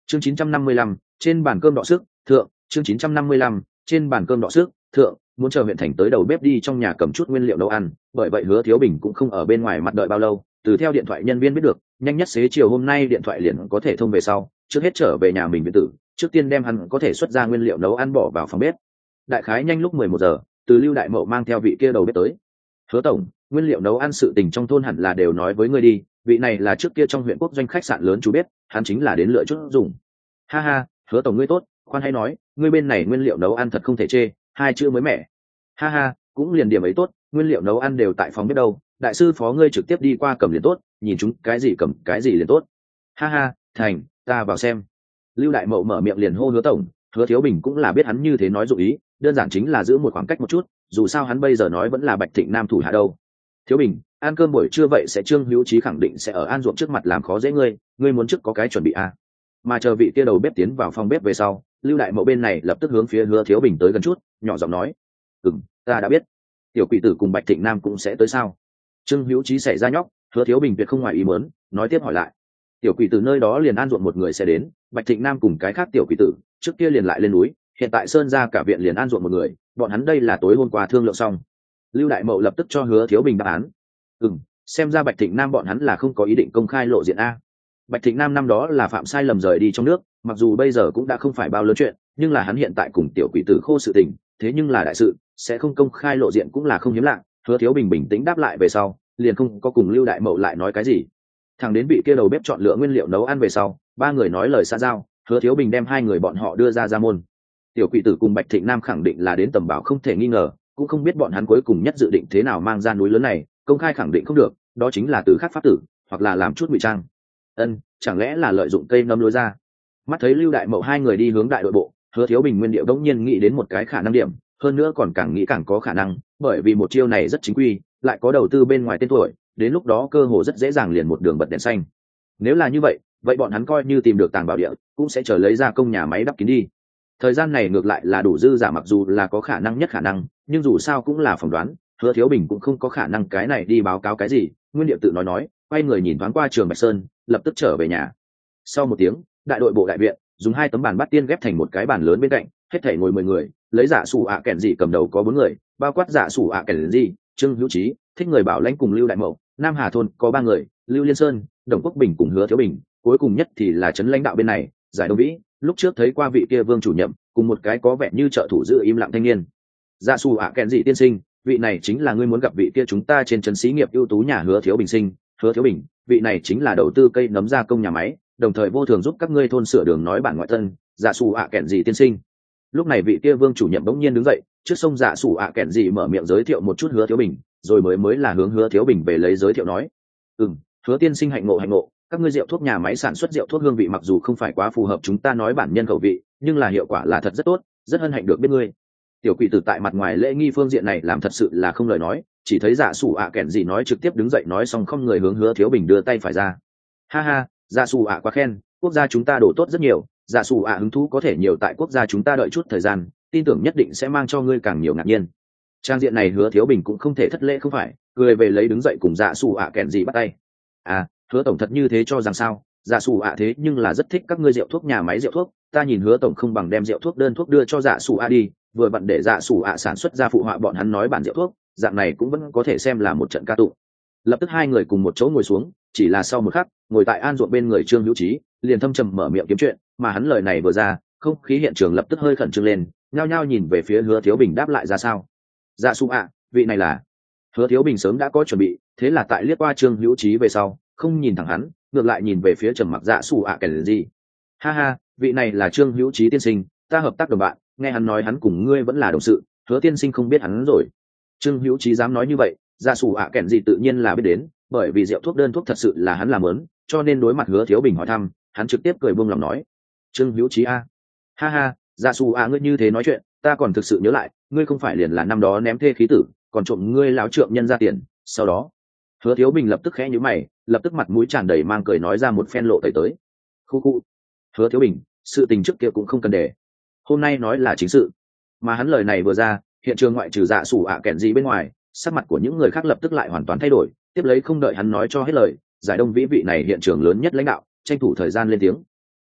Chương 955, trên bàn cơm đọ sức, thượng, chương 955, trên bàn cơm đọ sức, thượng, muốn chờ huyện thành tới đầu bếp đi trong nhà cầm chút nguyên liệu nấu ăn, bởi vậy Hứa Thiếu Bình cũng không ở bên ngoài mặt đợi bao lâu, từ theo điện thoại nhân viên biết được, nhanh nhất xế chiều hôm nay điện thoại liền có thể thông về sau, trước hết trở về nhà mình viện tử, trước tiên đem hắn có thể xuất ra nguyên liệu nấu ăn bỏ vào phòng bếp. Đại khái nhanh lúc 11 giờ, từ Lưu Đại Mậu mang theo vị kia đầu bếp tới. Hứa tổng, nguyên liệu nấu ăn sự tình trong thôn hẳn là đều nói với ngươi đi, vị này là trước kia trong huyện quốc doanh khách sạn lớn chú biết, hắn chính là đến lựa chút dùng. Ha ha, Hứa tổng ngươi tốt, khoan hay nói, ngươi bên này nguyên liệu nấu ăn thật không thể chê, hai chữ mới mẻ. Ha ha, cũng liền điểm ấy tốt, nguyên liệu nấu ăn đều tại phòng bếp đâu, đại sư phó ngươi trực tiếp đi qua cầm liền tốt, nhìn chúng cái gì cầm cái gì liền tốt. Ha ha, thành, ta vào xem. Lưu Đại Mậu mở miệng liền hô Hứa tổng, Hứa Thiếu Bình cũng là biết hắn như thế nói dụ ý, đơn giản chính là giữ một khoảng cách một chút, dù sao hắn bây giờ nói vẫn là Bạch Thịnh Nam thủ hạ đâu. Thiếu Bình, ăn cơm buổi trưa vậy sẽ Trương Hữu Chí khẳng định sẽ ở An Ruộng trước mặt làm khó dễ ngươi, ngươi muốn trước có cái chuẩn bị à? Mà chờ vị kia đầu bếp tiến vào phòng bếp về sau, Lưu Đại Mậu bên này lập tức hướng phía Hứa Thiếu Bình tới gần chút, nhỏ giọng nói: Ta đã biết. Tiểu quỷ tử cùng Bạch Thịnh Nam cũng sẽ tới sao? Trương Hữu Chí xảy ra nhóc, Hứa Thiếu Bình tuyệt không ngoài ý muốn, nói tiếp hỏi lại. Tiểu quỷ tử nơi đó liền An Ruộng một người sẽ đến, Bạch Thịnh Nam cùng cái khác tiểu quỷ tử trước kia liền lại lên núi, hiện tại Sơn ra cả viện liền An Ruộng một người, bọn hắn đây là tối hôm qua thương lượng xong. Lưu Đại Mậu lập tức cho Hứa Thiếu Bình đáp án. Xem ra Bạch Thịnh Nam bọn hắn là không có ý định công khai lộ diện a. Bạch Thịnh Nam năm đó là phạm sai lầm rời đi trong nước, mặc dù bây giờ cũng đã không phải bao lớn chuyện, nhưng là hắn hiện tại cùng tiểu quỷ tử khô sự tình, thế nhưng là đại sự, sẽ không công khai lộ diện cũng là không hiếm lạ. Hứa Thiếu Bình bình tĩnh đáp lại về sau, liền không có cùng Lưu Đại Mậu lại nói cái gì. Thằng đến vị kia đầu bếp chọn lựa nguyên liệu nấu ăn về sau, ba người nói lời xa giao, Hứa Thiếu Bình đem hai người bọn họ đưa ra môn. Tiểu quỷ tử cùng Bạch Thịnh Nam khẳng định là đến tầm bảo không thể nghi ngờ, cũng không biết bọn hắn cuối cùng nhất dự định thế nào mang ra núi lớn này, công khai khẳng định không được, đó chính là từ khắc pháp tử, hoặc là làm chút ngụy trang. Chẳng lẽ là lợi dụng cây nấm lối ra? Mắt thấy Lưu Đại Mậu hai người đi hướng đại đội bộ, Hứa Thiếu Bình nguyên điệu đống nhiên nghĩ đến một cái khả năng điểm, hơn nữa còn càng nghĩ càng có khả năng, bởi vì một chiêu này rất chính quy, lại có đầu tư bên ngoài tên tuổi, đến lúc đó cơ hồ rất dễ dàng liền một đường bật đèn xanh. Nếu là như vậy, vậy bọn hắn coi như tìm được tàng bảo địa, cũng sẽ chờ lấy ra công nhà máy đắp kín đi. Thời gian này ngược lại là đủ dư giả, mặc dù là có khả năng nhất khả năng, nhưng dù sao cũng là phỏng đoán, Hứa Thiếu Bình cũng không có khả năng cái này đi báo cáo cái gì, nguyên điệu tự nói, quay người nhìn thoáng qua Trường Bạch Sơn, lập tức trở về nhà. Sau một tiếng, đại đội bộ đại viện dùng hai tấm bàn bát tiên ghép thành một cái bàn lớn bên cạnh, hết thảy ngồi 10 người, lấy Dạ Sủ ạ kèn gì cầm đầu có 4 người, bao quát Dạ Sủ ạ kèn gì, Trương Hữu Chí, Thích Người Bảo Lãnh cùng Lưu Đại Mậu, Nam Hà thôn có 3 người, Lưu Liên Sơn, Đồng Quốc Bình cùng Hứa Thiếu Bình, cuối cùng nhất thì là trấn lãnh đạo bên này, Giải Đông Vĩ, lúc trước thấy qua vị kia Vương chủ nhiệm, cùng một cái có vẻ như trợ thủ giữ im lặng thanh niên. Dạ Sủ ạ kèn gì tiên sinh, vị này chính là ngươi muốn gặp vị kia chúng ta trên trấn xí nghiệp ưu tú nhà Hứa Thiếu Bình sinh, Hứa Thiếu Bình, vị này chính là đầu tư cây nấm gia công nhà máy, đồng thời vô thường giúp các ngươi thôn sửa đường nói bản ngoại tân, Dạ Sủ ạ kèn gì tiên sinh. Lúc này vị kia Vương chủ nhiệm bỗng nhiên đứng dậy, trước sông Dạ Sủ ạ kèn gì mở miệng giới thiệu một chút Hứa Thiếu Bình, rồi mới là hướng Hứa Thiếu Bình về lấy giới thiệu nói. Hứa tiên sinh hạnh ngộ, các ngươi rượu thuốc nhà máy sản xuất rượu thuốc hương vị mặc dù không phải quá phù hợp chúng ta nói bản nhân khẩu vị, nhưng là hiệu quả là thật rất tốt, rất hân hạnh được biết ngươi. Tiểu quỷ tử tại mặt ngoài lễ nghi phương diện này làm thật sự là không lời nói, chỉ thấy Dạ Sủ ạ kèn gì nói trực tiếp đứng dậy nói xong không người hướng Hứa Thiếu Bình đưa tay phải ra. Ha ha, Dạ Sủ ạ quá khen, quốc gia chúng ta đổ tốt rất nhiều, Dạ Sủ ạ hứng thú có thể nhiều tại quốc gia chúng ta đợi chút thời gian, tin tưởng nhất định sẽ mang cho ngươi càng nhiều ngạc nhiên. Trang diện này Hứa Thiếu Bình cũng không thể thất lễ không phải, cười về lấy đứng dậy cùng Dạ Sủ ạ kèn gì bắt tay. Hứa tổng thật như thế cho rằng sao? Dạ Sủ ạ thế nhưng là rất thích các ngươi rượu thuốc nhà máy rượu thuốc, ta nhìn Hứa tổng không bằng đem rượu thuốc đơn thuốc đưa cho Dạ Sủ ạ đi, vừa vặn để Dạ Sủ ạ sản xuất ra phụ họa bọn hắn nói bản rượu thuốc, dạng này cũng vẫn có thể xem là một trận ca tụng. Lập tức hai người cùng một chỗ ngồi xuống, chỉ là sau một khắc, ngồi tại An Ruộng bên người Trương Hữu Chí liền thâm trầm mở miệng kiếm chuyện, mà hắn lời này vừa ra, không khí hiện trường lập tức hơi khẩn trương lên, nhao nhao nhìn về phía Hứa Thiếu Bình đáp lại ra sao. Dạ Sủ ạ, vị này là. Hứa Thiếu Bình sớm đã có chuẩn bị, thế là tại liếc qua Trương Hữu Chí về sau, không nhìn thẳng hắn, ngược lại nhìn về phía trầm mặc Dạ Sủ ạ kể gì. Ha ha, vị này là Trương Hữu Chí tiên sinh, ta hợp tác đồng bạn, nghe hắn nói hắn cùng ngươi vẫn là đồng sự, Hứa tiên sinh không biết hắn rồi. Trương Hữu Chí dám nói như vậy, Dạ Sủ ạ kèn gì tự nhiên là biết đến, bởi vì rượu thuốc đơn thuốc thật sự là hắn làm lớn, cho nên đối mặt Hứa Thiếu Bình hỏi thăm, hắn trực tiếp cười buông lòng nói. Trương Hữu Chí a, ha ha, Dạ Sủ ạ ngươi như thế nói chuyện, ta còn thực sự nhớ lại, ngươi không phải liền là năm đó ném thê khí tử, còn trộm ngươi láo trượng nhân ra tiền, sau đó. Hứa Thiếu Bình lập tức khẽ nhíu mày, lập tức mặt mũi tràn đầy mang cười nói ra một phen lộ tẩy tới. Khu. Hứa Thiếu Bình, sự tình trước kia cũng không cần để. Hôm nay nói là chính sự. Mà hắn lời này vừa ra, hiện trường ngoại trừ Dạ Sủ ạ kèn gì bên ngoài, sắc mặt của những người khác lập tức lại hoàn toàn thay đổi, tiếp lấy không đợi hắn nói cho hết lời, Giải Đông Vĩ vị này hiện trường lớn nhất lãnh đạo, tranh thủ thời gian lên tiếng.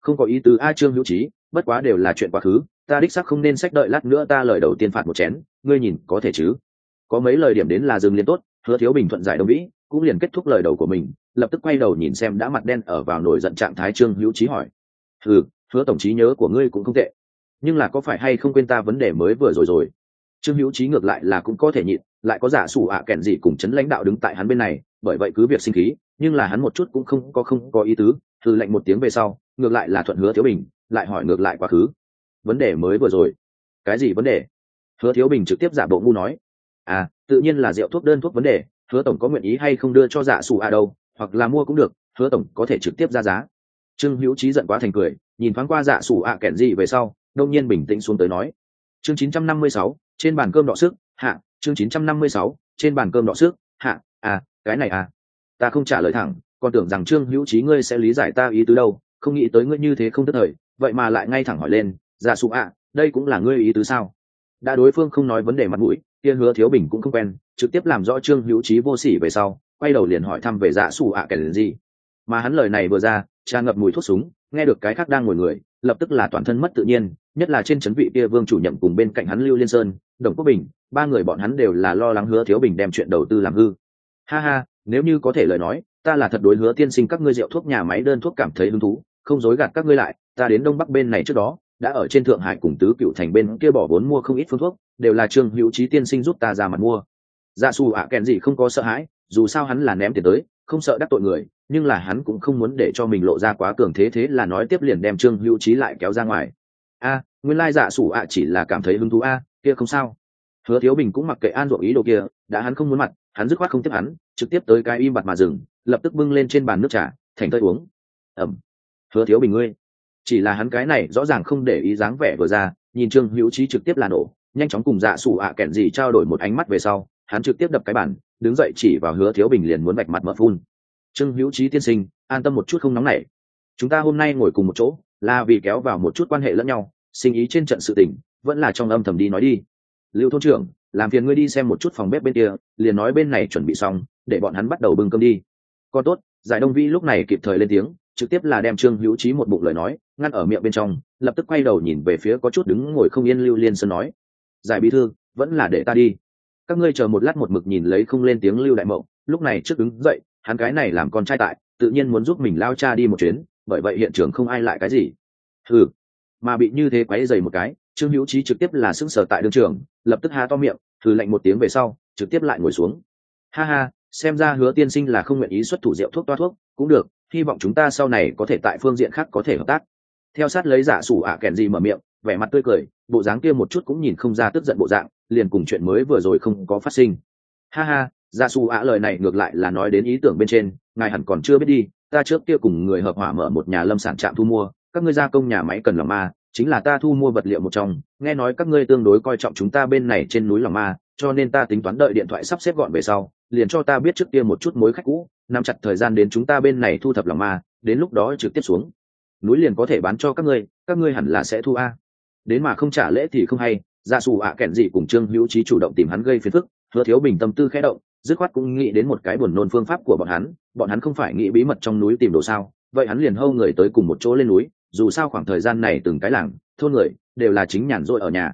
Không có ý tứ a Trương Hữu Chí, bất quá đều là chuyện quá khứ, ta đích xác không nên sách đợi lát nữa ta lời đầu tiên phạt một chén, ngươi nhìn có thể chứ? Có mấy lời điểm đến là dừng liền tốt, Hứa Thiếu Bình thuận giải đồng vĩ, cũng liền kết thúc lời đầu của mình, lập tức quay đầu nhìn xem đã mặt đen ở vào nổi giận trạng thái Trương Hữu Chí hỏi: "Ừ, Hứa tổng trí nhớ của ngươi cũng không tệ, nhưng là có phải hay không quên ta vấn đề mới vừa rồi?" Trương Hữu Chí ngược lại là cũng có thể nhịn, lại có giả sủ kèn gì cùng chấn lãnh đạo đứng tại hắn bên này, bởi vậy cứ việc sinh khí, nhưng là hắn một chút cũng không có ý tứ, thư lệnh một tiếng về sau, ngược lại là thuận Hứa Thiếu Bình, lại hỏi ngược lại quá khứ. Vấn đề mới vừa rồi? Cái gì vấn đề? Hứa Thiếu Bình trực tiếp giả bộ ngu nói: "À, tự nhiên là rượu thuốc đơn thuốc vấn đề, Hứa tổng có nguyện ý hay không đưa cho dạ sủ đâu, hoặc là mua cũng được, Hứa tổng có thể trực tiếp ra giá." Trương Hữu Chí giận quá thành cười, nhìn thoáng qua dạ sủ kèn gì về sau, đột nhiên bình tĩnh xuống tới nói: "Chương 956, trên bàn cơm đọ sức, hạ." Chương 956, trên bàn cơm đọ sức, hạ. À, cái này à? Ta không trả lời thẳng, còn tưởng rằng Trương Hữu Chí ngươi sẽ lý giải ta ý tứ đâu, không nghĩ tới ngươi như thế không tức thời, vậy mà lại ngay thẳng hỏi lên, dạ sủ đây cũng là ngươi ý tứ sao? Đã đối phương không nói vấn đề mặt mũi, kia Hứa Thiếu Bình cũng không quen, trực tiếp làm rõ Trương Hữu Chí vô sỉ về sau, quay đầu liền hỏi thăm về dạ sủ kèn gì. Mà hắn lời này vừa ra, tràn ngập mùi thuốc súng, nghe được cái khác đang ngồi người, lập tức là toàn thân mất tự nhiên, nhất là trên trấn vị kia Vương chủ nhiệm cùng bên cạnh hắn Lưu Liên Sơn, Đồng Quốc Bình, ba người bọn hắn đều là lo lắng Hứa Thiếu Bình đem chuyện đầu tư làm hư. Ha ha, nếu như có thể lời nói, ta là thật đối Hứa tiên sinh các ngươi rượu thuốc nhà máy đơn thuốc cảm thấy hứng thú, không dối gạt các ngươi lại, ta đến Đông Bắc bên này trước đó, đã ở trên Thượng Hải cùng Tứ Cựu thành bên kia bỏ vốn mua không ít phương thuốc, đều là Trương Hữu Chí tiên sinh giúp ta ra mặt mua. Dạ Sủ kèn gì không có sợ hãi, dù sao hắn là ném tiền tới, không sợ đắc tội người, nhưng là hắn cũng không muốn để cho mình lộ ra quá cường thế, thế là nói tiếp liền đem Trương Hữu Chí lại kéo ra ngoài. Nguyên lai dạ sủ chỉ là cảm thấy hứng thú kia không sao. Hứa Thiếu Bình cũng mặc kệ An Ruộng ý đồ kia, đã hắn không muốn mặt, hắn dứt khoát không tiếp hắn, trực tiếp tới cái im bặt mà dừng, lập tức bưng lên trên bàn nước trà, thành thơi uống. Hứa Thiếu Bình ngươi, chỉ là hắn cái này rõ ràng không để ý dáng vẻ vừa ra, nhìn Trương Hữu Chí trực tiếp là nổ, nhanh chóng cùng dạ sủ kèn gì trao đổi một ánh mắt về sau, hắn trực tiếp đập cái bàn, đứng dậy chỉ vào Hứa Thiếu Bình liền muốn vạch mặt mở phun. Trương Hữu Chí tiên sinh, an tâm một chút không nóng nảy, chúng ta hôm nay ngồi cùng một chỗ là vì kéo vào một chút quan hệ lẫn nhau, sinh ý trên trận sự tình vẫn là trong âm thầm đi nói đi. Lưu thôn trưởng, làm phiền ngươi đi xem một chút phòng bếp bên kia, liền nói bên này chuẩn bị xong, để bọn hắn bắt đầu bưng cơm đi. Còn tốt, Giải Đông Vĩ lúc này kịp thời lên tiếng, trực tiếp là đem Trương Hữu Chí một bụng lời nói ngăn ở miệng bên trong, lập tức quay đầu nhìn về phía có chút đứng ngồi không yên Lưu Liên Sơn nói: "Giải bí thư, vẫn là để ta đi." Các ngươi chờ một lát, một mực nhìn lấy không lên tiếng Lưu Đại Mậu, lúc này trước đứng dậy, hắn cái này làm con trai tại, tự nhiên muốn giúp mình lao cha đi một chuyến, bởi vậy hiện trường không ai lại cái gì. Mà bị như thế quấy rầy một cái, Trương Hữu Chí trực tiếp là sững sờ tại đường trường, lập tức há to miệng, thử lạnh một tiếng về sau, trực tiếp lại ngồi xuống. Ha ha, xem ra Hứa tiên sinh là không nguyện ý xuất thủ rượu thuốc toa thuốc, cũng được, hy vọng chúng ta sau này có thể tại phương diện khác có thể hợp tác. Theo sát lấy giả sủ kèn gì mở miệng, vẻ mặt tươi cười, bộ dáng kia một chút cũng nhìn không ra tức giận bộ dạng, liền cùng chuyện mới vừa rồi không có phát sinh. Ha ha, giả sủ lời này ngược lại là nói đến ý tưởng bên trên, ngài hẳn còn chưa biết đi, ta trước kia cùng người hợp hỏa mở một nhà lâm sản trạm thu mua, các ngươi gia công nhà máy cần lòng ma, chính là ta thu mua vật liệu một trong, nghe nói các ngươi tương đối coi trọng chúng ta bên này trên núi lòng ma, cho nên ta tính toán đợi điện thoại sắp xếp gọn về sau, liền cho ta biết trước kia một chút mối khách cũ, nắm chặt thời gian đến chúng ta bên này thu thập lòng ma, đến lúc đó trực tiếp xuống núi liền có thể bán cho các ngươi hẳn là sẽ thu đến mà không trả lễ thì không hay. Dạ xù kèn gì cùng Trương Hữu Chí chủ động tìm hắn gây phiền phức, Hứa Thiếu Bình tâm tư khẽ động, dứt khoát cũng nghĩ đến một cái buồn nôn phương pháp của bọn hắn không phải nghĩ bí mật trong núi tìm đồ sao, vậy hắn liền hâu người tới cùng một chỗ lên núi, dù sao khoảng thời gian này từng cái làng thôn người đều là chính nhàn rỗi ở nhà.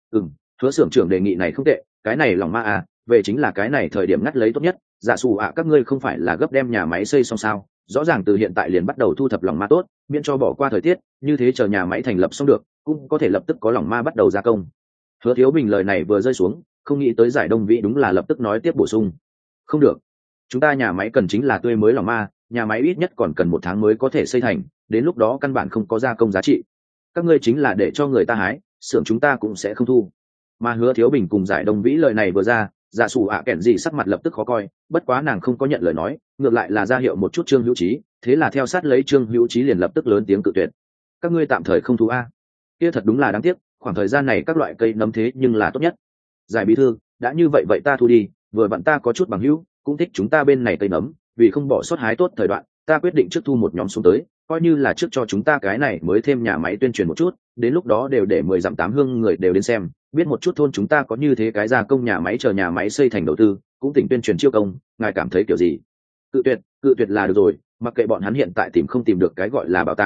Hứa xưởng trưởng đề nghị này không tệ, cái này lòng ma về chính là cái này thời điểm ngắt lấy tốt nhất. Dạ xù các ngươi không phải là gấp đem nhà máy xây xong sao, rõ ràng từ hiện tại liền bắt đầu thu thập lòng ma tốt, miễn cho bỏ qua thời tiết, như thế chờ nhà máy thành lập xong được cũng có thể lập tức có lòng ma bắt đầu gia công. Hứa Thiếu Bình lời này vừa rơi xuống, không nghĩ tới Giải Đông Vĩ đúng là lập tức nói tiếp bổ sung: không được, chúng ta nhà máy cần chính là tươi mới lòng ma, nhà máy ít nhất còn cần 1 tháng mới có thể xây thành, đến lúc đó căn bản không có gia công giá trị, các ngươi chính là để cho người ta hái, xưởng chúng ta cũng sẽ không thu. Mà Hứa Thiếu Bình cùng Giải Đông Vĩ lời này vừa ra, Dạ xù kẻn gì sắc mặt lập tức khó coi, bất quá nàng không có nhận lời nói, ngược lại là ra hiệu một chút Trương Hữu Chí, thế là theo sát lấy Trương Hữu Chí liền lập tức lớn tiếng cự tuyệt: các ngươi tạm thời không thu kia thật đúng là đáng tiếc, khoảng thời gian này các loại cây nấm thế nhưng là tốt nhất. Giải bí thư, đã như vậy vậy ta thu đi, vừa vặn ta có chút bằng hữu cũng thích chúng ta bên này cây nấm, vì không bỏ sót hái tốt thời đoạn, ta quyết định trước thu một nhóm xuống tới, coi như là trước cho chúng ta cái này mới thêm nhà máy tuyên truyền một chút, đến lúc đó đều để 10 dặm 8 hương người đều đến xem, biết một chút thôn chúng ta có như thế cái gia công nhà máy, chờ nhà máy xây thành đầu tư, cũng tỉnh tuyên truyền chiêu công, ngài cảm thấy kiểu gì? Cự tuyệt là được rồi, mặc kệ bọn hắn hiện tại tìm không tìm được cái gọi là bảo tàng,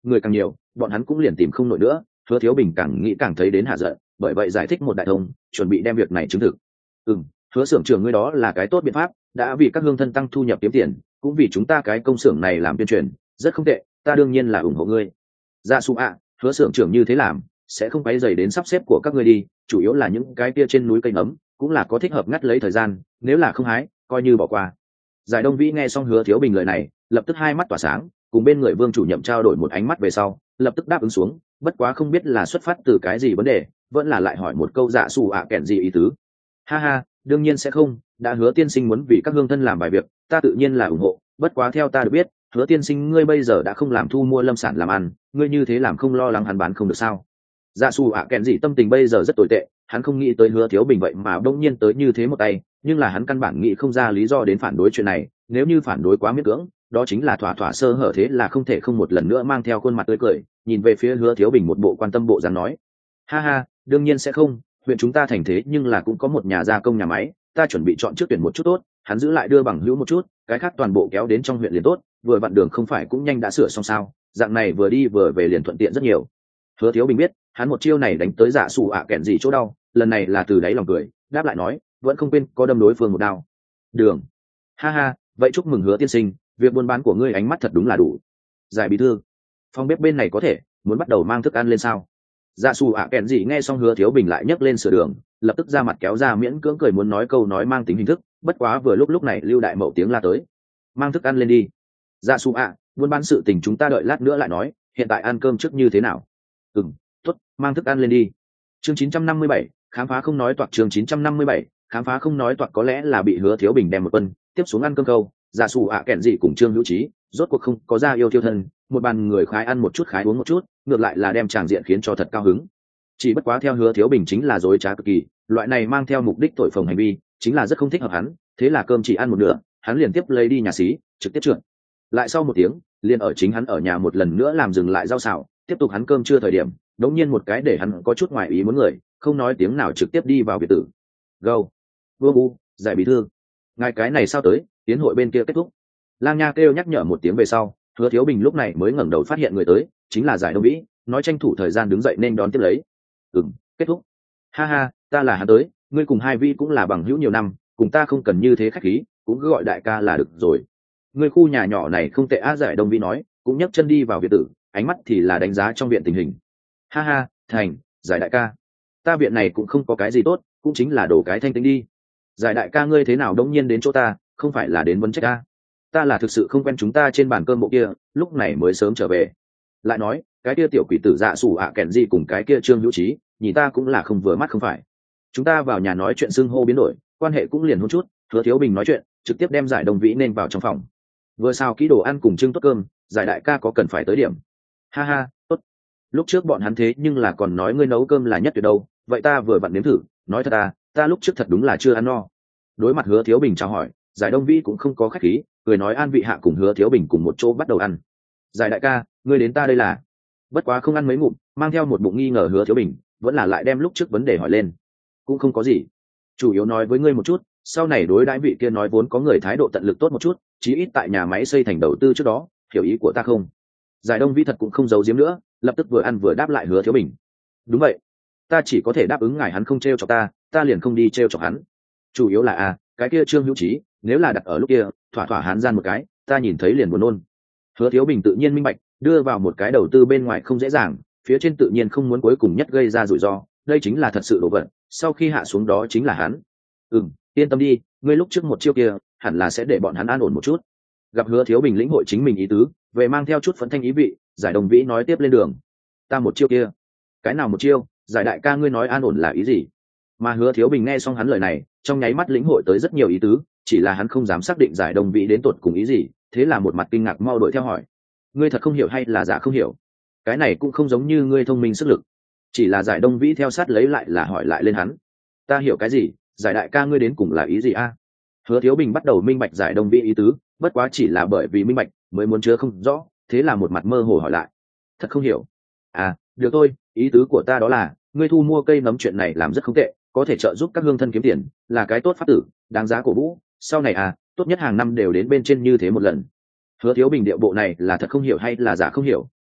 người càng nhiều bọn hắn cũng liền tìm không nổi nữa. Hứa Thiếu Bình càng nghĩ càng thấy đến hạ giận, bởi vậy giải thích một đại thông, chuẩn bị đem việc này chứng thực. Hứa xưởng trưởng ngươi đó là cái tốt biện pháp, đã vì các hương thân tăng thu nhập kiếm tiền, cũng vì chúng ta cái công xưởng này làm tuyên truyền, rất không tệ, ta đương nhiên là ủng hộ ngươi. Dạ Su ạ, hứa xưởng trưởng như thế làm sẽ không quấy rầy đến sắp xếp của các ngươi đi, chủ yếu là những cái kia trên núi cây nấm cũng là có thích hợp ngắt lấy thời gian, nếu là không hái coi như bỏ qua. Giải Đông Vĩ nghe xong Hứa Thiếu Bình lời này, lập tức hai mắt tỏa sáng, cùng bên người Vương chủ nhiệm trao đổi một ánh mắt về sau, lập tức đáp ứng xuống, bất quá không biết là xuất phát từ cái gì vấn đề, vẫn là lại hỏi một câu Dạ Su ạ kèn gì ý tứ. Ha ha, đương nhiên sẽ không, đã Hứa tiên sinh muốn vì các hương thân làm vài việc, ta tự nhiên là ủng hộ, bất quá theo ta được biết, Hứa tiên sinh ngươi bây giờ đã không làm thu mua lâm sản làm ăn, ngươi như thế làm không lo lắng hắn bán không được sao? Dạ Su ạ kèn gì tâm tình bây giờ rất tồi tệ, hắn không nghĩ tới Hứa Thiếu Bình vậy mà đông nhiên tới như thế một tay, nhưng là hắn căn bản nghĩ không ra lý do đến phản đối chuyện này, nếu như phản đối quá miễn cưỡng, đó chính là thỏa thỏa sơ hở, thế là không thể không một lần nữa mang theo khuôn mặt tươi cười, nhìn về phía Hứa Thiếu Bình một bộ quan tâm bộ dáng nói: ha ha, đương nhiên sẽ không, huyện chúng ta thành thế nhưng là cũng có một nhà gia công nhà máy, ta chuẩn bị chọn trước tuyển một chút tốt, hắn giữ lại đưa bằng hữu một chút, cái khác toàn bộ kéo đến trong huyện liền tốt, vừa vặn đường không phải cũng nhanh đã sửa xong sao, dạng này vừa đi vừa về liền thuận tiện rất nhiều. Hứa Thiếu Bình biết hắn một chiêu này đánh tới Dạ Su ạ kẹn gì chỗ đau, lần này là từ đáy lòng cười đáp lại nói, vẫn không quên có đâm đối phương một đao. Đường, ha ha, vậy chúc mừng Hứa tiên sinh, việc buôn bán của ngươi ánh mắt thật đúng là đủ. Giải bí thư, phòng bếp bên này có thể muốn bắt đầu mang thức ăn lên sao? Dạ Su ạ kẹn gì nghe xong Hứa Thiếu Bình lại nhấc lên sửa đường, lập tức ra mặt kéo ra miễn cưỡng cười muốn nói câu nói mang tính hình thức, bất quá vừa lúc này Lưu Đại Mậu tiếng la tới: mang thức ăn lên đi. Dạ Su ạ, buôn bán sự tình chúng ta đợi lát nữa lại nói, hiện tại ăn cơm trước như thế nào? Tốt, mang thức ăn lên đi. Chương 957, khám phá không nói toạc. Chương 957, khám phá không nói toạc. Có lẽ là bị Hứa Thiếu Bình đem một quân tiếp xuống ăn cơm câu, Dạ Su ạ kẹn gì cùng Trương Hữu Trí rốt cuộc không có ra yêu thiêu thân, một bàn người khái ăn một chút khái uống một chút, ngược lại là đem tràng diện khiến cho thật cao hứng. Chỉ bất quá theo Hứa Thiếu Bình chính là dối trá cực kỳ, loại này mang theo mục đích tội phồng hành vi chính là rất không thích hợp hắn, thế là cơm chỉ ăn một nửa, hắn liền tiếp lấy đi nhà xí trực tiếp trượt. Lại sau một tiếng, liền ở chính hắn ở nhà một lần nữa làm dừng lại rau xào, tiếp tục hắn cơm trưa thời điểm, đống nhiên một cái để hắn có chút ngoài ý muốn người, không nói tiếng nào trực tiếp đi vào biệt tử. Gâu, Vương U, Giải bí thư, ngài cái này sao tới? Tiến hội bên kia kết thúc. Lang Nha kêu nhắc nhở một tiếng về sau, Hứa Thiếu Bình lúc này mới ngẩng đầu phát hiện người tới chính là Giải Đông Vĩ, nói tranh thủ thời gian đứng dậy nên đón tiếp lấy. Kết thúc. Ha ha, ta là hắn tới, ngươi cùng hai vị cũng là bằng hữu nhiều năm, cùng ta không cần như thế khách khí, cũng cứ gọi đại ca là được rồi. Ngươi khu nhà nhỏ này không tệ á. Giải Đông Vĩ nói, cũng nhấc chân đi vào viện tử, ánh mắt thì là đánh giá trong viện tình hình. Ha ha, thành, Giải đại ca, ta viện này cũng không có cái gì tốt, cũng chính là đổ cái thanh tính đi. Giải đại ca ngươi thế nào đông nhiên đến chỗ ta, không phải là đến vấn trách ta? Ta là thực sự không quen chúng ta trên bàn cơm bộ kia, lúc này mới sớm trở về. Lại nói, cái kia tiểu quỷ tử Dạ Su ạ kèn gì cùng cái kia Trương Hữu Trí, nhìn ta cũng là không vừa mắt không phải. Chúng ta vào nhà nói chuyện xưng hô biến đổi, quan hệ cũng liền hôn chút. Hứa Thiếu Bình nói chuyện, trực tiếp đem Giải Đông Vĩ nên vào trong phòng. Vừa sao kỹ đồ ăn cùng trưng tốt cơm, Giải đại ca có cần phải tới điểm? Ha ha, tốt. Lúc trước bọn hắn thế nhưng là còn nói ngươi nấu cơm là nhất tuyệt đâu, vậy ta vừa vặn nếm thử, nói thật ta lúc trước thật đúng là chưa ăn no. Đối mặt Hứa Thiếu Bình chào hỏi, Giải Đông Vĩ cũng không có khách khí, cười nói an vị hạ cùng Hứa Thiếu Bình cùng một chỗ bắt đầu ăn. Giải đại ca, ngươi đến ta đây là? Bất quá không ăn mấy ngụm, mang theo một bụng nghi ngờ Hứa Thiếu Bình vẫn là lại đem lúc trước vấn đề hỏi lên. Cũng không có gì, chủ yếu nói với ngươi một chút, sau này đối đãi vị kia nói vốn có người thái độ tận lực tốt một chút, chí ít tại nhà máy xây thành đầu tư trước đó, hiểu ý của ta không? Giải Đông Vĩ thật cũng không giấu giếm nữa, lập tức vừa ăn vừa đáp lại Hứa Thiếu Bình. Đúng vậy, ta chỉ có thể đáp ứng ngài, hắn không trêu chọc ta liền không đi trêu chọc hắn. Chủ yếu là cái kia Trương Hữu Trí, nếu là đặt ở lúc kia, thỏa thỏa hắn gian một cái, ta nhìn thấy liền buồn nôn. Hứa Thiếu Bình tự nhiên minh bạch, đưa vào một cái đầu tư bên ngoài không dễ dàng, phía trên tự nhiên không muốn cuối cùng nhất gây ra rủi ro, đây chính là thật sự đồ vật, sau khi hạ xuống đó chính là hắn. Yên tâm đi, ngươi lúc trước một chiêu kia hẳn là sẽ để bọn hắn an ổn một chút. Gặp Hứa Thiếu Bình lĩnh hội chính mình ý tứ, về mang theo chút phấn thanh ý vị, Giải Đông Vĩ nói tiếp lên đường. Ta một chiêu kia? Cái nào một chiêu? Giải đại ca ngươi nói an ổn là ý gì? Mà Hứa Thiếu Bình nghe xong hắn lời này, trong nháy mắt lĩnh hội tới rất nhiều ý tứ, chỉ là hắn không dám xác định Giải Đông Vĩ đến tột cùng ý gì, thế là một mặt kinh ngạc mau đuổi theo hỏi: ngươi thật không hiểu hay là giả không hiểu? Cái này cũng không giống như ngươi thông minh sức lực. Chỉ là Giải Đông Vĩ theo sát lấy lại là hỏi lại lên hắn: ta hiểu cái gì? Giải đại ca ngươi đến cùng là ý gì a? Hứa Thiếu Bình bắt đầu minh bạch Giải Đông Vĩ ý tứ, bất quá chỉ là bởi vì minh bạch mới muốn chứa không rõ, thế là một mặt mơ hồ hỏi lại: thật không hiểu? Được thôi, ý tứ của ta đó là ngươi thu mua cây nấm chuyện này làm rất không tệ, có thể trợ giúp các hương thân kiếm tiền, là cái tốt pháp tử, đáng giá cổ vũ, sau này tốt nhất hàng năm đều đến bên trên như thế một lần. Hứa Thiếu Bình điệu bộ này là thật không hiểu hay là giả không hiểu,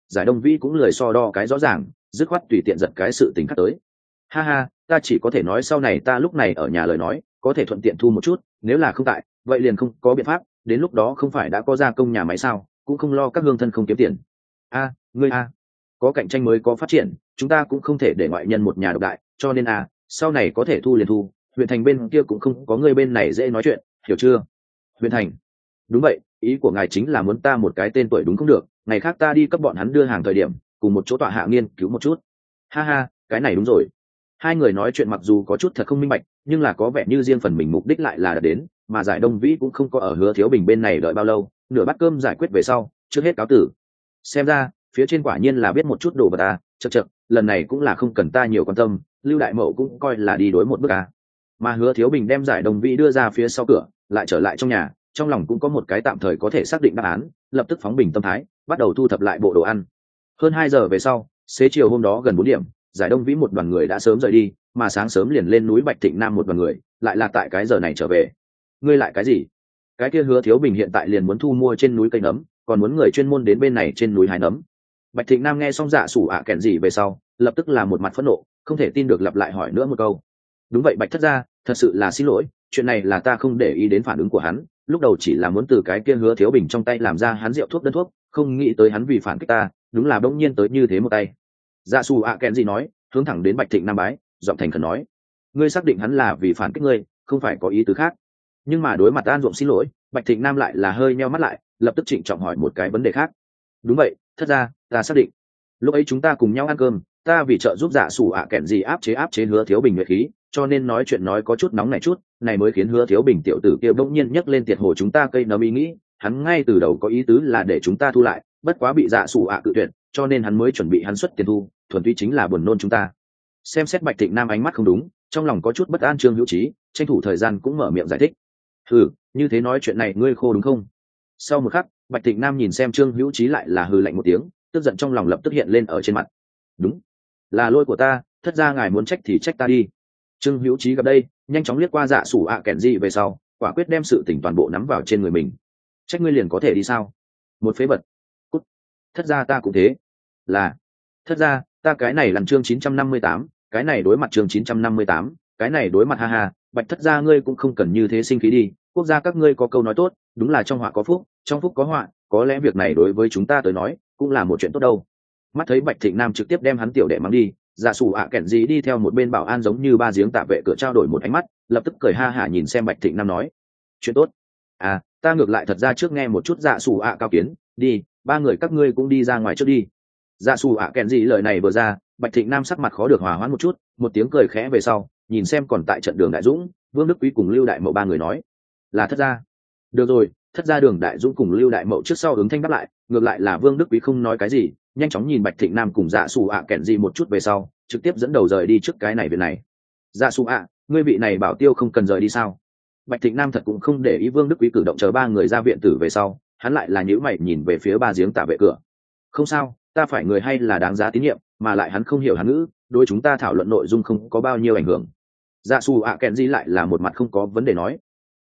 Giải Đông Vĩ cũng lười so đo cái rõ ràng, dứt khoát tùy tiện giật cái sự tình khác tới. Ha ha, ta chỉ có thể nói sau này ta lúc này ở nhà lời nói có thể thuận tiện thu một chút, nếu là không tại vậy liền không có biện pháp, đến lúc đó không phải đã có gia công nhà máy sao, cũng không lo các hương thân không kiếm tiền. Ngươi có cạnh tranh mới có phát triển, chúng ta cũng không thể để ngoại nhân một nhà độc đại, cho nên sau này có thể thu liền thu, huyện thành bên kia cũng không có ngươi bên này dễ nói chuyện, hiểu chưa? Huyện thành? Đúng vậy, ý của ngài chính là muốn ta một cái tên tuổi đúng không được, ngày khác ta đi cấp bọn hắn đưa hàng thời điểm cùng một chỗ tọa hạ nghiên cứu một chút. Ha ha, cái này đúng rồi. Hai người nói chuyện mặc dù có chút thật không minh bạch, nhưng là có vẻ như riêng phần mình mục đích lại là đã đến, mà Giải Đông Vĩ cũng không có ở Hứa Thiếu Bình bên này đợi bao lâu, nửa bát cơm giải quyết về sau, trước hết cáo tử. Xem ra phía trên quả nhiên là biết một chút đồ vật chậc, lần này cũng là không cần ta nhiều quan tâm, Lưu Đại Mậu cũng coi là đi đối một bước Mà Hứa Thiếu Bình đem Giải Đông Vĩ đưa ra phía sau cửa, lại trở lại trong nhà, trong lòng cũng có một cái tạm thời có thể xác định đáp án, lập tức phóng bình tâm thái, bắt đầu thu thập lại bộ đồ ăn. Hơn 2 giờ về sau, xế chiều hôm đó gần 4 điểm, Giải Đông Vĩ một đoàn người đã sớm rời đi, mà sáng sớm liền lên núi Bạch Thịnh Nam một đoàn người, lại là tại cái giờ này trở về. Ngươi lại cái gì? Cái kia Hứa Thiếu Bình hiện tại liền muốn thu mua trên núi cây nấm, còn muốn người chuyên môn đến bên này trên núi hái nấm. Bạch Thịnh Nam nghe xong Dạ Sủ kèn gì về sau, lập tức là một mặt phẫn nộ, không thể tin được lặp lại hỏi nữa một câu. Đúng vậy Bạch thất gia, thật sự là xin lỗi, chuyện này là ta không để ý đến phản ứng của hắn, lúc đầu chỉ là muốn từ cái kia Hứa Thiếu Bình trong tay làm ra hắn rượu thuốc đơn thuốc, không nghĩ tới hắn vì phản kích ta, đúng là bỗng nhiên tới như thế một tay. Dạ Sủ kèn gì nói, hướng thẳng đến Bạch Thịnh Nam bái, giọng thành khẩn nói: ngươi xác định hắn là vì phản kích ngươi, không phải có ý tứ khác? Nhưng mà đối mặt An Ruộng xin lỗi, Bạch Thịnh Nam lại là hơi nheo mắt lại, lập tức trịnh trọng hỏi một cái vấn đề khác. Đúng vậy, thất gia, ta xác định. Lúc ấy chúng ta cùng nhau ăn cơm, ta vì trợ giúp Dạ Sủ kèn gì áp chế Hứa Thiếu Bình nhuệ khí, cho nên nói chuyện nói có chút nóng này chút, này mới khiến Hứa Thiếu Bình tiểu tử kia bỗng nhiên nhấc lên tiệt hồ chúng ta cây nấm ý nghĩ, hắn ngay từ đầu có ý tứ là để chúng ta thu lại, bất quá bị Dạ Sủ cự tuyệt, cho nên hắn mới chuẩn bị hắn xuất tiền thu, thuần túy chính là buồn nôn chúng ta. Xem xét Bạch Thịnh Nam ánh mắt không đúng, trong lòng có chút bất an. Trương Hữu Trí tranh thủ thời gian cũng mở miệng giải thích: như thế nói chuyện này ngươi khô đúng không? Sau một khắc, Bạch Thịnh Nam nhìn xem Trương Hữu Trí lại là hừ lạnh một tiếng, tức giận trong lòng lập tức hiện lên ở trên mặt. Đúng, là lỗi của ta, thất gia ngài muốn trách thì trách ta đi. Trương Hữu Trí gặp đây, nhanh chóng liếc qua Dạ Sủ kèn gì về sau, quả quyết đem sự tình toàn bộ nắm vào trên người mình. Trách ngươi liền có thể đi sao? Một phế vật. Cút. Thất gia ta cũng thế. Là. Thất gia, ta cái này làm chương 958, cái này đối mặt chương 958, cái này đối mặt ha ha, Bạch thất gia ngươi cũng không cần như thế sinh khí đi, quốc gia các ngươi có câu nói tốt, đúng là trong họa có phúc, trong phúc có họa, có lẽ việc này đối với chúng ta tới nói, cũng là một chuyện tốt đâu. Mắt thấy Bạch Thịnh Nam trực tiếp đem hắn tiểu đệ mắng đi, Dạ Sủ kèn gì đi theo một bên bảo an giống như ba giếng tạ vệ cửa trao đổi một ánh mắt, lập tức cười ha hả nhìn xem Bạch Thịnh Nam nói: chuyện tốt. Ta ngược lại thật ra trước nghe một chút Dạ Sủ cao kiến, đi, ba người các ngươi cũng đi ra ngoài trước đi. Dạ Sủ kèn gì lời này vừa ra, Bạch Thịnh Nam sắc mặt khó được hòa hoãn một chút, một tiếng cười khẽ về sau, nhìn xem còn tại trận Đường Đại Dũng, Vương Đức Quý cùng Lưu Đại Mậu ba người nói: là thất gia. Được rồi, thất gia. Đường Đại Dũng cùng Lưu Đại Mậu trước sau ứng thanh đáp lại, ngược lại là Vương Đức Quý không nói cái gì, nhanh chóng nhìn Bạch Thịnh Nam cùng Dạ Sủ kèn gì một chút về sau, trực tiếp dẫn đầu rời đi trước cái này viện này. Dạ Sủ ngươi vị này bảo tiêu không cần rời đi sao? Bạch Thịnh Nam thật cũng không để ý Vương Đức Quý cử động, chờ ba người ra viện tử về sau, hắn lại là nhíu mày nhìn về phía ba giếng tạ vệ cửa. Không sao, ta phải người hay là đáng giá tín nhiệm, mà lại hắn không hiểu Hán ngữ, đối chúng ta thảo luận nội dung không có bao nhiêu ảnh hưởng. Dạ Sủ kèn gì lại là một mặt không có vấn đề nói: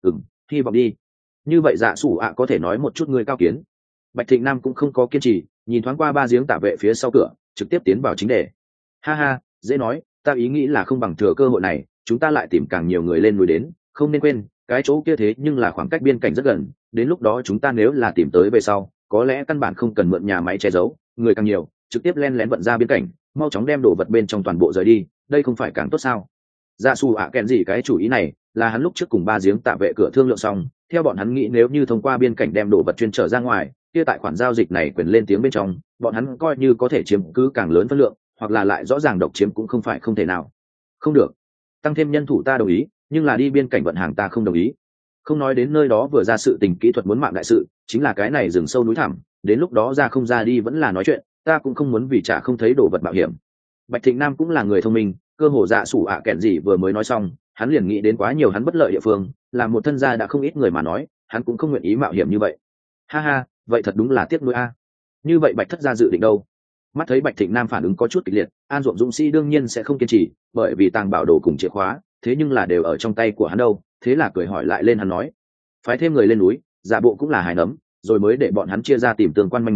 hy vọng đi. Như vậy Dạ Sủ có thể nói một chút người cao kiến. Bạch Thịnh Nam cũng không có kiên trì, nhìn thoáng qua ba giếng tạ vệ phía sau cửa, trực tiếp tiến vào chính đề. Ha ha, dễ nói, ta ý nghĩ là không bằng thừa cơ hội này, chúng ta lại tìm càng nhiều người lên núi đến, không nên quên, cái chỗ kia thế nhưng là khoảng cách biên cảnh rất gần, đến lúc đó chúng ta nếu là tìm tới về sau, có lẽ căn bản không cần mượn nhà máy che giấu, người càng nhiều, trực tiếp len lén vận ra biên cảnh, mau chóng đem đồ vật bên trong toàn bộ rời đi, đây không phải càng tốt sao? Dạ Sủ kèn gì cái chủ ý này, là hắn lúc trước cùng ba giếng tạ vệ cửa thương lượng xong, theo bọn hắn nghĩ nếu như thông qua biên cảnh đem đồ vật chuyên trở ra ngoài, kia tại khoản giao dịch này quyền lên tiếng bên trong, bọn hắn coi như có thể chiếm cứ càng lớn phân lượng, hoặc là lại rõ ràng độc chiếm cũng không phải không thể nào. Không được, tăng thêm nhân thủ ta đồng ý, nhưng là đi biên cảnh vận hàng ta không đồng ý. Không nói đến nơi đó vừa ra sự tình kỹ thuật muốn mạng đại sự, chính là cái này rừng sâu núi thẳm, đến lúc đó ra không ra đi vẫn là nói chuyện, ta cũng không muốn vì trả không thấy đồ vật mạo hiểm. Bạch Thịnh Nam cũng là người thông minh, cơ hồ Dạ Sủ kèn gì vừa mới nói xong, hắn liền nghĩ đến quá nhiều hắn bất lợi địa phương, là một thân gia đã không ít người mà nói, hắn cũng không nguyện ý mạo hiểm như vậy. Ha ha, vậy thật đúng là tiếc nuối a. Như vậy Bạch thất gia dự định đâu? Mắt thấy Bạch Thịnh Nam phản ứng có chút kịch liệt, An Ruộng Dũng Sĩ đương nhiên sẽ không kiên trì, bởi vì tàng bảo đồ cùng chìa khóa, thế nhưng là đều ở trong tay của hắn đâu, thế là cười hỏi lại lên hắn nói: phái thêm người lên núi, giả bộ cũng là hài nấm, rồi mới để bọn hắn chia ra tìm tương quan manh mối,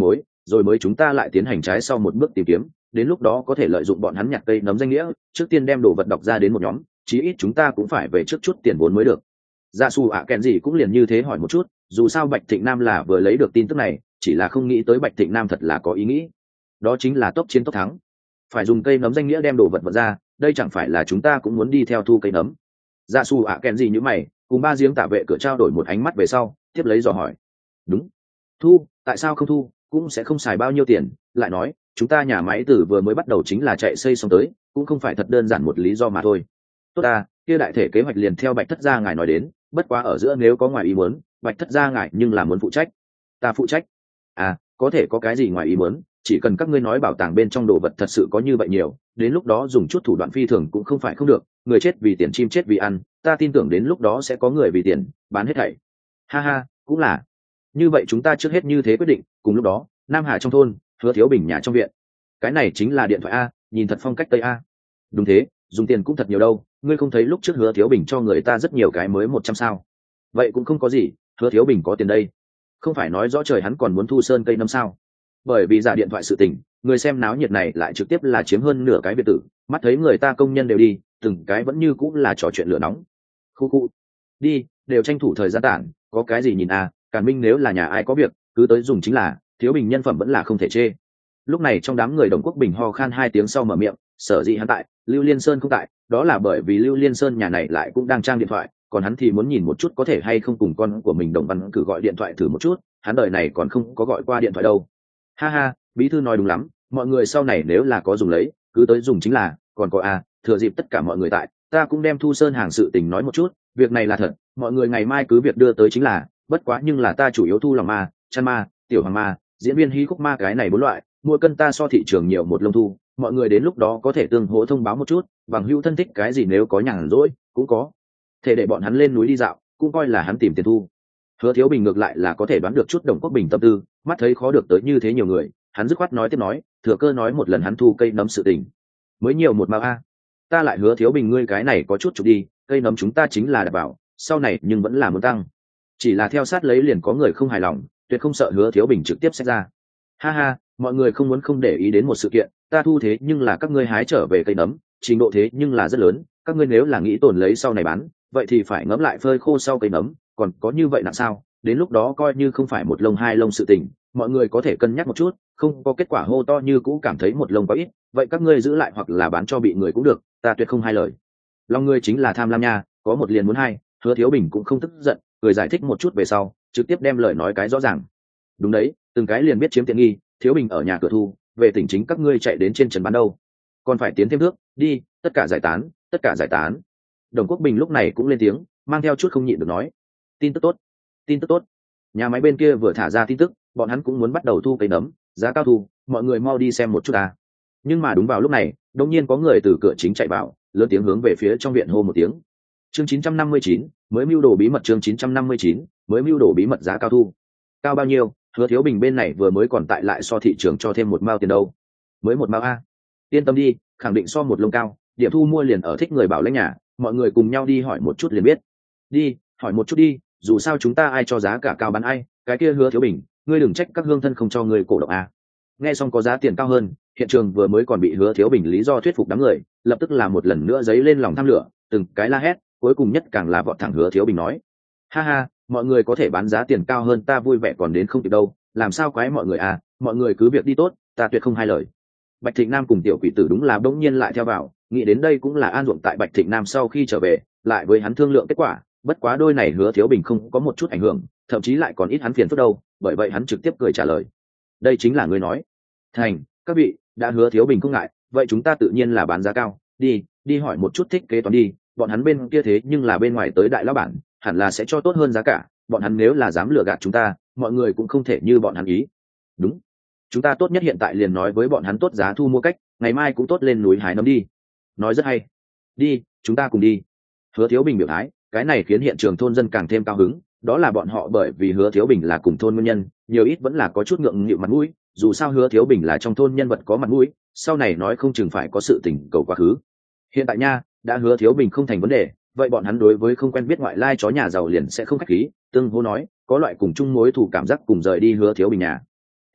rồi mới chúng ta lại tiến hành trái sau một bước tìm kiếm, đến lúc đó có thể lợi dụng bọn hắn nhặt cây nấm danh nghĩa, trước tiên đem đồ vật đọc ra đến một nhóm, chí ít chúng ta cũng phải về trước chút tiền vốn mới được. Dạ Su ạ kèn gì cũng liền như thế hỏi một chút, dù sao Bạch Thịnh Nam là vừa lấy được tin tức này, chỉ là không nghĩ tới Bạch Thịnh Nam thật là có ý nghĩ, đó chính là tốc chiến tốc thắng, phải dùng cây nấm danh nghĩa đem đồ vật vật ra, đây chẳng phải là chúng ta cũng muốn đi theo thu cây nấm. Dạ Su ạ kèn gì như mày, cùng ba giếng tạ vệ cửa trao đổi một ánh mắt về sau, tiếp lấy dò hỏi. Đúng, thu, tại sao không thu, cũng sẽ không xài bao nhiêu tiền, lại nói chúng ta nhà máy từ vừa mới bắt đầu chính là chạy xây xong tới, cũng không phải thật đơn giản một lý do mà thôi. Tốt ta, kia đại thể kế hoạch liền theo Bạch thất gia ngài nói đến, bất quá ở giữa nếu có ngoài ý muốn, Bạch thất gia ngài nhưng là muốn phụ trách. Ta phụ trách? À, có thể có cái gì ngoài ý muốn, chỉ cần các ngươi nói bảo tàng bên trong đồ vật thật sự có như vậy nhiều, đến lúc đó dùng chút thủ đoạn phi thường cũng không phải không được, người chết vì tiền chim chết vì ăn, ta tin tưởng đến lúc đó sẽ có người vì tiền bán hết thảy. Ha ha, cũng là. Như vậy chúng ta trước hết như thế quyết định, cùng lúc đó, Nam Hà trong thôn, Hứa Thiếu Bình nhà trong viện. Cái này chính là điện thoại a, nhìn thật phong cách Tây a. Đúng thế, dùng tiền cũng thật nhiều đâu, ngươi không thấy lúc trước Hứa Thiếu Bình cho người ta rất nhiều cái mới 100 sao? Vậy cũng không có gì, Hứa Thiếu Bình có tiền đây. Không phải nói rõ trời hắn còn muốn thu sơn cây năm sao? Bởi vì giả điện thoại sự tình, người xem náo nhiệt này lại trực tiếp là chiếm hơn nửa cái biệt tử, mắt thấy người ta công nhân đều đi, từng cái vẫn như cũng là trò chuyện lửa nóng. Khu khu. Đi, đều tranh thủ thời gian tản, có cái gì nhìn a, Càn Minh nếu là nhà ai có việc, cứ tới dùng chính là, Thiếu Bình nhân phẩm vẫn là không thể chê. Lúc này trong đám người Đồng Quốc Bình ho khan 2 tiếng sau mở miệng, sở dĩ hắn tại, Lưu Liên Sơn không tại, đó là bởi vì Lưu Liên Sơn nhà này lại cũng đang trang điện thoại, còn hắn thì muốn nhìn một chút có thể hay không cùng con của mình Đồng Văn Cử gọi điện thoại thử một chút, hắn đời này còn không có gọi qua điện thoại đâu. Ha ha, bí thư nói đúng lắm, mọi người sau này nếu là có dùng lấy, cứ tới dùng chính là, còn có thừa dịp tất cả mọi người tại, ta cũng đem Thu Sơn hàng sự tình nói một chút, việc này là thật, mọi người ngày mai cứ việc đưa tới chính là, bất quá nhưng là ta chủ yếu thu lòng ma, chăn ma, tiểu hoàng ma, diễn viên hí khúc ma cái này 4 loại, mỗi cân ta so thị trường nhiều một lông thu, mọi người đến lúc đó có thể tương hỗ thông báo một chút, bằng hữu thân thích cái gì nếu có nhàn rỗi, cũng có thể để bọn hắn lên núi đi dạo, cũng coi là hắn tìm tiền thu. Hứa Thiếu Bình ngược lại là có thể đoán được chút Đồng Quốc Bình tâm tư, mắt thấy khó được tới như thế nhiều người, hắn dứt khoát nói tiếp nói, thừa cơ nói một lần hắn thu cây nấm sự tình. Mới nhiều một mao a. Ta lại Hứa Thiếu Bình ngươi cái này có chút chụp đi, cây nấm chúng ta chính là đảm bảo, sau này nhưng vẫn là muốn tăng. Chỉ là theo sát lấy liền có người không hài lòng, tuyệt không sợ Hứa Thiếu Bình trực tiếp xét ra. Ha ha, mọi người không muốn không để ý đến một sự kiện, ta thu thế nhưng là các ngươi hái trở về cây nấm, trình độ thế nhưng là rất lớn, các ngươi nếu là nghĩ tồn lấy sau này bán, vậy thì phải ngẫm lại phơi khô sau cây nấm, còn có như vậy là sao? Đến lúc đó coi như không phải một lông hai lông sự tình, mọi người có thể cân nhắc một chút, không có kết quả hô to như cũ cảm thấy một lông quá ít, vậy các ngươi giữ lại hoặc là bán cho bị người cũng được, ta tuyệt không hai lời. Lòng ngươi chính là tham lam nha, có một liền muốn hai. Hứa Thiếu Bình cũng không tức giận, cười giải thích một chút về sau, trực tiếp đem lời nói cái rõ ràng. Đúng đấy, từng cái liền biết chiếm tiện nghi, Thiếu Bình ở nhà cửa thu, về tỉnh chính các ngươi chạy đến trên trần bán đâu, còn phải tiến thêm nước, đi, tất cả giải tán, tất cả giải tán. Đồng Quốc Bình lúc này cũng lên tiếng, mang theo chút không nhịn được nói, tin tức tốt, tin tức tốt. Nhà máy bên kia vừa thả ra tin tức, bọn hắn cũng muốn bắt đầu thu cây nấm, giá cao thu, mọi người mau đi xem một chút ta. Nhưng mà đúng vào lúc này, đột nhiên có người từ cửa chính chạy vào, lớn tiếng hướng về phía trong viện hô một tiếng. Chương 959, mới mưu đồ bí mật. Chương 959, mới mưu đồ bí mật giá cao thu. Cao bao nhiêu? Hứa Thiếu Bình bên này vừa mới còn tại lại so thị trường cho thêm một mao tiền đâu. Mới một mao a. Yên tâm đi, khẳng định so một lông cao, điểm thu mua liền ở thích người bảo lãnh nhà, mọi người cùng nhau đi hỏi một chút liền biết. Đi, hỏi một chút đi, dù sao chúng ta ai cho giá cả cao bán ai, cái kia Hứa Thiếu Bình, ngươi đừng trách các hương thân không cho ngươi cổ động a. Nghe xong có giá tiền cao hơn, hiện trường vừa mới còn bị Hứa Thiếu Bình lý do thuyết phục đám người, lập tức là một lần nữa dấy lên lòng tham lửa, từng cái la hét, cuối cùng nhất càng là vọt thẳng Hứa Thiếu Bình nói, ha ha, mọi người có thể bán giá tiền cao hơn ta vui vẻ còn đến không kịp đâu, làm sao quái mọi người à, mọi người cứ việc đi tốt, ta tuyệt không hai lời. Bạch Thịnh Nam cùng Tiểu Quỷ Tử đúng là bỗng nhiên lại theo vào, nghĩ đến đây cũng là an ruộng tại Bạch Thịnh Nam sau khi trở về, lại với hắn thương lượng kết quả, bất quá đôi này Hứa Thiếu Bình không có một chút ảnh hưởng, thậm chí lại còn ít hắn phiền phức đâu, bởi vậy hắn trực tiếp cười trả lời, đây chính là ngươi nói. Thành, các vị, đã Hứa Thiếu Bình không ngại, vậy chúng ta tự nhiên là bán giá cao, đi hỏi một chút thích kế toán đi, bọn hắn bên kia thế nhưng là bên ngoài tới đại lão bản, hẳn là sẽ cho tốt hơn giá cả, bọn hắn nếu là dám lừa gạt chúng ta, mọi người cũng không thể như bọn hắn ý. Đúng, chúng ta tốt nhất hiện tại liền nói với bọn hắn tốt giá thu mua cách, ngày mai cũng tốt lên núi hái nấm đi. Nói rất hay, đi, chúng ta cùng đi. Hứa Thiếu Bình biểu thái, cái này khiến hiện trường thôn dân càng thêm cao hứng, đó là bọn họ bởi vì Hứa Thiếu Bình là cùng thôn nguyên nhân, nhiều ít vẫn là có chút ngượng nghịu mặt mũi, dù sao Hứa Thiếu Bình là trong thôn nhân vật có mặt mũi, sau này nói không chừng phải có sự tình cầu quá khứ. Hiện tại nha, đã Hứa Thiếu Bình không thành vấn đề, vậy bọn hắn đối với không quen biết ngoại lai chó nhà giàu liền sẽ không khách khí, tương hô nói, có loại cùng chung mối thù cảm giác cùng rời đi Hứa Thiếu Bình nhà. Thiếu Bình,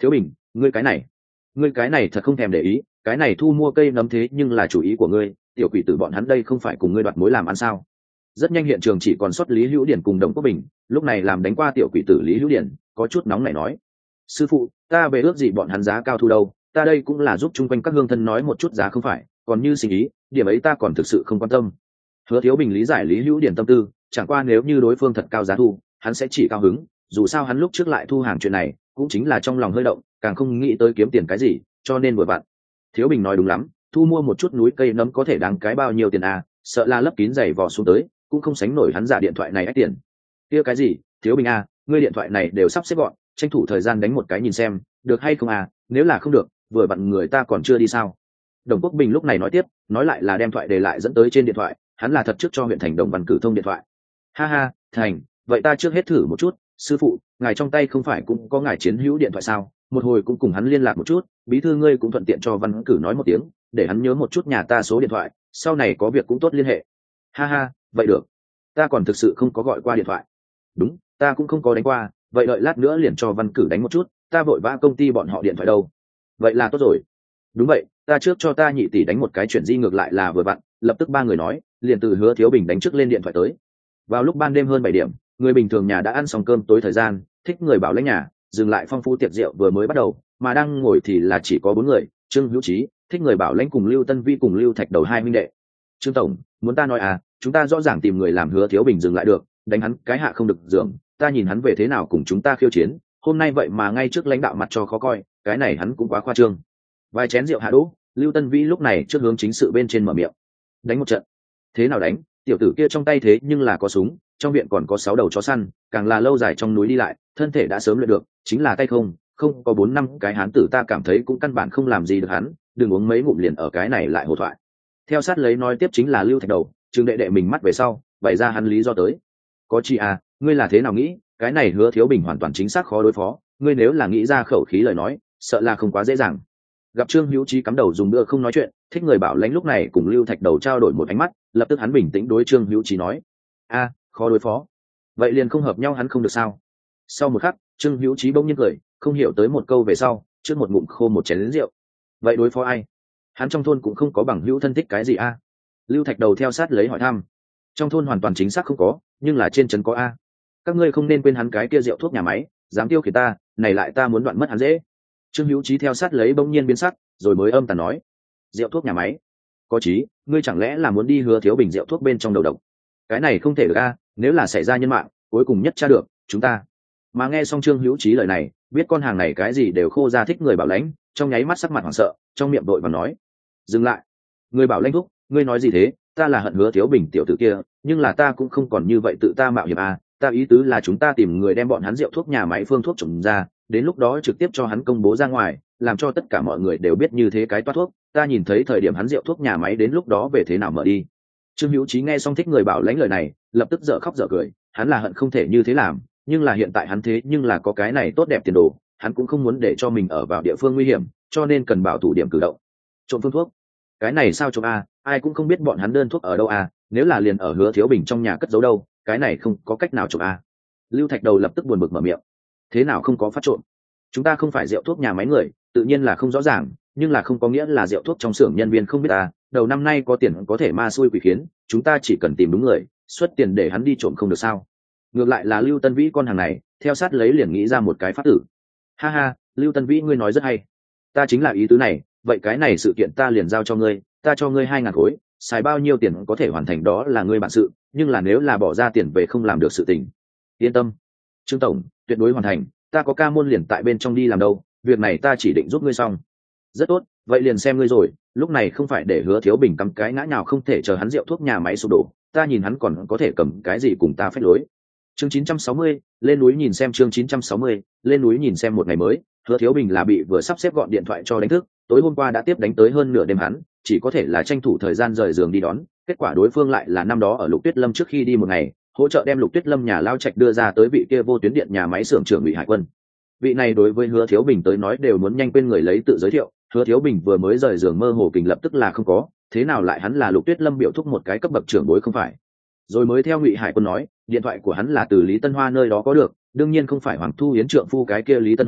ngươi cái này thật không thèm để ý, cái này thu mua cây nấm thế nhưng là chủ ý của ngươi, tiểu quỷ tử bọn hắn đây không phải cùng ngươi đoạt mối làm ăn sao? Rất nhanh hiện trường chỉ còn sót Lý Hữu Điển cùng Đồng Quốc Bình, lúc này làm đánh qua tiểu quỷ tử Lý Hữu Điển có chút nóng nảy nói: sư phụ, ta về ước gì bọn hắn giá cao thu đâu, ta đây cũng là giúp chung quanh các hương thân nói một chút giá không phải, còn như sinh ý điểm ấy ta còn thực sự không quan tâm. Hứa Thiếu Bình lý giải Lý Hữu Điển tâm tư, chẳng qua nếu như đối phương thật cao giá thu, hắn sẽ chỉ cao hứng, dù sao hắn lúc trước lại thu hàng chuyện này cũng chính là trong lòng hơi động, càng không nghĩ tới kiếm tiền cái gì, cho nên vừa vặn. Thiếu Bình nói đúng lắm, thu mua một chút núi cây nấm có thể đáng cái bao nhiêu tiền à, sợ là lấp kín giày vò xuống tới cũng không sánh nổi hắn giả điện thoại này ách tiền. Kia cái gì, Thiếu Bình à, ngươi điện thoại này đều sắp xếp gọn, tranh thủ thời gian đánh một cái nhìn xem được hay không à, nếu là không được vừa vặn người ta còn chưa đi sao. Đồng Quốc Bình lúc này nói tiếp, nói lại là đem thoại để lại dẫn tới trên điện thoại, hắn là thật trước cho huyện thành Đồng Văn Cử thông điện thoại. Ha ha, thành, vậy ta trước hết thử một chút, sư phụ, ngài trong tay không phải cũng có ngài chiến hữu điện thoại sao, một hồi cũng cùng hắn liên lạc một chút, bí thư ngươi cũng thuận tiện cho Văn Cử nói một tiếng, để hắn nhớ một chút nhà ta số điện thoại, sau này có việc cũng tốt liên hệ. Ha ha, vậy được, ta còn thực sự không có gọi qua điện thoại. Đúng, ta cũng không có đánh qua, vậy đợi lát nữa liền cho Văn Cử đánh một chút, ta vội vã công ty bọn họ điện thoại đâu. Vậy là tốt rồi. Đúng vậy, ta trước cho ta nhị tỷ đánh một cái chuyện di ngược lại là vừa vặn, lập tức ba người nói, liền từ Hứa Thiếu Bình đánh trước lên điện thoại tới. Vào lúc ban đêm hơn 7 điểm, người bình thường nhà đã ăn xong cơm tối thời gian, thích người bảo lãnh nhà dừng lại phong phú tiệc rượu vừa mới bắt đầu, mà đang ngồi thì là chỉ có 4 người, Trương Hữu Chí, thích người bảo lãnh cùng Lưu Tân Vi cùng Lưu Thạch Đầu hai huynh đệ. Trương tổng, muốn ta nói à, chúng ta rõ ràng tìm người làm Hứa Thiếu Bình dừng lại được, đánh hắn cái hạ không được giường, ta nhìn hắn về thế nào cùng chúng ta khiêu chiến, hôm nay vậy mà ngay trước lãnh đạo mặt cho khó coi, cái này hắn cũng quá khoa trương. Vài chén rượu hạ đỗ, Lưu Tân Vi lúc này trước hướng chính sự bên trên mở miệng. Đánh một trận. Thế nào đánh, tiểu tử kia trong tay thế nhưng là có súng, trong viện còn có 6 đầu chó săn, càng là lâu dài trong núi đi lại, thân thể đã sớm luyện được, chính là tay không có 4-5 cái hán tử ta cảm thấy cũng căn bản không làm gì được hắn, đừng uống mấy ngụm liền ở cái này lại hồ thoại. Theo sát lấy nói tiếp chính là Lưu Thạch Đầu, Trương đệ đệ mình mắt về sau, bày ra hắn lý do tới. Có chi à, ngươi là thế nào nghĩ, cái này Hứa Thiếu Bình hoàn toàn chính xác khó đối phó, ngươi nếu là nghĩ ra khẩu khí lời nói, sợ là không quá dễ dàng. Gặp Trương Hữu Chí cắm đầu dùng bữa không nói chuyện, thích người bảo lãnh lúc này cùng Lưu Thạch Đầu trao đổi một ánh mắt, lập tức hắn bình tĩnh đối Trương Hữu Chí nói: a, khó đối phó, vậy liền không hợp nhau hắn không được sao? Sau một khắc, Trương Hữu Chí bỗng nhiên cười, không hiểu tới một câu về sau, trước một ngụm khô một chén lớn rượu. Vậy đối phó ai? Hắn trong thôn cũng không có bằng hữu thân thích cái gì a? Lưu Thạch Đầu theo sát lấy hỏi thăm. Trong thôn hoàn toàn chính xác không có, nhưng là trên trấn có a. Các ngươi không nên quên hắn cái kia rượu thuốc nhà máy, dám tiêu khiển ta, này lại ta muốn đoạn mất hắn dễ. Trương Hữu Chí theo sát lấy bỗng nhiên biến sắc, rồi mới âm tàn nói: rượu thuốc nhà máy? Có chí, ngươi chẳng lẽ là muốn đi Hứa Thiếu Bình rượu thuốc bên trong đầu độc? Cái này không thể được a, nếu là xảy ra nhân mạng, cuối cùng nhất tra được chúng ta. Mà nghe xong Trương Hữu Chí lời này, biết con hàng này cái gì đều khô ra thích người bảo lãnh, trong nháy mắt sắc mặt hoảng sợ, trong miệng đội và nói: dừng lại, người bảo lãnh thúc, ngươi nói gì thế, ta là hận Hứa Thiếu Bình tiểu tử kia, nhưng là ta cũng không còn như vậy tự ta mạo hiểm a, ta ý tứ là chúng ta tìm người đem bọn hắn rượu thuốc nhà máy phương thuốc trồng ra, đến lúc đó trực tiếp cho hắn công bố ra ngoài, làm cho tất cả mọi người đều biết như thế cái toát thuốc, ta nhìn thấy thời điểm hắn rượu thuốc nhà máy đến lúc đó về thế nào mở đi. Trương Hữu Chí nghe xong thích người bảo lãnh lời này, lập tức dở khóc dở cười, hắn là hận không thể như thế làm, nhưng là hiện tại hắn thế nhưng là có cái này tốt đẹp tiền đồ, hắn cũng không muốn để cho mình ở vào địa phương nguy hiểm, cho nên cần bảo thủ điểm cử động. Trộm phương thuốc, cái này sao trộm a, ai cũng không biết bọn hắn đơn thuốc ở đâu a, nếu là liền ở Hứa Thiếu Bình trong nhà cất giấu đâu, cái này không có cách nào trộm a. Lưu Thạch Đầu lập tức buồn bực mở miệng. Thế nào không có phát trộm? Chúng ta không phải rượu thuốc nhà máy người, tự nhiên là không rõ ràng, nhưng là không có nghĩa là rượu thuốc trong xưởng nhân viên không biết à, đầu năm nay có tiền có thể ma xui quỷ khiến, chúng ta chỉ cần tìm đúng người, xuất tiền để hắn đi trộm không được sao? Ngược lại là Lưu Tân Vĩ con hàng này, theo sát lấy liền nghĩ ra một cái pháp tử. Ha ha, Lưu Tân Vĩ ngươi nói rất hay, ta chính là ý tứ này, vậy cái này sự kiện ta liền giao cho ngươi, ta cho ngươi 2.000 khối, xài bao nhiêu tiền có thể hoàn thành đó là ngươi bản sự, nhưng là nếu là bỏ ra tiền về không làm được sự tình, yên tâm, Trương tổng, tuyệt đối hoàn thành, ta có ca môn liền tại bên trong đi làm đâu, việc này ta chỉ định giúp ngươi xong. Rất tốt, vậy liền xem ngươi rồi, lúc này không phải để Hứa Thiếu Bình cắm cái ngã nào không thể chờ hắn rượu thuốc nhà máy sụp đổ, ta nhìn hắn còn có thể cầm cái gì cùng ta phép lối. Chương 960, lên núi nhìn xem. Chương 960, lên núi nhìn xem. Một ngày mới, Hứa Thiếu Bình là bị vừa sắp xếp gọn điện thoại cho đánh thức, tối hôm qua đã tiếp đánh tới hơn nửa đêm hắn, chỉ có thể là tranh thủ thời gian rời giường đi đón, kết quả đối phương lại là năm đó ở Lục Tuyết Lâm trước khi đi một ngày, hỗ trợ đem Lục Tuyết Lâm nhà lao trạch đưa ra tới vị kia vô tuyến điện nhà máy xưởng trưởng Ngụy Hải Quân. Vị này đối với Hứa Thiếu Bình tới nói đều muốn nhanh quên người lấy tự giới thiệu, Hứa Thiếu Bình vừa mới rời giường mơ hồ kình lập tức là không có, thế nào lại hắn là Lục Tuyết Lâm biểu thúc một cái cấp bậc trưởng bối không phải. Rồi mới theo Ngụy Hải Quân nói, điện thoại của hắn là từ Lý Tân Hoa nơi đó có được, đương nhiên không phải Hoàng Thu Yến trượng phu cái kia Lý Tân Hoa,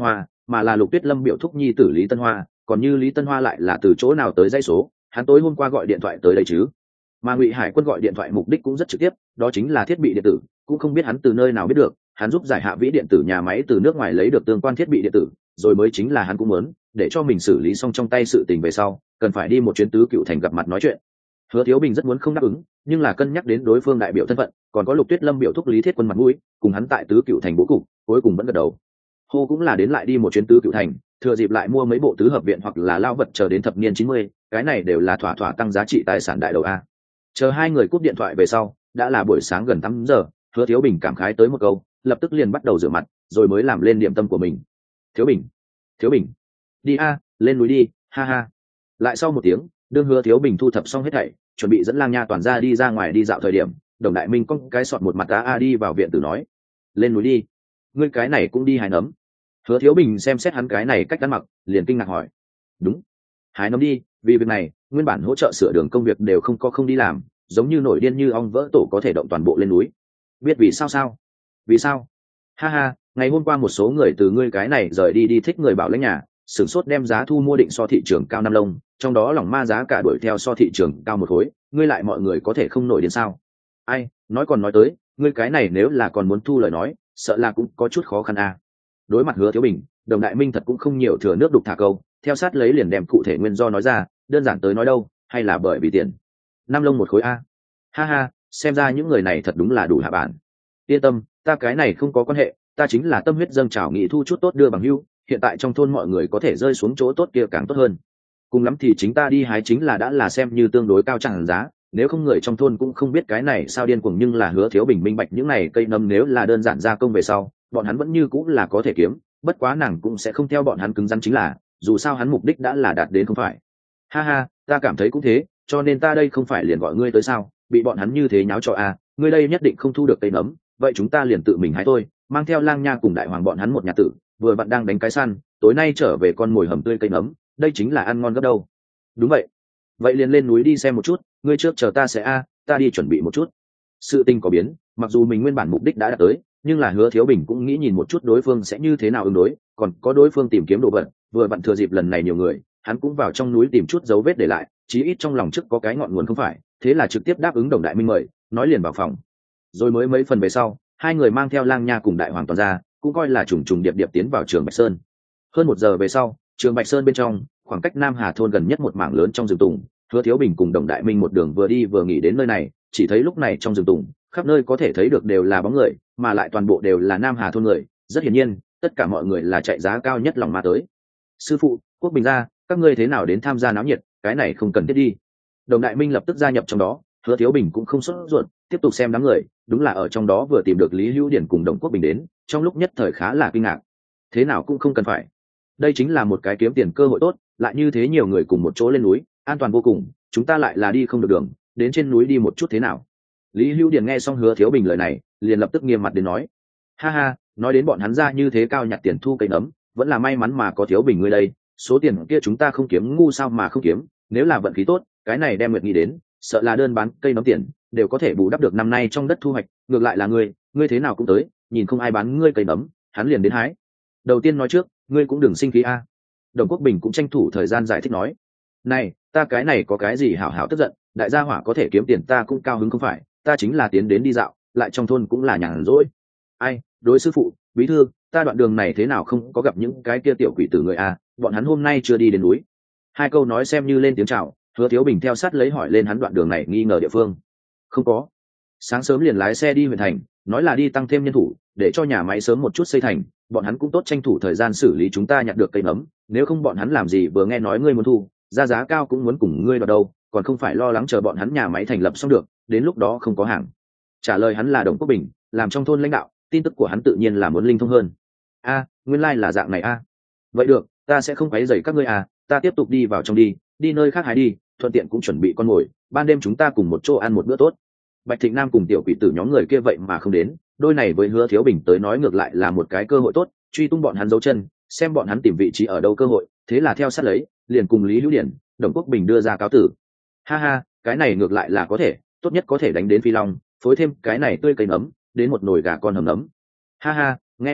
mà là Lục Tuyết Lâm biểu thúc nhi tử Lý Tân Hoa, còn như Lý Tân Hoa lại là từ chỗ nào tới dãy số, hắn tối hôm qua gọi điện thoại tới đây chứ. Mà Ngụy Hải Quân gọi điện thoại mục đích cũng rất trực tiếp, đó chính là thiết bị điện tử, cũng không biết hắn từ nơi nào biết được, hắn giúp Giải Hạ Vĩ điện tử nhà máy từ nước ngoài lấy được tương quan thiết bị điện tử, rồi mới chính là hắn cũng muốn để cho mình xử lý xong trong tay sự tình về sau, cần phải đi một chuyến Tứ Cựu Thành gặp mặt nói chuyện. Hứa Thiếu Bình rất muốn không đáp ứng, nhưng là cân nhắc đến đối phương đại biểu thân phận, còn có Lục Tuyết Lâm biểu thúc Lý Thiết Quân mặt mũi, cùng hắn tại Tứ Cựu Thành bố cục, cuối cùng vẫn gật đầu. Hô cũng là đến lại đi một chuyến Tứ Cựu Thành, thừa dịp lại mua mấy bộ tứ hợp viện hoặc là lao vật chờ đến thập niên 90, cái này đều là thỏa thỏa tăng giá trị tài sản đại đầu a. Chờ hai người cúp điện thoại về sau, đã là buổi sáng gần 8 giờ, Hứa Thiếu Bình cảm khái tới một câu, lập tức liền bắt đầu rửa mặt, rồi mới làm lên điểm tâm của mình. Thiếu Bình, đi a, lên núi đi, ha ha. Lại sau một tiếng, đương Hứa Thiếu Bình thu thập xong hết thảy, chuẩn bị dẫn Lang Nha toàn ra đi ra ngoài đi dạo thời điểm, Đồng Đại Minh con cái sọt một mặt a đi vào viện tử nói, lên núi đi. Ngươi cái này cũng đi hái nấm. Hứa Thiếu Bình xem xét hắn cái này cách ăn mặc, liền kinh ngạc hỏi, đúng, hái nấm đi, vì việc này nguyên bản hỗ trợ sửa đường công việc đều không đi làm, giống như nổi điên như ong vỡ tổ có thể động toàn bộ lên núi. Biết vì sao sao? Vì sao? Ha ha, ngày hôm qua một số người từ ngươi cái này rời đi thích người bảo lãnh nhà, sửng sốt đem giá thu mua định so thị trường cao năm lông, trong đó lỏng ma giá cả đuổi theo so thị trường cao một khối, ngươi lại mọi người có thể không nổi đến sao? Ai, nói còn nói tới, ngươi cái này nếu là còn muốn thu lời nói, sợ là cũng có chút khó khăn à. Đối mặt Hứa Thiếu Bình, Đồng Đại Minh thật cũng không nhiều thừa nước đục thả câu, theo sát lấy liền đem cụ thể nguyên do nói ra, đơn giản tới nói đâu, hay là bởi vì tiền. Năm lông một khối a. Ha ha, xem ra những người này thật đúng là đủ hạ bản. Yên tâm, ta cái này không có quan hệ, ta chính là tâm huyết dâng trào nghị thu chút tốt đưa bằng hữu, hiện tại trong thôn mọi người có thể rơi xuống chỗ tốt kia càng tốt hơn. Cùng lắm thì chính ta đi hái chính là đã là xem như tương đối cao chẳng giá, nếu không người trong thôn cũng không biết cái này sao điên cuồng, nhưng là Hứa Thiếu Bình minh bạch những này cây nấm nếu là đơn giản gia công về sau, bọn hắn vẫn như cũng là có thể kiếm, bất quá nàng cũng sẽ không theo bọn hắn cứng rắn, chính là dù sao hắn mục đích đã là đạt đến không phải. Ha ha, ta cảm thấy cũng thế, cho nên ta đây không phải liền gọi ngươi tới sao, bị bọn hắn như thế nháo cho a, ngươi đây nhất định không thu được cây nấm, vậy chúng ta liền tự mình hái thôi, mang theo Lang Nha cùng Đại Hoàng bọn hắn một nhà tử, vừa bạn đang đánh cái săn, tối nay trở về con mồi hầm tươi cây nấm, đây chính là ăn ngon gấp đâu. Đúng vậy, vậy liền lên núi đi xem một chút, ngươi trước chờ ta sẽ ta đi chuẩn bị một chút. Sự tình có biến, mặc dù mình nguyên bản mục đích đã đạt tới, nhưng là Hứa Thiếu Bình cũng nghĩ nhìn một chút đối phương sẽ như thế nào ứng đối, còn có đối phương tìm kiếm đồ vật, vừa vặn thừa dịp lần này nhiều người, hắn cũng vào trong núi tìm chút dấu vết để lại, chí ít trong lòng trước có cái ngọn nguồn không phải, thế là trực tiếp đáp ứng Đồng Đại Minh mời, nói liền vào phòng. Rồi mới mấy phần về sau, hai người mang theo Lang Nha cùng Đại Hoàng toàn ra, cũng coi là trùng trùng điệp điệp tiến vào Trường Bạch Sơn. Hơn 1 giờ về sau, Trường Bạch Sơn bên trong, khoảng cách Nam Hà thôn gần nhất một mảng lớn trong rừng tùng, Hứa Thiếu Bình cùng Đồng Đại Minh một đường vừa đi vừa nghỉ đến nơi này, chỉ thấy lúc này trong rừng tùng, khắp nơi có thể thấy được đều là bóng người, mà lại toàn bộ đều là Nam Hà thôn người, rất hiển nhiên, tất cả mọi người là chạy giá cao nhất lòng ma tới. Sư phụ, Quốc Bình gia, các ngươi thế nào đến tham gia náo nhiệt, cái này không cần thiết đi. Đồng Đại Minh lập tức gia nhập trong đó, Hứa Thiếu Bình cũng không sốt ruột, tiếp tục xem đám người, đúng là ở trong đó vừa tìm được Lý Hữu Điển cùng Đồng Quốc Bình đến, trong lúc nhất thời khá là kinh ngạc. Thế nào cũng không cần phải, đây chính là một cái kiếm tiền cơ hội tốt, lại như thế nhiều người cùng một chỗ lên núi, an toàn vô cùng, chúng ta lại là đi không được đường, đến trên núi đi một chút thế nào? Lý Hữu Điển nghe xong Hứa Thiếu Bình lời này, liền lập tức nghiêm mặt đến nói, ha ha, nói đến bọn hắn ra như thế cao nhặt tiền thu cây nấm, vẫn là may mắn mà có Thiếu Bình ngươi đây, số tiền kia chúng ta không kiếm ngu sao mà không kiếm, nếu là vận khí tốt, cái này đem Nguyệt nghĩ đến, sợ là đơn bán cây nấm tiền đều có thể bù đắp được năm nay trong đất thu hoạch, ngược lại là ngươi thế nào cũng tới, nhìn không ai bán ngươi cây nấm, hắn liền đến hái. Đầu tiên nói trước, ngươi cũng đừng sinh khí a. Đồng Quốc Bình cũng tranh thủ thời gian giải thích nói, này, ta cái này có cái gì hảo hảo tức giận, đại gia hỏa có thể kiếm tiền ta cũng cao hứng không phải, ta chính là tiến đến đi dạo, lại trong thôn cũng là nhàn rỗi. Ai, đối sư phụ, bí thư, ta đoạn đường này thế nào không có gặp những cái kia tiểu quỷ tử người a, bọn hắn hôm nay chưa đi đến núi. Hai câu nói xem như lên tiếng chào, Hứa Thiếu Bình theo sát lấy hỏi lên hắn đoạn đường này nghi ngờ địa phương. Không có. Sáng sớm liền lái xe đi huyện thành, nói là đi tăng thêm nhân thủ, để cho nhà máy sớm một chút xây thành, bọn hắn cũng tốt tranh thủ thời gian xử lý chúng ta nhặt được cây nấm, nếu không bọn hắn làm gì vừa nghe nói ngươi muốn thu, ra giá cao cũng muốn cùng ngươi vào đâu, còn không phải lo lắng chờ bọn hắn nhà máy thành lập xong được, đến lúc đó không có hàng. Trả lời hắn là Đồng Quốc Bình, làm trong thôn lãnh đạo, tin tức của hắn tự nhiên là muốn linh thông hơn. Nguyên lai là dạng này Vậy được, ta sẽ không quấy rầy các ngươi ta tiếp tục đi vào trong đi nơi khác hái đi, thuận tiện cũng chuẩn bị con mồi, ban đêm chúng ta cùng một chỗ ăn một bữa tốt. Bạch Thịnh Nam cùng tiểu quỷ tử nhóm người kia vậy mà không đến, đôi này với Hứa Thiếu Bình tới nói ngược lại là một cái cơ hội tốt, truy tung bọn hắn dấu chân, xem bọn hắn tìm vị trí ở đâu cơ hội, thế là theo sát lấy, liền cùng Lý Hữu Điển, Đồng Quốc Bình đưa ra cáo tử. Ha ha, cái này ngược lại là có thể, tốt nhất có thể đánh đến Phi Long, phối thêm cái này tươi cây nấm, đến một nồi gà con hầm nấm. Ha ha, nghe một chút,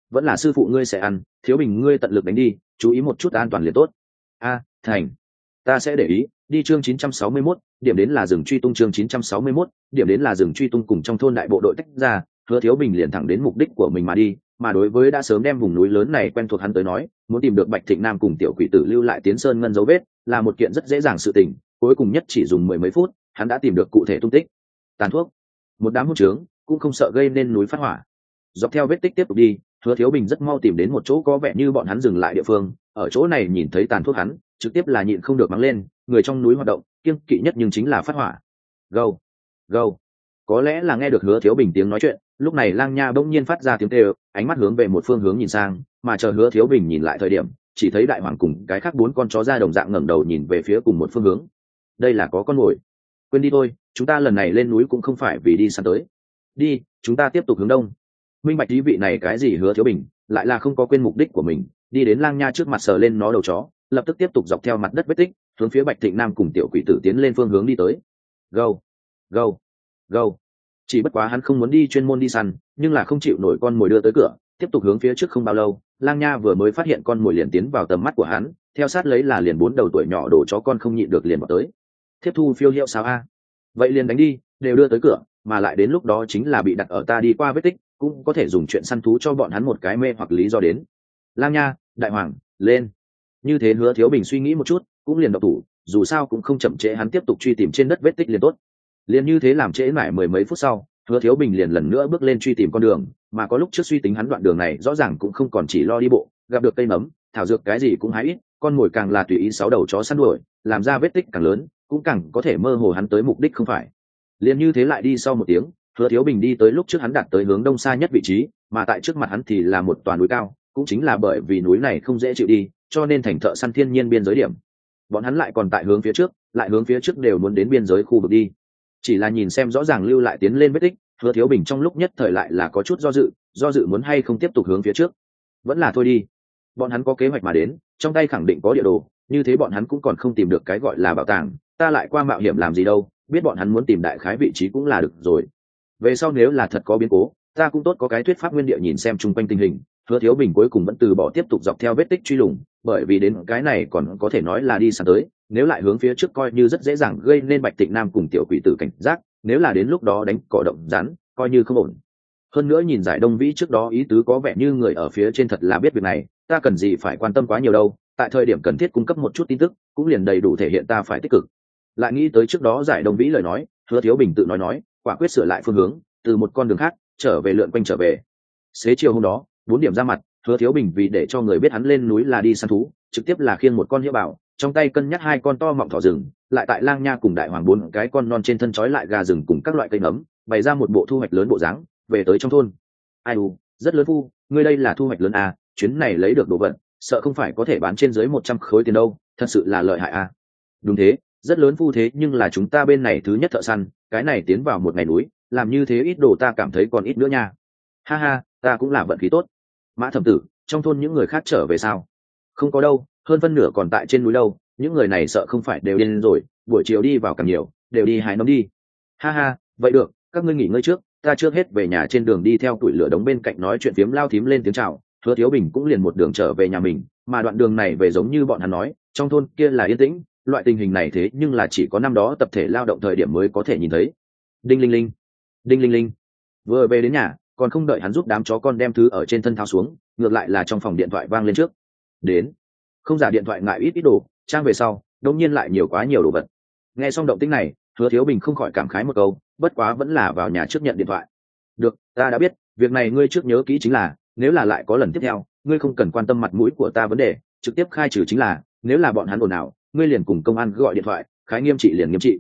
vẫn là sư phụ ngươi sẽ ăn, Thiếu Bình ngươi tận lực đánh đi, chú ý một chút an toàn liền tốt. Thành, ta sẽ để ý. Đi. Chương 961, điểm đến là rừng truy tung. Chương 961, điểm đến là rừng truy tung. Cùng trong thôn đại bộ đội tách ra, Hứa Thiếu Bình liền thẳng đến mục đích của mình mà đi. Mà đối với đã sớm đem vùng núi lớn này quen thuộc hắn tới nói, muốn tìm được Bạch Thịnh Nam cùng tiểu quỷ tử lưu lại Tiến Sơn ngân dấu vết là một kiện rất dễ dàng sự tình. Cuối cùng nhất chỉ dùng mười mấy phút, hắn đã tìm được cụ thể tung tích. Tàn thuốc, một đám hỗn trướng cũng không sợ gây nên núi phát hỏa. Dọc theo vết tích tiếp tục đi, Hứa Thiếu Bình rất mau tìm đến một chỗ có vẻ như bọn hắn dừng lại địa phương. Ở chỗ này nhìn thấy tàn thuốc hắn trực tiếp là nhịn không được mắng lên, người trong núi hoạt động kiêng kỵ nhất nhưng chính là phát hỏa. Gâu gâu, có lẽ là nghe được Hứa Thiếu Bình tiếng nói chuyện, lúc này Lang Nha bỗng nhiên phát ra tiếng kêu, ánh mắt hướng về một phương hướng nhìn sang, mà chờ Hứa Thiếu Bình nhìn lại thời điểm, chỉ thấy Đại Hoàng cùng cái khác 4 con chó ra đồng dạng ngẩng đầu nhìn về phía cùng một phương hướng. Đây là có con mồi. Quên đi thôi, chúng ta lần này lên núi cũng không phải vì đi săn tới. Đi, chúng ta tiếp tục hướng đông. Minh bạch ý vị này cái gì Hứa Thiếu Bình lại là không có quên mục đích của mình, đi đến Lang Nha trước mặt sờ lên nó đầu chó, lập tức tiếp tục dọc theo mặt đất vết tích hướng phía Bạch Thịnh Nam cùng tiểu quỷ tử tiến lên phương hướng đi tới. Gâu gâu gâu, chỉ bất quá hắn không muốn đi chuyên môn đi săn, nhưng là không chịu nổi con mồi đưa tới cửa, tiếp tục hướng phía trước không bao lâu, Lang Nha vừa mới phát hiện con mồi liền tiến vào tầm mắt của hắn, theo sát lấy là liền 4 đầu tuổi nhỏ đồ chó con không nhịn được liền vào tới. Tiếp thu phiêu hiệu sao a? Vậy liền đánh đi, đều đưa tới cửa, mà lại đến lúc đó chính là bị đặt ở ta đi qua vết tích, cũng có thể dùng chuyện săn thú cho bọn hắn một cái mê hoặc lý do đến. Lang Nha, Đại Hoàng, lên. Như thế Hứa Thiếu Bình suy nghĩ một chút, cũng liền động thủ, dù sao cũng không chậm trễ hắn tiếp tục truy tìm trên đất vết tích liền tốt. Liền như thế làm trễ mãi mười mấy phút sau, Hứa Thiếu Bình liền lần nữa bước lên truy tìm con đường, mà có lúc trước suy tính hắn đoạn đường này rõ ràng cũng không còn chỉ lo đi bộ, gặp được cây nấm, thảo dược cái gì cũng hái ít, con mồi càng là tùy ý 6 đầu chó săn đuổi, làm ra vết tích càng lớn, cũng càng có thể mơ hồ hắn tới mục đích không phải. Liền như thế lại đi sau 1 tiếng, Hứa Thiếu Bình đi tới lúc trước hắn đạt tới hướng đông xa nhất vị trí, mà tại trước mặt hắn thì là một tòa núi cao, cũng chính là bởi vì núi này không dễ chịu đi, cho nên thành thợ săn thiên nhiên biên giới điểm. Bọn hắn lại còn tại hướng phía trước, lại hướng phía trước đều muốn đến biên giới khu vực đi. Chỉ là nhìn xem rõ ràng lưu lại tiến lên vết tích, Hứa Thiếu Bình trong lúc nhất thời lại là có chút do dự muốn hay không tiếp tục hướng phía trước. Vẫn là thôi đi. Bọn hắn có kế hoạch mà đến, trong tay khẳng định có địa đồ, như thế bọn hắn cũng còn không tìm được cái gọi là bảo tàng, ta lại qua mạo hiểm làm gì đâu, biết bọn hắn muốn tìm đại khái vị trí cũng là được rồi. Về sau nếu là thật có biến cố, ta cũng tốt có cái thuyết pháp nguyên địa nhìn xem chung quanh tình hình. Hứa Thiếu Bình cuối cùng vẫn từ bỏ tiếp tục dọc theo vết tích truy lùng, bởi vì đến cái này còn có thể nói là đi săn tới, nếu lại hướng phía trước coi như rất dễ dàng gây nên Bạch Tịnh Nam cùng tiểu quỷ tử cảnh giác, nếu là đến lúc đó đánh cỏ động rắn, coi như không ổn. Hơn nữa nhìn Giải Đông Vĩ trước đó ý tứ có vẻ như người ở phía trên thật là biết việc này, ta cần gì phải quan tâm quá nhiều đâu, tại thời điểm cần thiết cung cấp một chút tin tức, cũng liền đầy đủ thể hiện ta phải tích cực. Lại nghĩ tới trước đó Giải Đông Vĩ lời nói, Hứa Thiếu Bình tự nói, quả quyết sửa lại phương hướng, từ một con đường khác trở về lượn quanh trở về. Xế chiều hôm đó, 4 điểm ra mặt, Hứa Thiếu Bình vì để cho người biết hắn lên núi là đi săn thú, trực tiếp là khiêng một con hiễu bảo, trong tay cân nhắc 2 con to mọng thỏ rừng, lại tại Lang Nha cùng Đại Hoàng 4 cái con non trên thân trói lại gà rừng cùng các loại cây nấm, bày ra một bộ thu hoạch lớn bộ dáng, về tới trong thôn. Ai u, rất lớn phu, ngươi đây là thu hoạch lớn à, chuyến này lấy được đồ vật, sợ không phải có thể bán trên dưới 100 khối tiền đâu, thật sự là lợi hại à. Đúng thế, rất lớn phu thế nhưng là chúng ta bên này thứ nhất thợ săn, cái này tiến vào một ngày núi, làm như thế ít đồ ta cảm thấy còn ít nữa nha. Ha ha, ta cũng là vận khí tốt. Mã Thẩm Tử, trong thôn những người khác trở về sao? Không có đâu, hơn phân nửa còn tại trên núi đâu, những người này sợ không phải đều điên rồi, buổi chiều đi vào càng nhiều, đều đi hái nấm đi. Ha ha, vậy được, các ngươi nghỉ ngơi trước, ta trước hết về nhà. Trên đường đi theo tuổi lửa đống bên cạnh nói chuyện phiếm lao thím lên tiếng chào, Hứa Thiếu Bình cũng liền một đường trở về nhà mình, mà đoạn đường này về giống như bọn hắn nói, trong thôn kia là yên tĩnh, loại tình hình này thế nhưng là chỉ có năm đó tập thể lao động thời điểm mới có thể nhìn thấy. Đinh linh linh, đinh linh linh. Vừa về đến nhà, còn không đợi hắn giúp đám chó con đem thứ ở trên thân tháo xuống, ngược lại là trong phòng điện thoại vang lên trước. Đến. Không giả điện thoại ngại ít đồ, trang về sau, đống nhiên lại nhiều quá nhiều đồ vật. Nghe xong động tĩnh này, Hứa Thiếu Bình không khỏi cảm khái một câu, bất quá vẫn là vào nhà trước nhận điện thoại. Được, ta đã biết, việc này ngươi trước nhớ kỹ chính là, nếu là lại có lần tiếp theo, ngươi không cần quan tâm mặt mũi của ta vấn đề, trực tiếp khai trừ chính là, nếu là bọn hắn ồn ào, ngươi liền cùng công an gọi điện thoại, khái nghiêm trị liền nghiêm trị.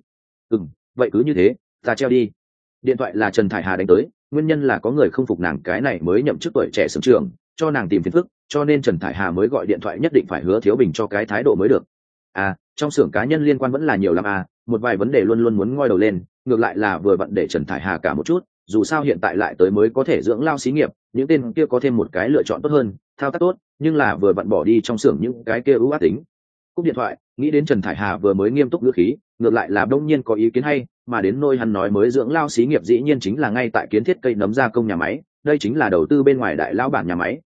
Vậy cứ như thế, ta treo đi. Điện thoại là Trần Thải Hà đánh tới, nguyên nhân là có người không phục nàng cái này mới nhậm chức tuổi trẻ sớm trường, cho nàng tìm phiền phức, cho nên Trần Thải Hà mới gọi điện thoại nhất định phải Hứa Thiếu Bình cho cái thái độ mới được. Trong xưởng cá nhân liên quan vẫn là nhiều lắm một vài vấn đề luôn luôn muốn ngoi đầu lên, ngược lại là vừa vặn để Trần Thải Hà cả một chút, dù sao hiện tại lại tới mới có thể dưỡng lao xí nghiệp, những tên kia có thêm một cái lựa chọn tốt hơn, thao tác tốt, nhưng là vừa vặn bỏ đi trong xưởng những cái kia ưu ác tính. Cúp điện thoại, nghĩ đến Trần Thải Hà vừa mới nghiêm túc ngữ khí, ngược lại là đông nhiên có ý kiến hay, mà đến nôi hắn nói mới dưỡng lao xí nghiệp dĩ nhiên chính là ngay tại kiến thiết cây nấm gia công nhà máy, đây chính là đầu tư bên ngoài đại lão bản nhà máy,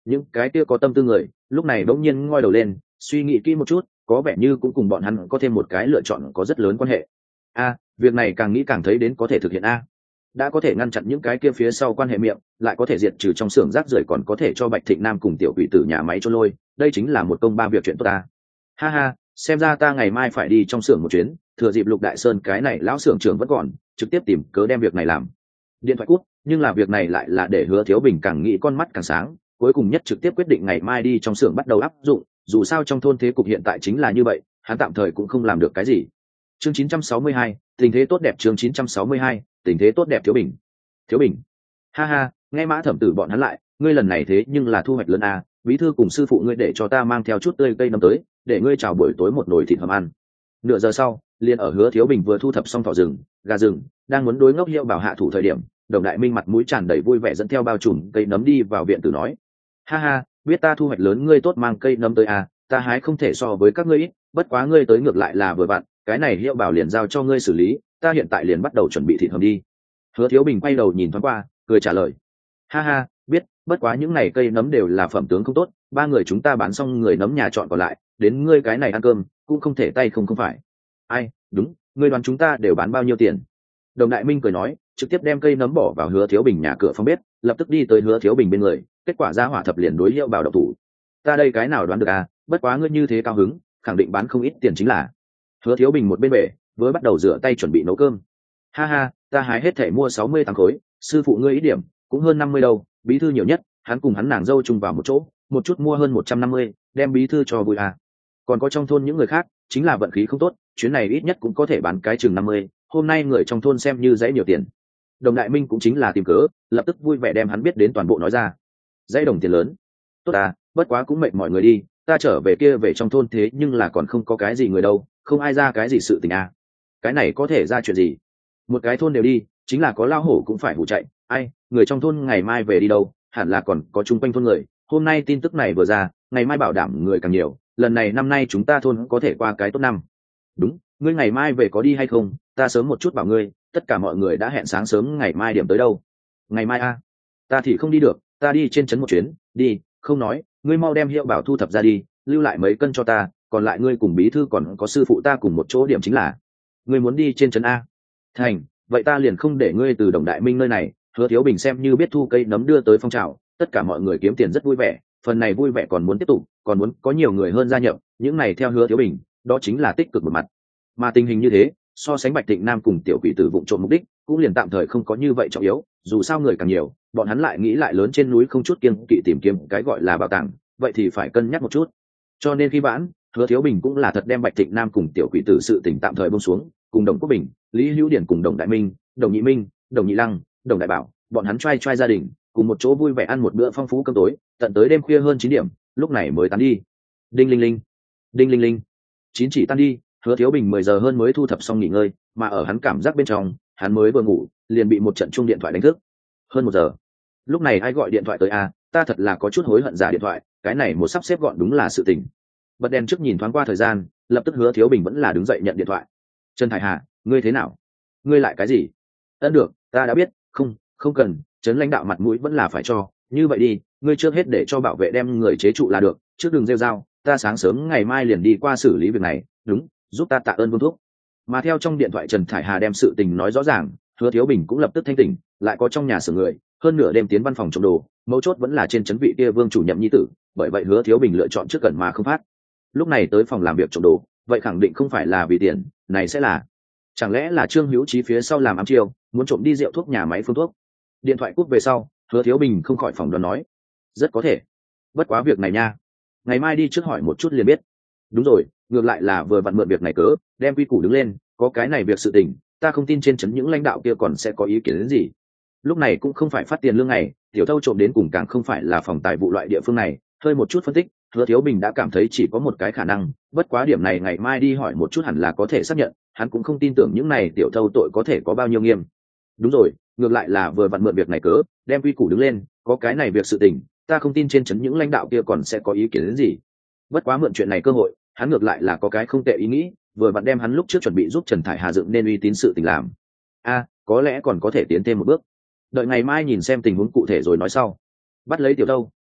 những cái kia có tâm tư người lúc này bỗng nhiên ngoi đầu lên, suy nghĩ kỹ một chút, có vẻ như cũng cùng bọn hắn có thêm một cái lựa chọn có rất lớn quan hệ. Việc này càng nghĩ càng thấy đến có thể thực hiện đã có thể ngăn chặn những cái kia phía sau quan hệ miệng, lại có thể diệt trừ trong xưởng rác rưởi, còn có thể cho Bạch Thịnh Nam cùng tiểu quỷ tử nhà máy trôn lôi, đây chính là một công ba việc chuyện tốt ta. Ha ha, xem ra ta ngày mai phải đi trong xưởng một chuyến, thừa dịp Lục Đại Sơn cái này lão xưởng trưởng vẫn còn, trực tiếp tìm cớ đem việc này làm. Điện thoại cút, nhưng là việc này lại là để Hứa Thiếu Bình càng nghĩ con mắt càng sáng, cuối cùng nhất trực tiếp quyết định ngày mai đi trong xưởng bắt đầu áp dụng, dù sao trong thôn thế cục hiện tại chính là như vậy, hắn tạm thời cũng không làm được cái gì. Chương 962, tình thế tốt đẹp. Chương 962, tình thế tốt đẹp. Thiếu Bình, ha ha, nghe Mã Thẩm Tử bọn hắn lại, ngươi lần này thế nhưng là thu hoạch lớn bí thư cùng sư phụ ngươi để cho ta mang theo chút tươi cây nấm tới, để ngươi chào buổi tối một nồi thịt hầm ăn. Nửa giờ sau, liền ở Hứa Thiếu Bình vừa thu thập xong thỏ rừng, gà rừng, đang muốn đối ngốc Hiệu Bảo hạ thủ thời điểm, Đồng Đại Minh mặt mũi tràn đầy vui vẻ dẫn theo bao trùm cây nấm đi vào viện tử nói: ha ha, biết ta thu hoạch lớn, ngươi tốt mang cây nấm tới ta hái không thể so với các ngươi ít, bất quá ngươi tới ngược lại là vừa vặn, cái này Hiệu Bảo liền giao cho ngươi xử lý, ta hiện tại liền bắt đầu chuẩn bị thịt hầm đi. Hứa Thiếu Bình quay đầu nhìn thoáng qua, cười trả lời: ha ha, biết, bất quá những này cây nấm đều là phẩm tướng không tốt, ba người chúng ta bán xong người nấm nhà chọn còn lại, đến ngươi cái này ăn cơm cũng không thể tay không phải. Ai, đúng, ngươi đoán chúng ta đều bán bao nhiêu tiền? Đồng Đại Minh cười nói, trực tiếp đem cây nấm bỏ vào Hứa Thiếu Bình nhà cửa phòng bếp, lập tức đi tới Hứa Thiếu Bình bên người, kết quả ra hỏa thập liền đối Hiệu Bảo độc thủ. Ta đây cái nào đoán được bất quá ngươi như thế cao hứng, khẳng định bán không ít tiền chính là. Hứa Thiếu Bình một bên bể, với bắt đầu rửa tay chuẩn bị nấu cơm. Ha ha, ta hái hết thể mua 68 khối, sư phụ ngươi ít điểm, cũng hơn 50 đâu, bí thư nhiều nhất, hắn cùng hắn nàng dâu chung vào một chỗ, một chút mua hơn 150, đem bí thư cho vui Còn có trong thôn những người khác, chính là vận khí không tốt, chuyến này ít nhất cũng có thể bán cái chừng 50, hôm nay người trong thôn xem như dãy nhiều tiền. Đồng Đại Minh cũng chính là tìm cớ, lập tức vui vẻ đem hắn biết đến toàn bộ nói ra. Dãy đồng tiền lớn. Tốt bất quá cũng mệt mọi người đi, ta trở về kia về trong thôn thế nhưng là còn không có cái gì người đâu, không ai ra cái gì sự tình Cái này có thể ra chuyện gì? Một cái thôn đều đi, chính là có lao hổ cũng phải hủ chạy, người trong thôn ngày mai về đi đâu, hẳn là còn có chung quanh thôn người, hôm nay tin tức này vừa ra, ngày mai bảo đảm người càng nhiều, lần này năm nay chúng ta thôn có thể qua cái tốt năm. Đúng, ngươi ngày mai về có đi hay không? Ta sớm một chút bảo ngươi, tất cả mọi người đã hẹn sáng sớm ngày mai điểm tới đâu. Ngày mai ta thì không đi được, ta đi trên trấn một chuyến, đi, không nói, ngươi mau đem Hiệu Bảo thu thập ra đi, lưu lại mấy cân cho ta, còn lại ngươi cùng bí thư còn có sư phụ ta cùng một chỗ điểm chính là. Ngươi muốn đi trên trấn Thành, vậy ta liền không để ngươi từ Đồng Đại Minh nơi này. Hứa Thiếu Bình xem như biết thu cây nấm đưa tới phong trào, tất cả mọi người kiếm tiền rất vui vẻ, phần này vui vẻ còn muốn tiếp tục, còn muốn có nhiều người hơn gia nhập, những này theo Hứa Thiếu Bình, đó chính là tích cực một mặt. Mà tình hình như thế, so sánh Bạch Thịnh Nam cùng tiểu quỷ tử vụng trộm mục đích, cũng liền tạm thời không có như vậy trọng yếu, dù sao người càng nhiều, bọn hắn lại nghĩ lại lớn trên núi không chút kiêng kỵ tìm kiếm cái gọi là bảo tàng, vậy thì phải cân nhắc một chút. Cho nên khi vãn, Hứa Thiếu Bình cũng là thật đem Bạch Thịnh Nam cùng tiểu quỷ tử sự tình tạm thời buông xuống, cùng Đồng Quốc Bình, Lý Hữu Điển cùng Đồng Đại Minh, Đồng Nhị Minh, Đồng Nhị Lăng, Đồng Đại Bảo, bọn hắn trai gia đình, cùng một chỗ vui vẻ ăn một bữa phong phú cơm tối, tận tới đêm khuya hơn 9 điểm, lúc này mới tán đi. Đinh linh linh, đinh linh linh, 9 chỉ tan đi. Hứa Thiếu Bình 10 giờ hơn mới thu thập xong nghỉ ngơi, mà ở hắn cảm giác bên trong, hắn mới vừa ngủ, liền bị một trận chuông điện thoại đánh thức. Hơn 1 giờ. Lúc này ai gọi điện thoại tới ta thật là có chút hối hận giả điện thoại, cái này một sắp xếp gọn đúng là sự tình. Bật đèn trước nhìn thoáng qua thời gian, lập tức Hứa Thiếu Bình vẫn là đứng dậy nhận điện thoại. Trần Thải Hà, ngươi thế nào? Ngươi lại cái gì? Được, ta đã biết, không cần, trấn lãnh đạo mặt mũi vẫn là phải cho, như vậy đi, ngươi trước hết để cho bảo vệ đem người chế trụ là được, trước đường rêu rao, ta sáng sớm ngày mai liền đi qua xử lý việc này, đúng, giúp ta tạ ơn Vương Thúc. Mà theo trong điện thoại Trần Thải Hà đem sự tình nói rõ ràng, Hứa Thiếu Bình cũng lập tức thanh tỉnh, lại có trong nhà xưởng người, hơn nửa đêm tiến văn phòng trộm đồ, mấu chốt vẫn là trên trấn vị kia Vương chủ nhậm nhi tử, bởi vậy Hứa Thiếu Bình lựa chọn trước gần mà không phát. Lúc này tới phòng làm việc trộm đồ, vậy khẳng định không phải là vì tiền, này sẽ là, chẳng lẽ là Trương Hữu Chí phía sau làm ám chiêu, muốn trộm đi rượu thuốc nhà máy Phương Thuốc. Điện thoại cúp về sau, Hứa Thiếu Bình không khỏi phỏng đoán nói, rất có thể, bất quá việc này nha, ngày mai đi trước hỏi một chút liền biết. Đúng rồi, ngược lại là vừa vặn mượn việc này cớ, đem quy củ đứng lên, có cái này việc sự tình, ta không tin trên trấn những lãnh đạo kia còn sẽ có ý kiến đến gì. Lúc này cũng không phải phát tiền lương ngày, tiểu thâu trộm đến cùng càng không phải là phòng tài vụ loại địa phương này, hơi một chút phân tích, Hứa Thiếu Bình đã cảm thấy chỉ có một cái khả năng, bất quá điểm này ngày mai đi hỏi một chút hẳn là có thể xác nhận, hắn cũng không tin tưởng những này tiểu thâu tội có thể có bao nhiêu nghiêm. Đúng rồi, ngược lại là vừa vặn mượn việc này cớ, đem quy củ đứng lên, có cái này việc sự tình, ta không tin trên trấn những lãnh đạo kia còn sẽ có ý kiến đến gì. Bất quá mượn chuyện này cơ hội, hắn ngược lại là có cái không tệ ý nghĩ, vừa vặn đem hắn lúc trước chuẩn bị giúp Trần Thải Hà dựng nên uy tín sự tình làm. Có lẽ còn có thể tiến thêm một bước. Đợi ngày mai nhìn xem tình huống cụ thể rồi nói sau. Bắt lấy tiểu thâu,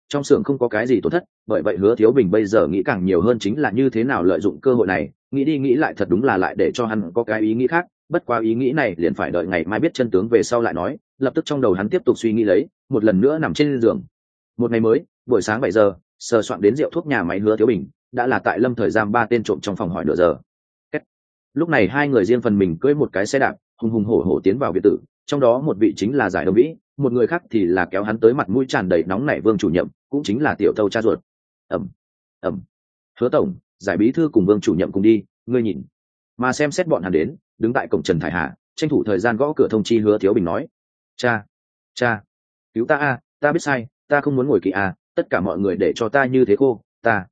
trong xưởng không có cái gì tổn thất, bởi vậy Hứa Thiếu Bình bây giờ nghĩ càng nhiều hơn chính là như thế nào lợi dụng cơ hội này, nghĩ đi nghĩ lại thật đúng là lại để cho hắn có cái ý nghĩ khác, bất quá ý nghĩ này liền phải đợi ngày mai biết chân tướng về sau lại nói, lập tức trong đầu hắn tiếp tục suy nghĩ lấy, một lần nữa nằm trên giường. Một ngày mới, buổi sáng 7 giờ, sờ soạn đến rượu thuốc nhà máy Hứa Thiếu Bình, đã là tại Lâm Thời giam 3 tên trộm trong phòng hỏi nửa giờ. Lúc này hai người riêng phần mình cưỡi một cái xe đạp, hùng hùng hổ hổ tiến vào biệt tử, trong đó một vị chính là Giải Đông Vĩ, một người khác thì là kéo hắn tới mặt mũi tràn đầy nóng nảy Vương chủ nhiệm, cũng chính là tiểu thâu cha ruột. ẩm ẩm Hứa tổng, Giải bí thư cùng Vương chủ nhiệm cùng đi, ngươi nhìn. Mà xem xét bọn hắn đến, đứng tại cổng Trần Thải Hà, tranh thủ thời gian gõ cửa thông chi Hứa Thiếu Bình nói: cha cha cứu ta a, ta biết sai, ta không muốn ngồi kỵ a, tất cả mọi người để cho ta như thế cô,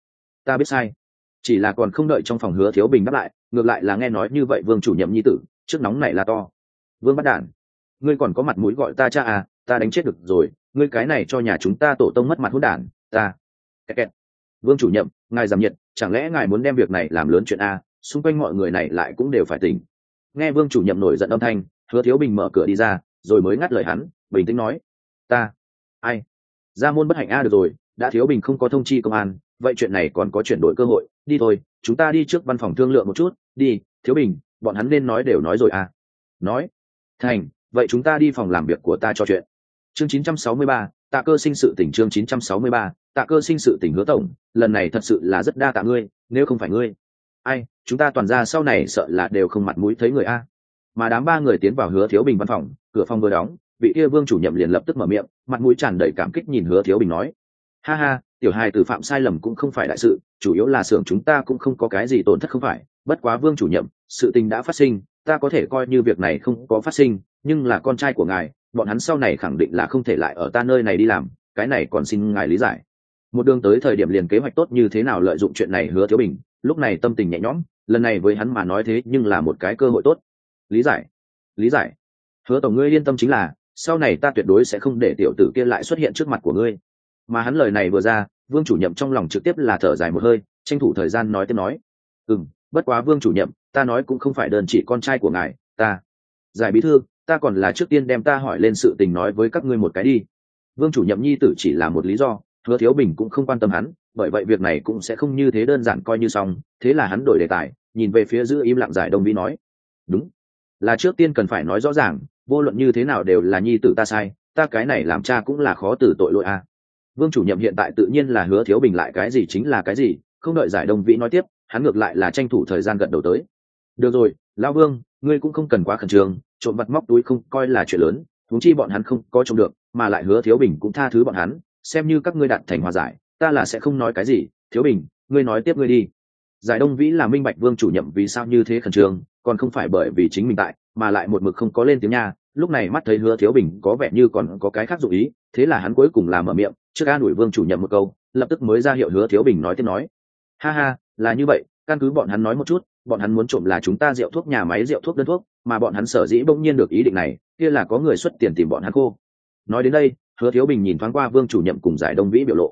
ta biết sai. Chỉ là còn không đợi trong phòng Hứa Thiếu Bình đáp lại, ngược lại là nghe nói như vậy Vương chủ nhiệm nhi tử trước nóng này là to: Vương bắt đản, ngươi còn có mặt mũi gọi ta cha à, ta đánh chết được rồi, ngươi cái này cho nhà chúng ta tổ tông mất mặt hỗn đản, ta. Kẹt. Vương chủ nhiệm, ngài giảm nhiệt, chẳng lẽ ngài muốn đem việc này làm lớn chuyện a? Xung quanh mọi người này lại cũng đều phải tỉnh. Nghe Vương chủ nhiệm nổi giận âm thanh, Hứa Thiếu Bình mở cửa đi ra, rồi mới ngắt lời hắn, bình tĩnh nói: ta. Ai? Ra môn bất hạnh a, được rồi, đã Thiếu Bình không có thông chi công an, vậy chuyện này còn có chuyển đổi cơ hội, đi thôi, chúng ta đi trước văn phòng thương lượng một chút, đi, Thiếu Bình, bọn hắn nên nói đều nói rồi à. Nói. Thành, vậy chúng ta đi phòng làm việc của ta trò chuyện. Chương 963, Tạ Cơ sinh sự tỉnh. Chương 963, Tạ Cơ sinh sự tỉnh. Hứa tổng, lần này thật sự là rất đa tạ ngươi, nếu không phải ngươi, ai, chúng ta toàn ra sau này sợ là đều không mặt mũi thấy người a. Mà đám ba người tiến vào Hứa Thiếu Bình văn phòng, cửa phòng vừa đóng, vị kia Vương chủ nhiệm liền lập tức mở miệng, mặt mũi tràn đầy cảm kích nhìn Hứa Thiếu Bình nói: ha ha, tiểu hài tử phạm sai lầm cũng không phải đại sự, chủ yếu là xưởng chúng ta cũng không có cái gì tổn thất không phải, bất quá Vương chủ nhiệm, sự tình đã phát sinh, ta có thể coi như việc này không có phát sinh, nhưng là con trai của ngài, bọn hắn sau này khẳng định là không thể lại ở ta nơi này đi làm, cái này còn xin ngài lý giải. Một đường tới thời điểm liền kế hoạch tốt như thế nào lợi dụng chuyện này Hứa Thiếu Bình lúc này tâm tình nhẹ nhõm, lần này với hắn mà nói thế nhưng là một cái cơ hội tốt. Lý giải. Hứa tổng ngươi yên tâm, chính là sau này ta tuyệt đối sẽ không để tiểu tử kia lại xuất hiện trước mặt của ngươi. Mà hắn lời này vừa ra, Vương chủ nhiệm trong lòng trực tiếp là thở dài một hơi, tranh thủ thời gian nói tiếp nói: bất quá Vương chủ nhiệm, ta nói cũng không phải đơn chỉ con trai của ngài, ta. Giải bí thư, ta còn là trước tiên đem ta hỏi lên sự tình nói với các ngươi một cái đi. Vương chủ nhiệm nhi tử chỉ là một lý do, Hứa Thiếu Bình cũng không quan tâm hắn, bởi vậy việc này cũng sẽ không như thế đơn giản coi như xong, thế là hắn đổi đề tài, nhìn về phía giữ im lặng Giải Đông Vĩ nói: đúng, là trước tiên cần phải nói rõ ràng, vô luận như thế nào đều là nhi tử ta sai, ta cái này làm cha cũng là khó từ tội lỗi a. Vương chủ nhiệm hiện tại tự nhiên là Hứa Thiếu Bình lại cái gì chính là cái gì, không đợi Giải Đông Vĩ nói tiếp, hắn ngược lại là tranh thủ thời gian gật đầu tới: được rồi, lão Vương, ngươi cũng không cần quá khẩn trương, trộm vặt móc túi không coi là chuyện lớn, huống chi bọn hắn không có trộm được, mà lại Hứa Thiếu Bình cũng tha thứ bọn hắn, xem như các ngươi đạt thành hòa giải, ta là sẽ không nói cái gì. Thiếu Bình, ngươi nói tiếp ngươi đi. Giải Đông Vĩ là minh bạch Vương chủ nhiệm vì sao như thế khẩn trương, còn không phải bởi vì chính mình tại, mà lại một mực không có lên tiếng nha. Lúc này mắt thấy Hứa Thiếu Bình có vẻ như còn có cái khác dụng ý, thế là hắn cuối cùng là mở miệng, trước an ủi Vương chủ nhiệm một câu, lập tức mới ra hiệu Hứa Thiếu Bình nói tiếp nói: ha ha, là như vậy, căn cứ bọn hắn nói một chút, bọn hắn muốn trộm là chúng ta rượu thuốc nhà máy rượu thuốc đơn thuốc, mà bọn hắn sở dĩ bỗng nhiên được ý định này, kia là có người xuất tiền tìm bọn hắn cô. Nói đến đây, Hứa Thiếu Bình nhìn thoáng qua Vương chủ nhiệm cùng Giải Đông Vĩ biểu lộ.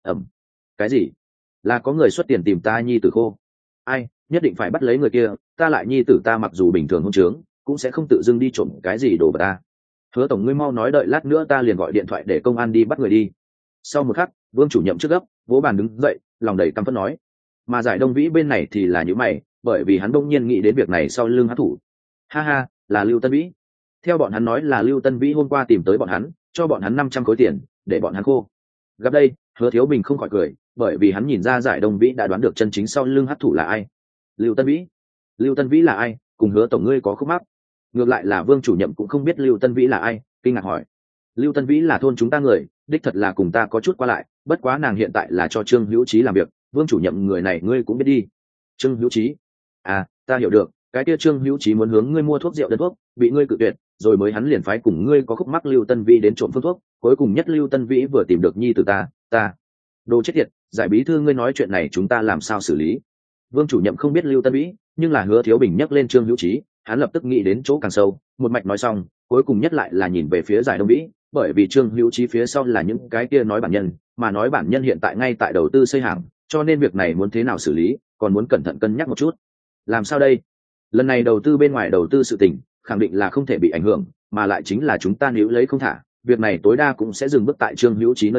Cái gì? Là có người xuất tiền tìm ta nhi tử khô? Ai, nhất định phải bắt lấy người kia, ta lại nhi tử ta mặc dù bình thường hôn trướng, cũng sẽ không tự dưng đi trộm cái gì đồ vật ta. Hứa tổng ngươi mau nói, đợi lát nữa ta liền gọi điện thoại để công an đi bắt người đi. Sau một khắc, Vương chủ nhiệm trước gấp vỗ bàn đứng dậy, lòng đầy căm phẫn nói. Mà Giải Đông Vĩ bên này thì là những mày, bởi vì hắn đông nhiên nghĩ đến việc này sau lưng hát thủ. Ha ha, là Lưu Tân Vĩ. Theo bọn hắn nói là Lưu Tân Vĩ hôm qua tìm tới bọn hắn, cho bọn hắn 500 khối tiền để bọn hắn khô. Gặp đây, Hứa Thiếu Bình không khỏi cười, bởi vì hắn nhìn ra Giải Đông Vĩ đã đoán được chân chính sau lưng hát thủ là ai. Lưu Tân Vĩ là ai? Cùng Hứa tổng ngươi có khúc mắc? Ngược lại là Vương chủ nhiệm cũng không biết Lưu Tân Vĩ là ai, kinh ngạc hỏi. Lưu Tân Vĩ là thôn chúng ta người, đích thật là cùng ta có chút qua lại, bất quá nàng hiện tại là cho Trương Hữu Chí làm việc. Vương chủ nhiệm người này ngươi cũng biết đi. Trương Hữu Chí? À, ta hiểu được, cái kia Trương Hữu Chí muốn hướng ngươi mua thuốc rượu đơn thuốc, bị ngươi cự tuyệt, rồi mới hắn liền phái cùng ngươi có khúc mắc Lưu Tân Vĩ đến trộm phương thuốc, cuối cùng nhất Lưu Tân Vĩ vừa tìm được nhi từ ta. Đồ chết tiệt, Giải bí thư ngươi nói chuyện này chúng ta làm sao xử lý? Vương chủ nhiệm không biết Lưu Tân Vĩ, nhưng là Hứa Thiếu Bình nhắc lên Trương Hữu Chí, hắn lập tức nghĩ đến chỗ càng sâu, một mạch nói xong, cuối cùng nhất lại là nhìn về phía Giải Đông Vĩ, bởi vì Trương Hữu Chí phía sau là những cái kia nói bản nhân, mà nói bản nhân hiện tại ngay tại đầu tư xây hàng, cho nên việc này muốn thế nào xử lý, còn muốn cẩn thận cân nhắc một chút. Làm sao đây? Lần này đầu tư bên ngoài đầu tư sự tình, khẳng định là không thể bị ảnh hưởng, mà lại chính là chúng ta níu lấy không thả, việc này tối đa cũng sẽ dừng bước tại Trương Hữu Chí nơi đó,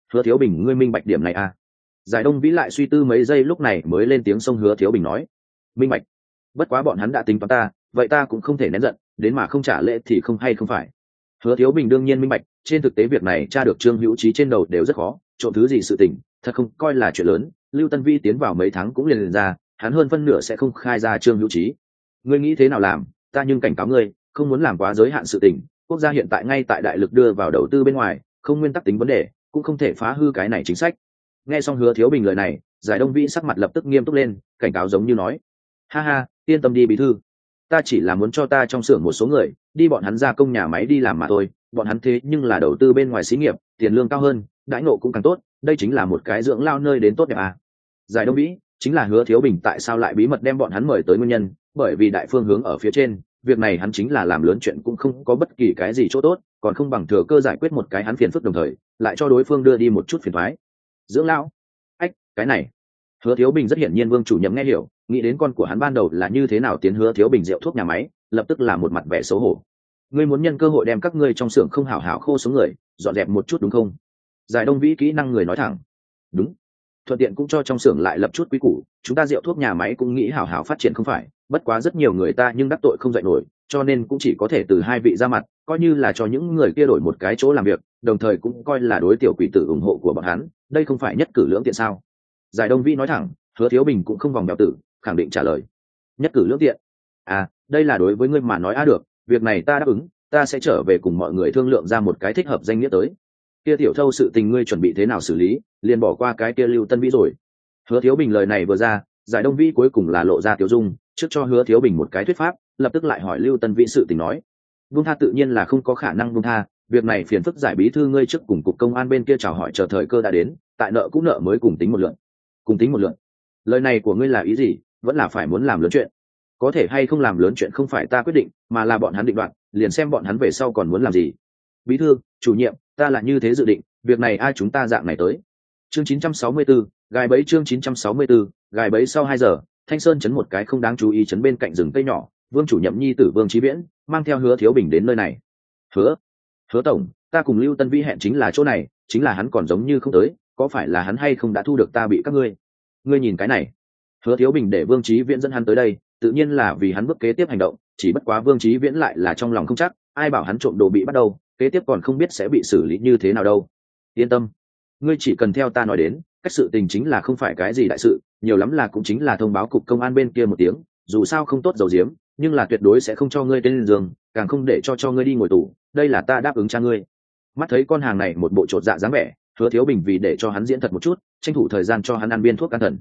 Hứa Thiếu Bình, ngươi minh bạch điểm này à? Giải Đông Vĩ lại suy tư mấy giây, lúc này mới lên tiếng xông Hứa Thiếu Bình nói: minh bạch. Bất quá bọn hắn đã tính toán ta, vậy ta cũng không thể nén giận, đến mà không trả lễ thì không hay không phải. Hứa Thiếu Bình đương nhiên minh bạch, trên thực tế việc này tra được Trương Hữu Trí trên đầu đều rất khó, trộm thứ gì sự tình, thật không coi là chuyện lớn. Lưu Tân Vi tiến vào mấy tháng cũng liền ra, hắn hơn phân nửa sẽ không khai ra Trương Hữu Trí. Ngươi nghĩ thế nào làm, ta nhưng cảnh cáo ngươi, không muốn làm quá giới hạn sự tình. Quốc gia hiện tại ngay tại đại lực đưa vào đầu tư bên ngoài, không nguyên tắc tính vấn đề, cũng không thể phá hư cái này chính sách. Nghe xong Hứa Thiếu Bình lời này, Giải Đông Vĩ sắc mặt lập tức nghiêm túc lên, cảnh cáo giống như nói: ha ha, yên tâm đi bí thư, ta chỉ là muốn cho ta trong xưởng một số người đi bọn hắn gia công nhà máy đi làm mà thôi. Bọn hắn thế nhưng là đầu tư bên ngoài xí nghiệp, tiền lương cao hơn, đãi ngộ cũng càng tốt, đây chính là một cái dưỡng lao nơi đến tốt đẹp à. Giải Đông Vĩ chính là Hứa Thiếu Bình tại sao lại bí mật đem bọn hắn mời tới nguyên nhân, bởi vì đại phương hướng ở phía trên, việc này hắn chính là làm lớn chuyện cũng không có bất kỳ cái gì chỗ tốt, còn không bằng thừa cơ giải quyết một cái hắn phiền phức, đồng thời lại cho đối phương đưa đi một chút phiền toái. Dưỡng lão, ách, cái này. Hứa Thiếu Bình rất hiển nhiên Vương chủ nhiệm nghe hiểu, nghĩ đến con của hắn ban đầu là như thế nào tiến Hứa Thiếu Bình rượu thuốc nhà máy, lập tức là một mặt vẻ xấu hổ. Ngươi muốn nhân cơ hội đem các ngươi trong xưởng không hảo hảo khô xuống người dọn dẹp một chút đúng không? Giải Đông Vĩ kỹ năng người nói thẳng. Đúng. Thuận tiện cũng cho trong xưởng lại lập chút quý củ, chúng ta rượu thuốc nhà máy cũng nghĩ hảo hảo phát triển không phải, bất quá rất nhiều người ta nhưng đắc tội không dậy nổi, cho nên cũng chỉ có thể từ hai vị ra mặt, coi như là cho những người kia đổi một cái chỗ làm việc, đồng thời cũng coi là đối tiểu quỷ tử ủng hộ của bọn hắn, đây không phải nhất cử lưỡng tiện sao? Giải Đông Vĩ nói thẳng. Hứa Thiếu Bình cũng không vòng bèo tử, khẳng định trả lời: nhất cử lưỡng tiện à, đây là đối với ngươi mà nói. Được, việc này ta đáp ứng, ta sẽ trở về cùng mọi người thương lượng ra một cái thích hợp danh nghĩa tới. Kia Tiểu Thâu sự tình ngươi chuẩn bị thế nào xử lý, liền bỏ qua cái kia Lưu Tân Vĩ rồi. Hứa Thiếu Bình lời này vừa ra, Giải Đông Vĩ cuối cùng là lộ ra tiểu dung, trước cho Hứa Thiếu Bình một cái thuyết pháp, lập tức lại hỏi Lưu Tân Vĩ sự tình nói: buông tha tự nhiên là không có khả năng buông tha, việc này phiền phức Giải bí thư ngươi trước cùng cục công an bên kia chào hỏi chờ thời cơ đã đến, tại nợ cũng nợ mới cùng tính một lượt. Cùng tính một lượt? Lời này của ngươi là ý gì? Vẫn là phải muốn làm lớn chuyện? Có thể hay không làm lớn chuyện không phải ta quyết định, mà là bọn hắn định đoạt, liền xem bọn hắn về sau còn muốn làm gì. Bí thư, chủ nhiệm, ta là như thế dự định, việc này ai chúng ta dạng này tới. Chương 964, gài bẫy. Chương 964, gài bẫy. Sau 2 giờ, Thanh Sơn chấn một cái không đáng chú ý chấn bên cạnh rừng cây nhỏ, Vương chủ nhiệm nhi tử Vương Chí Viễn mang theo Hứa Thiếu Bình đến nơi này. Hứa tổng, ta cùng Lưu Tân Vĩ hẹn chính là chỗ này, chính là hắn còn giống như không tới, có phải là hắn hay không đã thu được ta bị các ngươi nhìn cái này. Hứa Thiếu Bình để Vương Chí Viễn dẫn hắn tới đây, tự nhiên là vì hắn bước kế tiếp hành động, chỉ bất quá Vương Chí Viễn lại là trong lòng không chắc, ai bảo hắn trộm đồ bị bắt đầu, kế tiếp còn không biết sẽ bị xử lý như thế nào đâu. Yên tâm, ngươi chỉ cần theo ta nói đến, cách sự tình chính là không phải cái gì đại sự, nhiều lắm là cũng chính là thông báo cục công an bên kia một tiếng, dù sao không tốt dầu diếm, nhưng là tuyệt đối sẽ không cho ngươi tên giường, càng không để cho ngươi đi ngồi tù, đây là ta đáp ứng cha ngươi. Mắt thấy con hàng này một bộ trột dạ dáng vẻ, Hứa Thiếu Bình vì để cho hắn diễn thật một chút, tranh thủ thời gian cho hắn ăn viên thuốc an thần.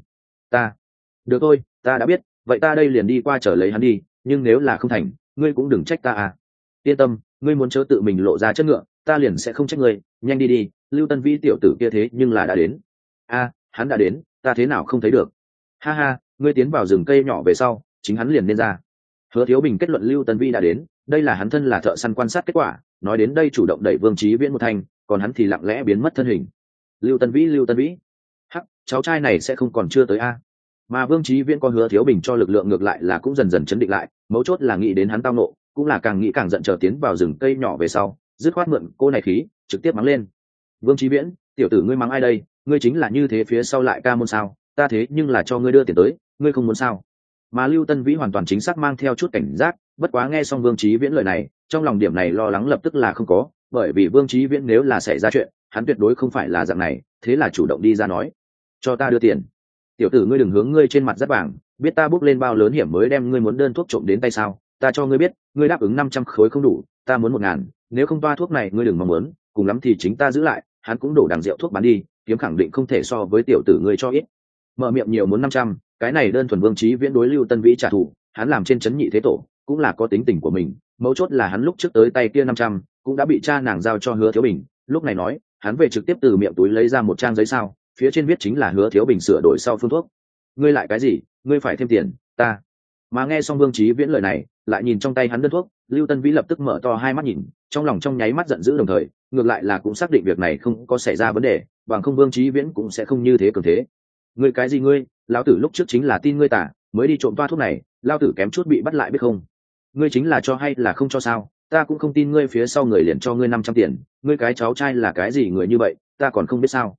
Được thôi, ta đã biết, vậy ta đây liền đi qua chờ lấy hắn đi, nhưng nếu là không thành, ngươi cũng đừng trách ta à. Yên tâm, ngươi muốn chớ tự mình lộ ra chất ngựa, ta liền sẽ không trách ngươi, nhanh đi đi, Lưu Tân Vĩ tiểu tử kia thế nhưng là đã đến. Hắn đã đến, ta thế nào không thấy được. Ha ha, ngươi tiến vào rừng cây nhỏ về sau, chính hắn liền nên ra. Hứa Thiếu Bình kết luận Lưu Tân Vĩ đã đến, đây là hắn thân là thợ săn quan sát kết quả, nói đến đây chủ động đẩy Vương Chí Viễn một thành, còn hắn thì lặng lẽ biến mất thân hình. Lưu Tân Vĩ, hắc, cháu trai này sẽ không còn chưa tới a. Mà Vương Chí Viễn có Hứa Thiếu Bình cho lực lượng ngược lại là cũng dần dần chấn định lại, mấu chốt là nghĩ đến hắn tao nộ, cũng là càng nghĩ càng giận, chờ tiến vào rừng cây nhỏ về sau, dứt khoát mượn cô này khí, trực tiếp mắng lên. Vương Chí Viễn, tiểu tử ngươi mắng ai đây, ngươi chính là như thế phía sau lại ca môn sao, ta thế nhưng là cho ngươi đưa tiền tới, ngươi không muốn sao? Mà Lưu Tân Vĩ hoàn toàn chính xác mang theo chút cảnh giác, bất quá nghe xong Vương Chí Viễn lời này, trong lòng điểm này lo lắng lập tức là không có, bởi vì Vương Chí Viễn nếu là xảy ra chuyện, hắn tuyệt đối không phải là dạng này, thế là chủ động đi ra nói: cho ta đưa tiền. Tiểu tử ngươi đừng hướng ngươi trên mặt rất vàng, biết ta bước lên bao lớn hiểm mới đem ngươi muốn đơn thuốc trộm đến tay sao? Ta cho ngươi biết, ngươi đáp ứng 500 khối không đủ, ta muốn 1000, nếu không toa thuốc này ngươi đừng mong muốn, cùng lắm thì chính ta giữ lại, hắn cũng đổ đằng rượu thuốc bán đi, kiếm khẳng định không thể so với tiểu tử ngươi cho ít. Mở miệng nhiều muốn 500, cái này đơn thuần Vương Chí Viễn đối Lưu Tân Vĩ trả thù, hắn làm trên chấn nhị thế tổ, cũng là có tính tình của mình, mấu chốt là hắn lúc trước tới tay kia 500, cũng đã bị cha nàng giao cho Hứa Thiếu Bình, lúc này nói, hắn về trực tiếp từ miệng túi lấy ra một trang giấy sao, phía trên viết chính là Hứa Thiếu Bình sửa đổi sau phương thuốc. Ngươi lại cái gì, ngươi phải thêm tiền, ta. Mà nghe xong Vương Chí Viễn lời này, lại nhìn trong tay hắn đơn thuốc, Lưu Tân Vĩ lập tức mở to hai mắt nhìn, trong lòng trong nháy mắt giận dữ, đồng thời ngược lại là cũng xác định việc này không có xảy ra vấn đề, bằng không Vương Chí Viễn cũng sẽ không như thế cường thế. Ngươi cái gì ngươi, lão tử lúc trước chính là tin ngươi tả, mới đi trộm toa thuốc này, lão tử kém chút bị bắt lại biết không? Ngươi chính là cho hay là không cho sao? Ta cũng không tin ngươi phía sau người liền cho ngươi 500 tiền, ngươi cái cháu trai là cái gì người như vậy, ta còn không biết sao?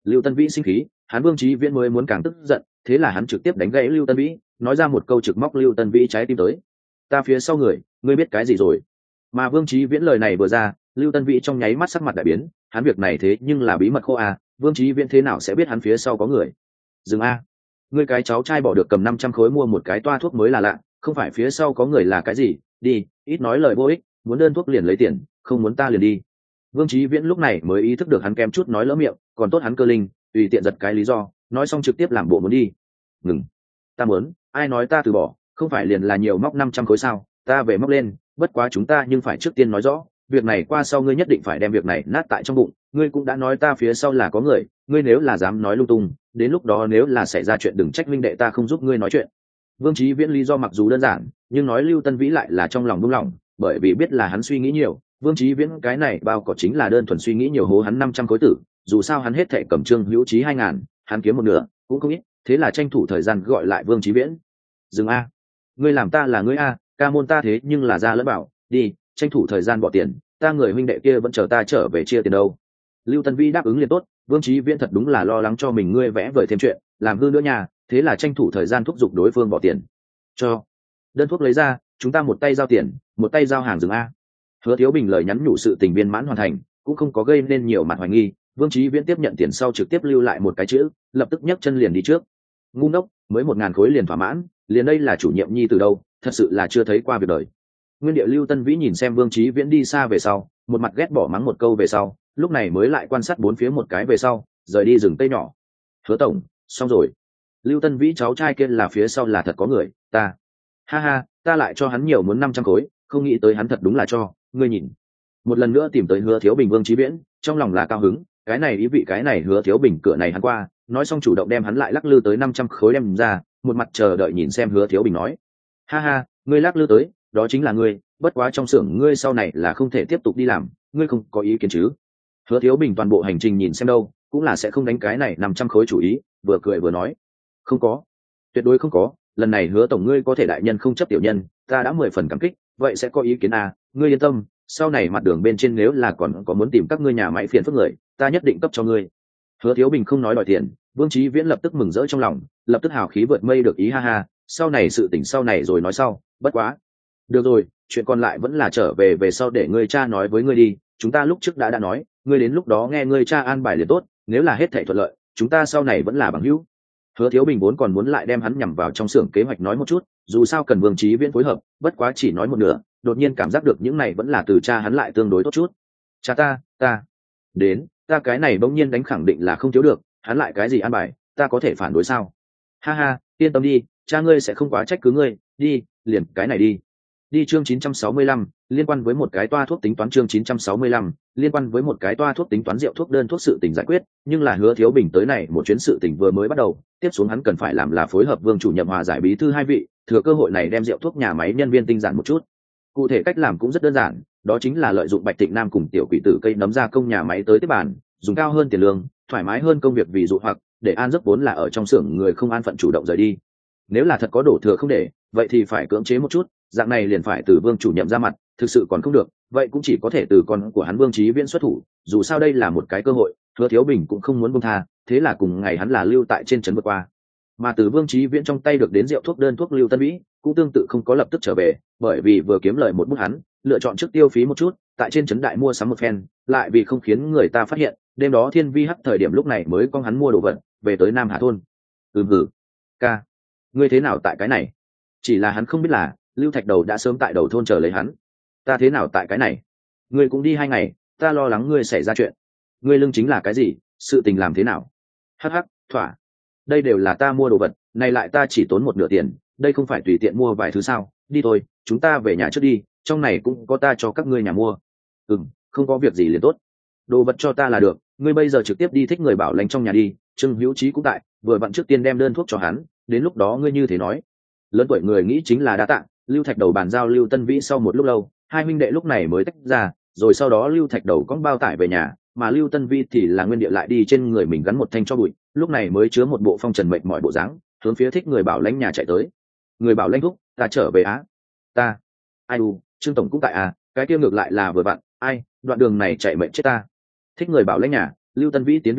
Lưu Tân Vĩ sinh khí, hắn Vương Chí Viễn mới muốn càng tức giận, thế là hắn trực tiếp đánh gãy Lưu Tân Vĩ, nói ra một câu trực móc Lưu Tân Vĩ trái tim tới. Ta phía sau người, ngươi biết cái gì rồi? Mà Vương Chí Viễn lời này vừa ra, Lưu Tân Vĩ trong nháy mắt sắc mặt đại biến, hắn việc này thế nhưng là bí mật khô à, Vương Chí Viễn thế nào sẽ biết hắn phía sau có người? Dừng a, ngươi cái cháu trai bỏ được cầm 500 khối mua một cái toa thuốc mới là lạ, không phải phía sau có người là cái gì? Đi, ít nói lời vô ích, muốn đơn thuốc liền lấy tiền, không muốn ta liền đi. Vương Chí Viễn lúc này mới ý thức được hắn kém chút nói lỡ miệng, còn tốt hắn cơ linh, tùy tiện giật cái lý do, nói xong trực tiếp làm bộ muốn đi. Ngừng, ta muốn, ai nói ta từ bỏ, không phải liền là nhiều móc 500 khối sao? Ta về móc lên, bất quá chúng ta nhưng phải trước tiên nói rõ, việc này qua sau ngươi nhất định phải đem việc này nát tại trong bụng, ngươi cũng đã nói ta phía sau là có người, ngươi nếu là dám nói lung tung, đến lúc đó nếu là xảy ra chuyện đừng trách minh đệ ta không giúp ngươi nói chuyện. Vương Chí Viễn lý do mặc dù đơn giản, nhưng nói Lưu Tân Vĩ lại là trong lòng buông lỏng, bởi vì biết là hắn suy nghĩ nhiều, Vương Chí Viễn cái này bao cỏ chính là đơn thuần suy nghĩ nhiều hố hắn 500 khối tử, dù sao hắn hết thệ cầm Trương Hữu Chí 2000, hắn kiếm một nửa, cũng không ít, thế là tranh thủ thời gian gọi lại Vương Chí Viễn. Dừng a, ngươi làm ta là ngươi a, ca môn ta thế nhưng là ra lẫn bảo, đi, tranh thủ thời gian bỏ tiền, ta người huynh đệ kia vẫn chờ ta trở về chia tiền đâu. Lưu Tân Vĩ đáp ứng liền tốt, Vương Chí Viễn thật đúng là lo lắng cho mình ngươi vẽ vời thêm chuyện, làm hư nữa nhà, thế là tranh thủ thời gian thúc giục đối phương bỏ tiền. Cho đơn thuốc lấy ra, chúng ta một tay giao tiền, một tay giao hàng. Dừng a. Hứa Thiếu Bình lời nhắn nhủ sự tình viên mãn hoàn thành, cũng không có gây nên nhiều mặt hoài nghi. Vương Chí Viễn tiếp nhận tiền sau trực tiếp lưu lại một cái chữ, lập tức nhấc chân liền đi trước. Ngu ngốc, mới 1000 khối liền thỏa mãn, liền đây là chủ nhiệm nhi từ đâu, thật sự là chưa thấy qua việc đời. Nguyên địa Lưu Tân Vĩ nhìn xem Vương Chí Viễn đi xa về sau, một mặt ghét bỏ mắng một câu về sau, lúc này mới lại quan sát bốn phía một cái về sau, rời đi rừng cây nhỏ. Hứa tổng, xong rồi. Lưu Tân Vĩ cháu trai kia là phía sau là thật có người, ta. Ha ha, ta lại cho hắn nhiều muốn 500 khối, không nghĩ tới hắn thật đúng là cho, ngươi nhìn. Một lần nữa tìm tới Hứa Thiếu Bình Vương Chí Viễn, trong lòng là cao hứng, cái này ý vị cái này Hứa Thiếu Bình cửa này hắn qua, nói xong chủ động đem hắn lại lắc lư tới 500 khối đem ra, một mặt chờ đợi nhìn xem Hứa Thiếu Bình nói. Ha ha, ngươi lắc lư tới, đó chính là ngươi, bất quá trong xưởng ngươi sau này là không thể tiếp tục đi làm, ngươi không có ý kiến chứ? Hứa Thiếu Bình toàn bộ hành trình nhìn xem đâu, cũng là sẽ không đánh cái này 500 khối chủ ý, vừa cười vừa nói. Không có, tuyệt đối không có, lần này Hứa tổng ngươi có thể đại nhân không chấp tiểu nhân, ta đã 10 phần cảm kích, vậy sẽ có ý kiến à, ngươi yên tâm, sau này mặt đường bên trên nếu là còn có muốn tìm các ngươi nhà máy phiền phức người, ta nhất định cấp cho ngươi. Hứa Thiếu Bình không nói đòi tiền, Vương Chí Viễn lập tức mừng rỡ trong lòng, lập tức hào khí vượt mây được ý ha ha, sau này sự tỉnh sau này rồi nói sau, bất quá. Được rồi, chuyện còn lại vẫn là trở về sau để ngươi cha nói với ngươi đi, chúng ta lúc trước đã nói, ngươi đến lúc đó nghe ngươi cha an bài liền tốt, nếu là hết thảy thuận lợi, chúng ta sau này vẫn là bằng hữu. Hứa Thiếu Bình vốn còn muốn lại đem hắn nhằm vào trong xưởng kế hoạch nói một chút, dù sao cần Vương Chí Viễn phối hợp, bất quá chỉ nói một nửa, đột nhiên cảm giác được những này vẫn là từ cha hắn lại tương đối tốt chút. Cha ta, đến, ta cái này bỗng nhiên đánh khẳng định là không thiếu được, hắn lại cái gì an bài, ta có thể phản đối sao? Ha ha, yên tâm đi, cha ngươi sẽ không quá trách cứ ngươi, đi, liền cái này đi. Đi chương 965, liên quan với một cái toa thuốc tính toán chương 965, liên quan với một cái toa thuốc tính toán rượu thuốc đơn thuốc sự tình giải quyết, nhưng là Hứa Thiếu Bình tới này một chuyến sự tình vừa mới bắt đầu, tiếp xuống hắn cần phải làm là phối hợp Vương chủ nhiệm hòa giải bí thư hai vị, thừa cơ hội này đem rượu thuốc nhà máy nhân viên tinh giản một chút. Cụ thể cách làm cũng rất đơn giản, đó chính là lợi dụng Bạch Tịnh Nam cùng tiểu quỷ tử cây nấm gia công nhà máy tới tiếp bản, dùng cao hơn tiền lương, thoải mái hơn công việc vì dụ hoặc để an giấc vốn là ở trong xưởng người không an phận chủ động rời đi. Nếu là thật có đổ thừa không để, vậy thì phải cưỡng chế một chút, dạng này liền phải từ Vương chủ nhiệm ra mặt, thực sự còn không được, vậy cũng chỉ có thể từ con của hắn Vương Chí Viễn xuất thủ, dù sao đây là một cái cơ hội, Hứa Thiếu Bình cũng không muốn buông tha, thế là cùng ngày hắn là lưu tại trên trấn vượt qua. Mà từ Vương Chí Viễn trong tay được đến rượu thuốc đơn thuốc Lưu Tân Vĩ, cũng tương tự không có lập tức trở về, bởi vì vừa kiếm lời một bút hắn, lựa chọn trước tiêu phí một chút, tại trên trấn đại mua sắm một phen, lại vì không khiến người ta phát hiện, đêm đó Thiên Vi hắc thời điểm lúc này mới con hắn mua đồ vật, về tới Nam Hà thôn. Hử, ca, ngươi thế nào tại cái này? Chỉ là hắn không biết là Lưu Thạch Đầu đã sớm tại đầu thôn chờ lấy hắn. Ta thế nào tại cái này? Ngươi cũng đi 2 ngày, ta lo lắng ngươi xảy ra chuyện. Ngươi lưng chính là cái gì? Sự tình làm thế nào? Hắc hắc, thỏa. Đây đều là ta mua đồ vật, này lại ta chỉ tốn một nửa tiền, đây không phải tùy tiện mua vài thứ sao? Đi thôi, chúng ta về nhà trước đi, trong này cũng có ta cho các ngươi nhà mua. Không có việc gì liền tốt. Đồ vật cho ta là được, ngươi bây giờ trực tiếp đi thích người bảo lãnh trong nhà đi, Trương Hữu Chí cũng tại, vừa vặn trước tiên đem đơn thuốc cho hắn, đến lúc đó ngươi như thế nói. Lớn tuổi người nghĩ chính là đa tạ. Lưu Thạch Đầu bàn giao Lưu Tân Vĩ sau một lúc lâu, hai huynh đệ lúc này mới tách ra, rồi sau đó Lưu Thạch Đầu con bao tải về nhà, mà Lưu Tân Vĩ thì là nguyên địa lại đi trên người mình gắn một thanh cho bụi, lúc này mới chứa một bộ phong trần mệt mỏi bộ dáng, hướng phía thích người bảo lãnh nhà chạy tới. Người bảo lãnh thúc, ta trở về á. Ta, ai u, Trương tổng cũng tại à, cái kia ngược lại là vừa vặn, ai, đoạn đường này chạy mệt chết ta. Thích người bảo lãnh nhà, Lưu Tân Vĩ tiến biệt tử,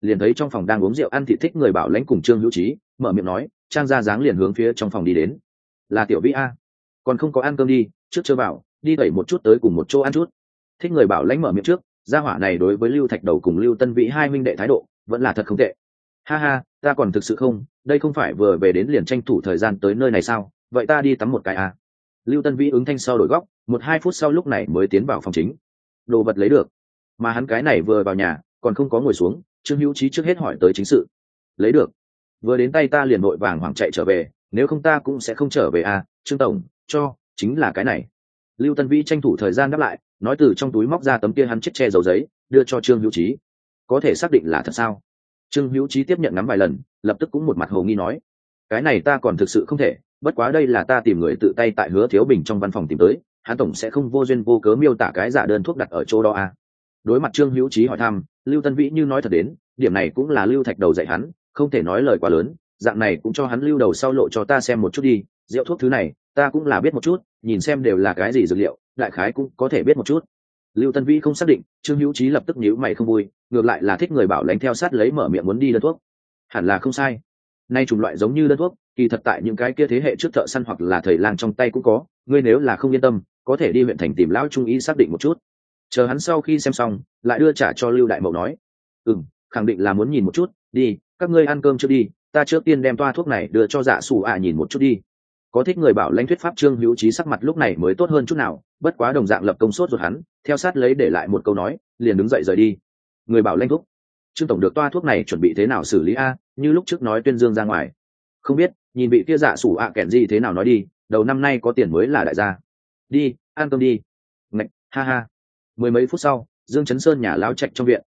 liền thấy trong phòng đang uống rượu ăn thịt thích người bảo lãnh cùng trương hữu trí mở miệng nói, trang ra dáng liền hướng phía trong phòng đi đến. Là tiểu vĩ a, còn không có ăn cơm đi, trước chưa vào, đi đẩy một chút tới cùng một chỗ ăn chút. Thích người bảo lãnh mở miệng trước, gia hỏa này đối với Lưu Thạch Đầu cùng Lưu Tân Vĩ hai huynh đệ thái độ vẫn là thật không tệ. Ha ha, ta còn thực sự không, đây không phải vừa về đến liền tranh thủ thời gian tới nơi này sao, vậy ta đi tắm một cái à. Lưu Tân Vĩ ứng thanh sau đổi góc, 1-2 phút sau lúc này mới tiến vào phòng chính. Đồ vật lấy được, mà hắn cái này vừa vào nhà còn không có ngồi xuống, Trương Hữu Trí trước hết hỏi tới chính sự. Lấy được, vừa đến tay ta liền vội vàng hoảng chạy trở về, nếu không ta cũng sẽ không trở về à. Trương tổng cho chính là cái này. Lưu Tân Vĩ tranh thủ thời gian đáp lại, nói từ trong túi móc ra tấm kia hắn chết che dầu giấy đưa cho Trương Hữu Trí. Có thể xác định là thật sao? Trương Hữu Trí tiếp nhận ngắm vài lần, lập tức cũng một mặt hồ nghi nói, cái này ta còn thực sự không thể, bất quá đây là ta tìm người tự tay tại Hứa Thiếu Bình trong văn phòng tìm tới, hắn tổng sẽ không vô duyên vô cớ miêu tả cái giả đơn thuốc đặt ở chỗ đó à. Đối mặt Trương Hữu Trí hỏi thăm, Lưu Tân Vĩ như nói thật đến, điểm này cũng là Lưu Thạch Đầu dạy hắn, không thể nói lời quá lớn, dạng này cũng cho hắn lưu đầu sau lộ cho ta xem một chút đi, rượu thuốc thứ này ta cũng là biết một chút, nhìn xem đều là cái gì dược liệu, đại khái cũng có thể biết một chút. Lưu Tân Vĩ không xác định, Trương Hữu Trí lập tức nhíu mày không vui, ngược lại là thích người bảo lãnh theo sát lấy mở miệng muốn đi đơn thuốc. Hẳn là không sai. Nay chủng loại giống như đơn thuốc, kỳ thật tại những cái kia thế hệ trước thợ săn hoặc là thầy lang trong tay cũng có, ngươi nếu là không yên tâm, có thể đi huyện thành tìm lão trung y xác định một chút. Chờ hắn sau khi xem xong, lại đưa trả cho Lưu Đại Mậu nói, khẳng định là muốn nhìn một chút, đi, các ngươi ăn cơm trước đi, ta trước tiên đem toa thuốc này đưa cho Dạ Sủ nhìn một chút đi. Có thích người bảo lãnh thuyết pháp, Trương Hữu Trí sắc mặt lúc này mới tốt hơn chút nào, bất quá đồng dạng lập công sốt ruột hắn, theo sát lấy để lại một câu nói, liền đứng dậy rời đi. Người bảo lãnh thúc, Trương tổng được toa thuốc này chuẩn bị thế nào xử lý a? Như lúc trước nói tuyên dương ra ngoài. Không biết, nhìn vị kia Dạ Sủ kẹn gì thế nào nói đi, đầu năm nay có tiền mới là đại gia. Đi, ăn cơm đi. Ngạch, ha ha. 10 mấy phút sau, Dương Chấn Sơn nhà lão trạch trong viện.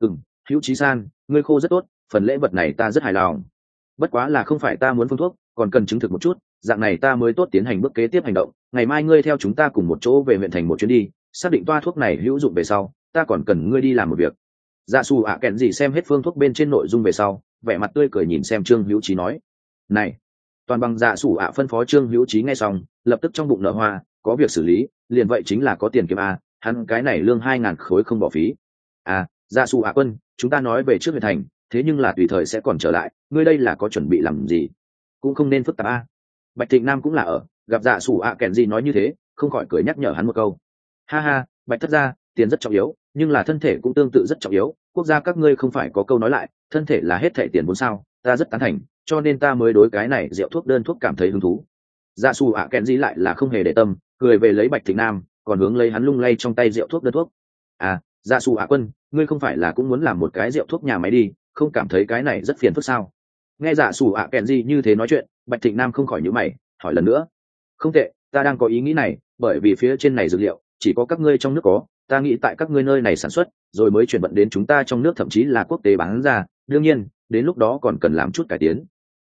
Hữu Trí san, ngươi khô rất tốt, phần lễ vật này ta rất hài lòng. Bất quá là không phải ta muốn phương thuốc, còn cần chứng thực một chút, dạng này ta mới tốt tiến hành bước kế tiếp hành động. Ngày mai ngươi theo chúng ta cùng một chỗ về huyện thành một chuyến đi, xác định toa thuốc này hữu dụng về sau, ta còn cần ngươi đi làm một việc. Dạ Sủ kẹn gì xem hết phương thuốc bên trên nội dung về sau, vẻ mặt tươi cười nhìn xem Trương Hữu Trí nói, này, toàn bằng Dạ Sủ phân phó. Trương Hữu Trí nghe xong, lập tức trong bụng nở hoa, có việc xử lý, liền vậy chính là có tiền kiếm a, hắn cái này lương 2.000 khối không bỏ phí. Dạ Sủ quân, chúng ta nói về trước huyện thành, thế nhưng là tùy thời sẽ còn trở lại, ngươi đây là có chuẩn bị làm gì? Cũng không nên phức tạp a. Bạch Thịnh Nam cũng là ở, gặp Dạ Sủ kèn gì nói như thế, không khỏi cười nhắc nhở hắn một câu. Ha ha, Bạch thất gia, tiền rất trọng yếu, nhưng là thân thể cũng tương tự rất trọng yếu, quốc gia các ngươi không phải có câu nói lại, thân thể là hết thảy tiền vốn sao? Ta rất tán thành, cho nên ta mới đối cái này rượu thuốc đơn thuốc cảm thấy hứng thú. Dạ Sủ kèn gì lại là không hề để tâm, cười về lấy Bạch Thịnh Nam, còn hướng lấy hắn lung lay trong tay rượu thuốc đơn thuốc. Dạ Sủ quân, ngươi không phải là cũng muốn làm một cái rượu thuốc nhà máy đi, không cảm thấy cái này rất phiền phức sao? Nghe Dạ Sủ kèn gì như thế nói chuyện, Bạch Thịnh Nam không khỏi nhíu mày, hỏi lần nữa. Không tệ, ta đang có ý nghĩ này, bởi vì phía trên này dược liệu chỉ có các ngươi trong nước có, ta nghĩ tại các ngươi nơi này sản xuất, rồi mới chuyển vận đến chúng ta trong nước, thậm chí là quốc tế bán ra, đương nhiên, đến lúc đó còn cần làm chút cải tiến.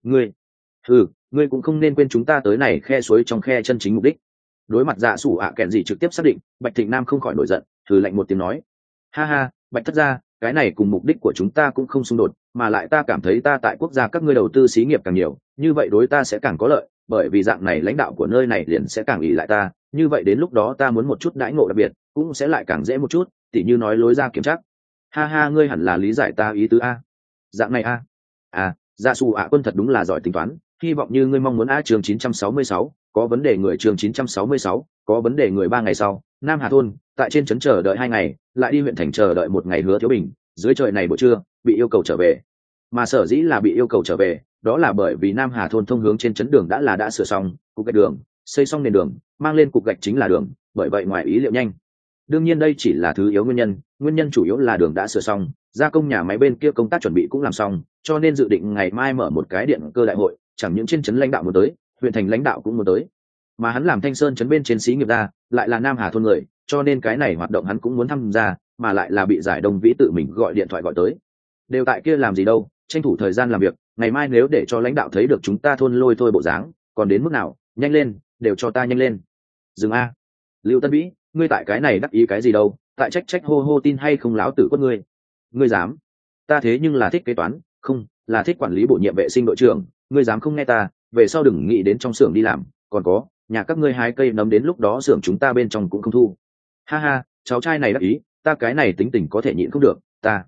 Ngươi cũng không nên quên chúng ta tới này khe suối trong khe chân chính mục đích. Đối mặt Dạ Sủ kèn gì trực tiếp xác định, Bạch Thịnh Nam không khỏi nổi giận, lạnh một tiếng nói, ha ha, Bạch thất gia, cái này cùng mục đích của chúng ta cũng không xung đột, mà lại ta cảm thấy ta tại quốc gia các ngươi đầu tư xí nghiệp càng nhiều, như vậy đối ta sẽ càng có lợi, bởi vì dạng này lãnh đạo của nơi này liền sẽ càng ỷ lại ta, như vậy đến lúc đó ta muốn một chút đãi ngộ đặc biệt cũng sẽ lại càng dễ một chút, tỉ như nói lối ra kiểm tra. Ha ha, ngươi hẳn là lý giải ta ý tứ a. Dạng này a. Dạ Sủ quân thật đúng là giỏi tính toán, hy vọng như ngươi mong muốn. Chương 966, có vấn đề người. Chương 966, có vấn đề người. 3 ngày sau, Nam Hà thôn, tại trên trấn chờ đợi 2 ngày, lại đi huyện thành chờ đợi 1 ngày. Hứa Thiếu Bình dưới trời này buổi trưa bị yêu cầu trở về, mà sở dĩ là bị yêu cầu trở về, đó là bởi vì Nam Hà thôn thông hướng trên trấn đường đã sửa xong, cục gạch đường xây xong nền đường, mang lên cục gạch chính là đường, bởi vậy ngoài ý liệu nhanh. Đương nhiên đây chỉ là thứ yếu nguyên nhân chủ yếu là đường đã sửa xong, gia công nhà máy bên kia công tác chuẩn bị cũng làm xong, cho nên dự định ngày mai mở một cái điện cơ đại hội, chẳng những trên trấn lãnh đạo muốn tới, huyện thành lãnh đạo cũng muốn tới, mà hắn làm Thanh Sơn trấn bên trên xí nghiệp ra, lại là Nam Hà thôn người, cho nên cái này hoạt động hắn cũng muốn tham gia, mà lại là bị Giải Đông Vĩ tự mình gọi điện thoại gọi tới. Đều tại kia làm gì đâu, tranh thủ thời gian làm việc, ngày mai nếu để cho lãnh đạo thấy được chúng ta thôn lôi thôi bộ dáng, còn đến mức nào, nhanh lên, đều cho ta nhanh lên. Dừng a. Lưu Tân Vĩ, ngươi tại cái này đắc ý cái gì đâu, tại trách hô tin hay không, láo tử quất ngươi. Ngươi dám? Ta thế nhưng là thích kế toán, không, là thích quản lý bổ nhiệm vệ sinh đội trưởng, ngươi dám không nghe ta, về sau đừng nghĩ đến trong xưởng đi làm, còn có, nhà các ngươi hái cây nấm đến lúc đó xưởng chúng ta bên trong cũng không thu. Ha ha, cháu trai này đắc ý, ta cái này tính tình có thể nhịn không được, ta.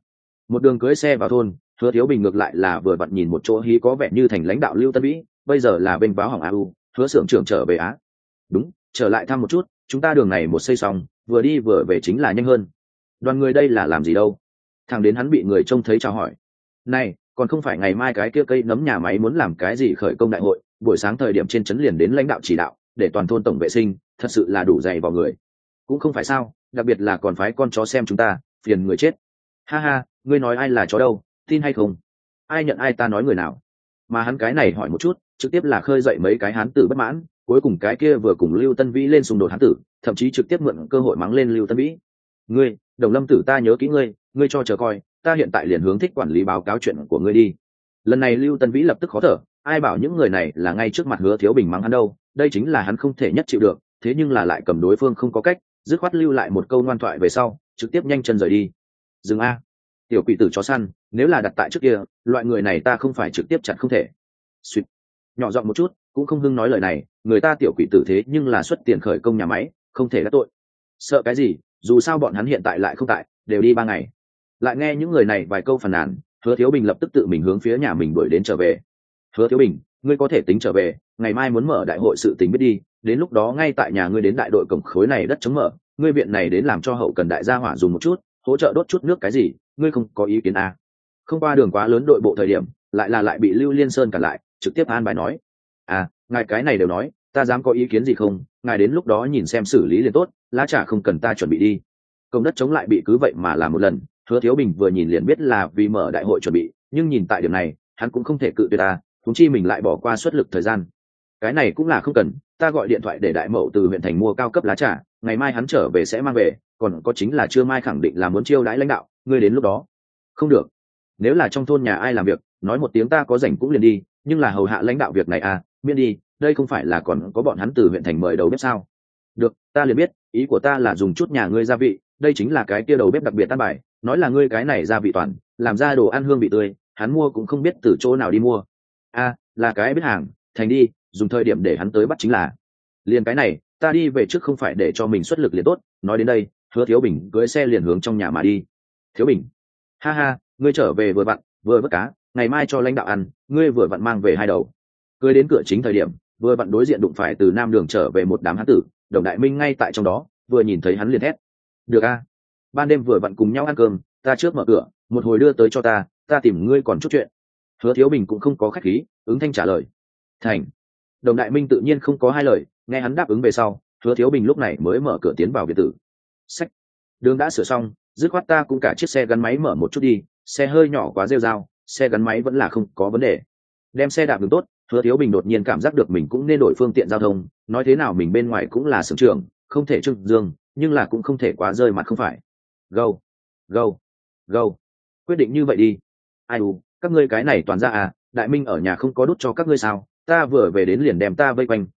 Một đường cưỡi xe vào thôn, Hứa Thiếu Bình ngược lại là vừa vặn nhìn một chỗ hí có vẻ như thành lãnh đạo Lưu Tân Vĩ, bây giờ là bên báo hỏng AU, Hứa xưởng trưởng trở về á. Đúng, trở lại thăm một chút, chúng ta đường này một xây xong, vừa đi vừa về chính là nhanh hơn. Đoàn người đây là làm gì đâu? Thằng đến hắn bị người trông thấy chào hỏi. Này, còn không phải ngày mai cái kia cây nấm nhà máy muốn làm cái gì khởi công đại hội, buổi sáng thời điểm trên trấn liền đến lãnh đạo chỉ đạo, để toàn thôn tổng vệ sinh, thật sự là đủ dày vào người. Cũng không phải sao, đặc biệt là còn phái con chó xem chúng ta, phiền người chết. Ha ha, ngươi nói ai là chó đâu, tin hay không? Ai nhận ai ta nói người nào? Mà hắn cái này hỏi một chút, trực tiếp là khơi dậy mấy cái hán tử bất mãn, cuối cùng cái kia vừa cùng Lưu Tân Vĩ lên xung đột hán tử, thậm chí trực tiếp mượn cơ hội mắng lên Lưu Tân Vĩ. Ngươi, Đồng Lâm tử ta nhớ kỹ ngươi, ngươi cho chờ coi, ta hiện tại liền hướng thích quản lý báo cáo chuyện của ngươi đi. Lần này Lưu Tân Vĩ lập tức khó thở, ai bảo những người này là ngay trước mặt Hứa Thiếu Bình mắng hắn đâu, đây chính là hắn không thể nhất chịu được, thế nhưng là lại cầm đối phương không có cách, dứt khoát lưu lại một câu ngoan thoại về sau, trực tiếp nhanh chân rời đi. Dừng a, tiểu quỷ tử chó săn, nếu là đặt tại trước kia, loại người này ta không phải trực tiếp chặt không thể. Xuyệt. Nhỏ giọng một chút, cũng không hưng nói lời này, người ta tiểu quỷ tử thế nhưng là xuất tiền khởi công nhà máy, không thể đắc tội. Sợ cái gì, dù sao bọn hắn hiện tại lại không tại, đều đi 3 ngày. Lại nghe những người này vài câu phàn nàn, Hứa Thiếu Bình lập tức tự mình hướng phía nhà mình đuổi đến trở về. Hứa Thiếu Bình, ngươi có thể tính trở về, ngày mai muốn mở đại hội sự tính biết đi, đến lúc đó ngay tại nhà ngươi đến đại đội cổng khối này đất chống mở, ngươi viện này đến làm cho hậu cần đại gia hỏa dùng một chút, hỗ trợ đốt chút nước cái gì, ngươi không có ý kiến à? Không qua đường quá lớn đội bộ thời điểm, lại bị Lưu Liên Sơn cản lại, trực tiếp an bài nói, à, ngài cái này đều nói, ta dám có ý kiến gì không? Ngài đến lúc đó nhìn xem xử lý liền tốt, lá trà không cần ta chuẩn bị đi. Công đất chống lại bị cứ vậy mà làm một lần, Hứa Thiếu Bình vừa nhìn liền biết là vì mở đại hội chuẩn bị, nhưng nhìn tại điểm này, hắn cũng không thể cự tuyệt ta, huống chi mình lại bỏ qua suất lực thời gian. Cái này cũng là không cần, ta gọi điện thoại để đại mậu từ huyện thành mua cao cấp lá trà, ngày mai hắn trở về sẽ mang về, còn có chính là trưa mai khẳng định là muốn chiêu đãi lãnh đạo, ngươi đến lúc đó. Không được. Nếu là trong thôn nhà ai làm việc, nói một tiếng ta có rảnh cũng liền đi, nhưng là hầu hạ lãnh đạo việc này à, miễn đi, đây không phải là còn có bọn hắn từ huyện thành mời đầu bếp sao? Được, ta liền biết, ý của ta là dùng chút nhà ngươi gia vị, đây chính là cái kia đầu bếp đặc biệt tan bài, nói là ngươi cái này gia vị toàn, làm ra đồ ăn hương vị tươi, hắn mua cũng không biết từ chỗ nào đi mua. A, là cái biết hàng, thành đi, dùng thời điểm để hắn tới bắt chính là. Liền cái này, ta đi về trước không phải để cho mình xuất lực liền tốt, nói đến đây, Hứa Thiếu Bình cưỡi xe liền hướng trong nhà mà đi. Thiếu Bình, ha ha, ngươi trở về vừa vặn, vừa vớt cá, ngày mai cho lãnh đạo ăn, ngươi vừa vặn mang về 2 đầu. Cưỡi đến cửa chính thời điểm, vừa vặn đối diện đụng phải từ Nam Đường trở về một đám hán tử, Đồng Đại Minh ngay tại trong đó, vừa nhìn thấy hắn liền hét. Được a, ban đêm vừa vặn cùng nhau ăn cơm, ta trước mở cửa, một hồi đưa tới cho ta tìm ngươi còn chút chuyện. Hứa Thiếu Bình cũng không có khách khí, ứng thanh trả lời. Thành. Đồng Đại Minh tự nhiên không có 2 lời, nghe hắn đáp ứng về sau, Hứa Thiếu Bình lúc này mới mở cửa tiến vào biệt tử. Sách. Đường đã sửa xong, dứt khoát ta cũng cả chiếc xe gắn máy mở một chút đi, xe hơi nhỏ quá rêu rao, xe gắn máy vẫn là không có vấn đề. Đem xe đạp đường tốt, Hứa Thiếu Bình đột nhiên cảm giác được mình cũng nên đổi phương tiện giao thông, nói thế nào mình bên ngoài cũng là xưởng trưởng, không thể trưng dương, nhưng là cũng không thể quá rơi mặt không phải. Go, go, go. Quyết định như vậy đi. Ai u, các ngươi cái này toàn ra à, Đại Minh ở nhà không có đút cho các ngươi sao? Ta vừa về đến liền đem ta vây quanh,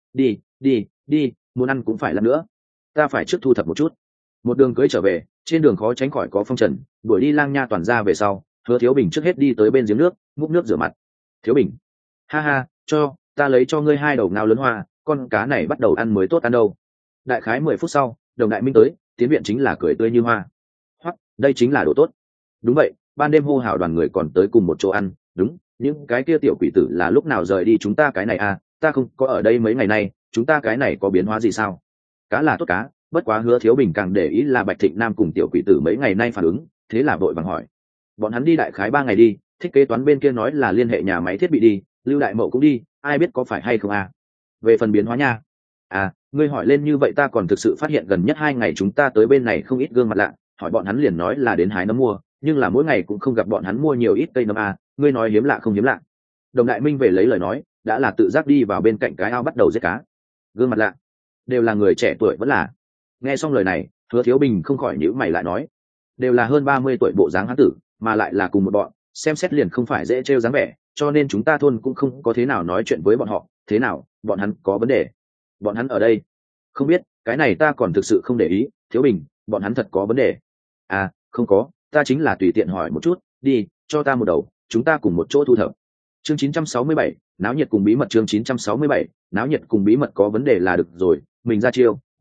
đi, muốn ăn cũng phải làm nữa. Ta phải trước thu thập một chút. Một đường cưới trở về, trên đường khó tránh khỏi có phong trần, đuổi đi lang nha toàn ra về sau, Hứa Thiếu Bình trước hết đi tới bên giếng nước, múc nước rửa mặt. Thiếu Bình, ha ha, cho ta lấy cho ngươi 2 đầu ngao lớn hoa, con cá này bắt đầu ăn mới tốt ăn đâu. Đại khái 10 phút sau, Đồng Đại Minh tới, tiến viện chính là cười tươi như hoa. Hoặc, đây chính là đồ tốt. Đúng vậy, ban đêm hô hào đoàn người còn tới cùng một chỗ ăn, đúng, những cái kia tiểu quỷ tử là lúc nào rời đi chúng ta cái này à, ta không có ở đây mấy ngày nay, chúng ta cái này có biến hóa gì sao? Cá là tốt cá, bất quá Hứa Thiếu Bình càng để ý là Bạch Thịnh Nam cùng tiểu quỷ tử mấy ngày nay phản ứng, thế là vội vàng hỏi. Bọn hắn đi đại khái 3 ngày đi, thiết kế toán bên kia nói là liên hệ nhà máy thiết bị đi, Lưu Đại Mậu cũng đi, ai biết có phải hay không à? Về phần biến hóa nha. À, ngươi hỏi lên như vậy ta còn thực sự phát hiện gần nhất 2 ngày chúng ta tới bên này không ít gương mặt lạ, hỏi bọn hắn liền nói là đến hái nấm mua, nhưng là mỗi ngày cũng không gặp bọn hắn mua nhiều ít cây nấm à, ngươi nói hiếm lạ không hiếm lạ. Đồng Đại Minh về lấy lời nói, đã là tự giác đi vào bên cạnh cái ao bắt đầu giết cá. Gương mặt lạ, đều là người trẻ tuổi vẫn là. Nghe xong lời này, Hứa Thiếu Bình không khỏi nhíu mày lại nói, đều là hơn 30 tuổi bộ dáng hán tử, mà lại là cùng một bọn, xem xét liền không phải dễ trêu dáng vẻ, cho nên chúng ta thôn cũng không có thế nào nói chuyện với bọn họ, thế nào, bọn hắn có vấn đề? Bọn hắn ở đây? Không biết, cái này ta còn thực sự không để ý, Thiếu Bình, bọn hắn thật có vấn đề. À, không có, ta chính là tùy tiện hỏi một chút, đi, cho ta một đầu, chúng ta cùng một chỗ thu thập. Chương 967, náo nhiệt cùng bí mật chương 967, náo nhiệt cùng bí mật có vấn đề là được rồi, mình ra chiêu,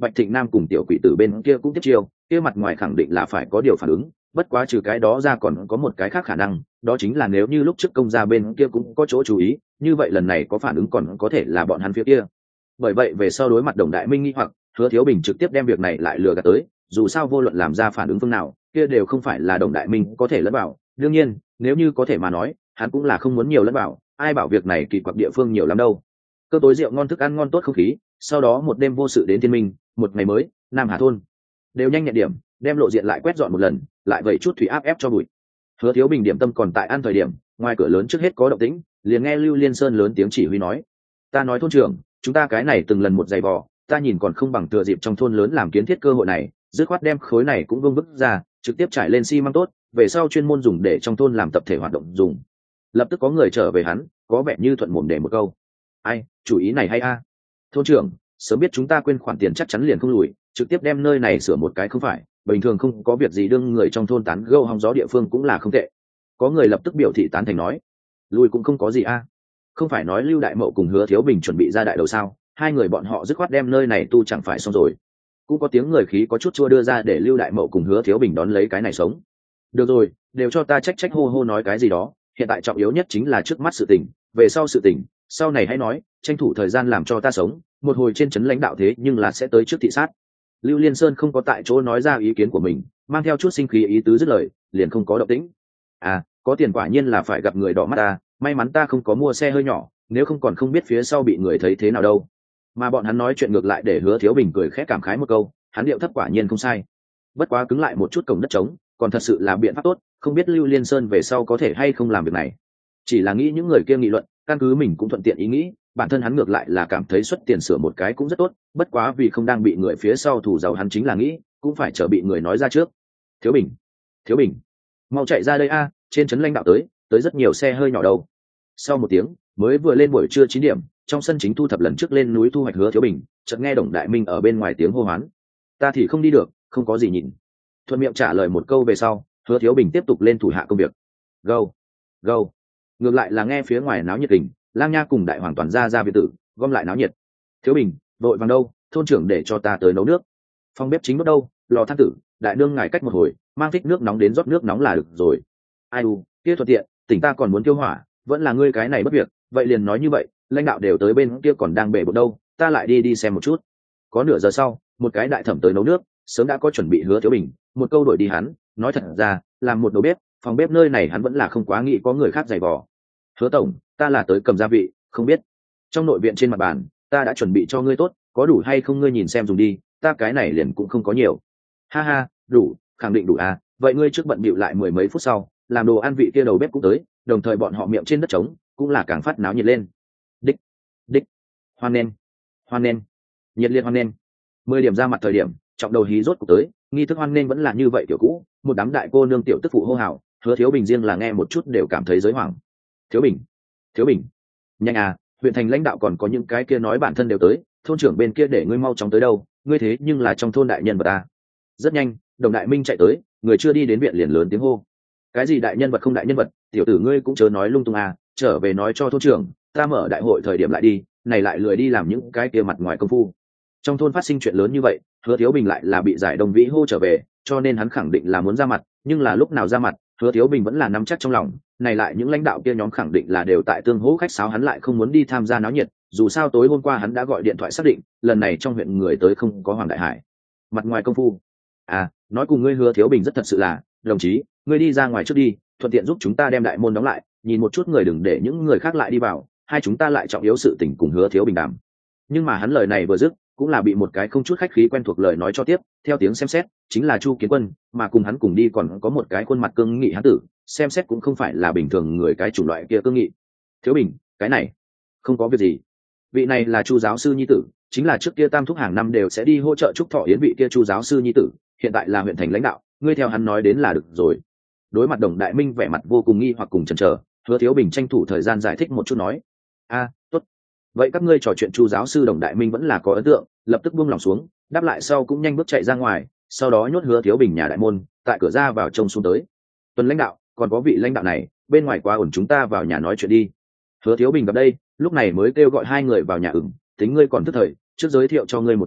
Bạch Thịnh Nam cùng tiểu quỷ tử bên kia cũng tiếp chiêu, kia mặt ngoài khẳng định là phải có điều phản ứng, bất quá trừ cái đó ra còn có một cái khác khả năng, đó chính là nếu như lúc trước công gia bên kia cũng có chỗ chú ý, như vậy lần này có phản ứng còn có thể là bọn hắn phía kia. Bởi vậy về sau đối mặt Đồng Đại Minh nghi hoặc, Hứa Thiếu Bình trực tiếp đem việc này lại lừa gạt tới, dù sao vô luận làm ra phản ứng phương nào, kia đều không phải là Đồng Đại Minh có thể lẫn vào, đương nhiên, nếu như có thể mà nói, hắn cũng là không muốn nhiều lẫn vào, ai bảo việc này kỳ quặc địa phương nhiều lắm đâu. Cơ tối rượu ngon thức ăn ngon tốt không khí, sau đó một đêm vô sự đến thiên minh, một ngày mới, Nam Hà thôn đều nhanh nhẹn điểm, đem lộ diện lại quét dọn một lần, lại vẩy chút thủy áp ép cho bụi. Hứa Thiếu Bình điểm tâm còn tại ăn thời điểm, ngoài cửa lớn trước hết có động tĩnh, liền nghe Lưu Liên Sơn lớn tiếng chỉ huy nói: "Ta nói thôn trưởng, chúng ta cái này từng lần một giày vò, ta nhìn còn không bằng thừa dịp trong thôn lớn làm kiến thiết cơ hội này, dứt khoát đem khối này cũng vương vức ra, trực tiếp trải lên xi măng tốt, về sau chuyên môn dùng để trong thôn làm tập thể hoạt động dùng." Lập tức có người trở về hắn, có vẻ như thuận mồm để một câu: "Ai, chủ ý này hay a. Thôn trưởng, sớm biết chúng ta quên khoản tiền chắc chắn liền không lùi, trực tiếp đem nơi này sửa một cái không phải, bình thường không có việc gì đương người trong thôn tán gẫu hóng gió địa phương cũng là không tệ." Có người lập tức biểu thị tán thành nói: "Lùi cũng không có gì a. Không phải nói Lưu Đại Mậu cùng Hứa Thiếu Bình chuẩn bị ra đại đầu sao, hai người bọn họ dứt khoát đem nơi này tu chẳng phải xong rồi." Cũng có tiếng người khí có chút chua đưa ra để Lưu Đại Mậu cùng Hứa Thiếu Bình đón lấy cái này sống. "Được rồi, đều cho ta trách trách hô hô nói cái gì đó, hiện tại trọng yếu nhất chính là trước mắt sự tình, về sau sự tình, sau này hãy nói, tranh thủ thời gian làm cho ta sống, một hồi trên trấn lãnh đạo thế nhưng là sẽ tới trước thị sát." Lưu Liên Sơn không có tại chỗ nói ra ý kiến của mình, mang theo chút sinh khí ý tứ dứt lời, liền không có động tĩnh. "À, có tiền quả nhiên là phải gặp người đỏ mắt ta, may mắn ta không có mua xe hơi nhỏ, nếu không còn không biết phía sau bị người thấy thế nào đâu." Mà bọn hắn nói chuyện ngược lại để Hứa Thiếu Bình cười khẽ cảm khái một câu, hắn điệu thấp quả nhiên không sai. Bất quá cứng lại một chút cổng đất trống, còn thật sự là biện pháp tốt, không biết Lưu Liên Sơn về sau có thể hay không làm việc này. Chỉ là nghĩ những người kia nghị luận, căn cứ mình cũng thuận tiện ý nghĩ, bản thân hắn ngược lại là cảm thấy xuất tiền sửa một cái cũng rất tốt, bất quá vì không đang bị người phía sau thủ giàu hắn chính là nghĩ, cũng phải chờ bị người nói ra trước. "Thiếu Bình, Thiếu Bình, mau chạy ra đây a, trên trấn lãnh đạo tới rất nhiều xe hơi nhỏ đâu." Sau một tiếng, mới vừa lên buổi trưa 9 điểm, trong sân chính thu thập lần trước lên núi thu hoạch Hứa Thiếu Bình, chợt nghe Đồng Đại Minh ở bên ngoài tiếng hô hoán: "Ta thì không đi được, không có gì nhìn." Thuận miệng trả lời một câu về sau, Hứa Thiếu Bình tiếp tục lên thủ hạ công việc. Gâu, gâu. Ngược lại là nghe phía ngoài náo nhiệt tình, Lang Nha cùng Đại Hoàng toàn ra biệt tử, gom lại náo nhiệt. "Thiếu Bình, vội vàng đâu, thôn trưởng để cho ta tới nấu nước." "Phòng bếp chính đốt đâu, lò than tử, đại nương ngài cách một hồi, mang thích nước nóng đến rót nước nóng là được rồi." "Ai u, kia thuận tiện, tỉnh ta còn muốn tiêu hỏa, vẫn là ngươi cái này bất việc, vậy liền nói như vậy, lãnh đạo đều tới bên kia còn đang bể bộn đâu, ta lại đi xem một chút." Có nửa giờ sau, một cái đại thẩm tới nấu nước, sớm đã có chuẩn bị Hứa Thiếu Bình, một câu đuổi đi hắn, nói thật ra, làm một đầu bếp, phòng bếp nơi này hắn vẫn là không quá nghĩ có người khác giày vò. "Hứa tổng, ta là tới cầm gia vị, không biết trong nội viện trên mặt bàn ta đã chuẩn bị cho ngươi tốt, có đủ hay không ngươi nhìn xem dùng đi, ta cái này liền cũng không có nhiều." "Ha ha, đủ, khẳng định đủ à, vậy ngươi trước bận bịu lại mười mấy phút sau, làm đồ ăn vị kia đầu bếp cũng tới, đồng thời bọn họ miệng trên đất trống cũng là càng phát náo nhiệt lên." Đích, đích, hoan nghênh, hoan nghênh, nhiệt liệt hoan nghênh. 10 điểm ra mặt thời điểm, trọng đầu hí rốt cuộc tới, nghi thức hoan nghênh vẫn là như vậy kiểu cũ, một đám đại cô nương tiểu tức phụ hô hào, Hứa Thiếu Bình riêng là nghe một chút đều cảm thấy giới hoảng. "Thiếu Bình, Thiếu Bình, nhanh à, huyện thành lãnh đạo còn có những cái kia nói bản thân đều tới, thôn trưởng bên kia để ngươi mau chóng tới đâu, ngươi thế nhưng là trong thôn đại nhân vật ta." Rất nhanh, Đồng Đại Minh chạy tới, người chưa đi đến viện liền lớn tiếng hô: "Cái gì đại nhân vật không đại nhân vật, tiểu tử ngươi cũng chớ nói lung tung à, trở về nói cho thôn trưởng, ta mở đại hội thời điểm lại đi, này lại lười đi làm những cái kia mặt ngoài công phu." Trong thôn phát sinh chuyện lớn như vậy, Hứa Thiếu Bình lại là bị giải Đông Vĩ hô trở về, cho nên hắn khẳng định là muốn ra mặt, nhưng là lúc nào ra mặt, Hứa Thiếu Bình vẫn là nắm chắc trong lòng, này lại những lãnh đạo kia nhóm khẳng định là đều tại tương hỗ khách sáo, hắn lại không muốn đi tham gia náo nhiệt, dù sao tối hôm qua hắn đã gọi điện thoại xác định, lần này trong huyện người tới không có Hoàng Đại Hải. Mặt ngoài công phu. "À, nói cùng ngươi Hứa Thiếu Bình rất thật sự là, đồng chí, ngươi đi ra ngoài trước đi, thuận tiện giúp chúng ta đem đại môn đóng lại, nhìn một chút người đừng để những người khác lại đi vào, hai chúng ta lại trọng yếu sự tình cùng Hứa Thiếu Bình đàm." Nhưng mà hắn lời này vừa dứt, cũng là bị một cái không chút khách khí quen thuộc lời nói cho tiếp, theo tiếng xem xét, chính là Chu Kiến Quân, mà cùng hắn cùng đi còn có một cái khuôn mặt cương nghị hán tử, xem xét cũng không phải là bình thường người cái chủng loại kia cương nghị. "Thiếu Bình, cái này không có việc gì. Vị này là Chu giáo sư nhi tử, chính là trước kia Tam thúc hàng năm đều sẽ đi hỗ trợ chúc thọ yến vị kia Chu giáo sư nhi tử, hiện tại là huyện thành lãnh đạo, ngươi theo hắn nói đến là được rồi." Đối mặt Đồng Đại Minh vẻ mặt vô cùng nghi hoặc cùng chần chờ, Hứa Thiếu Bình tranh thủ thời gian giải thích một chút nói: "A, tốt. Vậy các ngươi trò chuyện Chu giáo sư." Đồng Đại Minh vẫn là có ấn tượng, lập tức buông lòng xuống, đáp lại sau cũng nhanh bước chạy ra ngoài, sau đó nhốt Hứa Thiếu Bình nhà đại môn, tại cửa ra vào trông xuống tới. "Tuần lãnh đạo, còn có vị lãnh đạo này, bên ngoài quá ổn, chúng ta vào nhà nói chuyện đi." Hứa Thiếu Bình gặp đây, lúc này mới kêu gọi hai người vào nhà ửng, "Tính ngươi còn tức thời, trước giới thiệu cho ngươi một chút,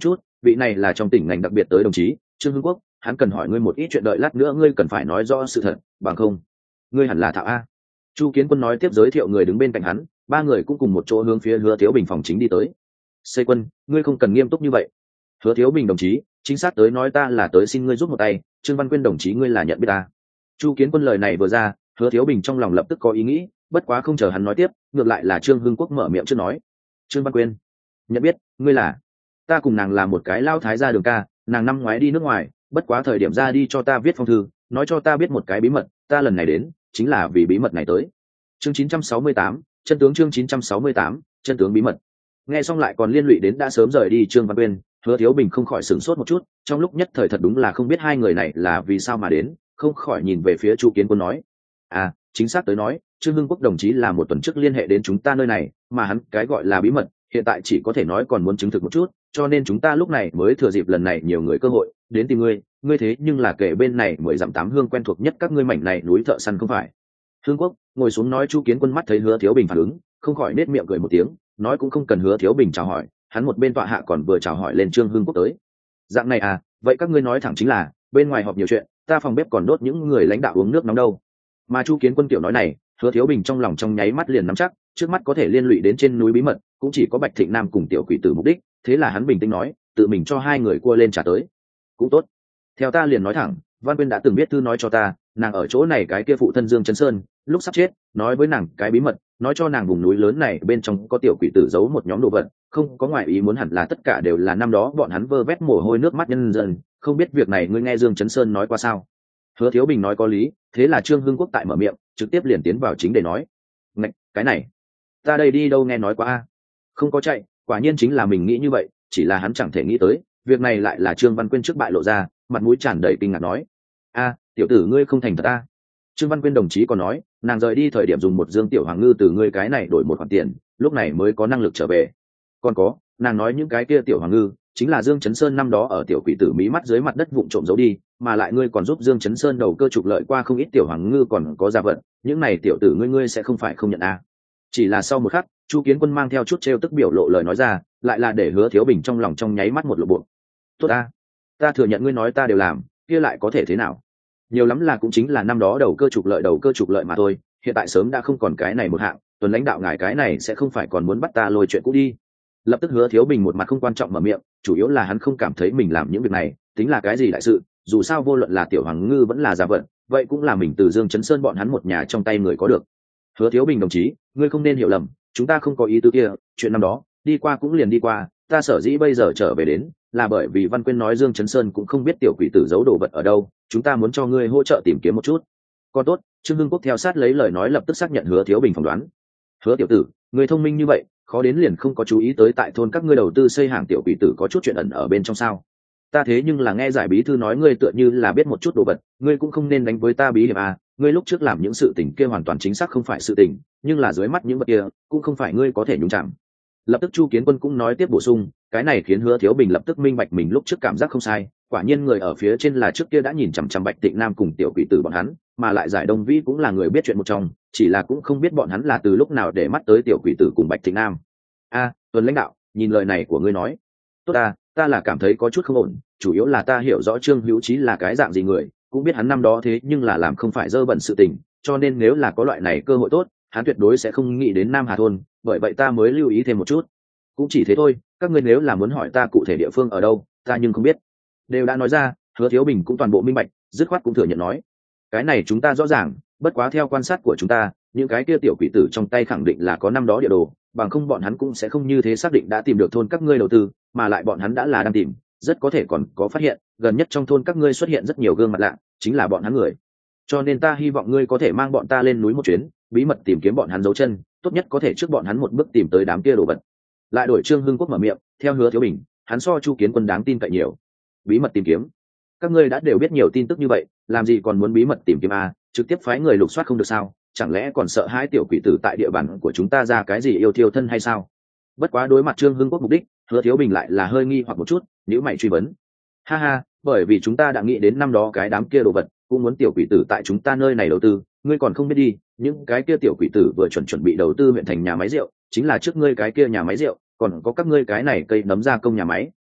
vị này là trong tỉnh ngành đặc biệt tới đồng chí Trương Hưng Quốc, hắn cần hỏi ngươi một ít chuyện, đợi lát nữa ngươi cần phải nói rõ sự thật, bằng không ngươi hẳn là Thạo A. Chu Kiến Quân nói tiếp giới thiệu người đứng bên cạnh hắn, ba người cũng cùng một chỗ hướng phía Hứa Thiếu Bình phòng chính đi tới. Xây Quân, ngươi không cần nghiêm túc như vậy. Hứa Thiếu Bình đồng chí, chính xác tới nói ta là tới xin ngươi giúp một tay, Trương Văn Quyên đồng chí ngươi là nhận biết ta. Chu Kiến Quân lời này vừa ra, Hứa Thiếu Bình trong lòng lập tức có ý nghĩ, bất quá không chờ hắn nói tiếp, ngược lại là Trương Hưng Quốc mở miệng trước nói. Trương Văn Quyên, nhận biết, ngươi là? Ta cùng nàng là một cái lao thái gia đường ca, nàng năm ngoái đi nước ngoài, bất quá thời điểm ra đi cho ta viết phong thư, nói cho ta biết một cái bí mật, ta lần này đến chính là vì bí mật này tới. Chương 968, chân tướng. Chương 968, chân tướng bí mật. Nghe xong lại còn liên lụy đến đã sớm rời đi Trương Văn Quyên, Hứa Thiếu Bình không khỏi sửng sốt một chút, trong lúc nhất thời thật đúng là không biết hai người này là vì sao mà đến, không khỏi nhìn về phía Chu Kiến Quân nói: chính xác tới nói, Trương Hưng Quốc đồng chí là một tuần trước liên hệ đến chúng ta nơi này, mà hắn cái gọi là bí mật, hiện tại chỉ có thể nói còn muốn chứng thực một chút, cho nên chúng ta lúc này mới thừa dịp lần này nhiều người cơ hội đến tìm ngươi thế nhưng là kể bên này 10 dặm 8 hương quen thuộc nhất các ngươi mảnh này núi thợ săn không phải? Hương Quốc ngồi xuống nói. Chu Kiến Quân mắt thấy Hứa Thiếu Bình phản ứng, không khỏi nết miệng cười một tiếng, nói cũng không cần Hứa Thiếu Bình chào hỏi, hắn một bên tọa hạ còn vừa chào hỏi lên Trương Hưng Quốc tới. Dạng này à, vậy các ngươi nói thẳng chính là bên ngoài họp nhiều chuyện, ta phòng bếp còn đốt những người lãnh đạo uống nước nóng đâu. Mà Chu Kiến Quân tiểu nói này, Hứa Thiếu Bình trong lòng trong nháy mắt liền nắm chắc, trước mắt có thể liên lụy đến trên núi bí mật cũng chỉ có Bạch Thịnh Nam cùng tiểu quỷ tử mục đích, thế là hắn bình tĩnh nói, tự mình cho hai người cua lên trả tới. Cũng tốt, theo ta liền nói thẳng, Văn Quyên đã từng viết thư nói cho ta, nàng ở chỗ này cái kia phụ thân Dương Chấn Sơn lúc sắp chết nói với nàng cái bí mật, nói cho nàng vùng núi lớn này bên trong có tiểu quỷ tử giấu một nhóm đồ vật, không có ngoại ý muốn hẳn là tất cả đều là năm đó bọn hắn vơ vét mồ hôi nước mắt nhân dân. Không biết việc này ngươi nghe Dương Chấn Sơn nói qua sao? Hứa Thiếu Bình nói có lý, thế là Trương Hưng Quốc tại mở miệng trực tiếp liền tiến vào chính để nói: ngạch, cái này ta đây đi đâu nghe nói qua a? Không có chạy, quả nhiên chính là mình nghĩ như vậy, chỉ là hắn chẳng thể nghĩ tới việc này lại là Trương Văn Quyên trước bại lộ ra, mặt mũi tràn đầy kinh ngạc nói: tiểu tử ngươi không thành thật a? Trương Văn Quyên đồng chí còn nói, nàng rời đi thời điểm dùng một dương tiểu hoàng ngư từ ngươi cái này đổi một khoản tiền, lúc này mới có năng lực trở về. Còn có, nàng nói những cái kia tiểu hoàng ngư chính là Dương Chấn Sơn năm đó ở tiểu quỷ tử mí mắt dưới mặt đất vụng trộm giấu đi, mà lại ngươi còn giúp Dương Chấn Sơn đầu cơ trục lợi qua không ít tiểu hoàng ngư còn có gia vật, những này tiểu tử ngươi sẽ không phải không nhận a? Chỉ là sau một khắc, Chu Kiến Quân mang theo chút trêu tức biểu lộ lời nói ra, lại là để Hứa Thiếu Bình trong lòng trong nháy mắt một lộ bộ. Tốt a, ta thừa nhận ngươi nói ta đều làm, kia lại có thể thế nào? Nhiều lắm là cũng chính là năm đó đầu cơ trục lợi mà thôi, hiện tại sớm đã không còn cái này một hạng, tuần lãnh đạo ngài cái này sẽ không phải còn muốn bắt ta lôi chuyện cũ đi. Lập tức Hứa Thiếu Bình một mặt không quan trọng mở miệng, chủ yếu là hắn không cảm thấy mình làm những việc này tính là cái gì đại sự, dù sao vô luận là tiểu hoàng ngư vẫn là gia vận, vậy cũng là mình từ Dương Chấn Sơn bọn hắn một nhà trong tay người có được. Hứa Thiếu Bình đồng chí, ngươi không nên hiểu lầm, chúng ta không có ý tứ kia, chuyện năm đó đi qua cũng liền đi qua, ta sở dĩ bây giờ trở về đến là bởi vì Văn Quyên nói Dương Chấn Sơn cũng không biết tiểu quỷ tử giấu đồ vật ở đâu, chúng ta muốn cho ngươi hỗ trợ tìm kiếm một chút. Còn tốt, Trương Hưng Quốc theo sát lấy lời nói lập tức xác nhận Hứa Thiếu Bình phỏng đoán. Hứa tiểu tử, ngươi thông minh như vậy, khó đến liền không có chú ý tới tại thôn các ngươi đầu tư xây hàng tiểu quỷ tử có chút chuyện ẩn ở bên trong sao? Ta thế nhưng là nghe giải bí thư nói ngươi tựa như là biết một chút đồ vật, ngươi cũng không nên đánh với ta bí hiểm à, ngươi lúc trước làm những sự tình kia hoàn toàn chính xác không phải sự tình, nhưng là dưới mắt những vật kia cũng không phải ngươi có thể nhúng chạm. Lập tức Chu Kiến Quân cũng nói tiếp bổ sung, cái này khiến Hứa Thiếu Bình lập tức minh bạch mình lúc trước cảm giác không sai, quả nhiên người ở phía trên là trước kia đã nhìn chằm chằm Bạch Tịnh Nam cùng tiểu quỷ tử bọn hắn, mà lại Giải Đông Vĩ cũng là người biết chuyện một trong, chỉ là cũng không biết bọn hắn là từ lúc nào để mắt tới tiểu quỷ tử cùng Bạch Tịnh Nam. Tuần lãnh đạo, nhìn lời này của ngươi nói, tốt ta là cảm thấy có chút không ổn, chủ yếu là ta hiểu rõ Trương Hữu Chí là cái dạng gì người, cũng biết hắn năm đó thế nhưng là làm không phải dơ bẩn sự tình, cho nên nếu là có loại này cơ hội tốt, hắn tuyệt đối sẽ không nghĩ đến Nam Hà thôn, bởi vậy ta mới lưu ý thêm một chút. Cũng chỉ thế thôi, các ngươi nếu là muốn hỏi ta cụ thể địa phương ở đâu, ta nhưng không biết. Đều đã nói ra, Hứa Thiếu Bình cũng toàn bộ minh bạch, dứt khoát cũng thừa nhận nói, cái này chúng ta rõ ràng, bất quá theo quan sát của chúng ta, những cái kia tiểu quỷ tử trong tay khẳng định là có năm đó địa đồ, bằng không bọn hắn cũng sẽ không như thế xác định đã tìm được thôn các ngươi đầu tư, mà lại bọn hắn đã là đang tìm, rất có thể còn có phát hiện, gần nhất trong thôn các ngươi xuất hiện rất nhiều gương mặt lạ, chính là bọn hắn người. Cho nên ta hy vọng ngươi có thể mang bọn ta lên núi một chuyến, bí mật tìm kiếm bọn hắn dấu chân, tốt nhất có thể trước bọn hắn một bước tìm tới đám kia đồ vật. Lại đổi Trương Hưng Quốc mở miệng, theo Hứa Thiếu Bình, hắn so Chu Kiến Quân đáng tin cậy nhiều. Bí mật tìm kiếm? Các ngươi đã đều biết nhiều tin tức như vậy, làm gì còn muốn bí mật tìm kiếm à, trực tiếp phái người lục soát không được sao? Chẳng lẽ còn sợ hãi tiểu quỷ tử tại địa bàn của chúng ta ra cái gì yêu thiêu thân hay sao? Bất quá đối mặt Trương Hưng Quốc mục đích, Hứa Thiếu Bình lại là hơi nghi hoặc một chút, nếu mày truy vấn. Ha, bởi vì chúng ta đã nghĩ đến năm đó cái đám kia đồ vật, cũng muốn tiểu quỷ tử tại chúng ta nơi này đầu tư, ngươi còn không biết đi, những cái kia tiểu quỷ tử vừa chuẩn bị đầu tư huyện thành nhà máy rượu, chính là trước ngươi cái kia nhà máy rượu, còn có các ngươi cái này cây nấm gia công nhà máy,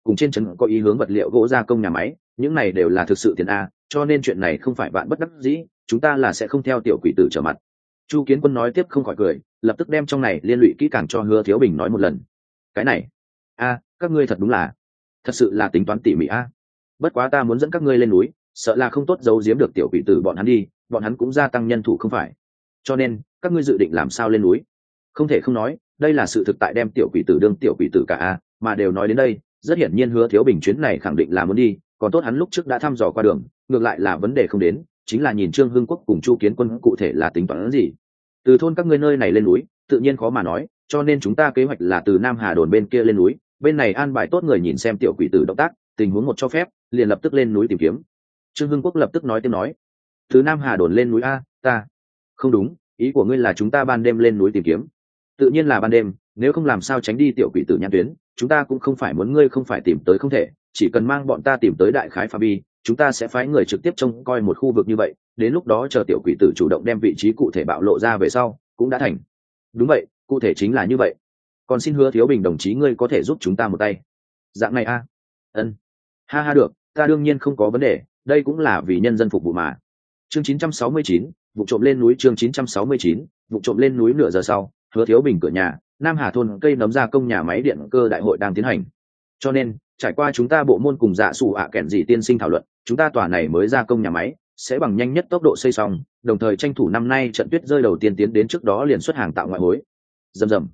cùng trên trấn có ý hướng vật liệu gỗ gia công nhà máy, những này đều là thực sự tiền a, cho nên chuyện này không phải vạn bất đắc dĩ, chúng ta là sẽ không theo tiểu quỷ tử trở mặt. Chu Kiến Quân nói tiếp không khỏi cười, lập tức đem trong này liên lụy kỹ càng cho Hứa Thiếu Bình nói một lần. Cái này, các ngươi thật đúng là, thật sự là tính toán tỉ mỉ a. Bất quá ta muốn dẫn các ngươi lên núi, sợ là không tốt giấu giếm được tiểu quỷ tử bọn hắn đi, bọn hắn cũng gia tăng nhân thủ không phải. Cho nên, các ngươi dự định làm sao lên núi? Không thể không nói, đây là sự thực tại đem tiểu quỷ tử đương tiểu quỷ tử cả a, mà đều nói đến đây, rất hiển nhiên Hứa Thiếu Bình chuyến này khẳng định là muốn đi, còn tốt hắn lúc trước đã thăm dò qua đường, ngược lại là vấn đề không đến, chính là nhìn Trương Hưng Quốc cùng Chu Kiến Quân cụ thể là tính toán gì. Từ thôn các ngươi nơi này lên núi, tự nhiên khó mà nói, cho nên chúng ta kế hoạch là từ Nam Hà đồn bên kia lên núi, bên này an bài tốt người nhìn xem tiểu quỷ tử động tác, tình huống một cho phép, liền lập tức lên núi tìm kiếm. Trương Hưng Quốc lập tức nói tiếng nói, từ Nam Hà đồn lên núi a, ta không đúng, ý của ngươi là chúng ta ban đêm lên núi tìm kiếm. Tự nhiên là ban đêm, nếu không làm sao tránh đi tiểu quỷ tử nhãn tuyến, chúng ta cũng không phải muốn ngươi không phải tìm tới không thể, chỉ cần mang bọn ta tìm tới đại khái phạm vi, chúng ta sẽ phái người trực tiếp trông coi một khu vực như vậy, đến lúc đó chờ tiểu quỷ tử chủ động đem vị trí cụ thể bạo lộ ra về sau, cũng đã thành. Đúng vậy, cụ thể chính là như vậy. Còn xin Hứa Thiếu Bình đồng chí ngươi có thể giúp chúng ta một tay. Dạng này a? Ân. Ha được, ta đương nhiên không có vấn đề, đây cũng là vì nhân dân phục vụ mà. Chương 969, vụ trộm lên núi. Chương 969, vụ trộm lên núi. Nửa giờ sau, Hứa Thiếu Bình cửa nhà, Nam Hà thôn cây nấm gia công nhà máy điện cơ đại hội đang tiến hành. Cho nên, trải qua chúng ta bộ môn cùng dạ sủ kẹn gì tiên sinh thảo luận, chúng ta tòa này mới gia công nhà máy sẽ bằng nhanh nhất tốc độ xây xong, đồng thời tranh thủ năm nay trận tuyết rơi đầu tiên tiến đến trước đó liền xuất hàng tạo ngoại hối. Rầm rầm.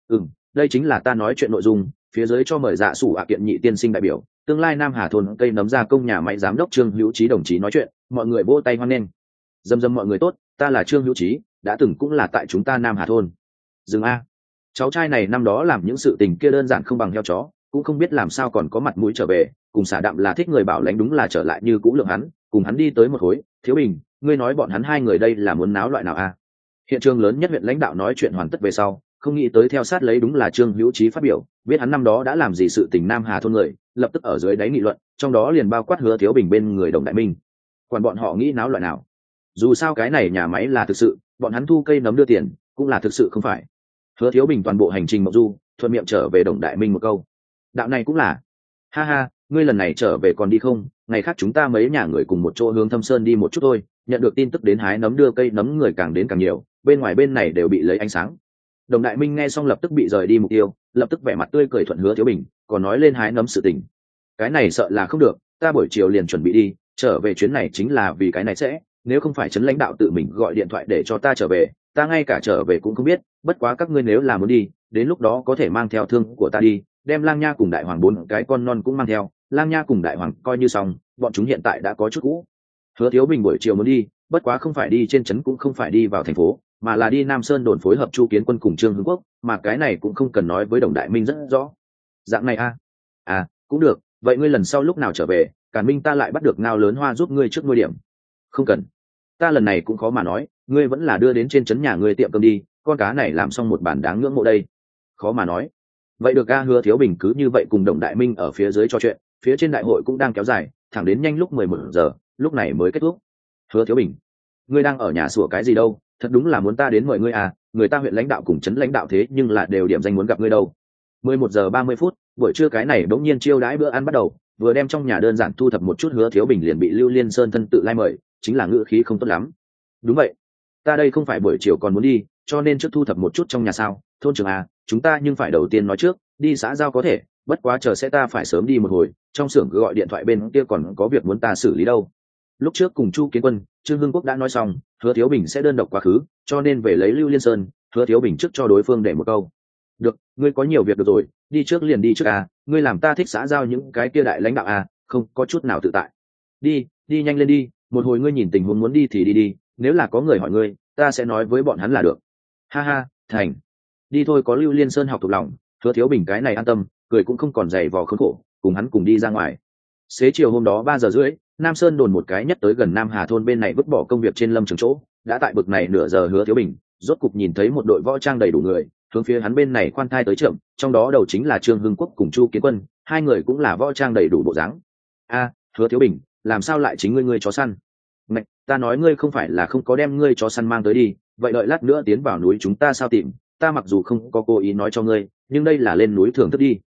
Đây chính là ta nói chuyện nội dung, phía dưới cho mời dạ sủ kiện nhị tiên sinh đại biểu, tương lai Nam Hà thôn cây nấm gia công nhà máy giám đốc Trương Hữu Chí đồng chí nói chuyện, mọi người vỗ tay hoan nghênh. Rầm mọi người tốt, ta là Trương Hữu Chí, đã từng cũng là tại chúng ta Nam Hà thôn. Dừng a. Cháu trai này năm đó làm những sự tình kia đơn giản không bằng heo chó, cũng không biết làm sao còn có mặt mũi trở về, cùng xả đạm là thích người bảo lãnh đúng là trở lại như cũ lượng hắn, cùng hắn đi tới một khối. Thiếu Bình, ngươi nói bọn hắn hai người đây là muốn náo loại nào a? Hiện trường lớn nhất huyện lãnh đạo nói chuyện hoàn tất về sau, không nghĩ tới theo sát lấy đúng là Trương Hữu Chí phát biểu, biết hắn năm đó đã làm gì sự tình Nam Hà thôn người, lập tức ở dưới đáy nghị luận, trong đó liền bao quát Hứa Thiếu Bình bên người Đồng Đại Minh. Còn bọn họ nghĩ náo loại nào? Dù sao cái này nhà máy là thực sự, bọn hắn thu cây nấm đưa tiền, cũng là thực sự không phải. Hứa Thiếu Bình toàn bộ hành trình mộng du, thuận miệng trở về Đồng Đại Minh một câu. Đạo này cũng là. Ha, ngươi lần này trở về còn đi không? Ngày khác chúng ta mấy nhà người cùng một chỗ hướng Thâm Sơn đi một chút thôi, nhận được tin tức đến hái nấm đưa cây nấm người càng đến càng nhiều, bên ngoài bên này đều bị lấy ánh sáng. Đồng Đại Minh nghe xong lập tức bị rời đi mục tiêu, lập tức vẻ mặt tươi cười thuận Hứa Thiếu Bình, còn nói lên hái nấm sự tình. Cái này sợ là không được, ta buổi chiều liền chuẩn bị đi, trở về chuyến này chính là vì cái này sẽ, nếu không phải trấn lãnh đạo tự mình gọi điện thoại để cho ta trở về, ta ngay cả trở về cũng không biết, bất quá các ngươi nếu là muốn đi, đến lúc đó có thể mang theo thương của ta đi, đem Lang Nha cùng Đại Hoàng 4 cái con non cũng mang theo, Lang Nha cùng Đại Hoàng coi như xong, bọn chúng hiện tại đã có chút cũ. Hứa Thiếu Bình buổi chiều muốn đi, bất quá không phải đi trên trấn cũng không phải đi vào thành phố, mà là đi Nam Sơn đồn phối hợp Chu Kiến Quân cùng Trương Hưng Quốc, mà cái này cũng không cần nói với Đồng Đại Minh rất rõ. Dạng này a? Cũng được, vậy ngươi lần sau lúc nào trở về, Càn Minh ta lại bắt được ngao lớn hoa giúp ngươi trước nuôi điểm. Không cần, ta lần này cũng khó mà nói, ngươi vẫn là đưa đến trên trấn nhà ngươi tiệm cơm đi, con cá này làm xong một bản đáng ngưỡng mộ đây. Khó mà nói. Vậy được. Hứa Thiếu Bình cứ như vậy cùng Đồng Đại Minh ở phía dưới trò chuyện, phía trên đại hội cũng đang kéo dài, thẳng đến nhanh lúc 11 giờ, lúc này mới kết thúc. Hứa Thiếu Bình, ngươi đang ở nhà sủa cái gì đâu, thật đúng là muốn ta đến mời ngươi à, người ta huyện lãnh đạo cùng trấn lãnh đạo thế nhưng là đều điểm danh muốn gặp ngươi đâu. 11 giờ 30 phút, buổi trưa cái này bỗng nhiên chiêu đãi bữa ăn bắt đầu, vừa đem trong nhà đơn giản thu thập một chút Hứa Thiếu Bình liền bị Lưu Liên Sơn thân tự lai mời, chính là ngữ khí không tốt lắm. Đúng vậy, ta đây không phải buổi chiều còn muốn đi, cho nên trước thu thập một chút trong nhà sao, thôn trưởng à, chúng ta nhưng phải đầu tiên nói trước, đi xã giao có thể, bất quá chờ sẽ ta phải sớm đi một hồi, trong xưởng cứ gọi điện thoại bên kia còn có việc muốn ta xử lý đâu. Lúc trước cùng Chu Kiến Quân, Trương Hưng Quốc đã nói xong, Hứa Thiếu Bình sẽ đơn độc quá khứ, cho nên về lấy Lưu Liên Sơn, Hứa Thiếu Bình trước cho đối phương để một câu. Được, ngươi có nhiều việc được rồi, đi trước liền đi trước à, ngươi làm ta thích xã giao những cái kia đại lãnh đạo à, không có chút nào tự tại. Đi nhanh lên đi, một hồi ngươi nhìn tình huống muốn đi thì đi, nếu là có người hỏi ngươi, ta sẽ nói với bọn hắn là được. Ha, thành. Đi thôi, có Lưu Liên Sơn học thuộc lòng, Hứa Thiếu Bình cái này an tâm, cười cũng không còn dày vò khốn khổ, cùng hắn cùng đi ra ngoài. Xế chiều hôm đó 3 giờ rưỡi, Nam Sơn đồn một cái nhất tới gần Nam Hà thôn bên này vứt bỏ công việc trên lâm trường chỗ, đã tại bực này nửa giờ Hứa Thiếu Bình rốt cục nhìn thấy một đội võ trang đầy đủ người, hướng phía hắn bên này khoan thai tới chậm, trong đó đầu chính là Trương Hưng Quốc cùng Chu Kiến Quân, hai người cũng là võ trang đầy đủ bộ dáng. Hứa Thiếu Bình, làm sao lại chính ngươi chó săn? Mẹ, ta nói ngươi không phải là không có đem ngươi chó săn mang tới đi, vậy đợi lát nữa tiến vào núi chúng ta sao tìm, ta mặc dù không có cố ý nói cho ngươi, nhưng đây là lên núi thưởng thức đi.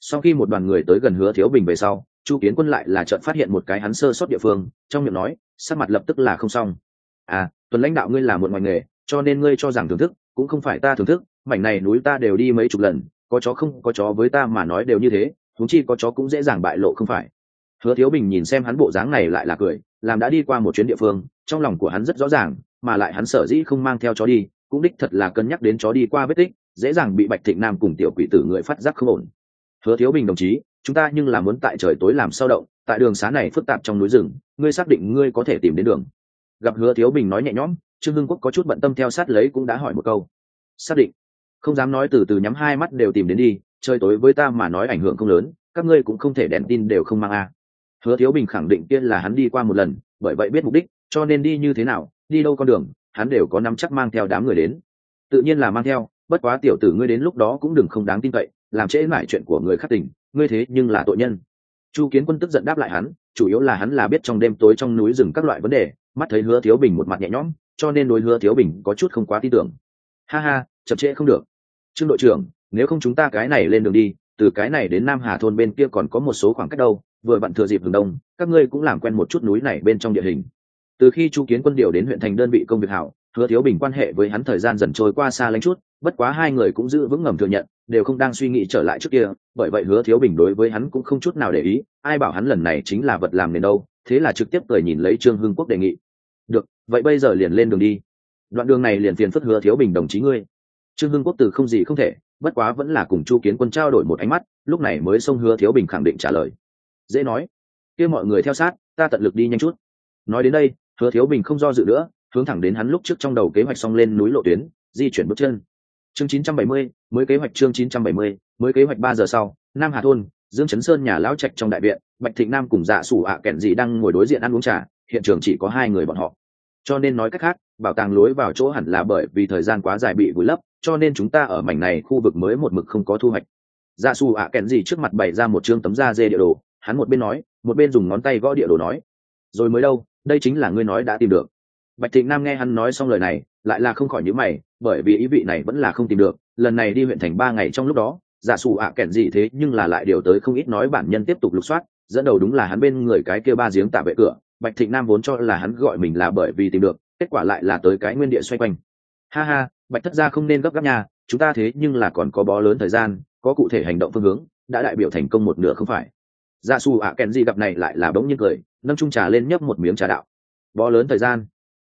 Sau khi một đoàn người tới gần Hứa Thiếu Bình về sau, Chu Kiến Quân lại là chợt phát hiện một cái hắn sơ sót địa phương, trong miệng nói, sắc mặt lập tức là không xong. À, Tuần lãnh đạo ngươi là một ngoài nghề, cho nên ngươi cho rằng thưởng thức, cũng không phải ta thưởng thức, mảnh này núi ta đều đi mấy chục lần, có chó không có chó với ta mà nói đều như thế, huống chi có chó cũng dễ dàng bại lộ không phải. Hứa Thiếu Bình nhìn xem hắn bộ dáng này lại là cười, làm đã đi qua một chuyến địa phương, trong lòng của hắn rất rõ ràng, mà lại hắn sở dĩ không mang theo chó đi, cũng đích thật là cân nhắc đến chó đi qua vết tích, dễ dàng bị Bạch Thịnh Nam cùng tiểu quỷ tử người phát giác không ổn. Hứa Thiếu Bình đồng chí, chúng ta nhưng là muốn tại trời tối làm sao động, tại đường xá này phức tạp trong núi rừng, ngươi xác định ngươi có thể tìm đến đường? Gặp Hứa Thiếu Bình nói nhẹ nhõm, Trương Hưng Quốc có chút bận tâm theo sát lấy cũng đã hỏi một câu. Xác định. Không dám nói, từ từ nhắm hai mắt đều tìm đến đi, trời tối với ta mà nói ảnh hưởng không lớn, các ngươi cũng không thể đèn tin đều không mang a. Hứa Thiếu Bình khẳng định kia là hắn đi qua một lần, bởi vậy biết mục đích, cho nên đi như thế nào, đi đâu con đường, hắn đều có nắm chắc mang theo đám người đến. Tự nhiên là mang theo, bất quá tiểu tử ngươi đến lúc đó cũng đừng không đáng tin cậy, làm trễ mãi chuyện của người khác tình, ngươi thế nhưng là tội nhân. Chu Kiến Quân tức giận đáp lại hắn, chủ yếu là hắn là biết trong đêm tối trong núi rừng các loại vấn đề, mắt thấy Hứa Thiếu Bình một mặt nhẹ nhõm, cho nên đối Hứa Thiếu Bình có chút không quá tin tưởng. Ha ha, chậm trễ không được. Trương đội trưởng, nếu không chúng ta cái này lên đường đi, từ cái này đến Nam Hà thôn bên kia còn có một số khoảng cách đâu, vừa vặn thừa dịp hừng đông, các ngươi cũng làm quen một chút núi này bên trong địa hình. Từ khi Chu Kiến Quân điều đến huyện thành đơn vị công việc hảo, Hứa Thiếu Bình quan hệ với hắn thời gian dần trôi qua xa lánh chút, bất quá hai người cũng giữ vững ngầm thừa nhận, đều không đang suy nghĩ trở lại trước kia, bởi vậy Hứa Thiếu Bình đối với hắn cũng không chút nào để ý, ai bảo hắn lần này chính là vật làm nền đâu, thế là trực tiếp cười nhìn lấy Trương Hưng Quốc đề nghị. Được, vậy bây giờ liền lên đường đi. Đoạn đường này liền phiền phức Hứa Thiếu Bình đồng chí ngươi. Trương Hưng Quốc từ không gì không thể, bất quá vẫn là cùng Chu Kiến Quân trao đổi một ánh mắt, lúc này mới xông Hứa Thiếu Bình khẳng định trả lời. Dễ nói, kia mọi người theo sát, ta tận lực đi nhanh chút. Nói đến đây, Hứa Thiếu Bình không do dự nữa, hướng thẳng đến hắn lúc trước trong đầu kế hoạch xong lên núi lộ tuyến, di chuyển bước chân. Chương 970, mới kế hoạch chương 970, mới kế hoạch 3 giờ sau, Nam Hà thôn, Dương Chấn Sơn nhà lão trạch trong đại viện, Bạch Thịnh Nam cùng Dạ Sủ Kẹn Dị đang ngồi đối diện ăn uống trà, hiện trường chỉ có hai người bọn họ. Cho nên nói cách khác, bảo tàng lối vào chỗ hẳn là bởi vì thời gian quá dài bị vùi lấp, cho nên chúng ta ở mảnh này khu vực mới một mực không có thu hoạch. Dạ Sủ Kẹn Dị trước mặt bày ra một trương tấm da dê địa đồ, hắn một bên nói, một bên dùng ngón tay gõ địa đồ nói: "Rồi mới đâu, đây chính là ngươi nói đã tìm được." Bạch Thịnh Nam nghe hắn nói xong lời này, lại là không khỏi nhíu mày, bởi vì ý vị này vẫn là không tìm được, lần này đi huyện thành 3 ngày trong lúc đó, Giả Sủ Kẹn Dị thế nhưng là lại điều tới không ít nói bản nhân tiếp tục lục soát, dẫn đầu đúng là hắn bên người cái kia 3 giếng tạ vệ cửa, Bạch Thịnh Nam vốn cho là hắn gọi mình là bởi vì tìm được, kết quả lại là tới cái nguyên địa xoay quanh. Ha ha, Bạch thất gia không nên gấp gáp nha, chúng ta thế nhưng là còn có bó lớn thời gian, có cụ thể hành động phương hướng, đã đại biểu thành công một nửa không phải. Giả Sủ Kẹn Dị gặp này lại là bỗng nhiên cười, nâng chung trà lên nhấp một miếng trà đạo. Bó lớn thời gian.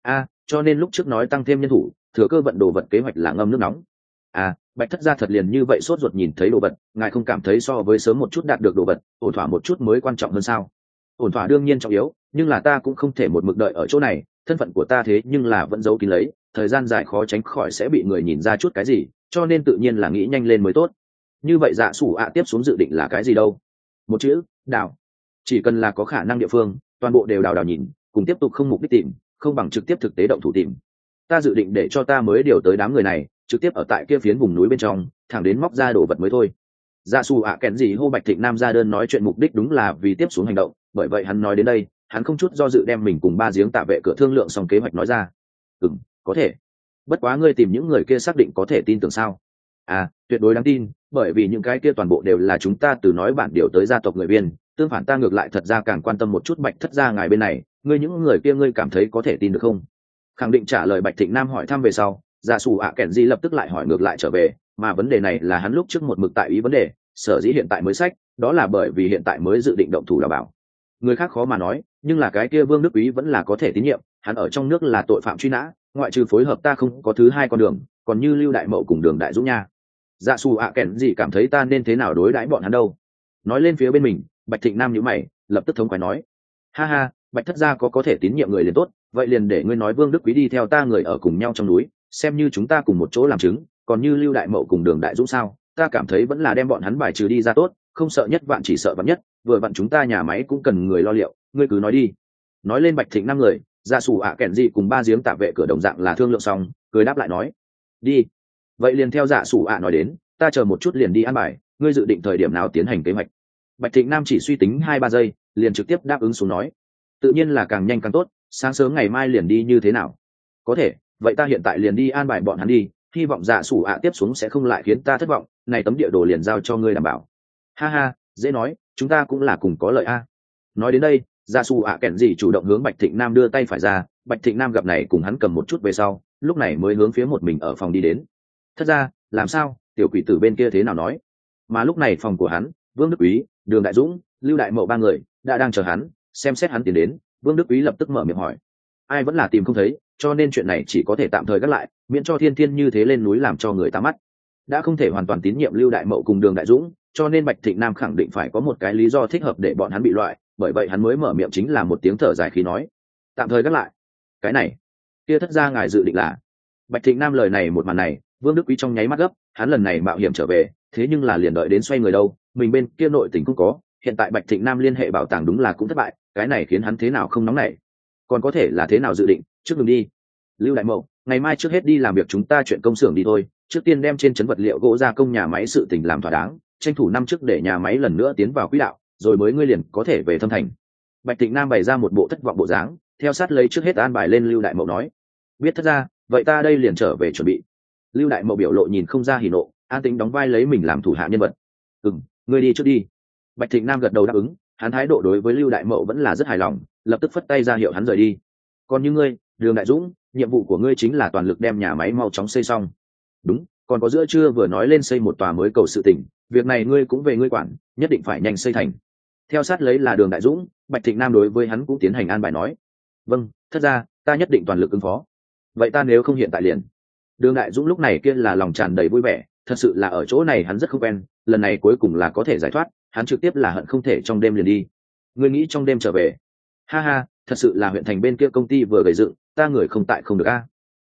Cho nên lúc trước nói tăng thêm nhân thủ, thừa cơ vận đồ vật kế hoạch là ngâm nước nóng. Bạch thất gia thật liền như vậy sốt ruột nhìn thấy đồ vật, ngài không cảm thấy so với sớm một chút đạt được đồ vật, ổn thỏa một chút mới quan trọng hơn sao? Ổn thỏa đương nhiên trọng yếu, nhưng là ta cũng không thể một mực đợi ở chỗ này, thân phận của ta thế nhưng là vẫn giấu kín lấy, thời gian dài khó tránh khỏi sẽ bị người nhìn ra chút cái gì, cho nên tự nhiên là nghĩ nhanh lên mới tốt. Như vậy Dạ Sủ tiếp xuống dự định là cái gì đâu? Một chữ, đào. Chỉ cần là có khả năng địa phương, toàn bộ đều đào nhìn, cùng tiếp tục không mục đích tìm, không bằng trực tiếp thực tế động thủ tìm. Ta dự định để cho ta mới điều tới đám người này trực tiếp ở tại kia phiến vùng núi bên trong, thẳng đến móc ra đồ vật mới thôi. Dạ Sủ Kẹn Dị hô Bạch Thịnh Nam ra đơn nói chuyện mục đích đúng là vì tiếp xuống hành động, bởi vậy hắn nói đến đây, hắn không chút do dự đem mình cùng 3 giếng tạ vệ cửa thương lượng xong kế hoạch nói ra. Có thể. Bất quá ngươi tìm những người kia xác định có thể tin tưởng sao? Tuyệt đối đáng tin, bởi vì những cái kia toàn bộ đều là chúng ta từ nói bản điều tới gia tộc người viên, tương phản ta ngược lại thật ra càng quan tâm một chút Bạch thất gia ngài bên này, ngươi những người kia ngươi cảm thấy có thể tin được không? Khẳng định trả lời Bạch Thịnh Nam hỏi thăm về sau, Dạ Sủ Kẹn Dị lập tức lại hỏi ngược lại trở về, mà vấn đề này là hắn lúc trước một mực tại ý vấn đề, sở dĩ hiện tại mới sách, đó là bởi vì hiện tại mới dự định động thủ đảm bảo. Người khác khó mà nói, nhưng là cái kia Vương Đức Quý vẫn là có thể tín nhiệm, hắn ở trong nước là tội phạm truy nã, ngoại trừ phối hợp ta không có thứ hai con đường, còn như Lưu Đại Mậu cùng Đường Đại Dũng nha. Dạ Sủ Kẹn Dị cảm thấy ta nên thế nào đối đãi bọn hắn đâu? Nói lên phía bên mình, Bạch Thịnh Nam nhíu mày, lập tức thống khoái nói: "Ha ha, Bạch thất gia có thể tín nhiệm người liền tốt, vậy liền để ngươi nói Vương Đức Quý đi theo ta người ở cùng nhau trong núi, xem như chúng ta cùng một chỗ làm chứng, còn như Lưu Đại Mậu cùng Đường Đại Dũng sao, ta cảm thấy vẫn là đem bọn hắn bài trừ đi ra tốt, không sợ nhất vạn chỉ sợ vạn nhất, vừa vặn chúng ta nhà máy cũng cần người lo liệu, ngươi cứ nói đi." Nói lên Bạch Thịnh Nam người, Dạ Sủ Kẹn Dị cùng 3 giếng tạ vệ cửa đồng dạng là thương lượng xong, cười đáp lại nói: "Đi." Vậy liền theo Dạ Sủ nói đến, ta chờ một chút liền đi ăn bài, ngươi dự định thời điểm nào tiến hành kế hoạch? Bạch Thịnh Nam chỉ suy tính 2-3 giây, liền trực tiếp đáp ứng xuống nói: "Tự nhiên là càng nhanh càng tốt, sáng sớm ngày mai liền đi như thế nào?" "Có thể, vậy ta hiện tại liền đi an bài bọn hắn đi, hy vọng Dạ Sủ tiếp xuống sẽ không lại khiến ta thất vọng, này tấm địa đồ liền giao cho ngươi đảm bảo." Ha ha, dễ nói, chúng ta cũng là cùng có lợi a. Nói đến đây, gia su ạ kèn gì chủ động hướng Bạch Thịnh Nam đưa tay phải ra. Bạch Thịnh Nam gặp này cùng hắn cầm một chút về sau, lúc này mới hướng phía một mình ở phòng đi đến. Thật ra, làm sao, tiểu quỷ tử bên kia thế nào nói? Mà lúc này phòng của hắn, Vương Đức Quý, Đường Đại Dũng, Lưu Đại Mậu ba người đã đang chờ hắn. Xem xét hắn tiến đến, Vương Đức Quý lập tức mở miệng hỏi: ai vẫn là tìm không thấy, cho nên chuyện này chỉ có thể tạm thời gác lại, miễn cho thiên thiên như thế lên núi làm cho người ta mắt. Đã không thể hoàn toàn tín nhiệm Lưu Đại Mậu cùng Đường Đại Dũng, cho nên Bạch Thịnh Nam khẳng định phải có một cái lý do thích hợp để bọn hắn bị loại, bởi vậy hắn mới mở miệng chính là một tiếng thở dài khí nói: tạm thời gác lại. Cái này, kia thất gia ngài dự định là? Bạch Thịnh Nam lời này một màn này, Vương Đức Quý trong nháy mắt gấp, hắn lần này mạo hiểm trở về, thế nhưng là liền đợi đến xoay người đâu, mình bên kia nội tình cũng có, hiện tại Bạch Thịnh Nam liên hệ bảo tàng đúng là cũng thất bại, cái này khiến hắn thế nào không nóng nảy. Còn có thể là thế nào dự định, trước đừng đi. Lưu Đại Mậu, ngày mai trước hết đi làm việc chúng ta chuyện công xưởng đi thôi, trước tiên đem trên trấn vật liệu gỗ gia công nhà máy sự tình làm thỏa đáng, tranh thủ năm trước để nhà máy lần nữa tiến vào quỹ đạo, rồi mới ngươi liền có thể về Thâm Thành. Bạch Thịnh Nam bày ra một bộ thất vọng bộ dáng, theo sát lấy trước hết an bài lên Lưu Đại Mậu nói: biết thất ra, vậy ta đây liền trở về chuẩn bị. Lưu Đại Mậu biểu lộ nhìn không ra hỉ nộ, an tĩnh đóng vai lấy mình làm thủ hạ nhân vật. Ngươi đi trước đi. Bạch Thịnh Nam gật đầu đáp ứng, hắn thái độ đối với Lưu Đại Mậu vẫn là rất hài lòng, lập tức phất tay ra hiệu hắn rời đi. Còn như ngươi, Đường Đại Dũng, nhiệm vụ của ngươi chính là toàn lực đem nhà máy mau chóng xây xong. Đúng, còn có giữa trưa vừa nói lên xây một tòa mới cầu sự tỉnh, việc này ngươi cũng về ngươi quản, nhất định phải nhanh xây thành. Theo sát lấy là Đường Đại Dũng, Bạch Thịnh Nam đối với hắn cũng tiến hành an bài nói: vâng, thất ra, ta nhất định toàn lực ứng phó. Vậy ta nếu không hiện tại liền? Đường Đại Dũng lúc này kia là lòng tràn đầy vui vẻ, thật sự là ở chỗ này hắn rất không quen, lần này cuối cùng là có thể giải thoát, hắn trực tiếp là hận không thể trong đêm liền đi. Ngươi nghĩ trong đêm trở về? Ha ha, thật sự là huyện thành bên kia công ty vừa gầy dựng, ta người không tại không được a.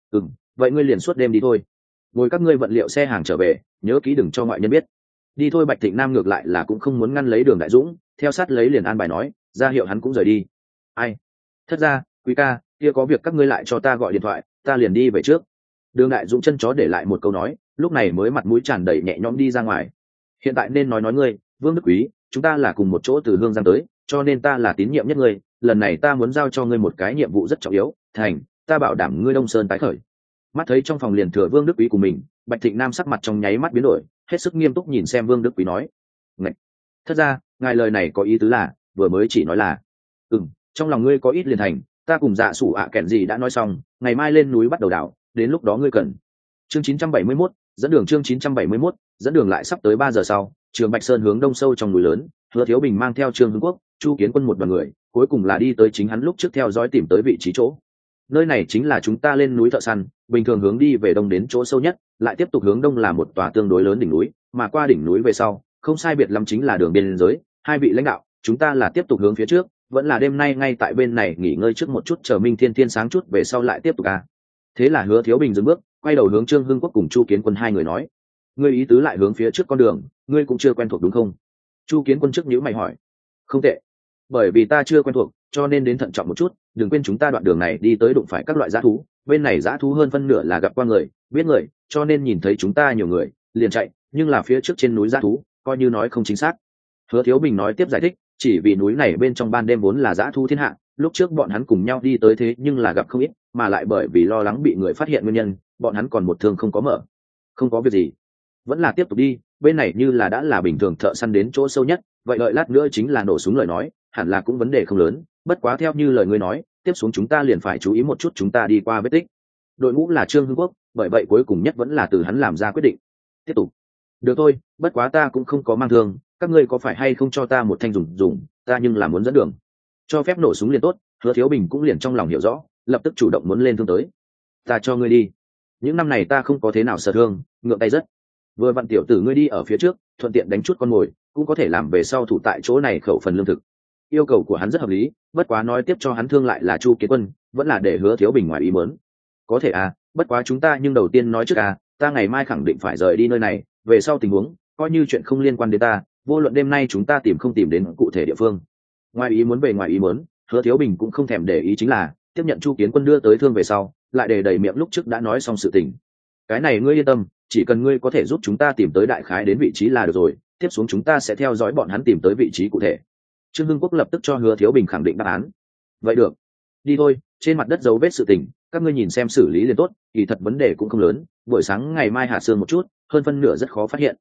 Vậy ngươi liền suốt đêm đi thôi. Ngồi các ngươi vận liệu xe hàng trở về, nhớ kỹ đừng cho ngoại nhân biết. Đi thôi. Bạch Thịnh Nam ngược lại là cũng không muốn ngăn lấy Đường Đại Dũng, theo sát lấy liền an bài nói, ra hiệu hắn cũng rời đi. Ai? Thất ra, Quý ca, kia có việc các ngươi lại cho ta gọi điện thoại, ta liền đi về trước. Đường Đại Dũng chân chó để lại một câu nói, lúc này mới mặt mũi tràn đầy nhẹ nhõm đi ra ngoài. Hiện tại nên nói ngươi, Vương Đức Quý, chúng ta là cùng một chỗ từ Hương Giang tới, cho nên ta là tín nhiệm nhất ngươi, lần này ta muốn giao cho ngươi một cái nhiệm vụ rất trọng yếu, thành, ta bảo đảm ngươi Đông Sơn tái khởi. Mắt thấy trong phòng liền thừa Vương Đức Quý của mình, Bạch Thịnh Nam sắc mặt trong nháy mắt biến đổi, hết sức nghiêm túc nhìn xem Vương Đức Quý nói: ngạch, thật ra, ngài lời này có ý tứ là, vừa mới chỉ nói là, trong lòng ngươi có ít liền thành, ta cùng dạ sủ ạ kẹn gì đã nói xong, ngày mai lên núi bắt đầu đảo, đến lúc đó ngươi cần. Chương 971, dẫn đường. Chương 971, dẫn đường. Lại sắp tới 3 giờ sau, Trường Bạch Sơn hướng đông sâu trong núi lớn, Hứa Thiếu Bình mang theo Trương Hưng Quốc, Chu Kiến Quân một đoàn người, cuối cùng là đi tới chính hắn lúc trước theo dõi tìm tới vị trí chỗ. Nơi này chính là chúng ta lên núi thợ săn, bình thường hướng đi về đông đến chỗ sâu nhất, lại tiếp tục hướng đông là một tòa tương đối lớn đỉnh núi, mà qua đỉnh núi về sau, không sai biệt lắm chính là đường biên giới. Hai vị lãnh đạo, chúng ta là tiếp tục hướng phía trước, vẫn là đêm nay ngay tại bên này nghỉ ngơi trước một chút, chờ Minh Thiên Thiên sáng chút về sau lại tiếp tục à? Thế là Hứa Thiếu Bình dừng bước, quay đầu hướng Trương Hưng Quốc cùng Chu Kiến Quân hai người nói: ngươi ý tứ lại hướng phía trước con đường, ngươi cũng chưa quen thuộc đúng không? Chu Kiến Quân trước nhíu mày hỏi. Không tệ, bởi vì ta chưa quen thuộc, cho nên đến thận trọng một chút, đừng quên chúng ta đoạn đường này đi tới đụng phải các loại dã thú, bên này dã thú hơn phân nửa là gặp qua người, biết người, cho nên nhìn thấy chúng ta nhiều người liền chạy, nhưng là phía trước trên núi dã thú, coi như nói không chính xác. Hứa Thiếu Bình nói tiếp giải thích, chỉ vì núi này bên trong ban đêm vốn là dã thú thiên hạ, lúc trước bọn hắn cùng nhau đi tới thế nhưng là gặp không ít, mà lại bởi vì lo lắng bị người phát hiện nguyên nhân, bọn hắn còn một thương không có mở. Không có việc gì, vẫn là tiếp tục đi, bên này như là đã là bình thường thợ săn đến chỗ sâu nhất, vậy đợi lát nữa chính là nổ súng lời nói, hẳn là cũng vấn đề không lớn, bất quá theo như lời ngươi nói, tiếp xuống chúng ta liền phải chú ý một chút chúng ta đi qua vết tích. Đội ngũ là Trương Hưng Quốc, bởi vậy cuối cùng nhất vẫn là từ hắn làm ra quyết định. Tiếp tục. Được thôi, bất quá ta cũng không có mang thương, các ngươi có phải hay không cho ta một thanh dùng, ta nhưng là muốn dẫn đường. Cho phép nổ súng liền tốt. Hứa Thiếu Bình cũng liền trong lòng hiểu rõ, lập tức chủ động muốn lên thương tới. Ta cho ngươi đi. Những năm này ta không có thế nào sợ thương, ngượng tay rất. Vừa vặn tiểu tử ngươi đi ở phía trước, thuận tiện đánh chút con mồi, cũng có thể làm về sau thủ tại chỗ này khẩu phần lương thực. Yêu cầu của hắn rất hợp lý, bất quá nói tiếp cho hắn thương lại là Chu Kiến Quân, vẫn là để Hứa Thiếu Bình ngoài ý muốn. Có thể à, bất quá chúng ta nhưng đầu tiên nói trước à, ta ngày mai khẳng định phải rời đi nơi này, về sau tình huống, coi như chuyện không liên quan đến ta, vô luận đêm nay chúng ta tìm không tìm đến cụ thể địa phương. Ngoài ý muốn về ngoài ý muốn, Hứa Thiếu Bình cũng không thèm để ý, chính là tiếp nhận Chu Kiến Quân đưa tới thương về sau, lại để đầy miệng lúc trước đã nói xong sự tình. Cái này ngươi yên tâm, chỉ cần ngươi có thể giúp chúng ta tìm tới đại khái đến vị trí là được rồi, tiếp xuống chúng ta sẽ theo dõi bọn hắn tìm tới vị trí cụ thể. Trương Hưng Quốc lập tức cho Hứa Thiếu Bình khẳng định đáp án. Vậy được, đi thôi, trên mặt đất dấu vết sự tình, các ngươi nhìn xem xử lý liền tốt, kỳ thật vấn đề cũng không lớn, buổi sáng ngày mai hạ sương một chút, hơn phân nửa rất khó phát hiện.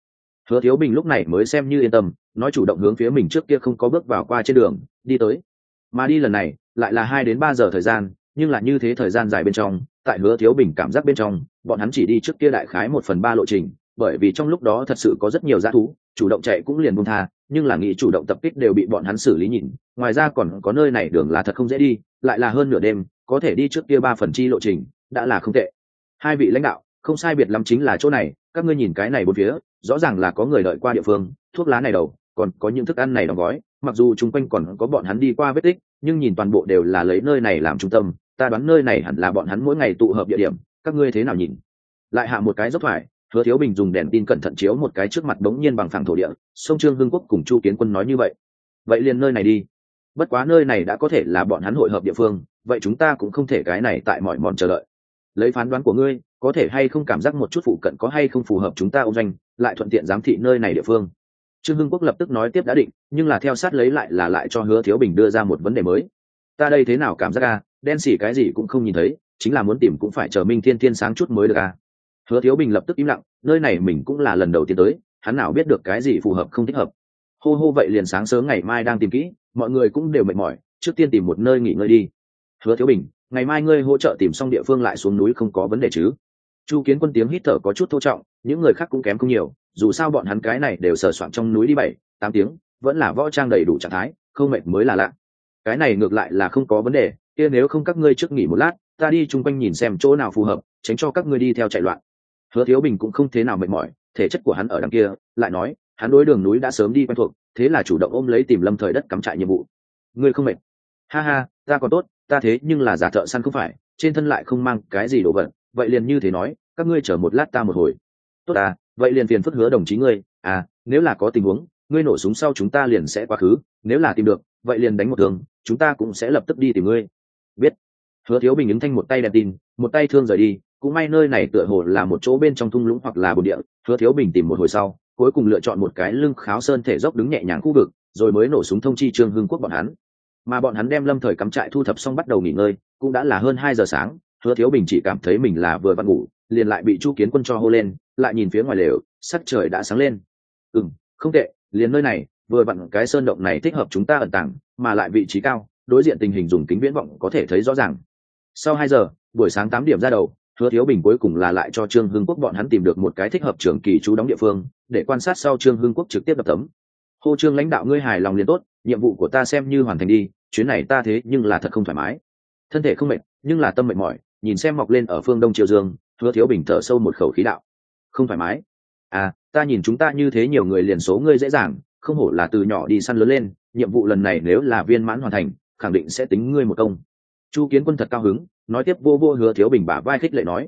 Hứa Thiếu Bình lúc này mới xem như yên tâm, nói chủ động hướng phía mình trước kia không có bước vào qua trên đường đi tới, mà đi lần này lại là 2 đến 3 giờ thời gian, nhưng là như thế thời gian dài bên trong, tại Hứa Thiếu Bình cảm giác bên trong, bọn hắn chỉ đi trước kia đại khái 1/3 lộ trình, bởi vì trong lúc đó thật sự có rất nhiều dã thú, chủ động chạy cũng liền buông tha, nhưng là nghĩ chủ động tập kích đều bị bọn hắn xử lý nhìn. Ngoài ra còn có nơi này đường là thật không dễ đi, lại là hơn nửa đêm, có thể đi trước kia 3/4 lộ trình, đã là không tệ. Hai vị lãnh đạo, không sai biệt lắm chính là chỗ này, các ngươi nhìn cái này bốn phía, rõ ràng là có người đợi qua địa phương, thuốc lá này đầu, còn có những thức ăn này đóng gói, mặc dù chung quanh còn có bọn hắn đi qua vết tích, nhưng nhìn toàn bộ đều là lấy nơi này làm trung tâm, ta đoán nơi này hẳn là bọn hắn mỗi ngày tụ hợp địa điểm, các ngươi thế nào nhìn? Lại hạ một cái dốc thoại, Hứa Thiếu Bình dùng đèn tin cẩn thận chiếu một cái trước mặt đống nhiên bằng phẳng thổ địa, sông Trương Hưng Quốc cùng Chu Kiến Quân nói như vậy. Vậy liền nơi này đi. Bất quá nơi này đã có thể là bọn hắn hội hợp địa phương, vậy chúng ta cũng không thể cái này tại mọi mòn chờ đợi. Lấy phán đoán của ngươi, có thể hay không cảm giác một chút phụ cận có hay không phù hợp chúng ta ông doanh, lại thuận tiện giám thị nơi này địa phương. Trương Hưng Quốc lập tức nói tiếp đã định, nhưng là theo sát lấy lại cho Hứa Thiếu Bình đưa ra một vấn đề mới. Ta đây thế nào cảm giác a, đen xỉ cái gì cũng không nhìn thấy, chính là muốn tìm cũng phải chờ Minh Thiên Thiên sáng chút mới được a. Hứa Thiếu Bình lập tức im lặng, nơi này mình cũng là lần đầu tiên tới, hắn nào biết được cái gì phù hợp không thích hợp. Hô hô vậy liền sáng sớm ngày mai đang tìm kỹ, mọi người cũng đều mệt mỏi, trước tiên tìm một nơi nghỉ ngơi đi. Hứa Thiếu Bình, ngày mai ngươi hỗ trợ tìm xong địa phương lại xuống núi không có vấn đề chứ? Chu Kiến Quân tiếng hít thở có chút thô trọng, những người khác cũng kém không nhiều, dù sao bọn hắn cái này đều sờ soạn trong núi đi 7-8 tiếng, vẫn là võ trang đầy đủ trạng thái, không mệt mới là lạ. Cái này ngược lại là không có vấn đề, kia nếu không các ngươi trước nghỉ một lát, ta đi chung quanh nhìn xem chỗ nào phù hợp, tránh cho các ngươi đi theo chạy loạn. Hứa Thiếu Bình cũng không thế nào mệt mỏi, thể chất của hắn ở đằng kia, lại nói, hắn đối đường núi đã sớm đi quen thuộc, thế là chủ động ôm lấy tìm Lâm Thời Đất cắm trại nhiệm vụ. Ngươi không mệt? Ha ha, ta còn tốt, ta thế nhưng là giả thợ săn không phải, trên thân lại không mang cái gì đồ vật, vậy liền như thế nói, các ngươi chờ một lát ta một hồi. Tốt à, vậy liền phiền phức Hứa đồng chí ngươi, à, nếu là có tình huống, ngươi nổ súng sau chúng ta liền sẽ quá khứ, nếu là tìm được, vậy liền đánh một thương, chúng ta cũng sẽ lập tức đi tìm ngươi. Biết. Hứa Thiếu Bình ứng thanh một tay đèn tin, một tay thương rời đi, cũng may nơi này tựa hồ là một chỗ bên trong thung lũng hoặc là bồn địa. Hứa Thiếu Bình tìm một hồi sau, cuối cùng lựa chọn một cái lưng kháo sơn thể dốc đứng nhẹ nhàng khu vực, rồi mới nổ súng thông chi Trương Hưng Quốc bọn hắn. Mà bọn hắn đem Lâm Thời cắm trại thu thập xong bắt đầu nghỉ ngơi, cũng đã là hơn 2 giờ sáng. Hứa Thiếu Bình chỉ cảm thấy mình là vừa vặn ngủ, liền lại bị Chu Kiến Quân cho hô lên, lại nhìn phía ngoài lều, sắc trời đã sáng lên. Không tệ, liền nơi này, vừa vặn cái sơn động này thích hợp chúng ta ẩn tàng, mà lại vị trí cao, đối diện tình hình dùng kính viễn vọng có thể thấy rõ ràng. Sau 2 giờ, buổi sáng 8 điểm ra đầu, Hứa Thiếu Bình cuối cùng là lại cho Trương Hưng Quốc bọn hắn tìm được một cái thích hợp trường kỳ trú đóng địa phương, để quan sát sau Trương Hưng Quốc trực tiếp đập tấm. Hô Trương lãnh đạo ngươi hài lòng liền tốt, nhiệm vụ của ta xem như hoàn thành đi, chuyến này ta thế nhưng là thật không thoải mái. Thân thể không mệt, nhưng là tâm mệt mỏi, nhìn xem mọc lên ở phương đông triều dương, Hứa Thiếu Bình thở sâu một khẩu khí đạo. Không thoải mái? À, ta nhìn chúng ta như thế nhiều người liền số ngươi dễ dàng, không hổ là từ nhỏ đi săn lớn lên, nhiệm vụ lần này nếu là viên mãn hoàn thành, khẳng định sẽ tính ngươi một công. Chu Kiến Quân thật cao hứng, nói tiếp vô Hứa Thiếu Bình bả vai khích lệ nói.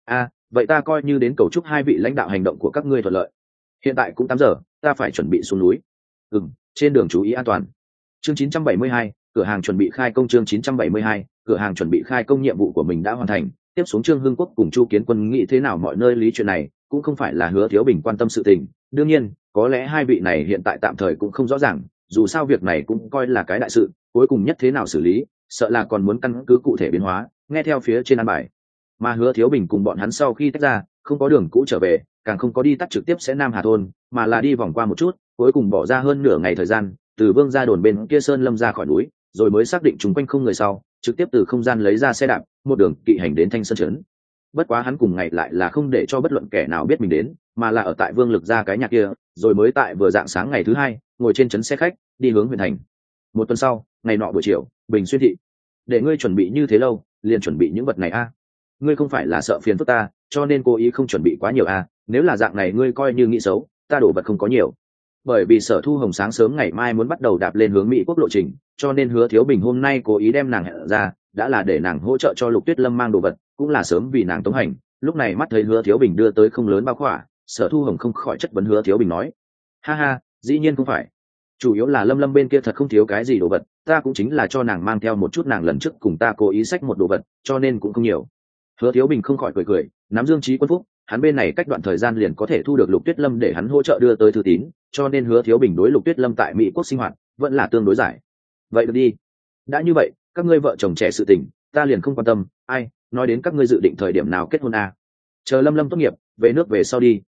Vậy ta coi như đến cầu chúc hai vị lãnh đạo hành động của các ngươi thuận lợi. Hiện tại cũng 8 giờ, ta phải chuẩn bị xuống núi. Trên đường chú ý an toàn. Chương 972, cửa hàng chuẩn bị khai công. Chương 972, cửa hàng chuẩn bị khai công. Nhiệm vụ của mình đã hoàn thành, tiếp xuống Trương Hưng Quốc cùng Chu Kiến Quân nghĩ thế nào mọi nơi lý chuyện này cũng không phải là Hứa Thiếu Bình quan tâm sự tình. Đương nhiên, có lẽ hai vị này hiện tại tạm thời cũng không rõ ràng, dù sao việc này cũng coi là cái đại sự, cuối cùng nhất thế nào xử lý, sợ là còn muốn căn cứ cụ thể biến hóa, nghe theo phía trên an bài. Mà Hứa Thiếu Bình cùng bọn hắn sau khi tách ra, không có đường cũ trở về, càng không có đi tắt trực tiếp sẽ Nam Hà thôn, mà là đi vòng qua một chút, cuối cùng bỏ ra hơn nửa ngày thời gian, từ Vương gia đồn bên kia sơn lâm ra khỏi núi, rồi mới xác định chúng quanh không người sau, trực tiếp từ không gian lấy ra xe đạp, một đường kỵ hành đến Thanh Sơn trấn. Bất quá hắn cùng ngày lại là không để cho bất luận kẻ nào biết mình đến, mà là ở tại Vương Lực gia cái nhà kia, rồi mới tại vừa dạng sáng ngày thứ hai, ngồi trên trấn xe khách, đi hướng huyện thành. Một tuần sau, ngày nọ buổi chiều, Bình Xuyên thị. Để ngươi chuẩn bị như thế lâu, liền chuẩn bị những vật này a? Ngươi không phải là sợ phiền phức ta, cho nên cố ý không chuẩn bị quá nhiều a? Nếu là dạng này ngươi coi như nghĩ xấu, ta đổ vật không có nhiều. Bởi vì Sở Thu Hồng sáng sớm ngày mai muốn bắt đầu đạp lên hướng Mỹ quốc lộ trình, cho nên Hứa Thiếu Bình hôm nay cố ý đem nàng hẹn ra, đã là để nàng hỗ trợ cho Lục Tuyết Lâm mang đồ vật, cũng là sớm vì nàng tống hành. Lúc này mắt thấy Hứa Thiếu Bình đưa tới không lớn bao khỏa, Sở Thu Hồng không khỏi chất vấn Hứa Thiếu Bình nói: ha ha, dĩ nhiên không phải, chủ yếu là Lâm Lâm bên kia thật không thiếu cái gì đồ vật, ta cũng chính là cho nàng mang theo một chút, nàng lần trước cùng ta cố ý xách một đồ vật, cho nên cũng không nhiều. Hứa Thiếu Bình không khỏi cười, nắm Dương Chí Quân phúc, hắn bên này cách đoạn thời gian liền có thể thu được Lục Tuyết Lâm để hắn hỗ trợ đưa tới thư tín, cho nên Hứa Thiếu Bình đối Lục Tuyết Lâm tại Mỹ quốc sinh hoạt vẫn là tương đối giải. Vậy được đi, đã như vậy, các ngươi vợ chồng trẻ sự tình, ta liền không quan tâm. Ai nói đến các ngươi dự định thời điểm nào kết hôn à? Chờ Lâm Lâm tốt nghiệp, về nước về sau đi,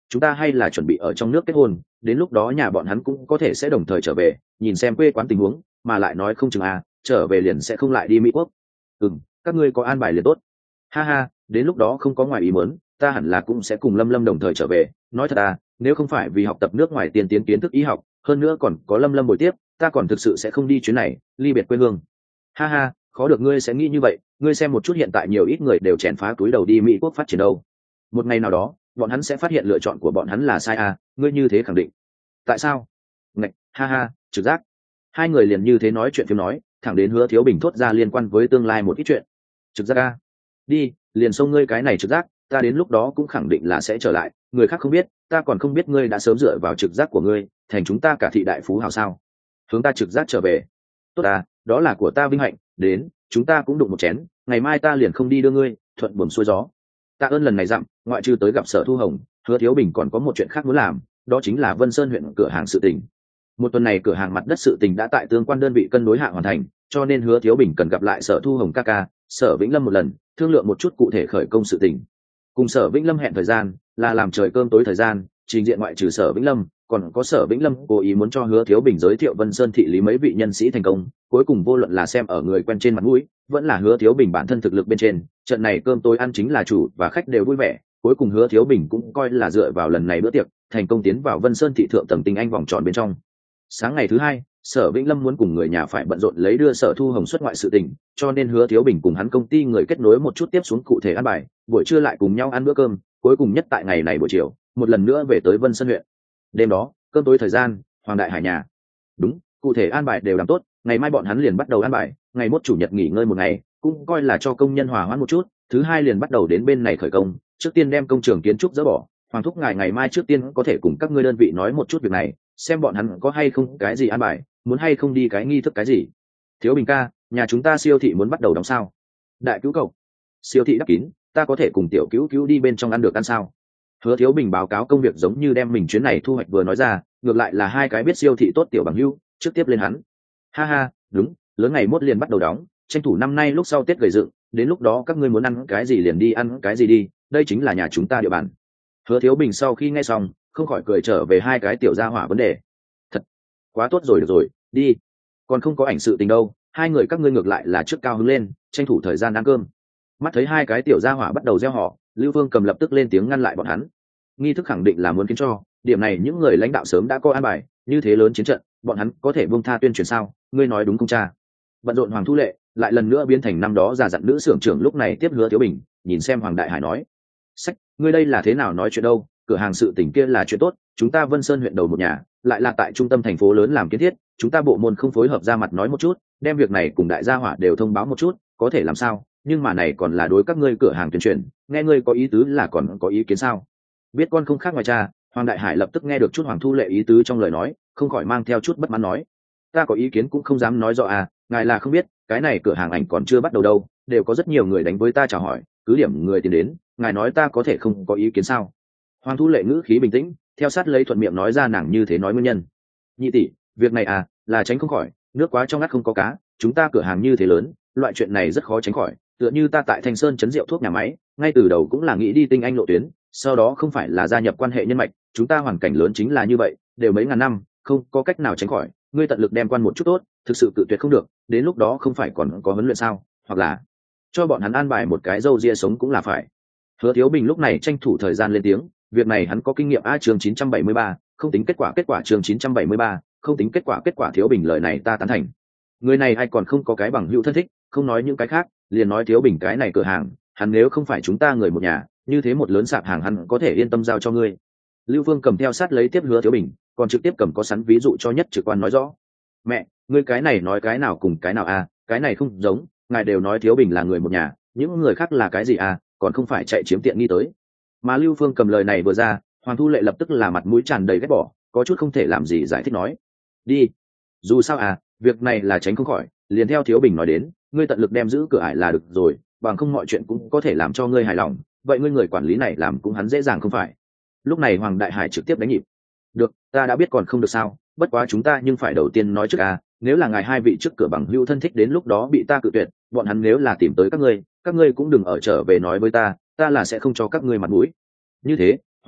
chúng ta hay là chuẩn bị ở trong nước kết hôn, đến lúc đó nhà bọn hắn cũng có thể sẽ đồng thời trở về nhìn xem quê quán tình huống, mà lại nói không chừng trở về liền sẽ không lại đi Mỹ Quốc. Các ngươi có an bài liền tốt. Ha ha, đến lúc đó không có ngoài ý muốn, ta hẳn là cũng sẽ cùng Lâm Lâm đồng thời trở về. Nói thật nếu không phải vì học tập nước ngoài tiên tiến kiến thức y học, hơn nữa còn có Lâm Lâm bồi tiếp, ta còn thực sự sẽ không đi chuyến này ly biệt quê hương. Ha ha, khó được ngươi sẽ nghĩ như vậy, ngươi xem một chút hiện tại nhiều ít người đều chèn phá túi đầu đi Mỹ Quốc phát triển đâu. Một ngày nào đó bọn hắn sẽ phát hiện lựa chọn của bọn hắn là sai ngươi như thế khẳng định. Tại sao? Ngạch, ha ha, trực giác. Hai người liền như thế nói chuyện phim nói, thẳng đến Hứa Thiếu Bình thốt ra liên quan với tương lai một ít chuyện. Trực giác đi, liền xông ngươi cái này trực giác, ta đến lúc đó cũng khẳng định là sẽ trở lại, người khác không biết, ta còn không biết ngươi đã sớm dựa vào trực giác của ngươi thành chúng ta cả thị đại phú hào sao. Hướng ta trực giác trở về. Tốt đó là của ta vinh hạnh, đến, chúng ta cũng đụng một chén, ngày mai ta liền không đi đưa ngươi, thuận buồm xuôi gió. Tạ ơn lần này dặm, ngoại trừ tới gặp Sở Thu Hồng, Hứa Thiếu Bình còn có một chuyện khác muốn làm, đó chính là Vân Sơn huyện cửa hàng sự tình. Một tuần này cửa hàng mặt đất sự tình đã tại tương quan đơn vị cân đối hạ hoàn thành, cho nên Hứa Thiếu Bình cần gặp lại Sở Thu Hồng ca, Sở Vĩnh Lâm một lần, thương lượng một chút cụ thể khởi công sự tình. Cùng Sở Vĩnh Lâm hẹn thời gian là làm trời cơm tối thời gian, trình diện ngoại trừ Sở Vĩnh Lâm, còn có Sở Vĩnh Lâm cố ý muốn cho Hứa Thiếu Bình giới thiệu Vân Sơn thị lý mấy vị nhân sĩ thành công, cuối cùng vô luận là xem ở người quen trên mặt mũi, vẫn là Hứa Thiếu Bình bản thân thực lực bên trên, trận này cơm tối ăn chính là chủ và khách đều vui vẻ, cuối cùng Hứa Thiếu Bình cũng coi là dựa vào lần này bữa tiệc, thành công tiến vào Vân Sơn thị thượng tầng tinh anh vòng tròn bên trong. Sáng ngày thứ hai, Sở Vĩnh Lâm muốn cùng người nhà phải bận rộn lấy đưa Sở Thu Hồng xuất ngoại sự tình, cho nên Hứa Thiếu Bình cùng hắn công ty người kết nối một chút tiếp xuống cụ thể ăn bài, buổi trưa lại cùng nhau ăn bữa cơm, cuối cùng nhất tại ngày này buổi chiều, một lần nữa về tới Vân Sơn huyện. Đêm đó, cơm tối thời gian, Hoàng Đại Hải nhà. Đúng, cụ thể an bài đều làm tốt, ngày mai bọn hắn liền bắt đầu an bài, ngày mốt chủ nhật nghỉ ngơi một ngày, cũng coi là cho công nhân hòa hoãn một chút, thứ hai liền bắt đầu đến bên này khởi công, trước tiên đem công trường kiến trúc dỡ bỏ. Hoàng thúc ngài ngày mai trước tiên có thể cùng các ngươi đơn vị nói một chút việc này, xem bọn hắn có hay không cái gì an bài, muốn hay không đi cái nghi thức cái gì. Thiếu Bình ca, nhà chúng ta siêu thị muốn bắt đầu đóng sao? Đại cứu cầu, siêu thị đắp kín, ta có thể cùng tiểu cứu cứu đi bên trong ăn được ăn sao? Hứa Thiếu Bình báo cáo công việc giống như đem mình chuyến này thu hoạch vừa nói ra, ngược lại là hai cái biết siêu thị tốt tiểu bằng hữu trước tiếp lên hắn. Ha ha, đúng, lớn ngày mốt liền bắt đầu đóng, tranh thủ năm nay lúc sau Tết gầy dựng, đến lúc đó các ngươi muốn ăn cái gì liền đi ăn cái gì đi, đây chính là nhà chúng ta địa bàn. Hứa Thiếu Bình sau khi nghe xong, không khỏi cười trở về hai cái tiểu gia hỏa vấn đề. Thật, quá tốt rồi, được rồi, đi. Còn không có ảnh sự tình đâu, hai người các ngươi ngược lại là trước cao hứng lên, tranh thủ thời gian ăn cơm. Mắt thấy hai cái tiểu gia hỏa bắt đầu gieo họ, Lưu Vương Cầm lập tức lên tiếng ngăn lại bọn hắn. Nghi thức khẳng định là muốn khiến cho, điểm này những người lãnh đạo sớm đã có an bài, như thế lớn chiến trận, bọn hắn có thể buông tha tuyên truyền sao? Ngươi nói đúng không cha? Bận rộn Hoàng Thu Lệ lại lần nữa biến thành năm đó già dặn nữ xưởng trưởng lúc này tiếp Hứa Thiếu Bình, nhìn xem Hoàng Đại Hải nói: "Sách, ngươi đây là thế nào nói chuyện đâu? Cửa hàng sự tình kia là chuyện tốt, chúng ta Vân Sơn huyện đầu một nhà, lại là tại trung tâm thành phố lớn làm kiến thiết, chúng ta bộ môn không phối hợp ra mặt nói một chút, đem việc này cùng đại gia hỏa đều thông báo một chút, có thể làm sao? Nhưng mà này còn là đối các ngươi cửa hàng tuyên truyền, nghe ngươi có ý tứ là còn có ý kiến sao?" Biết con không khác ngoài cha, Hoàng Đại Hải lập tức nghe được chút Hoàng Thu Lệ ý tứ trong lời nói, không khỏi mang theo chút bất mãn nói: "Ta có ý kiến cũng không dám nói rõ ngài là không biết, cái này cửa hàng ảnh còn chưa bắt đầu đâu, đều có rất nhiều người đánh với ta chào hỏi, cứ điểm người tìm đến, ngài nói ta có thể không có ý kiến sao?" Hoàng Thu Lệ ngữ khí bình tĩnh, theo sát lấy thuận miệng nói ra nàng như thế nói nguyên nhân. "Nhị tỷ, việc này là tránh không khỏi, nước quá trong ngắt không có cá, chúng ta cửa hàng như thế lớn, loại chuyện này rất khó tránh khỏi, tựa như ta tại Thanh Sơn trấn rượu thuốc nhà máy, ngay từ đầu cũng là nghĩ đi tinh anh lộ tuyến, sau đó không phải là gia nhập quan hệ nhân mạch, chúng ta hoàn cảnh lớn chính là như vậy, đều mấy ngàn năm, không có cách nào tránh khỏi, ngươi tận lực đem quan một chút tốt, thực sự cự tuyệt không được, đến lúc đó không phải còn có huấn luyện sao, hoặc là cho bọn hắn an bài một cái dâu ria sống cũng là phải." Hứa Thiếu Bình lúc này tranh thủ thời gian lên tiếng, việc này hắn có kinh nghiệm chương 973, không tính kết quả chương 973, không tính kết quả Thiếu Bình lời này ta tán thành. Người này ai còn không có cái bằng hữu thân thích, không nói những cái khác, liền nói Thiếu Bình cái này cửa hàng, hắn nếu không phải chúng ta người một nhà, như thế một lớn sạp hàng hắn có thể yên tâm giao cho ngươi. Lưu Phương cầm theo sát lấy tiếp Hứa Thiếu Bình, còn trực tiếp cầm có sẵn ví dụ cho nhất trực quan nói rõ. "Mẹ, ngươi cái này nói cái nào cùng cái nào cái này không giống, ngài đều nói Thiếu Bình là người một nhà, những người khác là cái gì còn không phải chạy chiếm tiện nghi tới." Mà Lưu Phương cầm lời này vừa ra, Hoàng Thu Lệ lập tức là mặt mũi tràn đầy ghét bỏ, có chút không thể làm gì giải thích nói: "Đi, dù sao việc này là tránh không khỏi, liền theo Thiếu Bình nói đến, ngươi tận lực đem giữ cửa ải là được rồi, bằng không mọi chuyện cũng có thể làm cho ngươi hài lòng, vậy ngươi người quản lý này làm cũng hắn dễ dàng không phải." Lúc này Hoàng Đại Hải trực tiếp đánh nhịp: "Được, ta đã biết còn không được sao, bất quá chúng ta nhưng phải đầu tiên nói trước nếu là ngài hai vị trước cửa bằng hữu thân thích đến lúc đó bị ta cự tuyệt, bọn hắn nếu là tìm tới các ngươi cũng đừng ở trở về nói với ta là sẽ không cho các ngươi mặt mũi." Như thế,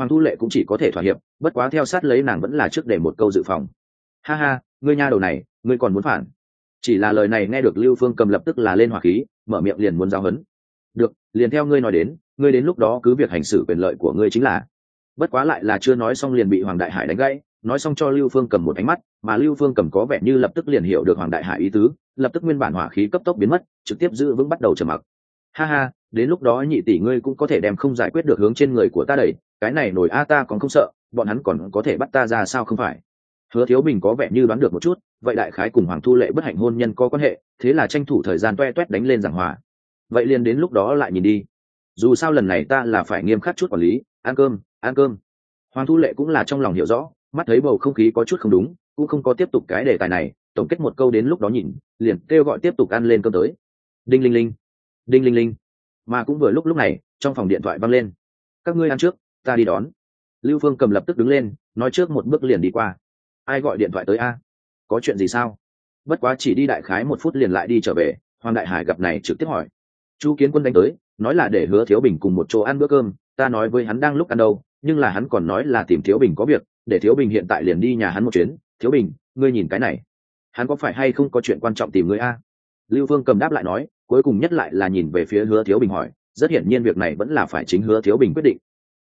Hoàng Thu Lệ cũng chỉ có thể thỏa hiệp, bất quá theo sát lấy nàng vẫn là trước để một câu dự phòng. Ha ha, ngươi nha đầu này, ngươi còn muốn phản? Chỉ là lời này nghe được Lưu Phương Cầm lập tức là lên hỏa khí, mở miệng liền muốn giao hấn. Được, liền theo ngươi nói đến, ngươi đến lúc đó cứ việc hành xử quyền lợi của ngươi chính là. Bất quá lại là chưa nói xong liền bị Hoàng Đại Hải đánh gãy, nói xong cho Lưu Phương Cầm một ánh mắt, mà Lưu Phương Cầm có vẻ như lập tức liền hiểu được Hoàng Đại Hải ý tứ, lập tức nguyên bản hỏa khí cấp tốc biến mất, trực tiếp giữ vững bắt đầu trầm mặc. Ha ha, đến lúc đó nhị tỷ ngươi cũng có thể đem không giải quyết được hướng trên người của ta đẩy, cái này nổi a ta còn không sợ, bọn hắn còn có thể bắt ta ra sao không phải? Hứa Thiếu Bình có vẻ như đoán được một chút, vậy đại khái cùng Hoàng Thu Lệ bất hạnh hôn nhân có quan hệ, thế là tranh thủ thời gian toe toét đánh lên giảng hòa. Vậy liền đến lúc đó lại nhìn đi. Dù sao lần này ta là phải nghiêm khắc chút quản lý, ăn cơm, ăn cơm. Hoàng Thu Lệ cũng là trong lòng hiểu rõ, mắt thấy bầu không khí có chút không đúng, cũng không có tiếp tục cái đề tài này, tổng kết một câu đến lúc đó nhìn, liền kêu gọi tiếp tục ăn lên cơm tới. Đinh linh linh, đinh linh linh. Mà cũng vừa lúc này, trong phòng điện thoại vang lên. Các ngươi ăn trước, ta đi đón. Lưu Phương Cầm lập tức đứng lên, nói trước một bước liền đi qua. Ai gọi điện thoại tới a? Có chuyện gì sao? Bất quá chỉ đi đại khái 1 phút liền lại đi trở về. Hoàng Đại Hải gặp này trực tiếp hỏi. Chu Kiến Quân đánh tới, nói là để Hứa Thiếu Bình cùng một chỗ ăn bữa cơm, ta nói với hắn đang lúc ăn đâu, nhưng là hắn còn nói là tìm Thiếu Bình có việc, để Thiếu Bình hiện tại liền đi nhà hắn một chuyến. Thiếu Bình, ngươi nhìn cái này, hắn có phải hay không có chuyện quan trọng tìm ngươi a? Lưu Phương Cầm đáp lại nói, cuối cùng nhất lại là nhìn về phía Hứa Thiếu Bình hỏi, rất hiển nhiên việc này vẫn là phải chính Hứa Thiếu Bình quyết định.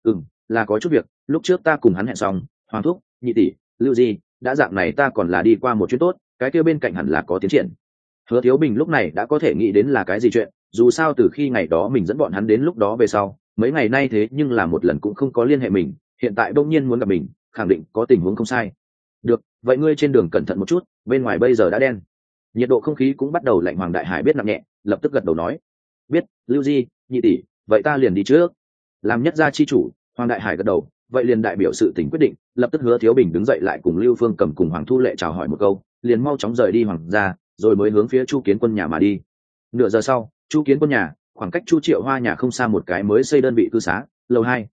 Là có chút việc, lúc trước ta cùng hắn hẹn xong, Hoàng thúc, nhị tỷ, Lưu Di, đã dạng này ta còn là đi qua một chuyến tốt, cái kia bên cạnh hẳn là có tiến triển. Hứa Thiếu Bình lúc này đã có thể nghĩ đến là cái gì chuyện, dù sao từ khi ngày đó mình dẫn bọn hắn đến lúc đó về sau, mấy ngày nay thế nhưng là một lần cũng không có liên hệ mình, hiện tại đông nhiên muốn gặp mình, khẳng định có tình huống không sai. Được, vậy ngươi trên đường cẩn thận một chút, bên ngoài bây giờ đã đen. Nhiệt độ không khí cũng bắt đầu lạnh. Hoàng Đại Hải biết nặng nhẹ, lập tức gật đầu nói, biết, Lưu Di, nhị tỷ, vậy ta liền đi trước. Làm nhất gia chi chủ, Hoàng Đại Hải gật đầu, vậy liền đại biểu sự tình quyết định, lập tức Hứa Thiếu Bình đứng dậy lại cùng Lưu Phương Cầm cùng Hoàng Thu Lệ chào hỏi một câu, liền mau chóng rời đi Hoàng gia, rồi mới hướng phía Chu Kiến Quân nhà mà đi. Nửa giờ sau, Chu Kiến Quân nhà, khoảng cách Chu Triệu Hoa nhà không xa một cái mới xây đơn vị cư xá, lầu 2.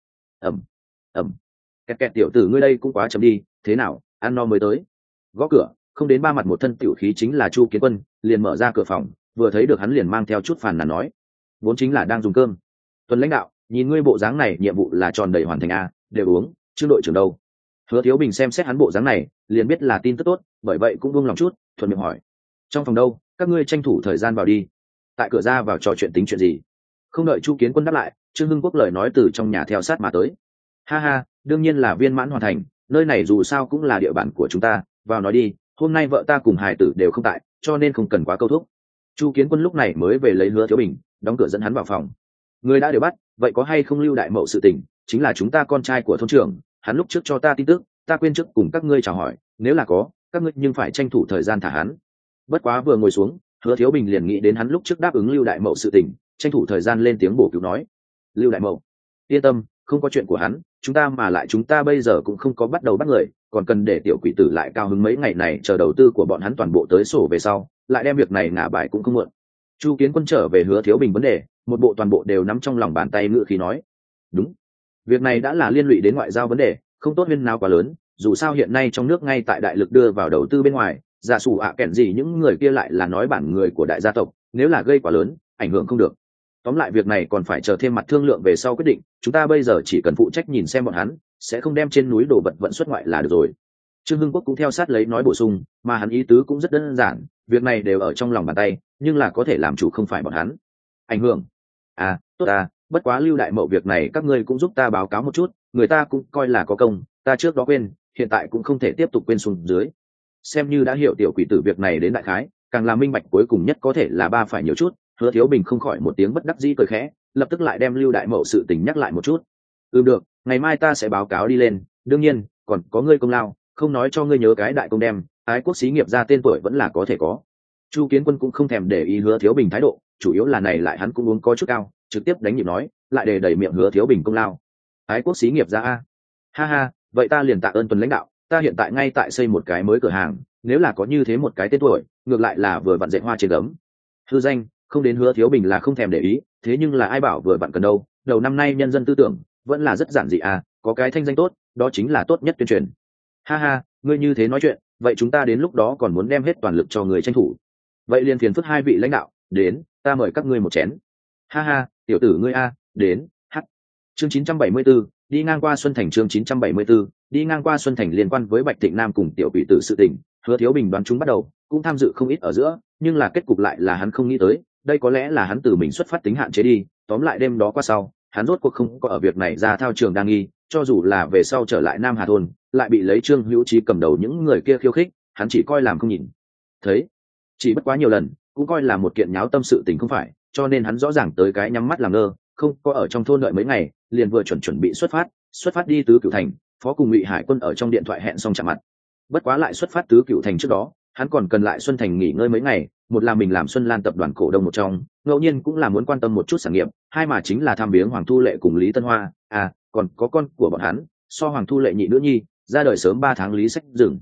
Ẩm. Kẹt kẹt, tiểu tử ngươi đây cũng quá chậm đi, thế nào, ăn no mới tới. Gõ cửa, không đến 3 mặt một thân tiểu khí chính là Chu Kiến Quân, liền mở ra cửa phòng, vừa thấy được hắn liền mang theo chút phàn nàn nói, vốn chính là đang dùng cơm. Tuần lãnh đạo, nhìn ngươi bộ dáng này nhiệm vụ là tròn đầy hoàn thành a, đều uống, Trương đội trưởng đâu? Hứa Thiếu Bình xem xét hắn bộ dáng này, liền biết là tin tức tốt, bởi vậy cũng buông lòng chút, thuận miệng hỏi, trong phòng đâu, các ngươi tranh thủ thời gian vào đi. Tại cửa ra vào trò chuyện tính chuyện gì? Không đợi Chu Kiến Quân đáp lại, Trương Hưng Quốc lời nói từ trong nhà theo sát mà tới. Ha ha, đương nhiên là viên mãn hoàn thành, nơi này dù sao cũng là địa bàn của chúng ta, vào nói đi, hôm nay vợ ta cùng hài tử đều không tại, cho nên không cần quá câu thúc. Chu Kiến Quân lúc này mới về lấy Hứa Thiếu Bình, đóng cửa dẫn hắn vào phòng. Người đã đều bắt, vậy có hay không Lưu đại mậu sự tình, chính là chúng ta con trai của thôn trưởng, hắn lúc trước cho ta tin tức, ta quên trước cùng các ngươi chào hỏi, nếu là có, các ngươi nhưng phải tranh thủ thời gian thả hắn. Bất quá vừa ngồi xuống, Hứa Thiếu Bình liền nghĩ đến hắn lúc trước đáp ứng Lưu đại mậu sự tình, tranh thủ thời gian lên tiếng bổ cứu nói, Lưu đại mậu, yên tâm, không có chuyện của hắn, chúng ta mà lại chúng ta bây giờ cũng không có bắt đầu bắt người, còn cần để tiểu quỷ tử lại cao hứng mấy ngày này chờ đầu tư của bọn hắn toàn bộ tới sổ về sau, lại đem việc này ngả bài cũng không muộn. Chu Kiến Quân trở về Hứa Thiếu Bình vấn đề, một bộ toàn bộ đều nắm trong lòng bàn tay ngự khí nói, đúng, việc này đã là liên lụy đến ngoại giao vấn đề, không tốt huyên nào quá lớn, dù sao hiện nay trong nước ngay tại đại lực đưa vào đầu tư bên ngoài, giả sử kẻn gì những người kia lại là nói bản người của đại gia tộc, nếu là gây quá lớn, ảnh hưởng không được. Tóm lại việc này còn phải chờ thêm mặt thương lượng về sau quyết định, chúng ta bây giờ chỉ cần phụ trách nhìn xem bọn hắn, sẽ không đem trên núi đồ vật vận xuất ngoại là được rồi. Trương Hưng Quốc cũng theo sát lấy nói bổ sung, mà hắn ý tứ cũng rất đơn giản, việc này đều ở trong lòng bàn tay, nhưng là có thể làm chủ không phải bọn hắn. Ảnh hưởng? Tốt bất quá Lưu đại mậu việc này các ngươi cũng giúp ta báo cáo một chút, người ta cũng coi là có công, ta trước đó quên, hiện tại cũng không thể tiếp tục quên xuống dưới. Xem như đã hiểu tiểu quỷ tử việc này đến đại khái, càng là minh bạch cuối cùng nhất có thể là ba phải nhiều chút. Hứa Thiếu Bình không khỏi một tiếng bất đắc dĩ cười khẽ, lập tức lại đem Lưu đại mậu sự tình nhắc lại một chút. Được, ngày mai ta sẽ báo cáo đi lên, đương nhiên còn có ngươi công lao, không nói cho ngươi nhớ cái đại công đem, ái quốc xí nghiệp ra tên tuổi vẫn là có thể có. Chu Kiến Quân cũng không thèm để ý Hứa Thiếu Bình thái độ, chủ yếu là này lại hắn cũng uống có chút cao, trực tiếp đánh nhịp nói, lại để đẩy miệng Hứa Thiếu Bình công lao. Ái quốc xí nghiệp ra a? Ha ha, vậy ta liền tạ ơn Tuần lãnh đạo, ta hiện tại ngay tại xây một cái mới cửa hàng, nếu là có như thế một cái tên tuổi, ngược lại là vừa vặn dạy hoa trên gấm. Hư danh, không đến Hứa Thiếu Bình là không thèm để ý, thế nhưng là ai bảo vừa vặn cần đâu, đầu năm nay nhân dân tư tưởng vẫn là rất giản dị có cái thanh danh tốt, đó chính là tốt nhất tuyên truyền. Ha ha, ngươi như thế nói chuyện, vậy chúng ta đến lúc đó còn muốn đem hết toàn lực cho người tranh thủ. Vậy liền phiền phức hai vị lãnh đạo, đến, ta mời các ngươi một chén. Ha ha, tiểu tử ngươi đến. Chương 974, Đi ngang qua Xuân Thành chương 974, đi ngang qua Xuân Thành liên quan với Bạch Thịnh Nam cùng tiểu quỷ tử sự tình, Hứa Thiếu Bình đoán chúng bắt đầu, cũng tham dự không ít ở giữa, nhưng là kết cục lại là hắn không nghĩ tới, đây có lẽ là hắn từ mình xuất phát tính hạn chế đi, tóm lại đêm đó qua sau, hắn rốt cuộc không có ở việc này ra thao trường đang nghi, cho dù là về sau trở lại Nam Hà thôn, lại bị lấy Trương Hữu Chí cầm đầu những người kia khiêu khích, hắn chỉ coi làm không nhìn thấy, chỉ bất quá nhiều lần, cũng coi là một kiện nháo tâm sự tình không phải, cho nên hắn rõ ràng tới cái nhắm mắt làm ngơ, không có ở trong thôn đợi mấy ngày, liền vừa chuẩn bị xuất phát đi Tứ Cửu Thành, phó cùng Ngụy Hải Quân ở trong điện thoại hẹn xong chạm mặt. Bất quá lại xuất phát Tứ Cửu Thành trước đó, hắn còn cần lại Xuân Thành nghỉ ngơi mấy ngày, một là mình làm Xuân Lan tập đoàn cổ đông một trong, ngẫu nhiên cũng là muốn quan tâm một chút sản nghiệp, hai mà chính là thăm viếng Hoàng Thu Lệ cùng Lý Tân Hoa, còn có con của bọn hắn, so Hoàng Thu Lệ nhị nữ nhi, ra đời sớm 3 tháng Lý Sách Dừng.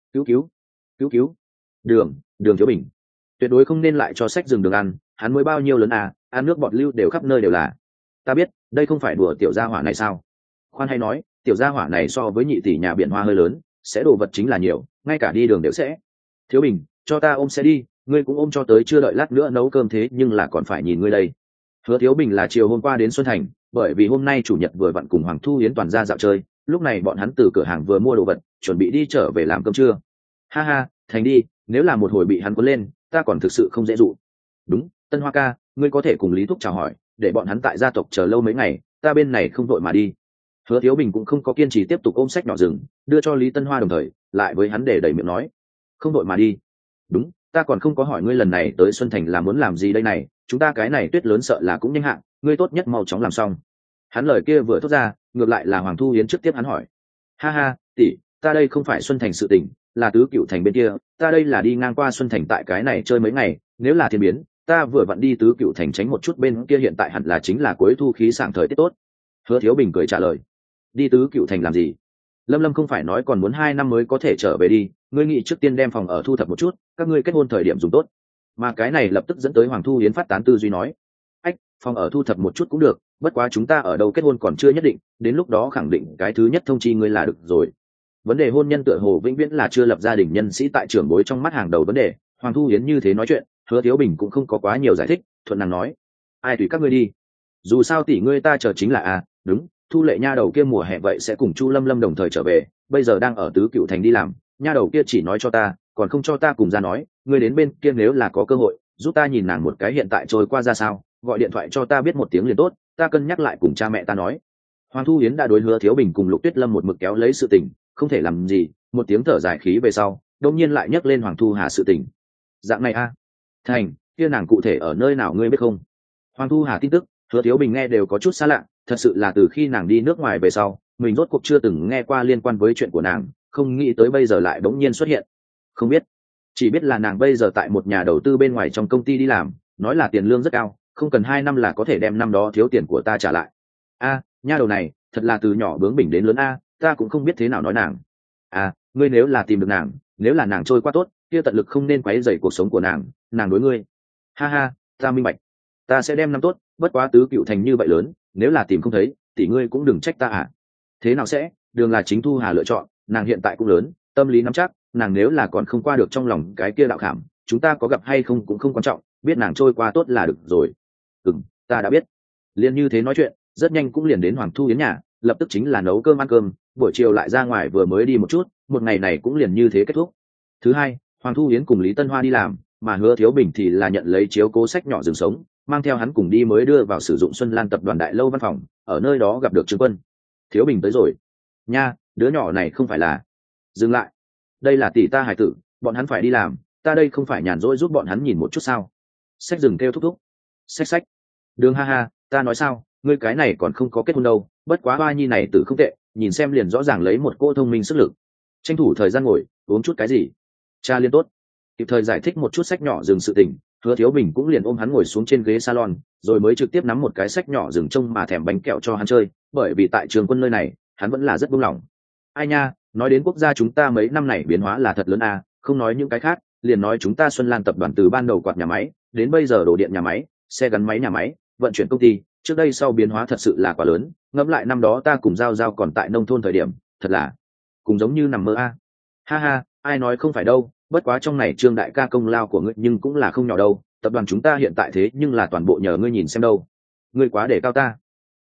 Cứu. Đường Thiếu Bình. Tuyệt đối không nên lại cho Sách Dừng đường ăn, hắn mới bao nhiêu lớn ăn nước bọt lưu đều khắp nơi đều là. Ta biết, đây không phải đùa tiểu gia hỏa này sao? Khoan hay nói, tiểu gia hỏa này so với nhị tỷ nhà biển hoa hơi lớn, sẽ đồ vật chính là nhiều, ngay cả đi đường đều sẽ. Thiếu Bình, cho ta ôm xe đi, ngươi cũng ôm cho tới chưa đợi lát nữa nấu cơm thế nhưng là còn phải nhìn ngươi đây. Hứa Thiếu Bình là chiều hôm qua đến Xuân Thành, bởi vì hôm nay chủ nhật vừa vặn cùng Hoàng Thu Yến toàn ra dạo chơi, lúc này bọn hắn từ cửa hàng vừa mua đồ vật, chuẩn bị đi trở về làm cơm trưa. Ha ha, Thành đi, nếu là một hồi bị hắn cuốn lên, ta còn thực sự không dễ dụ. Đúng, Tân Hoa ca, ngươi có thể cùng Lý Thúc chào hỏi, để bọn hắn tại gia tộc chờ lâu mấy ngày, ta bên này không vội mà đi. Hứa Thiếu Bình cũng không có kiên trì tiếp tục ôm sách nhỏ rừng, đưa cho Lý Tân Hoa đồng thời, lại với hắn để đẩy miệng nói, không vội mà đi. Đúng, ta còn không có hỏi ngươi lần này tới Xuân Thành là muốn làm gì đây này, chúng ta cái này tuyết lớn sợ là cũng nhanh hạn, ngươi tốt nhất mau chóng làm xong. Hắn lời kia vừa thốt ra, ngược lại là Hoàng Thu Yến trước tiếp hắn hỏi, ha ha, tỷ, ta đây không phải Xuân Thành sự tình, là Tứ Cửu Thành bên kia, ta đây là đi ngang qua Xuân Thành tại cái này chơi mấy ngày, nếu là thiên biến, ta vừa vặn đi Tứ Cửu Thành tránh một chút, bên kia hiện tại hẳn là chính là cuối thu khí sảng thời tiết tốt. Hứa Thiếu Bình cười trả lời, đi Tứ Cửu Thành làm gì? Lâm không phải nói còn muốn 2 năm mới có thể trở về đi, ngươi nghĩ trước tiên đem phòng ở thu thập một chút, các ngươi kết hôn thời điểm dùng tốt. Mà cái này lập tức dẫn tới Hoàng Thu Yến phát tán tư duy nói, ách, phòng ở thu thập một chút cũng được, bất quá chúng ta ở đâu kết hôn còn chưa nhất định, đến lúc đó khẳng định cái thứ nhất thông chi ngươi là được rồi. Vấn đề hôn nhân tựa hồ vĩnh viễn là chưa lập gia đình nhân sĩ tại trưởng bối trong mắt hàng đầu vấn đề. Hoàng Thu Yến như thế nói chuyện, Hứa Thiếu Bình cũng không có quá nhiều giải thích, thuận nàng nói, ai tùy các ngươi đi, dù sao tỷ ngươi ta chờ chính là đúng, Thu Lệ nha đầu kia mùa hè vậy sẽ cùng Chu Lâm đồng thời trở về, bây giờ đang ở Tứ Cửu Thành đi làm, nha đầu kia chỉ nói cho ta, còn không cho ta cùng ra nói, ngươi đến bên kia nếu là có cơ hội, giúp ta nhìn nàng một cái hiện tại trôi qua ra sao, gọi điện thoại cho ta biết một tiếng liền tốt, ta cân nhắc lại cùng cha mẹ ta nói. Hoàng Thu Yến đã đối Hứa Thiếu Bình cùng Lục Tuyết Lâm một mực kéo lấy sự tình, không thể làm gì, một tiếng thở dài khí về sau, đột nhiên lại nhắc lên Hoàng Thu Hà sự tình. Dạng này Thành, kia nàng cụ thể ở nơi nào ngươi biết không? Hoàng Thu Hà tin tức, Hứa Thiếu Bình nghe đều có chút xa lạ, thật sự là từ khi nàng đi nước ngoài về sau, mình rốt cuộc chưa từng nghe qua liên quan với chuyện của nàng, không nghĩ tới bây giờ lại bỗng nhiên xuất hiện. Không biết, chỉ biết là nàng bây giờ tại một nhà đầu tư bên ngoài trong công ty đi làm, nói là tiền lương rất cao, không cần 2 năm là có thể đem năm đó thiếu tiền của ta trả lại. Nha đầu này, thật là từ nhỏ bướng bỉnh đến lớn ta cũng không biết thế nào nói nàng. Ngươi nếu là tìm được nàng, nếu là nàng trôi qua tốt, kia tận lực không nên quấy rầy cuộc sống của nàng đối ngươi. Ha ha, ta minh bạch, ta sẽ đem năm tốt, bất quá Tứ Cửu Thành như vậy lớn, nếu là tìm không thấy, tỷ ngươi cũng đừng trách ta Thế nào sẽ, đường là chính Thu Hà lựa chọn, nàng hiện tại cũng lớn, tâm lý nắm chắc, nàng nếu là còn không qua được trong lòng cái kia đạo khảm, chúng ta có gặp hay không cũng không quan trọng, biết nàng trôi qua tốt là được rồi. Ta đã biết. Liền như thế nói chuyện, rất nhanh cũng liền đến Hoàng Thu Yến nhà, lập tức chính là nấu cơm ăn cơm, buổi chiều lại ra ngoài vừa mới đi một chút, một ngày này cũng liền như thế kết thúc. Thứ hai, Hoàng Thu Yến cùng Lý Tân Hoa đi làm, mà Hứa Thiếu Bình thì là nhận lấy chiếu cố sách nhỏ rừng sống, mang theo hắn cùng đi mới đưa vào sử dụng Xuân Lan tập đoàn đại lâu văn phòng, ở nơi đó gặp được Trương Quân. Thiếu Bình tới rồi. Nha, đứa nhỏ này không phải là. Dừng lại. Đây là tỷ ta hải tử, bọn hắn phải đi làm, ta đây không phải nhàn rỗi giúp bọn hắn nhìn một chút sao? Sách rừng kêu thúc thúc. Sách. Đường ha ha, ta nói sao, ngươi cái này còn không có kết hôn đâu, bất quá Hoa Nhi này tử không tệ, nhìn xem liền rõ ràng lấy một cô thông minh sức lực. Tranh thủ thời gian ngồi, uống chút cái gì. Cha liên tốt. Kịp thời giải thích một chút sách nhỏ dừng sự tình, Hứa Thiếu Bình cũng liền ôm hắn ngồi xuống trên ghế salon, rồi mới trực tiếp nắm một cái sách nhỏ dừng trông mà thèm bánh kẹo cho hắn chơi, bởi vì tại Trường Quân nơi này, hắn vẫn là rất buông lỏng. Ai nha, nói đến quốc gia chúng ta mấy năm này biến hóa là thật lớn không nói những cái khác, liền nói chúng ta Xuân Lan tập đoàn từ ban đầu quạt nhà máy, đến bây giờ đổ điện nhà máy, xe gắn máy nhà máy, vận chuyển công ty, trước đây sau biến hóa thật sự là quá lớn, ngẫm lại năm đó ta cùng giao còn tại nông thôn thời điểm, thật là cùng giống như nằm mơ Ha ha, ai nói không phải đâu, bất quá trong này Trương đại ca công lao của ngươi nhưng cũng là không nhỏ đâu, tập đoàn chúng ta hiện tại thế nhưng là toàn bộ nhờ ngươi nhìn xem đâu. Ngươi quá để cao ta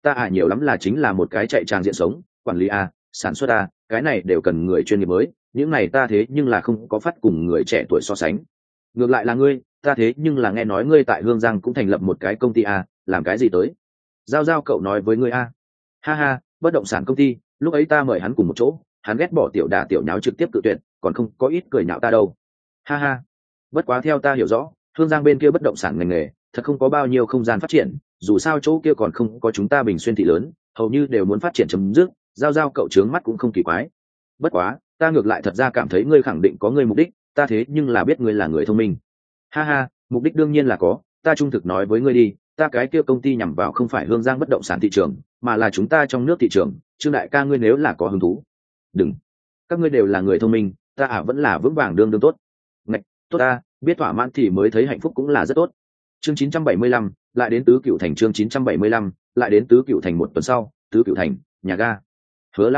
ta nhiều lắm là chính là một cái chạy tràng diện sống, quản lý sản xuất cái này đều cần người chuyên nghiệp mới, những này ta thế nhưng là không có phát cùng người trẻ tuổi so sánh. Ngược lại là ngươi, ta thế nhưng là nghe nói ngươi tại Hương Giang cũng thành lập một cái công ty làm cái gì tới? Giao cậu nói với ngươi ha ha, bất động sản công ty, lúc ấy ta mời hắn cùng một chỗ, hắn ghét bỏ tiểu đà tiểu nháo trực tiếp cự tuyệt, còn không có ít cười nhạo ta đâu. Ha ha, bất quá theo ta hiểu rõ, Hương Giang bên kia bất động sản ngành nghề thật không có bao nhiêu không gian phát triển, dù sao chỗ kia còn không có chúng ta Bình Xuyên thị lớn, hầu như đều muốn phát triển chấm dứt. Giao cậu trướng mắt cũng không kỳ quái. Bất quá ta ngược lại thật ra cảm thấy ngươi khẳng định có ngươi mục đích, ta thế nhưng là biết ngươi là người thông minh. Ha ha, mục đích đương nhiên là có, ta trung thực nói với ngươi đi, ta cái kia công ty nhằm vào không phải Hương Giang bất động sản thị trường, mà là chúng ta trong nước thị trường. Trương đại ca ngươi nếu là có hứng thú, đừng, các ngươi đều là người thông minh, ta vẫn là vững vàng đương tốt. Ngạch, tốt ta, biết thỏa mãn thì mới thấy hạnh phúc cũng là rất tốt. Chương 975, lại đến Tứ Cựu Thành. Chương 975, lại đến Tứ Cựu Thành. Một tuần sau, Tứ Cựu Thành, nhà ga. Hứa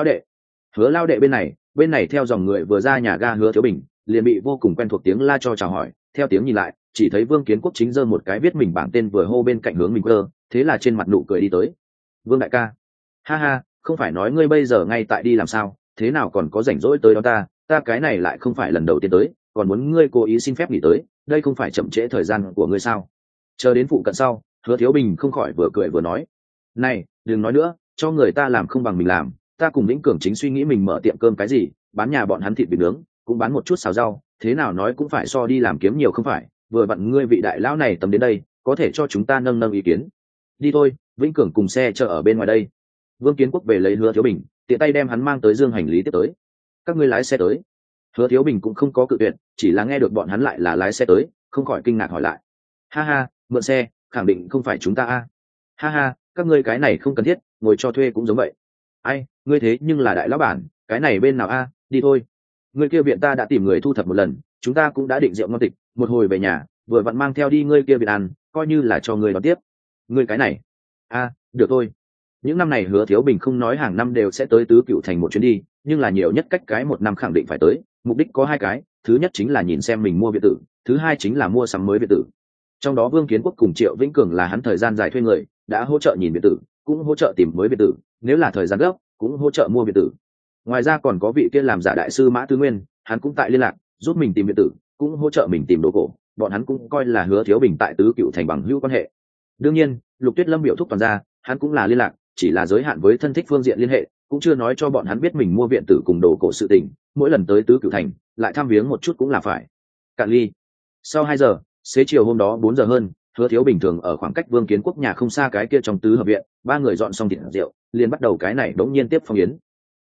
lão đệ bên này theo dòng người vừa ra nhà ga Hứa Thiếu Bình liền bị vô cùng quen thuộc tiếng la cho chào hỏi. Theo tiếng nhìn lại, chỉ thấy Vương Kiến Quốc chính giơ một cái viết mình bảng tên vừa hô bên cạnh hướng mình cơ, thế là trên mặt nụ cười đi tới. Vương đại ca, ha ha, không phải nói ngươi bây giờ ngay tại đi làm sao, thế nào còn có rảnh rỗi tới đó ta cái này lại không phải lần đầu tiên tới, còn muốn ngươi cố ý xin phép nghỉ tới, đây không phải chậm trễ thời gian của ngươi sao? Chờ đến phụ cận sau, Hứa Thiếu Bình không khỏi vừa cười vừa nói, này, đừng nói nữa, cho người ta làm không bằng mình làm, ta cùng Vĩnh Cường chính suy nghĩ mình mở tiệm cơm cái gì, bán nhà bọn hắn thịt vịt nướng, cũng bán một chút xào rau, thế nào nói cũng phải so đi làm kiếm nhiều không phải, vừa vặn ngươi vị đại lão này tầm đến đây, có thể cho chúng ta nâng ý kiến. Đi thôi, Vĩnh Cường cùng xe chờ ở bên ngoài đây. Vương Kiến Quốc về lấy Hứa Thiếu Bình, tiện tay đem hắn mang tới dương hành lý tiếp tới. Các ngươi lái xe tới. Hứa Thiếu Bình cũng không có cự tuyệt, chỉ là nghe được bọn hắn lại là lái xe tới, không khỏi kinh ngạc hỏi lại. Ha ha, mượn xe, khẳng định không phải chúng ta Ha ha, các ngươi cái này không cần thiết, ngồi cho thuê cũng giống vậy. Ai, ngươi thế nhưng là đại lão bản, cái này bên nào đi thôi. Ngươi kia viện ta đã tìm người thu thập một lần, chúng ta cũng đã định rượu ngon tịch, một hồi về nhà, vừa vặn mang theo đi ngươi kia viện ăn, coi như là cho ngươi đón tiếp. Ngươi cái này, được thôi. Những năm này Hứa Thiếu Bình không nói hàng năm đều sẽ tới Tứ Cựu Thành một chuyến đi, nhưng là nhiều nhất cách cái một năm khẳng định phải tới, mục đích có hai cái, thứ nhất chính là nhìn xem mình mua biệt tử, thứ hai chính là mua sắm mới biệt tử. Trong đó Vương Kiến Quốc cùng Triệu Vĩnh Cường là hắn thời gian dài thuê người, đã hỗ trợ nhìn biệt tử, cũng hỗ trợ tìm mới biệt tử, nếu là thời gian gấp cũng hỗ trợ mua biệt tử. Ngoài ra còn có vị kia làm giả đại sư Mã Tư Nguyên, hắn cũng tại liên lạc, giúp mình tìm biệt tử, cũng hỗ trợ mình tìm đồ cổ, bọn hắn cũng coi là Hứa Thiếu Bình tại Tứ Cựu Thành bằng hữu quan hệ. Đương nhiên, Lục Tuyết Lâm biểu thúc toàn ra, hắn cũng là liên lạc, chỉ là giới hạn với thân thích phương diện liên hệ, cũng chưa nói cho bọn hắn biết mình mua viện tử cùng đồ cổ sự tình, mỗi lần tới Tứ Cựu Thành lại thăm viếng một chút cũng là phải. Cạn ly. Sau 2 giờ, xế chiều hôm đó 4 giờ hơn, Hứa Thiếu Bình thường ở khoảng cách Vương Kiến Quốc nhà không xa cái kia trong tứ hợp viện, ba người dọn xong thịt rượu, liền bắt đầu cái này đống nhiên tiếp phong yến.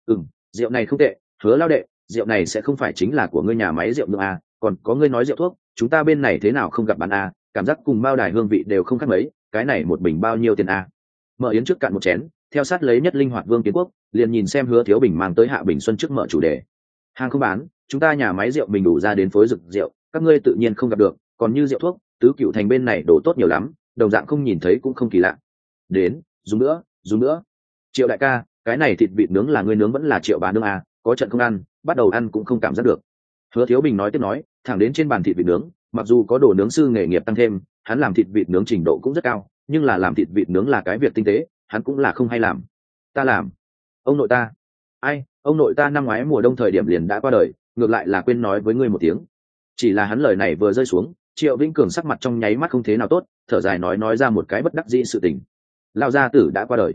Rượu này không tệ, Hứa lão đệ, rượu này sẽ không phải chính là của ngươi nhà máy rượu nữa còn có ngươi nói rượu thuốc, chúng ta bên này thế nào không gặp bán cảm giác cùng bao đài hương vị đều không khác mấy, cái này một bình bao nhiêu tiền Mở yến trước cạn một chén, theo sát lấy nhất linh hoạt Vương Kiến Quốc, liền nhìn xem Hứa Thiếu Bình mang tới Hạ Bình Xuân trước mở chủ đề. Hàng không bán, chúng ta nhà máy rượu mình đủ ra đến phối rực rượu, các ngươi tự nhiên không gặp được, còn như rượu thuốc, Tứ Cựu Thành bên này đồ tốt nhiều lắm, đồng dạng không nhìn thấy cũng không kỳ lạ. Đến, dùng nữa. Triệu đại ca, cái này thịt vịt nướng là ngươi nướng vẫn là Triệu bán nướng có trận không ăn, bắt đầu ăn cũng không cảm giác được. Hứa Thiếu Bình nói tiếp nói, thẳng đến trên bàn thịt vịt nướng, mặc dù có đồ nướng sư nghề nghiệp tăng thêm, hắn làm thịt vịt nướng trình độ cũng rất cao, nhưng là làm thịt vịt nướng là cái việc tinh tế, hắn cũng là không hay làm. Ta làm. Ông nội ta. Ông nội ta năm ngoái mùa đông thời điểm liền đã qua đời, ngược lại là quên nói với ngươi một tiếng. Chỉ là hắn lời này vừa rơi xuống, Triệu Vĩnh Cường sắc mặt trong nháy mắt không thế nào tốt, thở dài nói ra một cái bất đắc dĩ sự tình. Lão gia tử đã qua đời.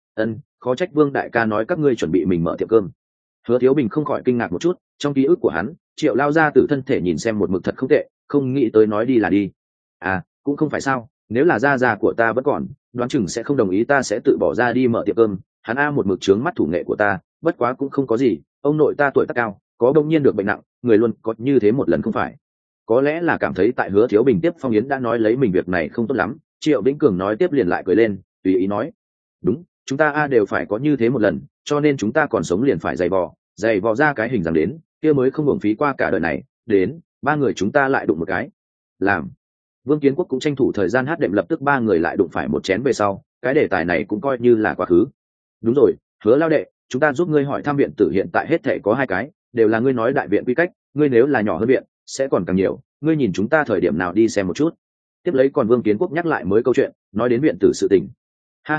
Khó trách Vương đại ca nói các ngươi chuẩn bị mình mở tiệm cơm. Hứa Thiếu Bình không khỏi kinh ngạc một chút, trong ký ức của hắn, Triệu lão gia tử thân thể nhìn xem một mực thật không tệ, không nghĩ tới nói đi là đi. Cũng không phải sao, nếu là gia của ta vẫn còn, đoán chừng sẽ không đồng ý ta sẽ tự bỏ ra đi mở tiệm cơm, hắn một mực trướng mắt thủ nghệ của ta, bất quá cũng không có gì, ông nội ta tuổi tác cao, có đông nhiên được bệnh nặng, người luôn có như thế một lần không phải. Có lẽ là cảm thấy tại Hứa Thiếu Bình tiếp phong yến đã nói lấy mình việc này không tốt lắm, Triệu Vĩnh Cường nói tiếp liền lại cười lên, tùy ý nói, đúng, chúng ta đều phải có như thế một lần, cho nên chúng ta còn sống liền phải dày vò ra cái hình dáng đến, kia mới không hưởng phí qua cả đời này. Đến, ba người chúng ta lại đụng một cái. Làm. Vương Kiến Quốc cũng tranh thủ thời gian hát đệm, lập tức ba người lại đụng phải một chén về sau, cái đề tài này cũng coi như là quá khứ. Đúng rồi, Hứa lão đệ, chúng ta giúp ngươi hỏi thăm viện tử hiện tại hết thể có 2 cái, đều là ngươi nói đại viện quy cách, ngươi nếu là nhỏ hơn viện sẽ còn càng nhiều, ngươi nhìn chúng ta thời điểm nào đi xem một chút. Tiếp lấy còn Vương Kiến Quốc nhắc lại mới câu chuyện, nói đến viện tử sự tình. Ha ha,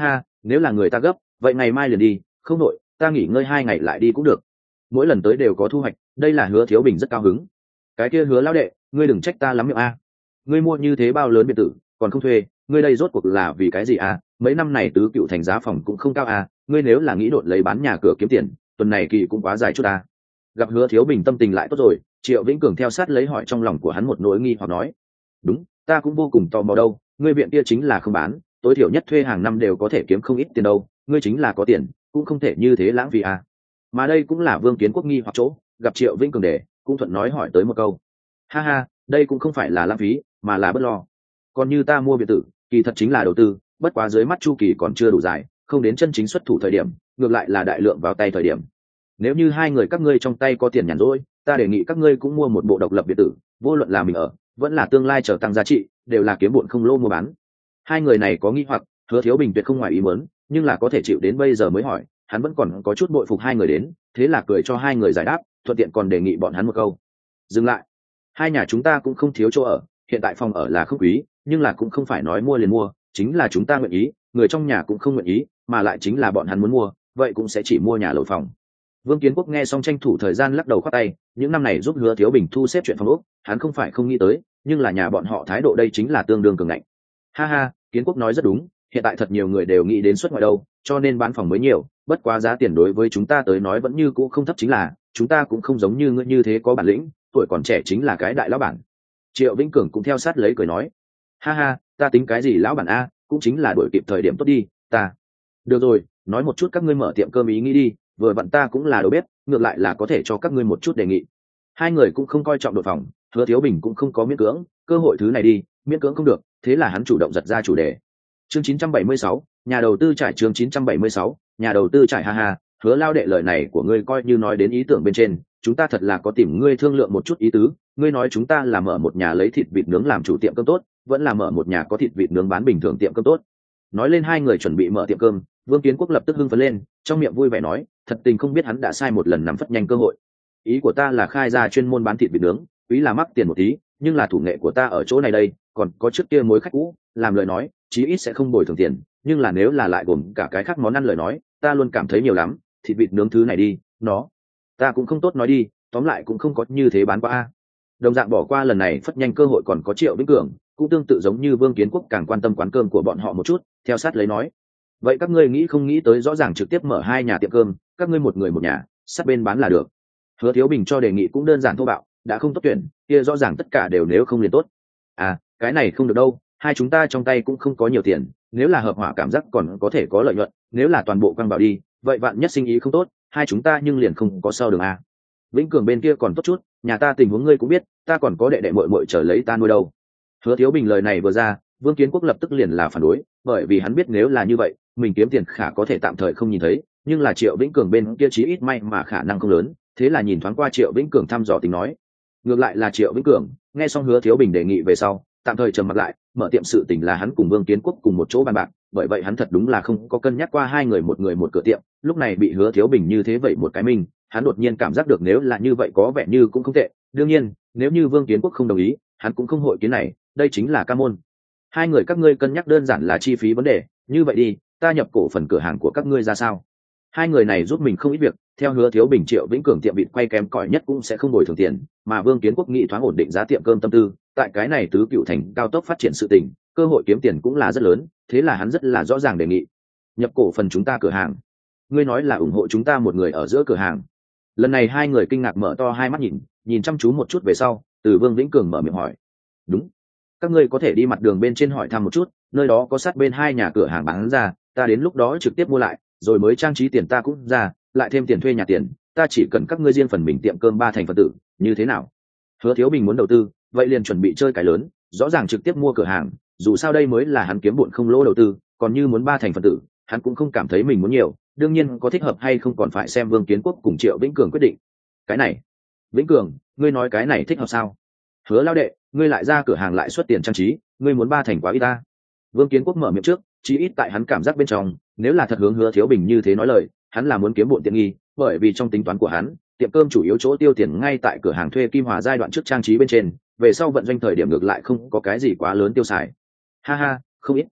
nếu là người ta gấp vậy ngày mai liền đi, không nội ta nghỉ ngơi 2 ngày lại đi cũng được, mỗi lần tới đều có thu hoạch, đây là Hứa Thiếu Bình rất cao hứng. Cái kia Hứa lão đệ, ngươi đừng trách ta lắm miệng a, ngươi mua như thế bao lớn biệt tử còn không thuê, ngươi đây rốt cuộc là vì cái gì a? Mấy năm này tứ cựu thành giá phòng cũng không cao a, ngươi nếu là nghĩ đột lấy bán nhà cửa kiếm tiền, tuần này kỳ cũng quá dài chút a. Gặp Hứa Thiếu Bình tâm tình lại tốt rồi, Triệu Vĩnh Cường theo sát lấy hỏi trong lòng của hắn một nỗi nghi hoặc nói: đúng, ta cũng vô cùng tò mò đâu, ngươi viện kia chính là không bán, tối thiểu nhất thuê hàng năm đều có thể kiếm không ít tiền đâu, ngươi chính là có tiền cũng không thể như thế lãng phí à. Mà đây cũng là Vương Kiến Quốc nghi hoặc chỗ, gặp Triệu Vĩnh Cường để cũng thuận nói hỏi tới một câu: ha ha, đây cũng không phải là lãng phí mà là bất lo, còn như ta mua biệt tử kỳ thật chính là đầu tư, bất quá dưới mắt chu kỳ còn chưa đủ dài, không đến chân chính xuất thủ thời điểm, ngược lại là đại lượng vào tay thời điểm. Nếu như hai người các ngươi trong tay có tiền nhàn rỗi, ta đề nghị các ngươi cũng mua một bộ độc lập biệt tử, vô luận là mình ở vẫn là tương lai trở tăng giá trị, đều là kiếm bụn không lô mua bán. Hai người này có nghi hoặc, Hứa Thiếu Bình tuyệt không ngoài ý muốn, nhưng là có thể chịu đến bây giờ mới hỏi, hắn vẫn còn có chút bội phục hai người đến, thế là cười cho hai người giải đáp, thuận tiện còn đề nghị bọn hắn một câu: dừng lại, hai nhà chúng ta cũng không thiếu chỗ ở, hiện tại phòng ở là không quý, nhưng là cũng không phải nói mua liền mua, chính là chúng ta nguyện ý, người trong nhà cũng không nguyện ý, mà lại chính là bọn hắn muốn mua, vậy cũng sẽ chỉ mua nhà lầu phòng. Vương Kiến Quốc nghe xong tranh thủ thời gian lắc đầu khoát tay, những năm này giúp Hứa Thiếu Bình thu xếp chuyện phòng ốc, hắn không phải không nghĩ tới, nhưng là nhà bọn họ thái độ đây chính là tương đương cường ngạnh. Ha ha, Kiến Quốc nói rất đúng, hiện tại thật nhiều người đều nghĩ đến xuất ngoại đâu, cho nên bán phòng mới nhiều, bất quá giá tiền đối với chúng ta tới nói vẫn như cũ không thấp, chính là chúng ta cũng không giống như ngươi như thế có bản lĩnh, tuổi còn trẻ chính là cái đại lão bản. Triệu Vĩnh Cường cũng theo sát lấy cười nói: ha ha, ta tính cái gì lão bản a, cũng chính là đuổi kịp thời điểm tốt đi, ta. Được rồi, nói một chút các ngươi mở tiệm cơm ý nghĩ đi, vừa vặn ta cũng là đầu bếp, ngược lại là có thể cho các ngươi một chút đề nghị. Hai người cũng không coi trọng đội phòng, Hứa Thiếu Bình cũng không có miễn cưỡng, cơ hội thứ này đi, miễn cưỡng không được, thế là hắn chủ động giật ra chủ đề. Chương 976, nhà đầu tư trải, chương 976, nhà đầu tư trải. Ha ha, Hứa lao đệ, lời này của ngươi coi như nói đến ý tưởng bên trên, chúng ta thật là có tìm ngươi thương lượng một chút ý tứ, ngươi nói chúng ta là mở một nhà lấy thịt vịt nướng làm chủ tiệm cơm tốt, vẫn là mở một nhà có thịt vịt nướng bán bình thường tiệm cơm tốt. Nói lên hai người chuẩn bị mở tiệm cơm, Vương Kiến Quốc lập tức hưng phấn lên, trong miệng vui vẻ nói, thật tình không biết hắn đã sai một lần nắm phất nhanh cơ hội. Ý của ta là khai ra chuyên môn bán thịt vịt nướng, quý là mắc tiền một tí, nhưng là thủ nghệ của ta ở chỗ này đây, còn có trước kia mối khách cũ, làm lời nói chí ít sẽ không bồi thường tiền, nhưng là nếu là lại gồm cả cái khác món ăn lời nói, ta luôn cảm thấy nhiều lắm, thịt vịt nướng thứ này đi, nó ta cũng không tốt nói đi, tóm lại cũng không có như thế bán qua a. Đồng dạng bỏ qua lần này phất nhanh cơ hội còn có Triệu Vĩnh Cường, cũng tương tự giống như Vương Kiến Quốc càng quan tâm quán cơm của bọn họ một chút, theo sát lấy nói: vậy các ngươi nghĩ không nghĩ tới rõ ràng trực tiếp mở hai nhà tiệm cơm, các ngươi một người một nhà, sát bên bán là được. Hứa Thiếu Bình cho đề nghị cũng đơn giản thô bạo, đã không tốt tuyển, kia rõ ràng tất cả đều nếu không liền tốt. À, cái này không được đâu, hai chúng ta trong tay cũng không có nhiều tiền, nếu là hợp hỏa cảm giác còn có thể có lợi nhuận, nếu là toàn bộ quăng vào đi, vậy vạn nhất sinh ý không tốt, hai chúng ta nhưng liền không có sau đường a. Vĩnh Cường bên kia còn tốt chút, nhà ta tình huống ngươi cũng biết, ta còn có đệ đệ muội muội chờ lấy ta nuôi đâu. Hứa Thiếu Bình lời này vừa ra, Vương Kiến Quốc lập tức liền là phản đối, bởi vì hắn biết nếu là như vậy, mình kiếm tiền khả có thể tạm thời không nhìn thấy, nhưng là Triệu Vĩnh Cường bên kia chí ít may mà khả năng không lớn, thế là nhìn thoáng qua Triệu Vĩnh Cường thăm dò tính nói. Ngược lại là Triệu Vĩnh Cường, nghe xong Hứa Thiếu Bình đề nghị về sau, tạm thời trầm mặt lại, mở tiệm sự tình là hắn cùng Vương Kiến Quốc cùng một chỗ bàn bạc, bởi vậy hắn thật đúng là không có cân nhắc qua hai người một cửa tiệm, lúc này bị Hứa Thiếu Bình như thế vậy một cái mình, hắn đột nhiên cảm giác được nếu là như vậy có vẻ như cũng không tệ, đương nhiên, nếu như Vương Kiến Quốc không đồng ý, hắn cũng không hội kiến này, đây chính là ca môn. Hai người các ngươi cân nhắc đơn giản là chi phí vấn đề, như vậy đi, ta nhập cổ phần cửa hàng của các ngươi ra sao? Hai người này giúp mình không ít việc, theo Hứa Thiếu Bình Triệu Vĩnh Cường tiệm vịt quay kém cỏi nhất cũng sẽ không bồi thường tiền, mà Vương Kiến Quốc nghĩ thoáng ổn định giá tiệm cơm tâm tư, tại cái này tứ cựu thành cao tốc phát triển sự tình, cơ hội kiếm tiền cũng là rất lớn, thế là hắn rất là rõ ràng đề nghị nhập cổ phần chúng ta cửa hàng. Ngươi nói là ủng hộ chúng ta một người ở giữa cửa hàng? Lần này hai người kinh ngạc mở to hai mắt nhìn chăm chú một chút về sau, từ Vương Vĩnh Cường mở miệng hỏi: đúng, các ngươi có thể đi mặt đường bên trên hỏi thăm một chút, nơi đó có sát bên hai nhà cửa hàng bán ra, ta đến lúc đó trực tiếp mua lại, rồi mới trang trí tiền ta cũng ra, lại thêm tiền thuê nhà tiền, ta chỉ cần các ngươi riêng phần mình tiệm cơm 3 thành phần tử, như thế nào? Hứa Thiếu Bình muốn đầu tư, vậy liền chuẩn bị chơi cái lớn, rõ ràng trực tiếp mua cửa hàng, dù sao đây mới là hắn kiếm bụn không lỗ đầu tư, còn như muốn 3 thành phần tử, hắn cũng không cảm thấy mình muốn nhiều, đương nhiên có thích hợp hay không còn phải xem Vương Kiến Quốc cùng Triệu Vĩnh Cường quyết định. Cái này, Vĩnh Cường, ngươi nói cái này thích hợp sao? Hứa lao đệ, ngươi lại ra cửa hàng lại xuất tiền trang trí, ngươi muốn 3 thành quá ít ta. Vương Kiến Quốc mở miệng trước, chí ít tại hắn cảm giác bên trong, nếu là thật hướng Hứa Thiếu Bình như thế nói lời, hắn là muốn kiếm bộn tiện nghi, bởi vì trong tính toán của hắn, tiệm cơm chủ yếu chỗ tiêu tiền ngay tại cửa hàng thuê Kim Hòa giai đoạn trước trang trí bên trên, về sau vận doanh thời điểm ngược lại không có cái gì quá lớn tiêu xài. Ha ha, không ít.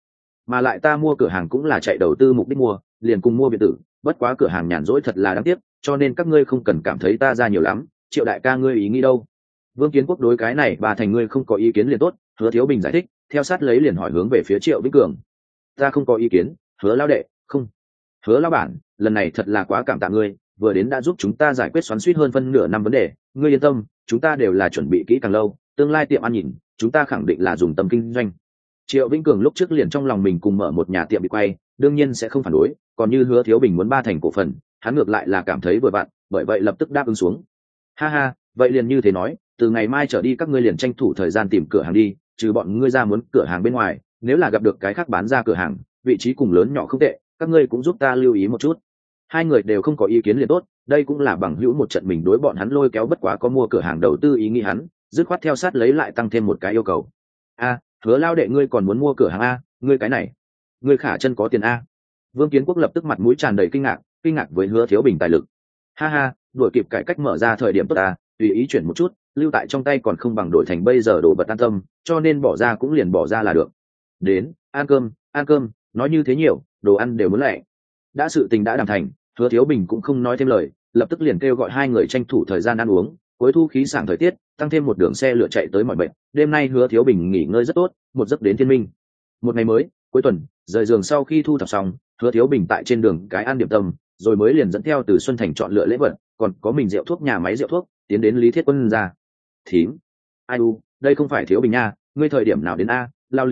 mà lại ta mua cửa hàng cũng là chạy đầu tư mục đích mua, liền cùng mua biệt tử, bất quá cửa hàng nhàn rỗi thật là đáng tiếc, cho nên các ngươi không cần cảm thấy ta ra nhiều lắm. Triệu đại ca ngươi ý nghĩ đâu? Vương Kiến Quốc đối cái này bà thành ngươi không có ý kiến liền tốt. Hứa Thiếu Bình giải thích, theo sát lấy liền hỏi hướng về phía Triệu Vĩnh Cường. Ta không có ý kiến. Hứa lão đệ, không. Hứa lão bản, lần này thật là quá cảm tạ ngươi, vừa đến đã giúp chúng ta giải quyết xoắn xuýt hơn phân nửa năm vấn đề. Ngươi yên tâm, chúng ta đều là chuẩn bị kỹ càng lâu, tương lai tiệm ăn nhìn, chúng ta khẳng định là dùng tâm kinh doanh. Triệu Vĩnh Cường lúc trước liền trong lòng mình cùng mở một nhà tiệm bị quay, đương nhiên sẽ không phản đối, còn như Hứa Thiếu Bình muốn 3 thành cổ phần, hắn ngược lại là cảm thấy vừa vặn, bởi vậy lập tức đáp ứng xuống. Ha ha, vậy liền như thế nói, từ ngày mai trở đi các ngươi liền tranh thủ thời gian tìm cửa hàng đi, trừ bọn ngươi ra muốn cửa hàng bên ngoài, nếu là gặp được cái khác bán ra cửa hàng, vị trí cùng lớn nhỏ không tệ, các ngươi cũng giúp ta lưu ý một chút. Hai người đều không có ý kiến liền tốt, đây cũng là bằng hữu một trận mình đối bọn hắn lôi kéo, bất quá có mua cửa hàng đầu tư ý nghĩ hắn, dứt khoát theo sát lấy lại tăng thêm một cái yêu cầu. A, Hứa lao đệ ngươi còn muốn mua cửa hàng a, ngươi cái này, ngươi khả chân có tiền a. Vương Kiến Quốc lập tức mặt mũi tràn đầy kinh ngạc với Hứa Thiếu Bình tài lực. Ha ha, đuổi kịp cải cách mở ra thời điểm tốt ta, tùy ý chuyển một chút, lưu tại trong tay còn không bằng đổi thành bây giờ đồ vật an tâm, cho nên bỏ ra cũng liền bỏ ra là được. Đến, ăn cơm, nói như thế nhiều, đồ ăn đều muốn lẹ. Đã sự tình đã đàm thành, Hứa Thiếu Bình cũng không nói thêm lời, lập tức liền kêu gọi hai người tranh thủ thời gian ăn uống, cuối thu khí sảng thời tiết, tăng thêm một đường xe lửa chạy tới mọi bệnh, đêm nay Hứa Thiếu Bình nghỉ ngơi rất tốt, một giấc đến thiên minh. Một ngày mới, cuối tuần, rời giường sau khi thu thập xong, Hứa Thiếu Bình tại trên đường cái ăn điểm tâm, rồi mới liền dẫn theo từ Xuân Thành chọn lựa lễ vật, còn có mình rượu thuốc nhà máy rượu thuốc, tiến đến Lý Thiết Quân ra. Thím, ai u, đây không phải Thiếu Bình nha, ngươi thời điểm nào đến a? Lao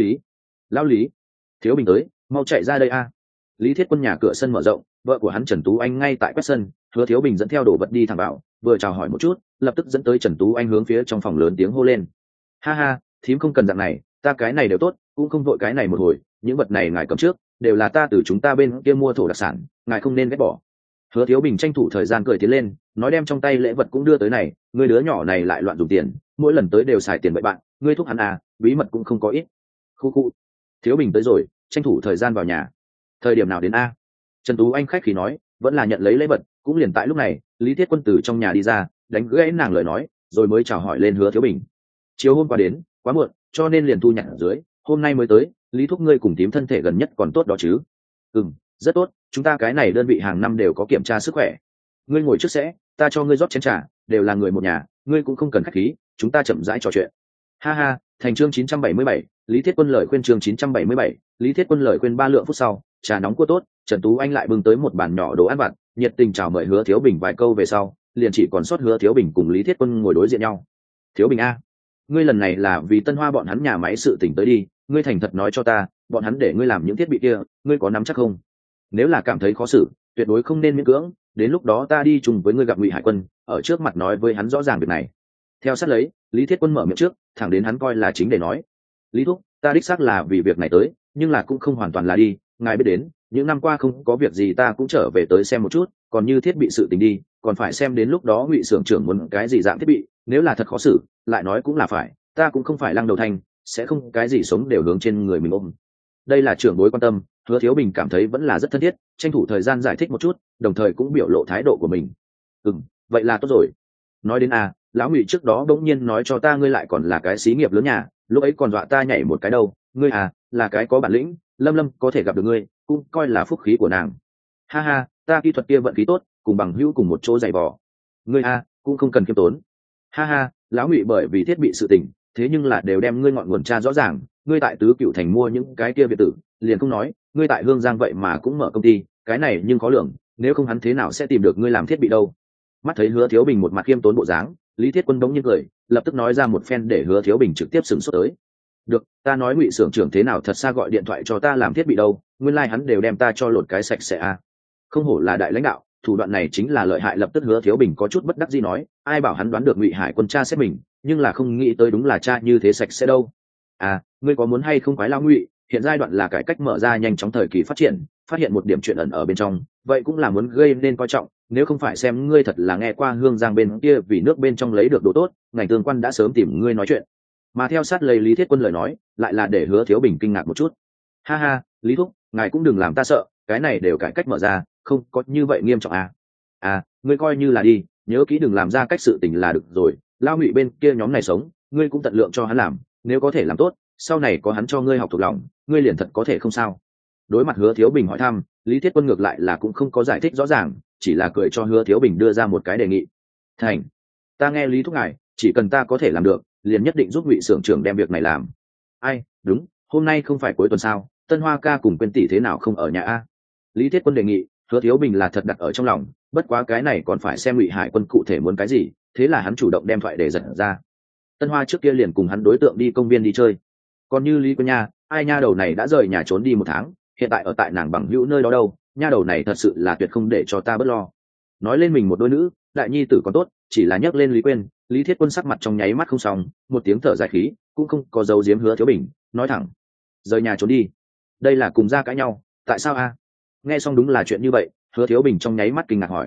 Lý, Thiếu Bình tới, mau chạy ra đây a. Lý Thiết Quân nhà cửa sân mở rộng, vợ của hắn Trần Tú Anh ngay tại quét sân, Hứa Thiếu Bình dẫn theo đồ vật đi thẳng vào, vừa chào hỏi một chút, lập tức dẫn tới Trần Tú Anh hướng phía trong phòng lớn tiếng hô lên. Ha ha, thím không cần dạng này, ta cái này đều tốt, cũng không vội cái này một hồi, những vật này ngài cầm trước, đều là ta từ chúng ta bên kia mua thổ đặc sản, ngài không nên ghét bỏ. Hứa Thiếu Bình tranh thủ thời gian cười tiến lên, nói đem trong tay lễ vật cũng đưa tới này, người đứa nhỏ này lại loạn dùng tiền, mỗi lần tới đều xài tiền bậy bạn, ngươi thúc hắn à, bí mật cũng không có ít. Khu. Thiếu Bình tới rồi, tranh thủ thời gian vào nhà. Thời điểm nào đến a? Trần Tú Anh khách khí nói, vẫn là nhận lấy lễ vật, cũng liền tại lúc này, Lý Thiết Quân từ trong nhà đi ra, đánh gãy nàng lời nói, rồi mới chào hỏi lên Hứa Thiếu Bình. Chiều hôm qua đến, quá muộn, cho nên liền thu nhặt ở dưới, hôm nay mới tới, Lý thúc ngươi cùng tím thân thể gần nhất còn tốt đó chứ? Rất tốt, chúng ta cái này đơn vị hàng năm đều có kiểm tra sức khỏe. Ngươi ngồi trước sẽ, ta cho ngươi rót chén trà, đều là người một nhà, ngươi cũng không cần khách khí, chúng ta chậm rãi trò chuyện. Ha ha, thành chương 977, Lý Thiết Quân lời khuyên chương 977, Lý Thiết Quân lời khuyên 3 lượng phút sau, trà nóng cua tốt, Trần Tú Anh lại bưng tới một bàn nhỏ đồ ăn vặt, nhiệt tình chào mời Hứa Thiếu Bình vài câu về sau, liền chỉ còn sót Hứa Thiếu Bình cùng Lý Thiết Quân ngồi đối diện nhau. Thiếu Bình a, ngươi lần này là vì Tân Hoa bọn hắn nhà máy sự tỉnh tới đi, ngươi thành thật nói cho ta, bọn hắn để ngươi làm những thiết bị kia, ngươi có nắm chắc không? Nếu là cảm thấy khó xử, tuyệt đối không nên miễn cưỡng, đến lúc đó ta đi chung với ngươi gặp Ngụy Hải Quân, ở trước mặt nói với hắn rõ ràng việc này. Theo sát lấy, Lý Thiết Quân mở miệng trước, thẳng đến hắn coi là chính để nói. Lý thúc, ta đích xác là vì việc này tới, nhưng là cũng không hoàn toàn là đi, ngài biết đến, những năm qua không có việc gì ta cũng trở về tới xem một chút, còn như thiết bị sự tình đi, còn phải xem đến lúc đó Ngụy xưởng trưởng muốn cái gì dạng thiết bị, nếu là thật khó xử, lại nói cũng là phải, ta cũng không phải lăng đầu thanh, sẽ không cái gì sống đều hướng trên người mình ôm. Đây là trưởng bối quan tâm, Hứa Thiếu Bình cảm thấy vẫn là rất thân thiết, tranh thủ thời gian giải thích một chút, đồng thời cũng biểu lộ thái độ của mình. Vậy là tốt rồi. Nói đến lão Ngụy trước đó bỗng nhiên nói cho ta ngươi lại còn là cái xí nghiệp lớn nhà, lúc ấy còn dọa ta nhảy một cái đâu, ngươi là cái có bản lĩnh, Lâm có thể gặp được ngươi, cũng coi là phúc khí của nàng. Ha ha, ta kỹ thuật kia vận khí tốt, cùng bằng hữu cùng một chỗ giày vò. Ngươi cũng không cần kiêm tốn. Ha ha, lão Ngụy bởi vì thiết bị sự tình, thế nhưng là đều đem ngươi ngọn nguồn tra rõ ràng, ngươi tại Tứ Cựu Thành mua những cái kia biệt tử, liền không nói, ngươi tại Hương Giang vậy mà cũng mở công ty, cái này nhưng khó lường, nếu không hắn thế nào sẽ tìm được ngươi làm thiết bị đâu. Mắt thấy Hứa Thiếu Bình một mặt khiêm tốn bộ dáng, Lý Thiết Quân đống nhiên cười, lập tức nói ra một phen để Hứa Thiếu Bình trực tiếp sửng sốt tới. Được, ta nói Ngụy xưởng trưởng thế nào thật xa gọi điện thoại cho ta làm thiết bị đâu, nguyên lai hắn đều đem ta cho lột cái sạch sẽ Không hổ là đại lãnh đạo, thủ đoạn này chính là lợi hại. Lập tức Hứa Thiếu Bình có chút bất đắc dĩ nói, ai bảo hắn đoán được Ngụy Hải Quân cha xét mình, nhưng là không nghĩ tới đúng là cha như thế sạch sẽ đâu. Ngươi có muốn hay không quái lao Ngụy, hiện giai đoạn là cải cách mở ra nhanh chóng thời kỳ phát triển, phát hiện một điểm chuyện ẩn ở bên trong, vậy cũng là muốn gây nên coi trọng, nếu không phải xem ngươi thật là nghe qua Hương Giang bên kia vì nước bên trong lấy được đồ tốt, ngành tương quan đã sớm tìm ngươi nói chuyện. Mà theo sát lấy Lý Thiết Quân lời nói, lại là để Hứa Thiếu Bình kinh ngạc một chút. Ha ha, Lý thúc, ngài cũng đừng làm ta sợ, cái này đều cải cách mở ra, không có như vậy nghiêm trọng ngươi coi như là đi, nhớ kỹ đừng làm ra cách sự tình là được rồi, lao Ngụy bên kia nhóm này sống, ngươi cũng tận lượng cho hắn làm, nếu có thể làm tốt, sau này có hắn cho ngươi học thuộc lòng, ngươi liền thật có thể không sao? Đối mặt Hứa Thiếu Bình hỏi thăm, Lý Thiết Quân ngược lại là cũng không có giải thích rõ ràng, chỉ là cười cho Hứa Thiếu Bình đưa ra một cái đề nghị. Thành, ta nghe Lý thúc ngài, chỉ cần ta có thể làm được, liền nhất định giúp Ngụy xưởng trưởng đem việc này làm. Ai, đúng, hôm nay không phải cuối tuần sao, Tân Hoa ca cùng Quyên tỷ thế nào không ở nhà a? Lý Thiết Quân đề nghị, Hứa Thiếu Bình là thật đặt ở trong lòng, bất quá cái này còn phải xem Ngụy Hải Quân cụ thể muốn cái gì, thế là hắn chủ động đem thoại để giật ra. Tân Hoa trước kia liền cùng hắn đối tượng đi công viên đi chơi, còn như Lý Quân nha, ai nha đầu này đã rời nhà trốn đi 1 tháng, hiện tại ở tại nàng bằng hữu nơi đó đâu, nha đầu này thật sự là tuyệt không để cho ta bớt lo. Nói lên mình một đôi nữ đại nhi tử còn tốt, chỉ là nhắc lên Lý Quyên, Lý Thiết Quân sắc mặt trong nháy mắt không xong, một tiếng thở dài khí cũng không có dấu diếm Hứa Thiếu Bình, nói thẳng rời nhà trốn đi, đây là cùng ra cãi nhau, tại sao a? Nghe xong đúng là chuyện như vậy, Hứa Thiếu Bình trong nháy mắt kinh ngạc hỏi,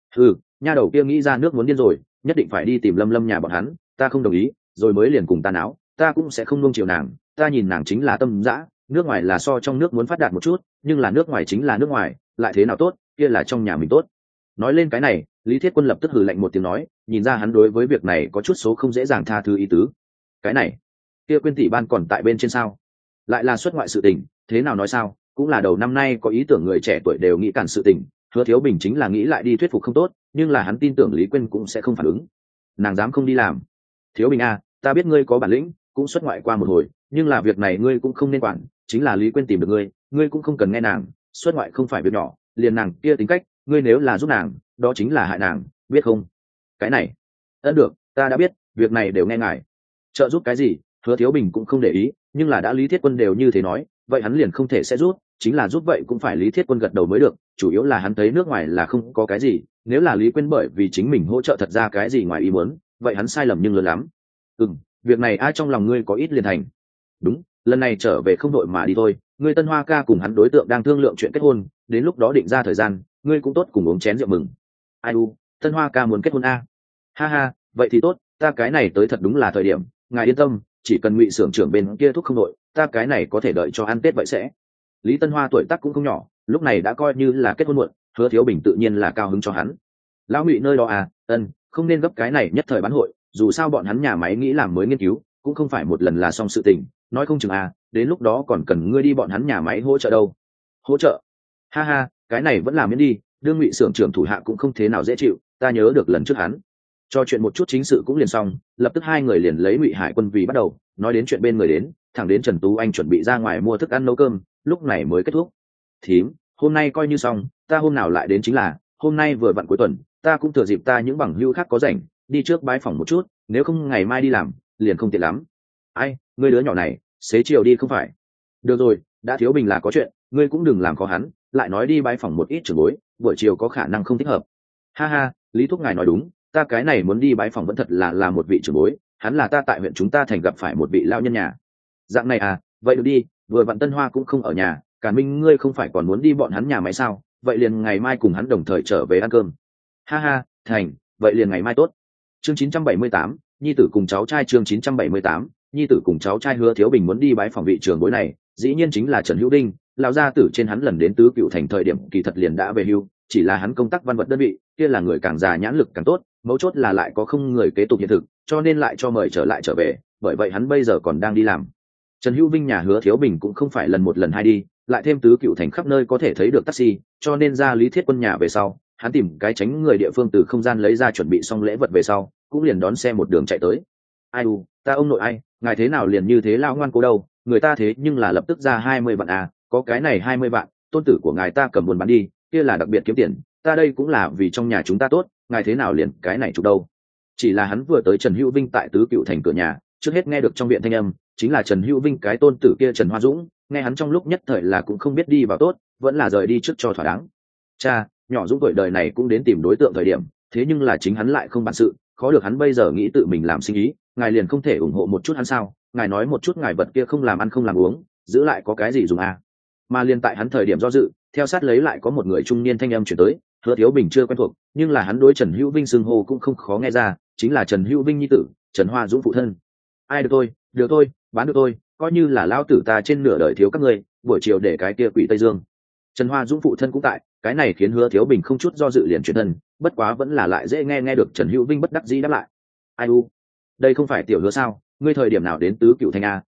nha đầu kia nghĩ ra nước muốn điên rồi, nhất định phải đi tìm Lâm Lâm nhà bọn hắn, ta không đồng ý, rồi mới liền cùng ta náo, ta cũng sẽ không nuông chiều nàng, ta nhìn nàng chính là tâm dã, nước ngoài là so trong nước muốn phát đạt một chút, nhưng là nước ngoài chính là nước ngoài, lại thế nào tốt, kia là trong nhà mình tốt. Nói lên cái này, Lý Thiết Quân lập tức hừ lạnh một tiếng nói, nhìn ra hắn đối với việc này có chút số không dễ dàng tha thứ ý tứ. Cái này, kia Quyên tỷ ban còn tại bên trên sao? Lại là xuất ngoại sự tình, thế nào nói sao, cũng là đầu năm nay có ý tưởng người trẻ tuổi đều nghĩ cản sự tình, Hứa Thiếu Bình chính là nghĩ lại đi thuyết phục không tốt, nhưng là hắn tin tưởng Lý Quyên cũng sẽ không phản ứng. Nàng dám không đi làm? Thiếu Bình à, ta biết ngươi có bản lĩnh, cũng xuất ngoại qua một hồi, nhưng là việc này ngươi cũng không nên quản, chính là Lý Quyên tìm được ngươi, ngươi cũng không cần nghe nàng, xuất ngoại không phải việc nhỏ, liền nàng kia tính cách, ngươi nếu là giúp nàng, đó chính là hại nàng, biết không? Cái này, được, ta đã biết, việc này đều nghe ngài. Trợ giúp cái gì? Hứa Thiếu Bình cũng không để ý, nhưng là đã Lý Thiết Quân đều như thế nói, vậy hắn liền không thể sẽ giúp, chính là giúp vậy cũng phải Lý Thiết Quân gật đầu mới được, chủ yếu là hắn thấy nước ngoài là không có cái gì, nếu là Lý Quyên bởi vì chính mình hỗ trợ thật ra cái gì ngoài ý muốn, vậy hắn sai lầm nhưng lớn lắm. Việc này ai trong lòng ngươi có ít liền thành. Đúng, lần này trở về không đội mà đi thôi, ngươi Tân Hoa ca cùng hắn đối tượng đang thương lượng chuyện kết hôn, đến lúc đó định ra thời gian, ngươi cũng tốt cùng uống chén rượu mừng. Ai u, Tân Hoa ca muốn kết hôn a? Ha ha, vậy thì tốt, ta cái này tới thật đúng là thời điểm, ngài yên tâm, chỉ cần Ngụy xưởng trưởng bên kia thúc không đội, ta cái này có thể đợi cho ăn Tết vậy sẽ. Lý Tân Hoa tuổi tác cũng không nhỏ, lúc này đã coi như là kết hôn muộn, Hứa Thiếu Bình tự nhiên là cao hứng cho hắn. Lão Ngụy nơi đó à, không nên gấp cái này nhất thời bán hội, dù sao bọn hắn nhà máy nghĩ làm mới nghiên cứu, cũng không phải một lần là xong sự tình, nói không chừng à, đến lúc đó còn cần ngươi đi bọn hắn nhà máy hỗ trợ đâu. Hỗ trợ? Ha ha, cái này vẫn làm miễn đi, đương Ngụy xưởng trưởng thủ hạ cũng không thế nào dễ chịu, ta nhớ được lần trước hắn cho chuyện một chút chính sự cũng liền xong, lập tức hai người liền lấy Ngụy Hải Quân vì bắt đầu, nói đến chuyện bên người đến, thẳng đến Trần Tú Anh chuẩn bị ra ngoài mua thức ăn nấu cơm, lúc này mới kết thúc. Thím, hôm nay coi như xong, ta hôm nào lại đến chính là, hôm nay vừa vặn cuối tuần, ta cũng thừa dịp ta những bằng hữu khác có rảnh, đi trước bái phỏng một chút, nếu không ngày mai đi làm, liền không tiện lắm. Ai, ngươi đứa nhỏ này, xế chiều đi không phải? Được rồi, đã Thiếu Bình là có chuyện, ngươi cũng đừng làm khó hắn, lại nói đi bái phỏng một ít trưởng bối, buổi chiều có khả năng không thích hợp. Ha ha, Lý thúc ngài nói đúng, ta cái này muốn đi bái phỏng vẫn thật là một vị trưởng bối, hắn là ta tại huyện chúng ta thành gặp phải một vị lão nhân nhà. Dạng này à, vậy được đi, vừa vặn Tân Hoa cũng không ở nhà, Cả Minh ngươi không phải còn muốn đi bọn hắn nhà máy sao, vậy liền ngày mai cùng hắn đồng thời trở về ăn cơm. Ha ha, thành, vậy liền ngày mai tốt. Chương 978, nhi tử cùng cháu trai. Chương 978, nhi tử cùng cháu trai. Hứa Thiếu Bình muốn đi bái phỏng vị trưởng bối này, dĩ nhiên chính là Trần Hữu Đinh, lão gia tử trên hắn lần đến Tứ Cựu thành thời điểm kỳ thật liền đã về hưu, chỉ là hắn công tác văn vật đơn vị, kia là người càng già nhãn lực càng tốt, mấu chốt là lại có không người kế tục hiện thực, cho nên lại cho mời trở về, bởi vậy hắn bây giờ còn đang đi làm. Trần Hữu Vinh nhà Hứa Thiếu Bình cũng không phải lần một lần hai đi, lại thêm Tứ Cựu thành khắp nơi có thể thấy được taxi, cho nên ra Lý Thiết Quân nhà về sau, hắn tìm cái tránh người địa phương từ không gian lấy ra chuẩn bị xong lễ vật về sau, cũng liền đón xe một đường chạy tới. Ai u, ta ông nội ai, ngài thế nào liền như thế lao ngoan cố đâu, người ta thế nhưng là lập tức ra 20 vạn à, có cái này 20 vạn, tôn tử của ngài ta cầm buồn bán đi, kia là đặc biệt kiếm tiền, ta đây cũng là vì trong nhà chúng ta tốt, ngài thế nào liền cái này chụp đâu. Chỉ là hắn vừa tới Trần Hữu Vinh tại Tứ Cựu thành cửa nhà, trước hết nghe được trong viện thanh âm, chính là Trần Hữu Vinh cái tôn tử kia Trần Hoa Dũng, nghe hắn trong lúc nhất thời là cũng không biết đi vào tốt, vẫn là rời đi trước cho thỏa đáng. Cha, nhỏ Dũng tuổi đời này cũng đến tìm đối tượng thời điểm, thế nhưng là chính hắn lại không bản sự, khó được hắn bây giờ nghĩ tự mình làm sinh ý, ngài liền không thể ủng hộ một chút hắn sao? Ngài nói một chút ngài vật kia không làm ăn không làm uống, giữ lại có cái gì dùng à? Mà liền tại hắn thời điểm do dự, theo sát lấy lại có một người trung niên thanh âm chuyển tới, Hứa Thiếu Bình chưa quen thuộc, nhưng là hắn đối Trần Hữu Vinh xưng hô cũng không khó nghe ra, chính là Trần Hữu Vinh nhi tử, Trần Hoa Dũng phụ thân. Ai được thôi, bán được tôi, coi như là lão tử ta trên nửa đời thiếu các ngươi, buổi chiều để cái kia quỷ Tây Dương. Trần Hoa Dũng phụ thân cũng tại, cái này khiến Hứa Thiếu Bình không chút do dự liền chuyển thân, bất quá vẫn là lại dễ nghe được Trần Hữu Vinh bất đắc dĩ đáp lại. Ai u, đây không phải tiểu Hứa sao, ngươi thời điểm nào đến Tứ Cựu thành a,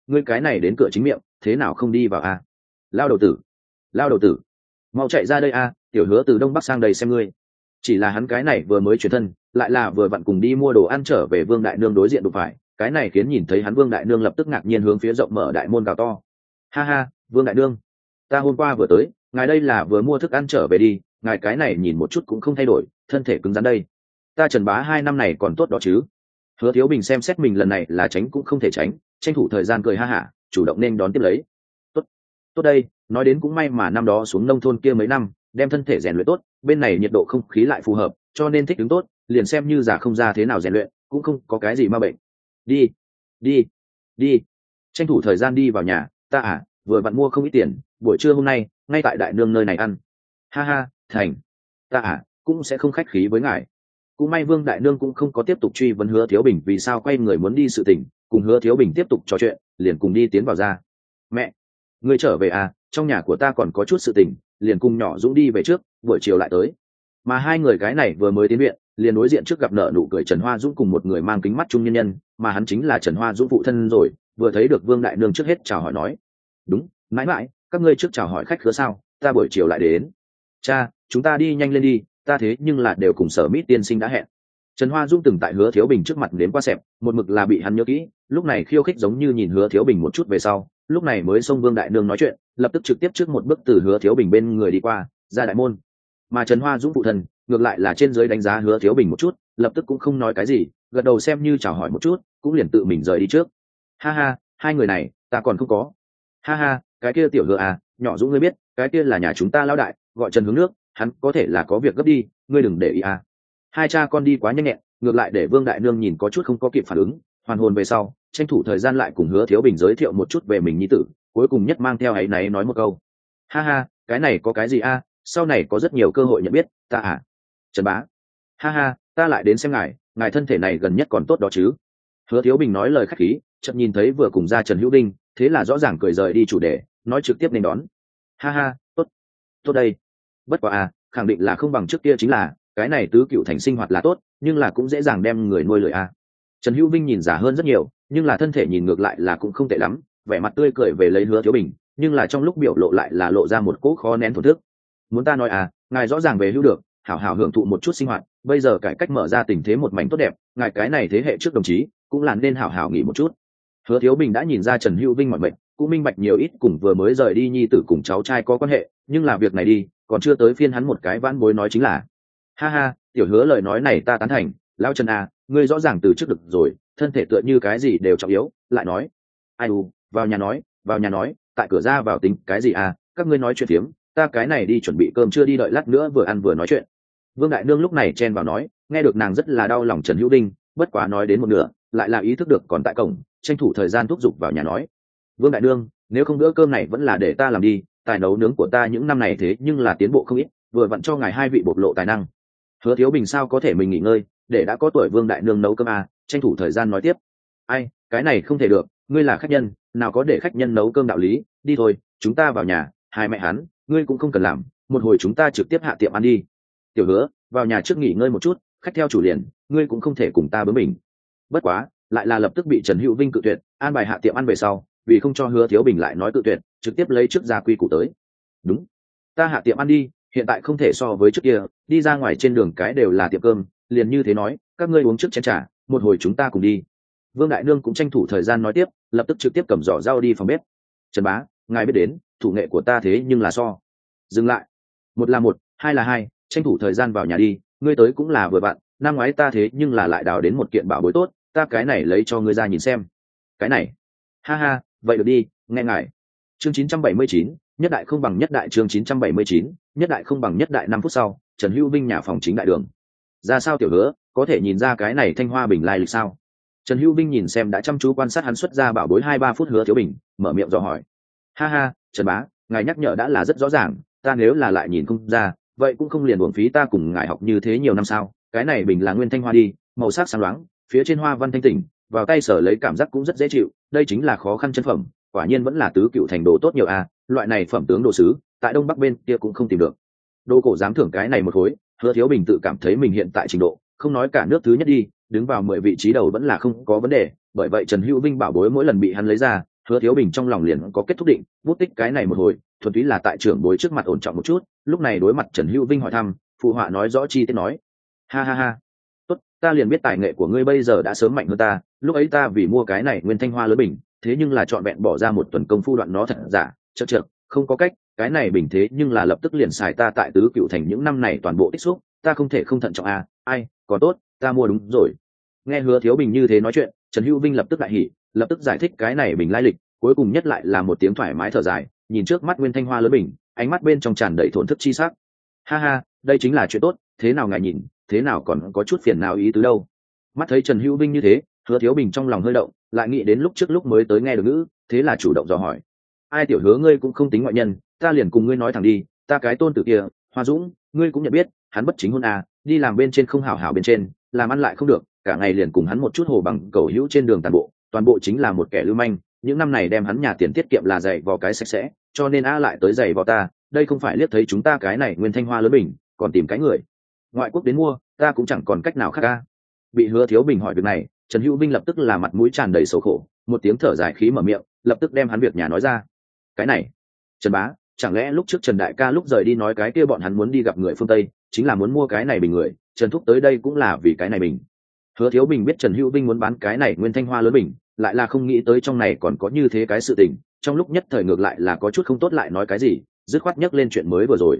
ngươi cái này đến cửa chính miệng thế nào không đi vào a? Lao đầu tử, lao đầu tử, mau chạy ra đây a, tiểu hứa từ đông bắc sang đây xem ngươi. Chỉ là hắn cái này vừa mới chuyển thân, lại là vừa vặn cùng đi mua đồ ăn trở về Vương đại nương đối diện đụng phải, cái này khiến nhìn thấy hắn Vương đại nương lập tức ngạc nhiên hướng phía rộng mở đại môn gào to. Ha ha, Vương đại nương, ta hôm qua vừa tới, ngài đây là vừa mua thức ăn trở về đi, ngài cái này nhìn một chút cũng không thay đổi, thân thể cứng rắn đây. Ta Trần Bá 2 năm này còn tốt đó chứ? Hứa Thiếu Bình xem xét mình lần này là tránh cũng không thể tránh, tranh thủ thời gian cười ha hả, chủ động nên đón tiếp lấy. Tốt đây, nói đến cũng may mà năm đó xuống nông thôn kia mấy năm, đem thân thể rèn luyện tốt, bên này nhiệt độ không khí lại phù hợp, cho nên thích ứng tốt, liền xem như già không ra thế nào rèn luyện, cũng không có cái gì ma bệnh. Đi, đi, đi, tranh thủ thời gian đi vào nhà, ta vừa vặn mua không ít tiền, buổi trưa hôm nay ngay tại đại nương nơi này ăn. Ha ha, thành, ta cũng sẽ không khách khí với ngài. Cũng may Vương đại nương cũng không có tiếp tục truy vấn Hứa Thiếu Bình vì sao quay người muốn đi sự tình, cùng Hứa Thiếu Bình tiếp tục trò chuyện, liền cùng đi tiến vào ra. Mẹ, ngươi trở về trong nhà của ta còn có chút sự tình, liền cùng nhỏ Dũng đi về trước, buổi chiều lại tới. Mà hai người cái này vừa mới tiến viện, liền đối diện trước gặp nợ nụ cười Trần Hoa Dũng cùng một người mang kính mắt trung nhân nhân, mà hắn chính là Trần Hoa Dũng phụ thân rồi, vừa thấy được Vương đại nương trước hết chào hỏi nói: đúng, mãi mãi, các ngươi trước chào hỏi khách khứa sao, ta buổi chiều lại đến. Cha, chúng ta đi nhanh lên đi, ta thế nhưng là đều cùng Sở Mít tiên sinh đã hẹn. Trần Hoa Dung từng tại Hứa Thiếu Bình trước mặt đến qua xẹp, một mực là bị hắn nhớ kỹ, lúc này khiêu khích giống như nhìn Hứa Thiếu Bình một chút về sau, lúc này mới xông Vương đại nương nói chuyện, lập tức trực tiếp trước một bước từ Hứa Thiếu Bình bên người đi qua, ra đại môn. Mà Trần Hoa Dung phụ thân, ngược lại là trên dưới đánh giá Hứa Thiếu Bình một chút, lập tức cũng không nói cái gì, gật đầu xem như chào hỏi một chút, cũng liền tự mình rời đi trước. Ha ha, hai người này, ta còn không có. Ha ha, cái kia tiểu Hứa nhỏ Dũng ngươi biết, cái kia là nhà chúng ta lão đại, gọi Trần Hướng Nước, hắn có thể là có việc gấp đi, ngươi đừng để ý Hai cha con đi quá nhanh nhẹn, ngược lại để Vương đại nương nhìn có chút không có kịp phản ứng, hoàn hồn về sau, tranh thủ thời gian lại cùng Hứa Thiếu Bình giới thiệu một chút về mình nhi tử, cuối cùng nhất mang theo áy náy nói một câu: ha ha, cái này có cái gì sau này có rất nhiều cơ hội nhận biết ta Trần Bá. Ha ha, ta lại đến xem ngài thân thể này gần nhất còn tốt đó chứ? Hứa Thiếu Bình nói lời khách khí, chợt nhìn thấy vừa cùng ra Trần Hữu Đinh, thế là rõ ràng cười rời đi chủ đề, nói trực tiếp nên đón. Ha ha, tốt đây. Bất quá khẳng định là không bằng trước kia, chính là cái này tứ cựu thành sinh hoạt là tốt, nhưng là cũng dễ dàng đem người nuôi lười Trần Hữu Vinh nhìn già hơn rất nhiều, nhưng là thân thể nhìn ngược lại là cũng không tệ lắm, vẻ mặt tươi cười về lấy Hứa Thiếu Bình, nhưng là trong lúc biểu lộ lại là lộ ra một cỗ khó nén thổn thức. Muốn ta nói ngài rõ ràng về hưu được, hảo hảo hưởng thụ một chút sinh hoạt, bây giờ cải cách mở ra tình thế một mảnh tốt đẹp, ngài cái này thế hệ trước đồng chí cũng là nên hảo hảo nghỉ một chút. Hứa Thiếu Bình đã nhìn ra Trần Hữu Vinh mọi mệnh, cũng minh bạch nhiều ít cùng vừa mới rời đi nhi tử cùng cháu trai có quan hệ, nhưng là việc này đi, còn chưa tới phiên hắn một cái vãn bối nói chính là: ha ha, tiểu Hứa lời nói này ta tán thành, lão Trần ngươi rõ ràng từ trước được rồi, thân thể tựa như cái gì đều trọng yếu, lại nói vào nhà nói, tại cửa ra vào tính cái gì các ngươi nói chuyện phiếm, ta cái này đi chuẩn bị cơm chưa đi, đợi lát nữa vừa ăn vừa nói chuyện. Vương đại nương lúc này chen vào nói, nghe được nàng rất là đau lòng Trần Hữu Đinh, bất quá nói đến một nửa lại là ý thức được còn tại cổng, tranh thủ thời gian thúc giục vào nhà nói: Vương đại nương, nếu không bữa cơm này vẫn là để ta làm đi, tài nấu nướng của ta những năm này thế nhưng là tiến bộ không ít, vừa vặn cho ngài hai vị bộc lộ tài năng. Hứa Thiếu Bình sao có thể mình nghỉ ngơi, để đã có tuổi Vương đại nương nấu cơm tranh thủ thời gian nói tiếp: cái này không thể được, ngươi là khách nhân, nào có để khách nhân nấu cơm đạo lý, đi thôi, chúng ta vào nhà, hai mẹ hắn, ngươi cũng không cần làm, một hồi chúng ta trực tiếp hạ tiệm ăn đi. Tiểu Hứa, vào nhà trước nghỉ ngơi một chút, khách theo chủ liền, ngươi cũng không thể cùng ta bướng mình. Bất quá, lại là lập tức bị Trần Hữu Vinh cự tuyệt, an bài hạ tiệm ăn về sau, vì không cho Hứa Thiếu Bình lại nói cự tuyệt, trực tiếp lấy trước gia quy củ tới. Đúng, ta hạ tiệm ăn đi, hiện tại không thể so với trước kia, đi ra ngoài trên đường cái đều là tiệm cơm, liền như thế nói, các ngươi uống trước chén trà, một hồi chúng ta cùng đi. Vương đại nương cũng tranh thủ thời gian nói tiếp, lập tức trực tiếp cầm giỏ rau đi phòng bếp. Trần Bá, ngài biết đến, thủ nghệ của ta thế nhưng là so. Dừng lại, một là một, hai là hai, tranh thủ thời gian vào nhà đi, ngươi tới cũng là vừa vặn, năm ngoái ta thế nhưng là lại đào đến một kiện bảo bối tốt, ta cái này lấy cho ngươi ra nhìn xem. Cái này, ha ha, vậy được đi, nghe ngài. Chương 979, nhất đại không bằng nhất đại. Chương 979, nhất đại không bằng nhất đại. 5 phút sau, Trần Hữu Vinh nhà phòng chính đại đường. Ra sao tiểu Hứa, có thể nhìn ra cái này Thanh Hoa Bình lai lịch sao? Trần Hữu Vinh nhìn xem đã chăm chú quan sát hắn xuất ra bảo bối 2-3 phút Hứa Thiếu Bình, mở miệng dò hỏi. Ha ha, Trần Bá, ngài nhắc nhở đã là rất rõ ràng, ta nếu là lại nhìn không ra, vậy cũng không liền uổng phí ta cùng ngài học như thế nhiều năm sao? Cái này bình là nguyên thanh hoa đi, màu sắc sáng loáng, phía trên hoa văn thanh tỉnh, vào tay sở lấy cảm giác cũng rất dễ chịu, đây chính là khó khăn chân phẩm, quả nhiên vẫn là tứ cựu thành đồ tốt nhiều loại này phẩm tướng đồ sứ, tại Đông Bắc bên kia cũng không tìm được. Đồ cổ dám thưởng cái này một khối, Hứa Thiếu Bình tự cảm thấy mình hiện tại trình độ, không nói cả nước thứ nhất đi, đứng vào 10 vị trí đầu vẫn là không có vấn đề, bởi vậy Trần Hữu Vinh bảo bối mỗi lần bị hắn lấy ra, Hứa Thiếu Bình trong lòng liền có kết thúc định, bút tích cái này một hồi thuần túy là tại trưởng bối trước mặt ổn trọng một chút. Lúc này đối mặt Trần Hữu Vinh hỏi thăm, phụ họa nói rõ chi tiết nói: ha ha ha, tốt, ta liền biết tài nghệ của ngươi bây giờ đã sớm mạnh hơn ta. Lúc ấy ta vì mua cái này nguyên thanh hoa lớn bình, thế nhưng là trọn vẹn bỏ ra một tuần công phu đoạn nó thật giả, chợt không có cách, cái này bình thế nhưng là lập tức liền xài ta tại Tứ Cựu Thành những năm này toàn bộ tích xúc, ta không thể không thận trọng à, ai, còn tốt, ta mua đúng rồi. Nghe Hứa Thiếu Bình như thế nói chuyện, Trần Hữu Vinh lập tức đại hỉ, lập tức giải thích cái này bình lai lịch, cuối cùng nhất lại là một tiếng thoải mái thở dài, nhìn trước mắt nguyên thanh hoa lớn bình, ánh mắt bên trong tràn đầy thổn thức chi sắc. Ha ha, đây chính là chuyện tốt, thế nào ngài nhìn, thế nào còn có chút phiền nào ý tứ đâu. Mắt thấy Trần Hữu Vinh như thế, Hứa Thiếu Bình trong lòng hơi động, lại nghĩ đến lúc trước lúc mới tới nghe được ngữ, thế là chủ động dò hỏi: ai tiểu Hứa ngươi cũng không tính ngoại nhân, ta liền cùng ngươi nói thẳng đi, ta cái tôn tử kia, Hoa Dũng, ngươi cũng nhận biết, hắn bất chính hôn à, đi làm bên trên không hảo hảo bên trên, làm ăn lại không được, cả ngày liền cùng hắn một chút hồ bằng cầu hữu trên đường toàn bộ chính là một kẻ lưu manh. Những năm này đem hắn nhà tiền tiết kiệm là dày vò cái sạch sẽ, cho nên a lại tới dày vò ta, đây không phải liếc thấy chúng ta cái này nguyên thanh hoa lớn bình, còn tìm cái người ngoại quốc đến mua, ta cũng chẳng còn cách nào khác a. Bị Hứa Thiếu Bình hỏi việc này, Trần Hữu Vinh lập tức là mặt mũi tràn đầy xấu khổ, một tiếng thở dài khí mở miệng, lập tức đem hắn việc nhà nói ra. Cái này, Trần bá, chẳng lẽ lúc trước Trần đại ca lúc rời đi nói cái kia bọn hắn muốn đi gặp người phương Tây, chính là muốn mua cái này bình người, Trần thúc tới đây cũng là vì cái này bình. Hứa Thiếu Bình biết Trần Hữu Vinh muốn bán cái này nguyên thanh hoa lớn bình, lại là không nghĩ tới trong này còn có như thế cái sự tình, trong lúc nhất thời ngược lại là có chút không tốt lại nói cái gì, dứt khoát nhắc lên chuyện mới vừa rồi.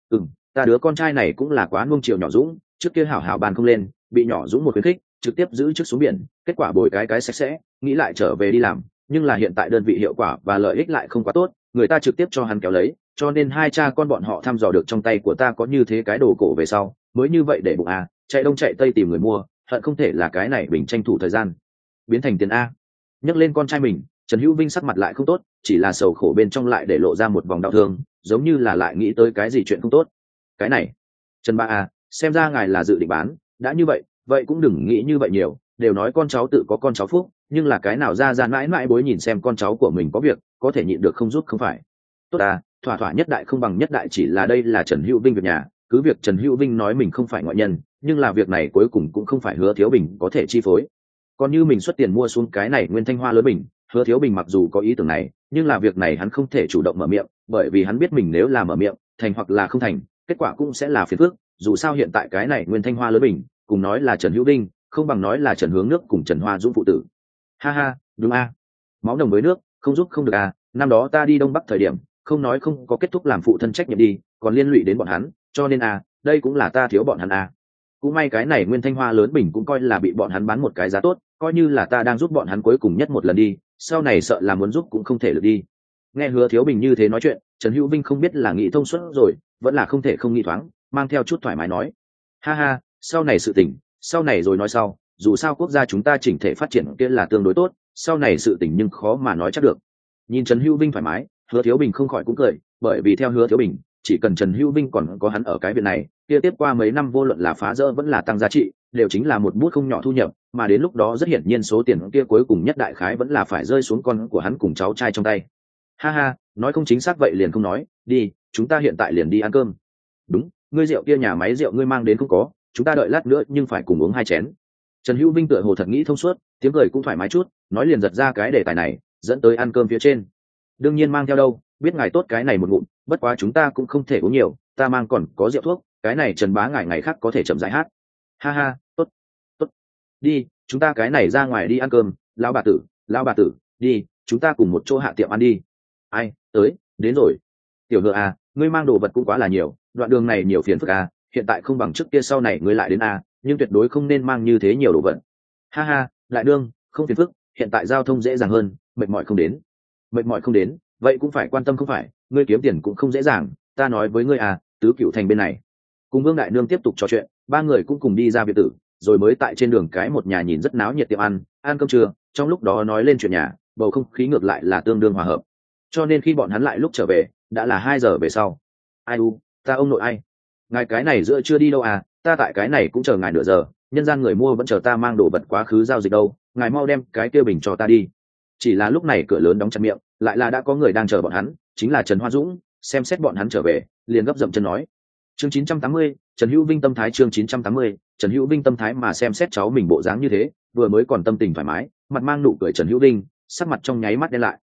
Ta đứa con trai này cũng là quá nuông chiều nhỏ Dũng, trước kia hảo hảo bàn không lên, bị nhỏ Dũng một khuyến khích, trực tiếp giữ trước xuống biển, kết quả bồi cái sạch sẽ, nghĩ lại trở về đi làm, nhưng là hiện tại đơn vị hiệu quả và lợi ích lại không quá tốt, người ta trực tiếp cho hắn kéo lấy, cho nên hai cha con bọn họ thăm dò được trong tay của ta có như thế cái đồ cổ về sau, mới như vậy để bụng à, chạy đông chạy tây tìm người mua, hận không thể là cái này bình tranh thủ thời gian biến thành tiền a. Nhắc lên con trai mình, Trần Hữu Vinh sắc mặt lại không tốt, chỉ là sầu khổ bên trong lại để lộ ra một vòng đau thương, giống như là lại nghĩ tới cái gì chuyện không tốt. Cái này, Trần ba à, xem ra ngài là dự định bán, đã như vậy, vậy cũng đừng nghĩ như vậy nhiều, đều nói con cháu tự có con cháu phúc, nhưng là cái nào ra mãi mãi bối nhìn xem con cháu của mình có việc, có thể nhịn được không giúp không phải. Tốt à, thỏa thỏa nhất đại không bằng nhất đại, chỉ là đây là Trần Hữu Vinh việc nhà, cứ việc Trần Hữu Vinh nói mình không phải ngoại nhân, nhưng là việc này cuối cùng cũng không phải Hứa Thiếu Bình có thể chi phối. Còn như mình xuất tiền mua xuống cái này nguyên thanh hoa lớn bình, Hứa Thiếu Bình mặc dù có ý tưởng này, nhưng là việc này hắn không thể chủ động mở miệng, bởi vì hắn biết mình nếu là mở miệng, thành hoặc là không thành, kết quả cũng sẽ là phiền phức. Dù sao hiện tại cái này nguyên thanh hoa lớn bình, cùng nói là Trần Hữu Vinh, không bằng nói là Trần Hướng Nước cùng Trần Hoa Dũng phụ tử. Ha ha, đúng a, máu đồng với nước, không giúp không được à, năm đó ta đi Đông Bắc thời điểm, không nói không có kết thúc làm phụ thân trách nhiệm đi, còn liên lụy đến bọn hắn, cho nên đây cũng là ta thiếu bọn hắn cũng may cái này nguyên thanh hoa lớn bình cũng coi là bị bọn hắn bán một cái giá tốt, coi như là ta đang giúp bọn hắn cuối cùng nhất một lần đi, sau này sợ là muốn giúp cũng không thể được đi. Nghe Hứa Thiếu Bình như thế nói chuyện, Trần Hữu Vinh không biết là nghĩ thông suốt rồi, vẫn là không thể không nghĩ thoáng, mang theo chút thoải mái nói: ha ha, sau này sự tình, sau này rồi nói sau, dù sao quốc gia chúng ta chỉnh thể phát triển kia là tương đối tốt, sau này sự tình nhưng khó mà nói chắc được. Nhìn Trần Hữu Vinh thoải mái, Hứa Thiếu Bình không khỏi cũng cười, bởi vì theo Hứa Thiếu Bình, chỉ cần Trần Hữu Vinh còn có hắn ở cái viện này, kia tiếp qua mấy năm vô luận là phá rỡ vẫn là tăng giá trị, đều chính là một bút không nhỏ thu nhập, mà đến lúc đó rất hiển nhiên số tiền kia cuối cùng nhất đại khái vẫn là phải rơi xuống con của hắn cùng cháu trai trong tay. Ha ha, nói không chính xác vậy liền không nói, đi, chúng ta hiện tại liền đi ăn cơm. Đúng, ngươi rượu kia nhà máy rượu ngươi mang đến không có, chúng ta đợi lát nữa nhưng phải cùng uống 2 chén. Trần Hữu Vinh tựa hồ thật nghĩ thông suốt, tiếng cười cũng thoải mái chút, nói liền giật ra cái đề tài này, dẫn tới ăn cơm phía trên. Đương nhiên mang theo đâu, biết ngài tốt cái này một ngụm, bất quá chúng ta cũng không thể uống nhiều, ta mang còn có rượu thuốc, cái này Trần bá ngài ngày khác có thể chậm rãi hát. Ha ha, tốt, tốt, đi, chúng ta cái này ra ngoài đi ăn cơm, lão bà tử, đi, chúng ta cùng một chỗ hạ tiệm ăn đi. Ai, tới, đến rồi. Tiểu Hứa ngươi mang đồ vật cũng quá là nhiều, đoạn đường này nhiều phiền phức hiện tại không bằng trước kia sau này ngươi lại đến nhưng tuyệt đối không nên mang như thế nhiều đồ vật. Ha ha, lại đương, không phiền phức, hiện tại giao thông dễ dàng hơn, mệt mỏi không đến. Mệt mỏi không đến, vậy cũng phải quan tâm không phải, ngươi kiếm tiền cũng không dễ dàng, ta nói với ngươi Tứ Cựu Thành bên này. Cùng Vương đại nương tiếp tục trò chuyện, 3 người cũng cùng đi ra biệt tử, rồi mới tại trên đường cái một nhà nhìn rất náo nhiệt tiệm ăn cơm trưa, trong lúc đó nói lên chuyện nhà, bầu không khí ngược lại là tương đương hòa hợp. Cho nên khi bọn hắn lại lúc trở về, đã là 2 giờ về sau. Ai ta ông nội ai? Ngài cái này giữa chưa đi đâu ta tại cái này cũng chờ ngài nửa giờ, nhân gian người mua vẫn chờ ta mang đồ vật quá khứ giao dịch đâu, ngài mau đem cái kia bình cho ta đi. Chỉ là lúc này cửa lớn đóng chặt miệng, lại là đã có người đang chờ bọn hắn, chính là Trần Hoa Dũng, xem xét bọn hắn trở về, liền gấp dậm chân nói. Chương 980, Trần Hữu Vinh tâm thái. Chương 980, Trần Hữu Vinh tâm thái. Mà xem xét cháu mình bộ dáng như thế, vừa mới còn tâm tình thoải mái, mặt mang nụ cười Trần Hữu Vinh, sắc mặt trong nháy mắt đen lại.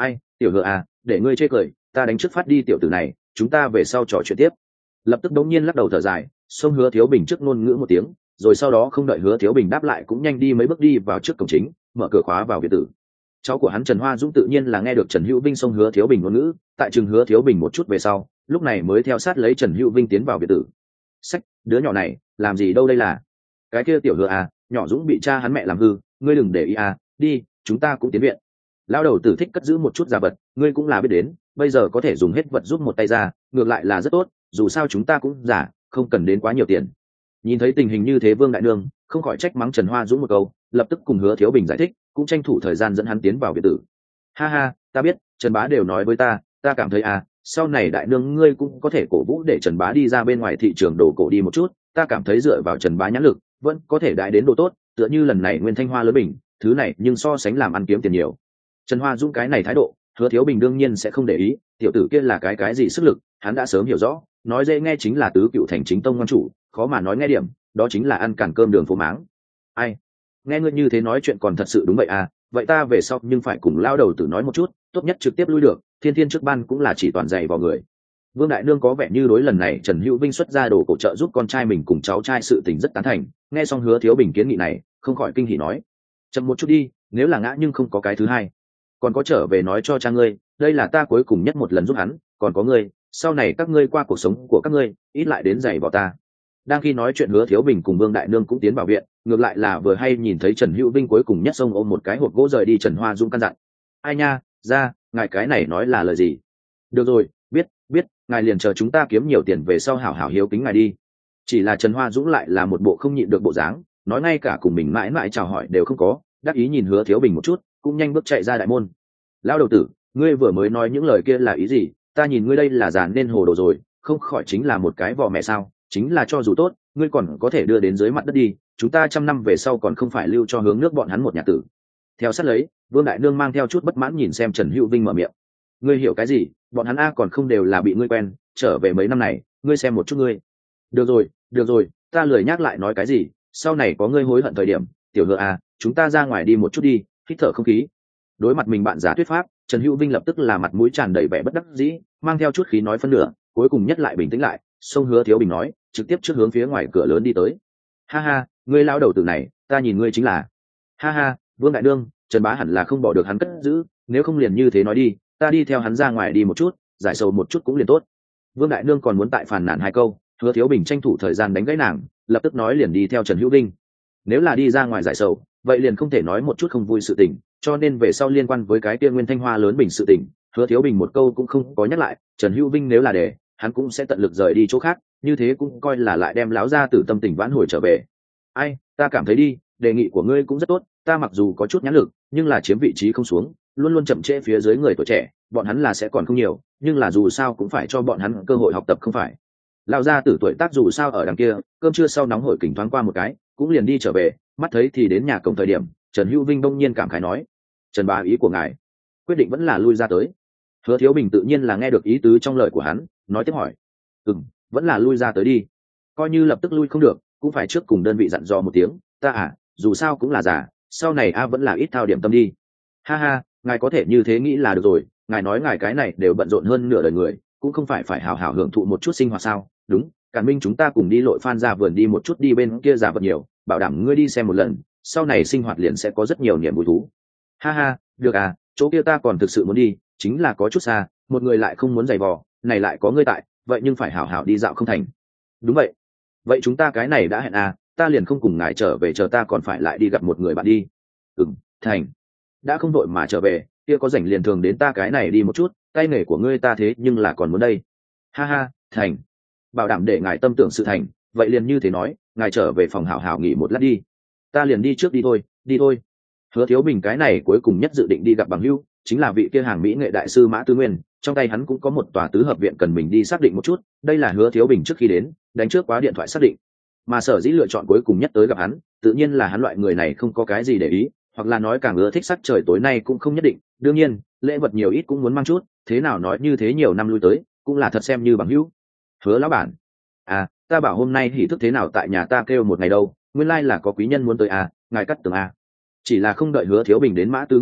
Ai, tiểu hứa à, để ngươi chê cười, ta đánh trước phát đi tiểu tử này, chúng ta về sau trò chuyện tiếp. Lập tức đống nhiên lắc đầu thở dài, xông Hứa Thiếu Bình trước ngôn ngữ một tiếng, rồi sau đó không đợi Hứa Thiếu Bình đáp lại cũng nhanh đi mấy bước đi vào trước cổng chính, mở cửa khóa vào biệt tử. Cháu của hắn Trần Hoa Dũng tự nhiên là nghe được Trần Hữu Vinh xông Hứa Thiếu Bình ngôn ngữ, tại chừng Hứa Thiếu Bình một chút về sau, lúc này mới theo sát lấy Trần Hữu Vinh tiến vào biệt tử. Sách, đứa nhỏ này, làm gì đâu đây là? Cái kia tiểu Hứa à, nhỏ Dũng bị cha hắn mẹ làm hư, ngươi đừng để ý à, đi, chúng ta cũng tiến viện. Lão đầu tử thích cất giữ một chút giả vật, ngươi cũng là biết đến, bây giờ có thể dùng hết vật giúp một tay ra, ngược lại là rất tốt, dù sao chúng ta cũng giả, không cần đến quá nhiều tiền. Nhìn thấy tình hình như thế Vương đại nương không khỏi trách mắng Trần Hoa Dũng một câu, lập tức cùng Hứa Thiếu Bình giải thích, cũng tranh thủ thời gian dẫn hắn tiến vào biệt tử. Ha ha, ta biết, Trần bá đều nói với ta cảm thấy à, sau này đại nương ngươi cũng có thể cổ vũ để Trần bá đi ra bên ngoài thị trường đồ cổ đi một chút, ta cảm thấy dựa vào Trần bá nhãn lực, vẫn có thể đại đến độ tốt, tựa như lần này Nguyên Thanh Hoa lớn bình, thứ này nhưng so sánh làm ăn kiếm tiền nhiều. Trần Hoa Dũng cái này thái độ, Hứa Thiếu Bình đương nhiên sẽ không để ý, tiểu tử kia là cái gì sức lực, hắn đã sớm hiểu rõ, nói dễ nghe chính là tứ cựu thành chính tông ngoan chủ, khó mà nói nghe điểm, đó chính là ăn cản cơm đường phố máng. Ai, nghe ngươi như thế nói chuyện còn thật sự đúng vậy à, vậy ta về sau nhưng phải cùng lao đầu tử nói một chút, tốt nhất trực tiếp lui được, thiên thiên trước ban cũng là chỉ toàn dạy vào người. Vương đại nương có vẻ như đối lần này Trần Hữu Vinh xuất ra đồ cổ trợ giúp con trai mình cùng cháu trai sự tình rất tán thành, nghe xong Hứa Thiếu Bình kiến nghị này, không khỏi kinh hỉ nói: chậm một chút đi, nếu là ngã nhưng không có cái thứ hai, còn có trở về nói cho cha ngươi, đây là ta cuối cùng nhất một lần giúp hắn, còn có ngươi, sau này các ngươi qua cuộc sống của các ngươi, ít lại đến giày vào ta. Đang khi nói chuyện Hứa Thiếu Bình cùng Vương đại nương cũng tiến vào viện, ngược lại là vừa hay nhìn thấy Trần Hữu Vinh cuối cùng nhất xông ôm một cái hộp gỗ rời đi. Trần Hoa Dung căn dặn: ai nha, ra, ngài cái này nói là lời gì? Được rồi, biết, ngài liền chờ chúng ta kiếm nhiều tiền về sau hảo hảo hiếu kính ngài đi. Chỉ là Trần Hoa Dũng lại là một bộ không nhịn được bộ dáng, nói ngay cả cùng mình mãi mãi chào hỏi đều không có, đắc ý nhìn Hứa Thiếu Bình một chút, cũng nhanh bước chạy ra đại môn. Lão đầu tử, ngươi vừa mới nói những lời kia là ý gì? Ta nhìn ngươi đây là già nên hồ đồ rồi, không khỏi chính là một cái vò mẹ sao? Chính là cho dù tốt, ngươi còn có thể đưa đến dưới mặt đất đi, chúng ta 100 năm về sau còn không phải lưu cho hướng nước bọn hắn một nhà tử. Theo sát lấy, Vương đại nương mang theo chút bất mãn nhìn xem Trần Hữu Vinh mở miệng: ngươi hiểu cái gì? Bọn hắn a còn không đều là bị ngươi quen, trở về mấy năm này, ngươi xem một chút ngươi. Được rồi, ta lười nhắc lại nói cái gì, sau này có ngươi hối hận thời điểm. Tiểu Hứa a, chúng ta ra ngoài đi một chút đi, hít thở không khí. Đối mặt mình bạn giả thuyết pháp, Trần Hữu Vinh lập tức là mặt mũi tràn đầy vẻ bất đắc dĩ, mang theo chút khí nói phân nửa, cuối cùng nhất lại bình tĩnh lại, xông Hứa Thiếu Bình nói, trực tiếp trước hướng phía ngoài cửa lớn đi tới. Ha ha, ngươi lao đầu tử này, ta nhìn ngươi chính là. Ha ha, Vương đại đương, Trần bá hẳn là không bỏ được hắn cất giữ, nếu không liền như thế nói đi, ta đi theo hắn ra ngoài đi một chút, giải sầu một chút cũng liền tốt. Vương đại nương còn muốn tại phàn nàn hai câu, Hứa Thiếu Bình tranh thủ thời gian đánh gãy nàng, lập tức nói liền đi theo Trần Hữu Vinh. Nếu là đi ra ngoài giải sầu, vậy liền không thể nói một chút không vui sự tình, cho nên về sau liên quan với cái kia Nguyên Thanh Hoa lớn bình sự tình, Hứa Thiếu Bình một câu cũng không có nhắc lại. Trần Hữu Vinh nếu là để, hắn cũng sẽ tận lực rời đi chỗ khác, như thế cũng coi là lại đem láo ra từ tâm tình vãn hồi trở về. Ai, ta cảm thấy đi, đề nghị của ngươi cũng rất tốt, ta mặc dù có chút nhãn lực, nhưng là chiếm vị trí không xuống, luôn luôn chậm trễ phía dưới người tuổi trẻ, bọn hắn là sẽ còn không nhiều, nhưng là dù sao cũng phải cho bọn hắn cơ hội học tập không phải. Lão gia tử tuổi tác dù sao ở đằng kia, cơm trưa sau nóng hổi kỉnh thoáng qua một cái, cũng liền đi trở về, mắt thấy thì đến nhà cổng thời điểm, Trần Hữu Vinh đông nhiên cảm khái nói: Trần bá, ý của ngài, quyết định vẫn là lui ra tới. Hứa Thiếu Bình tự nhiên là nghe được ý tứ trong lời của hắn, nói tiếp hỏi: vẫn là lui ra tới đi, coi như lập tức lui không được, cũng phải trước cùng đơn vị dặn dò một tiếng, ta à, dù sao cũng là già, sau này a vẫn là ít thao điểm tâm đi. Ha ha, ngài có thể như thế nghĩ là được rồi, ngài nói ngài cái này đều bận rộn hơn nửa đời người, cũng không phải hào hào hưởng thụ một chút sinh hoạt sao? Đúng, Càn Minh chúng ta cùng đi Lội Phan ra vườn đi một chút đi, bên kia giả vật nhiều, bảo đảm ngươi đi xem một lần, sau này sinh hoạt liền sẽ có rất nhiều niềm vui thú. Ha ha, được à, chỗ kia ta còn thực sự muốn đi, chính là có chút xa, một người lại không muốn giày vò, này lại có ngươi tại, vậy nhưng phải hảo hảo đi dạo không thành. Đúng vậy chúng ta cái này đã hẹn à, ta liền không cùng ngài trở về, chờ ta còn phải lại đi gặp một người bạn đi. Thành, đã không đội mà trở về, kia có rảnh liền thường đến ta cái này đi một chút, tay nghề của ngươi ta thế nhưng là còn muốn đây. Ha ha, thành, bảo đảm để ngài tâm tưởng sự thành, vậy liền như thế nói, ngài trở về phòng hảo hảo nghỉ một lát đi, ta liền đi trước, đi thôi. Hứa Thiếu Bình cái này cuối cùng nhất dự định đi gặp bằng hữu, chính là vị kia hàng mỹ nghệ đại sư Mã Tư Nguyên, trong tay hắn cũng có một tòa tứ hợp viện cần mình đi xác định một chút, đây là Hứa Thiếu Bình trước khi đến đánh trước quá điện thoại xác định. Mà sở dĩ lựa chọn cuối cùng nhất tới gặp hắn, tự nhiên là hắn loại người này không có cái gì để ý, hoặc là nói càng ưa thích sắc trời tối nay cũng không nhất định, đương nhiên lễ vật nhiều ít cũng muốn mang chút, thế nào nói như thế nhiều năm lui tới cũng là thật xem như bằng hữu. Hứa lão bản, à, ta bảo hôm nay hỉ thức thế nào tại nhà ta kêu một ngày đâu, nguyên lai là có quý nhân muốn tới à, ngài cắt tường à. Chỉ là không đợi Hứa Thiếu Bình đến Mã Tư Nguyên nhà,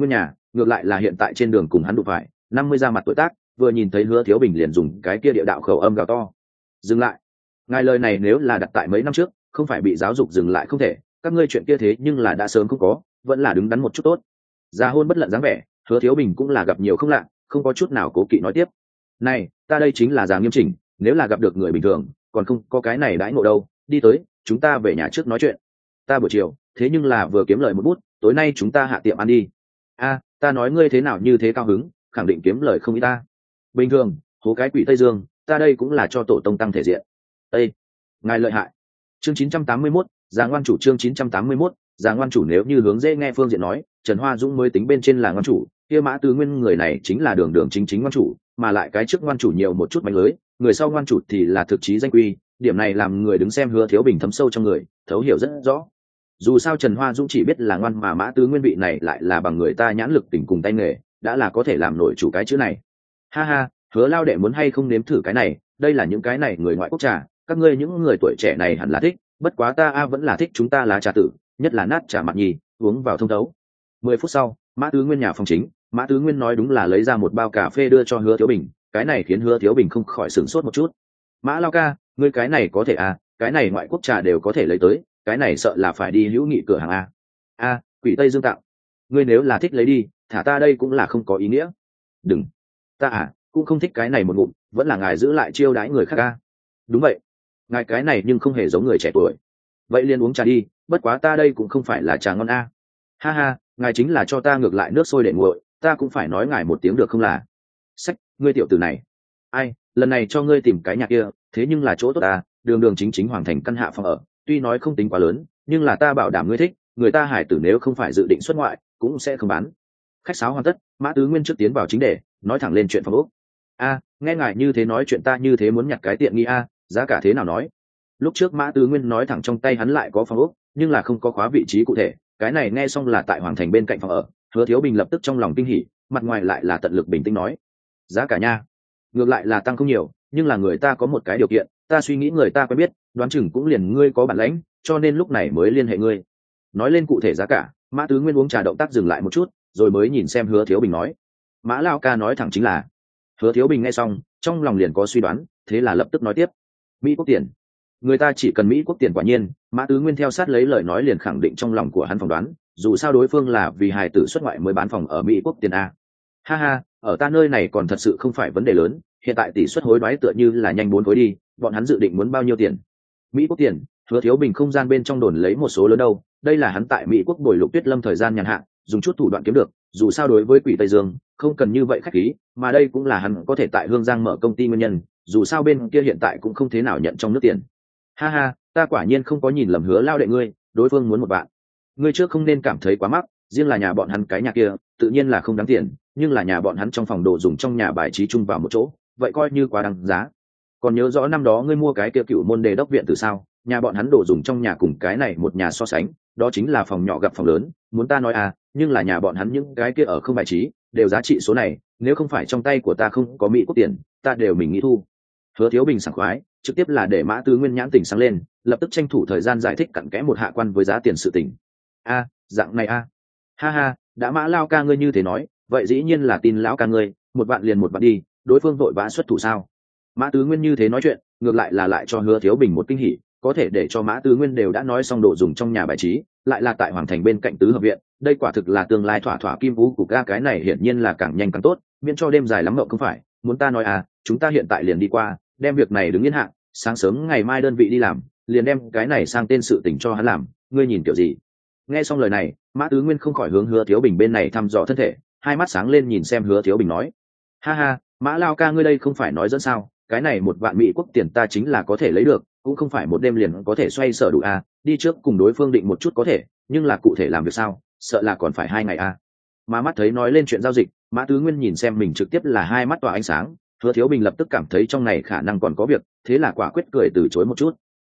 ngược lại là hiện tại trên đường cùng hắn đụng phải 50 ra mặt tuổi tác, vừa nhìn thấy Hứa Thiếu Bình liền dùng cái kia địa đạo khẩu âm gào to. Dừng lại, ngài lời này nếu là đặt tại mấy năm trước không phải bị giáo dục dừng lại không thể, các ngươi chuyện kia thế nhưng là đã sớm không có, vẫn là đứng đắn một chút tốt. Già hôn bất lận dáng vẻ, Hứa Thiếu Bình cũng là gặp nhiều không lạ, không có chút nào cố kỵ nói tiếp. Này, ta đây chính là già nghiêm chỉnh, nếu là gặp được người bình thường còn không có cái này đãi ngộ đâu. Đi tới, chúng ta về nhà trước nói chuyện. Ta buổi chiều thế nhưng là vừa kiếm lời một bút, tối nay chúng ta hạ tiệm ăn đi. A, ta nói ngươi thế nào như thế cao hứng, khẳng định kiếm lời không ít ta. Bình thường, hố cái quỷ Tây Dương, ta đây cũng là cho tổ tông tăng thể diện. Ê, ngài lợi hại. Chương 981, già ngoan chủ. Chương 981, già ngoan chủ. Nếu như hướng dễ nghe phương diện nói, Trần Hoa Dũng mới tính bên trên là ngoan chủ, kia Mã Tứ Nguyên người này chính là đường đường chính chính ngoan chủ, mà lại cái trước ngoan chủ nhiều một chút mánh lưới, người sau ngoan chủ thì là thực chí danh quy. Điểm này làm người đứng xem Hứa Thiếu Bình thấm sâu trong người, thấu hiểu rất rõ. Dù sao Trần Hoa Dũng chỉ biết là ngoan, mà Mã Tứ Nguyên vị này lại là bằng người ta nhãn lực tình cùng tay nghề, đã là có thể làm nổi chủ cái chữ này. Ha ha, Hứa lao đệ muốn hay không nếm thử cái này, đây là những cái này người ngoại quốc trà, các ngươi những người tuổi trẻ này hẳn là thích, bất quá ta vẫn là thích chúng ta lá trà tử, nhất là nát trà mặt nhì, uống vào thông thấu. 10 phút sau, Mã Tứ Nguyên nhà phòng chính, Mã Tứ Nguyên nói đúng là lấy ra một bao cà phê đưa cho Hứa Thiếu Bình, cái này khiến Hứa Thiếu Bình không khỏi sửng sốt một chút. Mã lao ca, ngươi cái này có thể à, cái này ngoại quốc trà đều có thể lấy tới, cái này sợ là phải đi hữu nghị cửa hàng a. Quỷ Tây Dương tặng, ngươi nếu là thích lấy đi, thả ta đây cũng là không có ý nghĩa. Đừng, ta cũng không thích cái này một ngụm, vẫn là ngài giữ lại chiêu đãi người khác a. Đúng vậy, ngài cái này nhưng không hề giống người trẻ tuổi. Vậy liền uống trà đi, bất quá ta đây cũng không phải là trà ngon a. Ha ha, ngài chính là cho ta ngược lại nước sôi để nguội, ta cũng phải nói ngài một tiếng được không là. Sách, ngươi tiểu tử này. Ai, lần này cho ngươi tìm cái nhà kia, thế nhưng là chỗ tốt ta, đường đường chính chính hoàng thành căn hạ phòng ở, tuy nói không tính quá lớn, nhưng là ta bảo đảm ngươi thích, người ta hải tử nếu không phải dự định xuất ngoại, cũng sẽ không bán. Khách sáo hoàn tất, Mã Tứ Nguyên trước tiến vào chính đề, nói thẳng lên chuyện phòng ốc. Nghe ngài như thế nói chuyện ta như thế muốn nhặt cái tiện nghi giá cả thế nào nói. Lúc trước Mã Tứ Nguyên nói thẳng trong tay hắn lại có phòng ốc, nhưng là không có khóa vị trí cụ thể, cái này nghe xong là tại hoàng thành bên cạnh phòng ở. Hứa Thiếu Bình lập tức trong lòng kinh hỉ, mặt ngoài lại là tận lực bình tĩnh nói, giá cả nha, ngược lại là tăng không nhiều, nhưng là người ta có một cái điều kiện, ta suy nghĩ người ta quen biết, đoán chừng cũng liền ngươi có bản lãnh, cho nên lúc này mới liên hệ ngươi. Nói lên cụ thể giá cả, Mã Tứ Nguyên uống trà động tác dừng lại một chút, rồi mới nhìn xem Hứa Thiếu Bình nói, Mã lao ca nói thẳng chính là. Hứa Thiếu Bình nghe xong, trong lòng liền có suy đoán, thế là lập tức nói tiếp, Mỹ quốc tiền. Người ta chỉ cần Mỹ quốc tiền. Quả nhiên, Mã Tứ Nguyên theo sát lấy lời nói liền khẳng định trong lòng của hắn phỏng đoán, dù sao đối phương là vì hài tử xuất ngoại mới bán phòng ở Mỹ quốc tiền a. Ha ha, ở ta nơi này còn thật sự không phải vấn đề lớn, hiện tại tỷ suất hối đoái tựa như là nhanh 4 khối đi, bọn hắn dự định muốn bao nhiêu tiền? Mỹ quốc tiền. Hứa Thiếu Bình không gian bên trong đồn lấy một số lớn đâu, đây là hắn tại Mỹ quốc bồi lục Tuyết Lâm thời gian nhàn hạ, dùng chút thủ đoạn kiếm được, dù sao đối với quỷ Tây Dương, không cần như vậy khách khí, mà đây cũng là hắn có thể tại Hương Giang mở công ty nguyên nhân, dù sao bên kia hiện tại cũng không thế nào nhận trong nước tiền. Ha ha, ta quả nhiên không có nhìn lầm Hứa lao đệ ngươi, đối phương muốn một bạn. Ngươi trước không nên cảm thấy quá mắc, riêng là nhà bọn hắn cái nhà kia, tự nhiên là không đáng tiền, nhưng là nhà bọn hắn trong phòng đồ dùng trong nhà bài trí chung vào một chỗ, vậy coi như quá đáng giá. Còn nhớ rõ năm đó ngươi mua cái kia Cựu Môn Đề Đốc viện từ sao? Nhà bọn hắn đồ dùng trong nhà cùng cái này một nhà so sánh, đó chính là phòng nhỏ gặp phòng lớn, muốn ta nói nhưng là nhà bọn hắn những cái kia ở không bài trí, đều giá trị số này, nếu không phải trong tay của ta không có Mỹ quốc tiền, ta đều mình nghĩ thu. Hứa Thiếu Bình sảng khoái, trực tiếp là để Mã Tứ Nguyên nhãn tỉnh sáng lên, lập tức tranh thủ thời gian giải thích cặn kẽ một hạ quan với giá tiền sự tình. Dạng này ha ha, đã Mã lao ca ngươi như thế nói, vậy dĩ nhiên là tin lão ca ngươi, một bạn liền một bạn đi, đối phương vội vã xuất thủ sao? Mã Tứ Nguyên như thế nói chuyện, ngược lại là lại cho Hứa Thiếu Bình một kinh hỉ, có thể để cho Mã Tứ Nguyên đều đã nói xong đồ dùng trong nhà bài trí, lại là tại hoàng thành bên cạnh tứ hợp viện, đây quả thực là tương lai thỏa thỏa kim vũ của ga, cái này hiển nhiên là càng nhanh càng tốt, miễn cho đêm dài lắm mộng không phải. Muốn ta nói chúng ta hiện tại liền đi qua, đem việc này đứng yên hạng, sáng sớm ngày mai đơn vị đi làm, liền đem cái này sang tên sự tình cho hắn làm, ngươi nhìn kiểu gì? Nghe xong lời này, Mã Tứ Nguyên không khỏi hướng Hứa Thiếu Bình bên này thăm dò thân thể, hai mắt sáng lên nhìn xem Hứa Thiếu Bình nói, ha ha, Mã lao ca ngươi đây không phải nói dẫn sao, cái này một vạn Mỹ quốc tiền ta chính là có thể lấy được, cũng không phải một đêm liền có thể xoay sở đủ đi trước cùng đối phương định một chút có thể, nhưng là cụ thể làm việc sao, sợ là còn phải 2 ngày Mà mắt thấy nói lên chuyện giao dịch, Mã Tứ Nguyên nhìn xem mình trực tiếp là hai mắt tỏa ánh sáng, Hứa Thiếu Bình lập tức cảm thấy trong này khả năng còn có việc, thế là quả quyết cười từ chối một chút.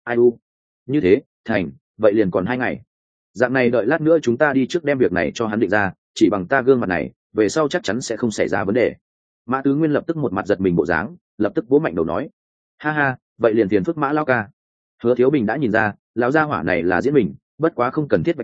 Như thế, thành, vậy liền còn 2 ngày. Dạng này đợi lát nữa chúng ta đi trước đem việc này cho hắn định ra, chỉ bằng ta gương mặt này, về sau chắc chắn sẽ không xảy ra vấn đề. Mã Tứ Nguyên lập tức một mặt giật mình bộ dáng, lập tức vỗ mạnh đầu nói, ha ha, vậy liền phiền phức Mã lao ca. Hứa Thiếu Bình đã nhìn ra, lão gia hỏa này là diễn mình, bất quá không cần thiết vạch trần,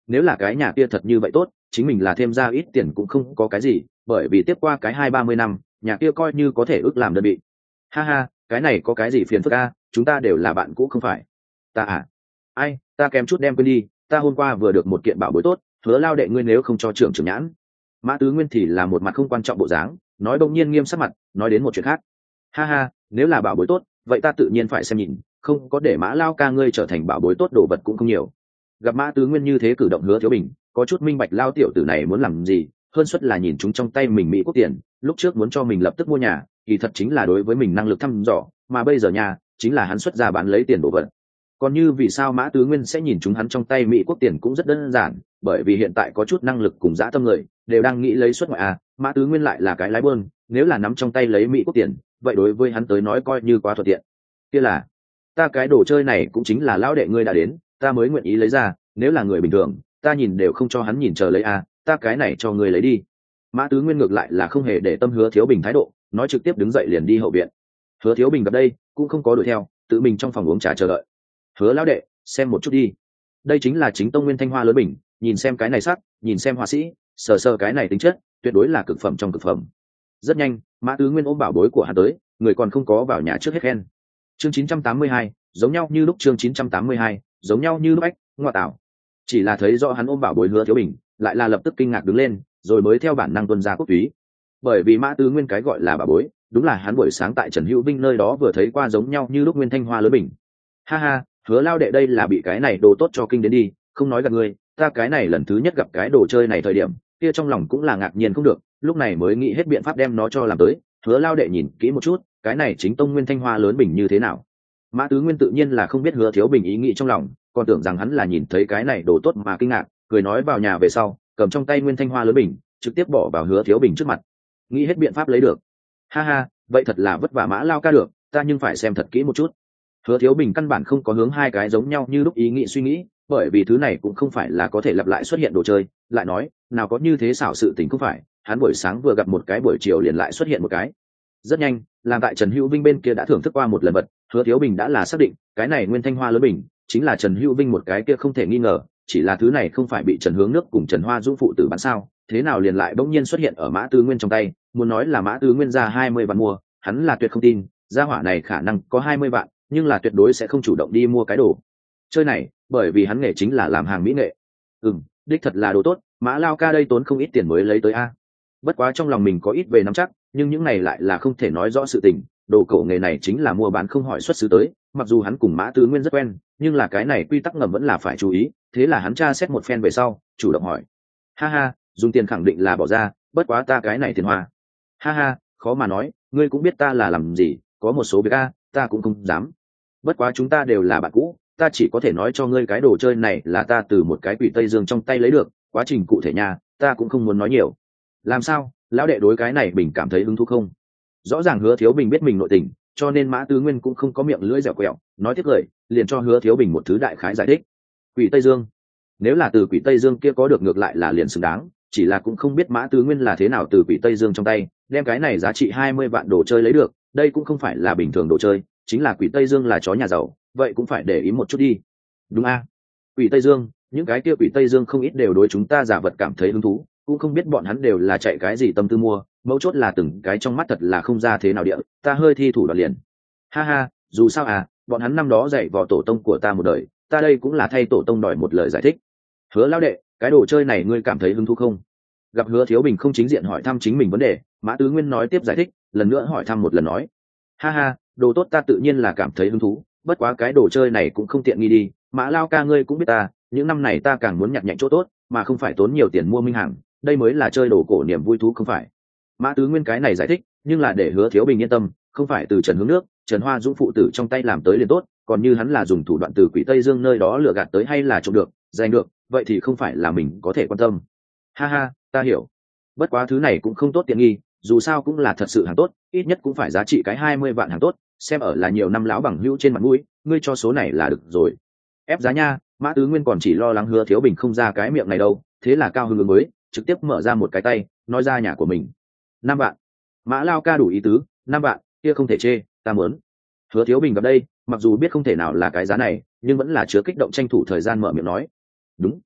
nếu là cái nhà kia thật như vậy tốt, chính mình là thêm ra ít tiền cũng không có cái gì, bởi vì tiếp qua cái 20-30 năm nhà kia coi như có thể ước làm đơn vị. Ha ha, cái này có cái gì phiền phức a, chúng ta đều là bạn cũ không phải. Ta à, ai, ta kém chút đem quên đi, ta hôm qua vừa được một kiện bảo bối tốt, Hứa lao đệ ngươi nếu không cho trưởng trưởng nhãn. Mã Tứ Nguyên thì là một mặt không quan trọng bộ dáng, nói bỗng nhiên nghiêm sắc mặt, nói đến một chuyện khác. Ha ha, nếu là bảo bối tốt vậy ta tự nhiên phải xem nhìn, không có để Mã lao ca ngươi trở thành bảo bối tốt đồ vật cũng không nhiều. Gặp Mã Tứ Nguyên như thế cử động, Hứa Thiếu Bình có chút minh bạch lao tiểu tử này muốn làm gì, hơn suất là nhìn chúng trong tay mình Mỹ quốc tiền, lúc trước muốn cho mình lập tức mua nhà kỳ thật chính là đối với mình năng lực thăm dò, mà bây giờ nhà chính là hắn xuất ra bán lấy tiền đồ vật. Còn như vì sao Mã Tứ Nguyên sẽ nhìn chúng hắn trong tay Mỹ quốc tiền cũng rất đơn giản, bởi vì hiện tại có chút năng lực cùng dã tâm người đều đang nghĩ lấy xuất ngoại Mã Tứ Nguyên lại là cái lái bơn, nếu là nắm trong tay lấy Mỹ quốc tiền vậy đối với hắn tới nói coi như quá thuận tiện. Kia là ta cái đồ chơi này cũng chính là lão đệ ngươi đã đến ta mới nguyện ý lấy ra, nếu là người bình thường ta nhìn đều không cho hắn nhìn chờ lấy ta cái này cho ngươi lấy đi. Mã Tứ Nguyên ngược lại là không hề để tâm Hứa Thiếu Bình thái độ, nói trực tiếp đứng dậy liền đi hậu viện. Hứa Thiếu Bình gặp đây cũng không có đuổi theo, tự mình trong phòng uống trà chờ đợi. Hứa lão đệ xem một chút đi, đây chính là chính tông nguyên thanh hoa lớn bình, nhìn xem cái này sắc, nhìn xem họa sĩ sờ sờ cái này tính chất tuyệt đối là cực phẩm trong cực phẩm. Rất nhanh Mã Tứ Nguyên ôm bảo bối của hắn tới, người còn không có vào nhà trước hết khen. Chương 982, giống nhau như lúc. Chương 982, giống nhau như lúc ách, ngoa tạo. Chỉ là thấy rõ hắn ôm bảo bối Hứa Thiếu Bình lại là lập tức kinh ngạc đứng lên, rồi mới theo bản năng tuân ra quốc túy. Bởi vì Mã Tứ Nguyên cái gọi là bảo bối đúng là hắn buổi sáng tại Trần Hữu Vinh nơi đó vừa thấy qua giống nhau như lúc nguyên thanh hoa lớn bình. Ha ha, Hứa lao đệ đây là bị cái này đồ tốt cho kinh đến đi, không nói gặp ngươi, ta cái này lần thứ nhất gặp cái đồ chơi này thời điểm kia trong lòng cũng là ngạc nhiên không được, lúc này mới nghĩ hết biện pháp đem nó cho làm tới. Hứa lao đệ nhìn kỹ một chút cái này chính tông nguyên thanh hoa lớn bình như thế nào. Mã Tứ Nguyên tự nhiên là không biết Hứa Thiếu Bình ý nghĩ trong lòng, còn tưởng rằng hắn là nhìn thấy cái này đồ tốt mà kinh ngạc, cười nói vào nhà về sau cầm trong tay nguyên thanh hoa lớn bình trực tiếp bỏ vào Hứa Thiếu Bình trước mặt, nghĩ hết biện pháp lấy được. Ha ha, vậy thật là vất vả Mã lao ca được, ta nhưng phải xem thật kỹ một chút. Hứa Thiếu Bình căn bản không có hướng hai cái giống nhau như lúc ý nghĩ suy nghĩ, bởi vì thứ này cũng không phải là có thể lặp lại xuất hiện đồ chơi, lại nói nào có như thế xảo sự tình không phải, hắn buổi sáng vừa gặp một cái buổi chiều liền lại xuất hiện một cái. Rất nhanh làm tại Trần Hữu Vinh bên kia đã thưởng thức qua một lần vật, Hứa Thiếu Bình đã là xác định cái này nguyên thanh hoa lớn bình chính là Trần Hữu Vinh một cái kia không thể nghi ngờ, chỉ là thứ này không phải bị Trần Hướng Nước cùng Trần Hoa Dũng phụ tử bán sao, thế nào liền lại bỗng nhiên xuất hiện ở Mã Tứ Nguyên trong tay. Muốn nói là Mã Tứ Nguyên ra 20 vạn mua, hắn là tuyệt không tin, gia hỏa này khả năng có 20 vạn nhưng là tuyệt đối sẽ không chủ động đi mua cái đồ chơi này, bởi vì hắn nghề chính là làm hàng mỹ nghệ. Đích thật là đồ tốt, Mã lao ca đây tốn không ít tiền mới lấy tới bất quá trong lòng mình có ít về nắm chắc, nhưng những này lại là không thể nói rõ sự tình. Đồ cổ nghề này chính là mua bán không hỏi xuất xứ tới, mặc dù hắn cùng Mã Tứ Nguyên rất quen nhưng là cái này quy tắc ngầm vẫn là phải chú ý, thế là hắn tra xét một phen về sau chủ động hỏi. Ha ha, dùng tiền khẳng định là bỏ ra, bất quá ta cái này tiền hoa. Ha ha, khó mà nói, ngươi cũng biết ta là làm gì, có một số việc ta cũng không dám, bất quá chúng ta đều là bạn cũ, ta chỉ có thể nói cho ngươi cái đồ chơi này là ta từ một cái quỷ Tây Dương trong tay lấy được, quá trình cụ thể nha ta cũng không muốn nói nhiều. Làm sao lão đệ đối cái này bình cảm thấy hứng thú không? Rõ ràng Hứa Thiếu Bình biết mình nội tình, cho nên Mã Tứ Nguyên cũng không có miệng lưỡi dẻo quẹo, nói tiếp lời liền cho Hứa Thiếu Bình một thứ đại khái giải thích. Quỷ Tây Dương, nếu là từ quỷ Tây Dương kia có được ngược lại là liền xứng đáng, chỉ là cũng không biết Mã Tứ Nguyên là thế nào từ quỷ Tây Dương trong tay đem cái này giá trị 20 vạn đồ chơi lấy được, đây cũng không phải là bình thường đồ chơi, chính là quỷ Tây Dương là chó nhà giàu, vậy cũng phải để ý một chút đi. Đúng quỷ Tây Dương, những cái kia quỷ Tây Dương không ít đều đối chúng ta giả vật cảm thấy hứng thú, cũng không biết bọn hắn đều là chạy cái gì tâm tư mua, mấu chốt là từng cái trong mắt thật là không ra thế nào địa, ta hơi thi thủ đoạt liền. Ha ha, dù sao bọn hắn năm đó dạy vò tổ tông của ta một đời, ta đây cũng là thay tổ tông đòi một lời giải thích. Hứa lão đệ, cái đồ chơi này ngươi cảm thấy hứng thú không? Gặp Hứa Thiếu Bình không chính diện hỏi thăm chính mình vấn đề, Mã Tứ Nguyên nói tiếp giải thích, lần nữa hỏi thăm một lần nói. Ha ha, đồ tốt ta tự nhiên là cảm thấy hứng thú, bất quá cái đồ chơi này cũng không tiện nghi đi, Mã lao ca ngươi cũng biết ta, những năm này ta càng muốn nhặt nhạnh chỗ tốt mà không phải tốn nhiều tiền mua minh hàng, đây mới là chơi đồ cổ niềm vui thú không phải. Mã Tứ Nguyên cái này giải thích nhưng là để Hứa Thiếu Bình yên tâm, không phải từ Trần Hướng Nước, Trần Hoa Dũng phụ tử trong tay làm tới liền tốt, còn như hắn là dùng thủ đoạn từ quỷ Tây Dương nơi đó lừa gạt tới hay là trộm được giành được, vậy thì không phải là mình có thể quan tâm. Ha ha, ta hiểu, bất quá thứ này cũng không tốt tiện nghi, dù sao cũng là thật sự hàng tốt, ít nhất cũng phải giá trị cái 20 vạn hàng tốt, xem ở là nhiều năm lão bằng hữu trên mặt mũi, ngươi cho số này là được rồi. Ép giá nha. Mã Tứ Nguyên còn chỉ lo lắng Hứa Thiếu Bình không ra cái miệng này đâu, thế là cao hứng mới trực tiếp mở ra một cái tay nói ra nhà của mình. 5 vạn. Mã lao ca đủ ý tứ, 5 vạn kia không thể chê, ta muốn. Hứa Thiếu Bình gặp đây mặc dù biết không thể nào là cái giá này nhưng vẫn là chứa kích động tranh thủ thời gian mở miệng nói. Đúng,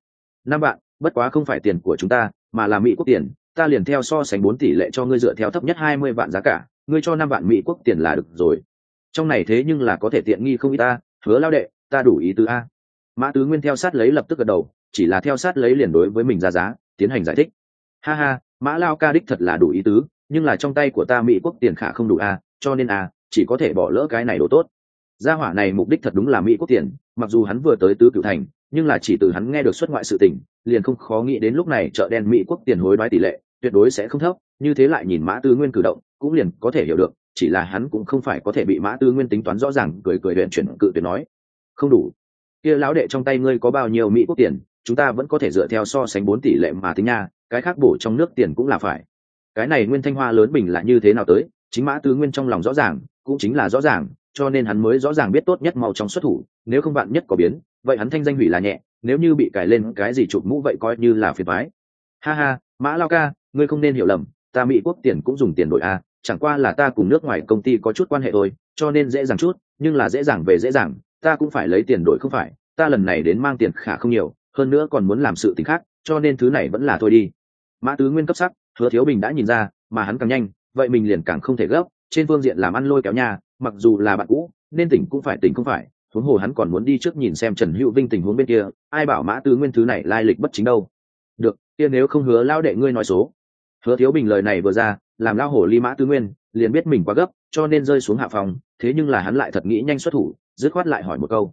5 vạn, bất quá không phải tiền của chúng ta mà là Mỹ quốc tiền, ta liền theo so sánh 4 tỷ lệ cho ngươi dựa theo thấp nhất 20 vạn giá cả, ngươi cho 5 vạn Mỹ quốc tiền là được rồi. Trong này thế nhưng là có thể tiện nghi không ít ta, Hứa lao đệ, ta đủ ý tứ a. Mã Tứ Nguyên theo sát lấy lập tức gật đầu, chỉ là theo sát lấy liền đối với mình ra giá tiến hành giải thích. Ha ha, Mã lao ca đích thật là đủ ý tứ, nhưng là trong tay của ta Mỹ quốc tiền khả không đủ a, cho nên chỉ có thể bỏ lỡ cái này đồ tốt. Gia hỏa này mục đích thật đúng là Mỹ quốc tiền, mặc dù hắn vừa tới Tứ Cửu Thành, nhưng là chỉ từ hắn nghe được xuất ngoại sự tình, liền không khó nghĩ đến lúc này chợ đen Mỹ quốc tiền hối đoái tỷ lệ tuyệt đối sẽ không thấp, như thế lại nhìn Mã Tứ Nguyên cử động, cũng liền có thể hiểu được, chỉ là hắn cũng không phải có thể bị Mã Tứ Nguyên tính toán rõ ràng, cười cười luyện chuyển cự tuyệt nói, không đủ. Kia lão đệ trong tay ngươi có bao nhiêu Mỹ quốc tiền, chúng ta vẫn có thể dựa theo so sánh 4 tỷ lệ mà tính nha, cái khác bổ trong nước tiền cũng là phải. Cái này Nguyên Thanh Hoa lớn bình là như thế nào tới, chính Mã Tứ Nguyên trong lòng rõ ràng, cũng chính là rõ ràng, cho nên hắn mới rõ ràng biết tốt nhất mau trong xuất thủ, nếu không vạn nhất có biến, vậy hắn thanh danh hủy là nhẹ, nếu như bị cài lên cái gì chụp mũ vậy coi như là phiền toái. Ha ha, Mã lao ca, ngươi không nên hiểu lầm, ta Mỹ quốc tiền cũng dùng tiền đổi a, chẳng qua là ta cùng nước ngoài công ty có chút quan hệ thôi, cho nên dễ dàng chút, nhưng là dễ dàng về dễ dàng, ta cũng phải lấy tiền đổi không phải, ta lần này đến mang tiền khả không nhiều, hơn nữa còn muốn làm sự tình khác, cho nên thứ này vẫn là thôi đi. Mã Tứ Nguyên cấp sắc, Hứa Thiếu Bình đã nhìn ra, mà hắn càng nhanh, vậy mình liền càng không thể gấp, trên phương diện làm ăn lôi kéo nhà, mặc dù là bạn cũ, nên tỉnh cũng phải tỉnh không phải, huống hồ hắn còn muốn đi trước nhìn xem Trần Hữu Vinh tình huống bên kia, ai bảo Mã Tứ Nguyên thứ này lai lịch bất chính đâu. Được, kia nếu không Hứa lao đệ ngươi nói số. Hứa Thiếu Bình lời này vừa ra, làm lao hổ ly Mã Tứ Nguyên, liền biết mình quá gấp, cho nên rơi xuống hạ phòng, thế nhưng là hắn lại thật nghĩ nhanh xuất thủ, dứt khoát lại hỏi một câu.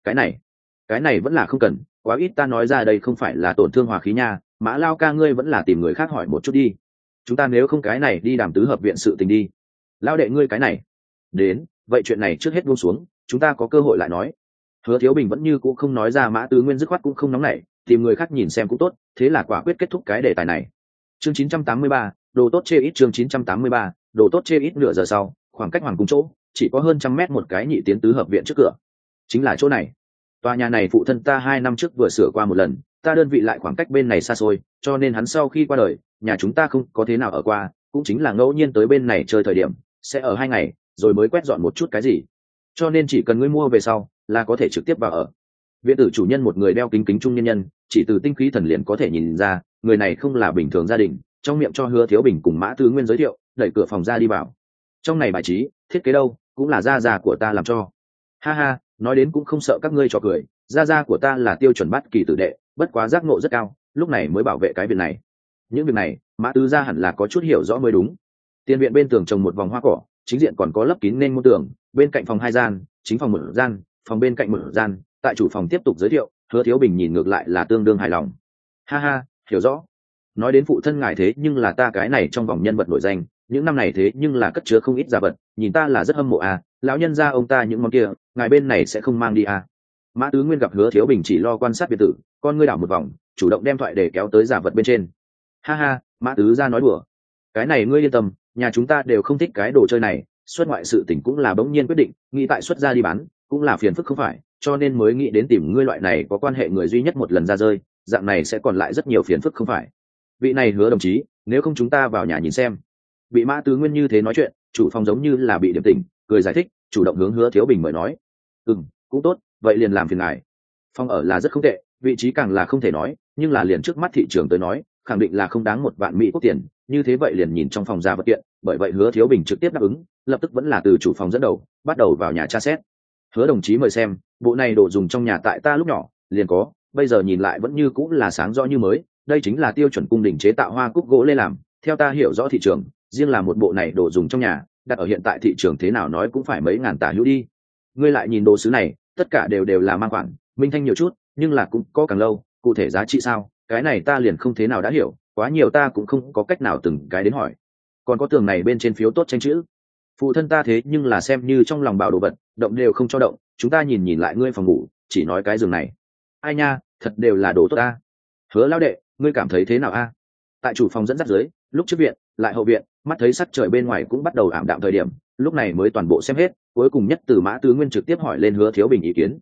Cái này vẫn là không cần, quá ít, ta nói ra đây không phải là tổn thương hòa khí nha, Mã lao ca ngươi vẫn là tìm người khác hỏi một chút đi. Chúng ta nếu không cái này đi đàm tứ hợp viện sự tình đi. Lao đệ ngươi cái này. Đến, vậy chuyện này trước hết buông xuống, chúng ta có cơ hội lại nói. Hứa Thiếu Bình vẫn như cũ không nói ra, Mã Tứ Nguyên dứt khoát cũng không nóng nảy, tìm người khác nhìn xem cũng tốt, thế là quả quyết kết thúc cái đề tài này. Chương 983, đồ tốt chê ít. Chương 983, đồ tốt chê ít. Nửa giờ sau, khoảng cách hoàng cung chỗ chỉ có hơn 100 mét một cái nhị tiến tứ hợp viện trước cửa. Chính là chỗ này. Tòa nhà này phụ thân ta 2 năm trước vừa sửa qua một lần, ta đơn vị lại khoảng cách bên này xa xôi, cho nên hắn sau khi qua đời, nhà chúng ta không có thế nào ở qua, cũng chính là ngẫu nhiên tới bên này chơi thời điểm, sẽ ở 2 ngày, rồi mới quét dọn một chút cái gì. Cho nên chỉ cần ngươi mua về sau, là có thể trực tiếp vào ở. Viện tử chủ nhân một người đeo kính kính trung nhân nhân, chỉ từ tinh khí thần liền có thể nhìn ra, người này không là bình thường gia đình, trong miệng cho Hứa Thiếu Bình cùng Mã Tứ Nguyên giới thiệu, đẩy cửa phòng ra đi vào. Trong này bài trí, thiết kế đâu, cũng là gia gia của ta làm cho. Ha ha, nói đến cũng không sợ các ngươi cho cười, gia gia của ta là tiêu chuẩn bát kỳ tử đệ, bất quá giác ngộ rất cao, lúc này mới bảo vệ cái viện này. Những việc này, Mã Tứ gia hẳn là có chút hiểu rõ mới đúng. Tiền viện bên tường trồng một vòng hoa cỏ, chính diện còn có lấp kín nên môn tường, bên cạnh phòng 2 gian, chính phòng 1 gian, phòng bên cạnh 1 gian, tại chủ phòng tiếp tục giới thiệu, Hứa Thiếu Bình nhìn ngược lại là tương đương hài lòng. Ha ha, hiểu rõ. Nói đến phụ thân ngài thế nhưng là ta cái này trong vòng nhân vật nổi danh, những năm này thế nhưng là cất chứa không ít gia vật, nhìn ta là rất hâm mộ lão nhân gia ông ta những món kia, ngài bên này sẽ không mang đi Mã Tứ Nguyên gặp Hứa Thiếu Bình chỉ lo quan sát biệt tử, con ngươi đảo một vòng, chủ động đem thoại để kéo tới giả vật bên trên. Ha ha, Mã Tứ gia nói đùa, cái này ngươi yên tâm, nhà chúng ta đều không thích cái đồ chơi này, xuất ngoại sự tình cũng là bỗng nhiên quyết định, nghĩ tại xuất ra đi bán, cũng là phiền phức không phải, cho nên mới nghĩ đến tìm ngươi loại này có quan hệ người duy nhất một lần ra rơi, dạng này sẽ còn lại rất nhiều phiền phức không phải. Vị này Hứa đồng chí, nếu không chúng ta vào nhà nhìn xem. Bị Mã Tứ Nguyên như thế nói chuyện, chủ phòng giống như là bị điểm tỉnh, cười giải thích, chủ động hướng Hứa Thiếu Bình mời nói. Cũng tốt, vậy liền làm phiền ngài. Phòng ở là rất không tệ, vị trí càng là không thể nói, nhưng là liền trước mắt thị trường tới nói, khẳng định là không đáng 1 vạn Mỹ quốc tiền, như thế vậy liền nhìn trong phòng ra vật kiện, bởi vậy Hứa Thiếu Bình trực tiếp đáp ứng, lập tức vẫn là từ chủ phòng dẫn đầu, bắt đầu vào nhà tra xét. Hứa đồng chí mời xem, bộ này đồ dùng trong nhà tại ta lúc nhỏ liền có, bây giờ nhìn lại vẫn như cũng là sáng rõ như mới, đây chính là tiêu chuẩn cung đình chế tạo hoa cúc gỗ lê làm, theo ta hiểu rõ thị trường, riêng là một bộ này đồ dùng trong nhà, đặt ở hiện tại thị trường thế nào nói cũng phải mấy ngàn tả hữu đi. Ngươi lại nhìn đồ sứ này, tất cả đều là mang khoản, minh thanh nhiều chút, nhưng là cũng có càng lâu, cụ thể giá trị sao, cái này ta liền không thế nào đã hiểu, quá nhiều ta cũng không có cách nào từng cái đến hỏi. Còn có tường này bên trên phiếu tốt tranh chữ, phụ thân ta thế nhưng là xem như trong lòng bảo đồ vật, động đều không cho động, chúng ta nhìn lại ngươi phòng ngủ, chỉ nói cái giường này, ai nha, thật đều là đồ tốt ta. Hứa lão đệ, ngươi cảm thấy thế nào Tại chủ phòng dẫn dắt dưới, lúc trước viện lại hậu viện, mắt thấy sắc trời bên ngoài cũng bắt đầu ảm đạm thời điểm, lúc này mới toàn bộ xem hết, cuối cùng nhất từ Mã Tứ Nguyên trực tiếp hỏi lên Hứa Thiếu Bình ý kiến.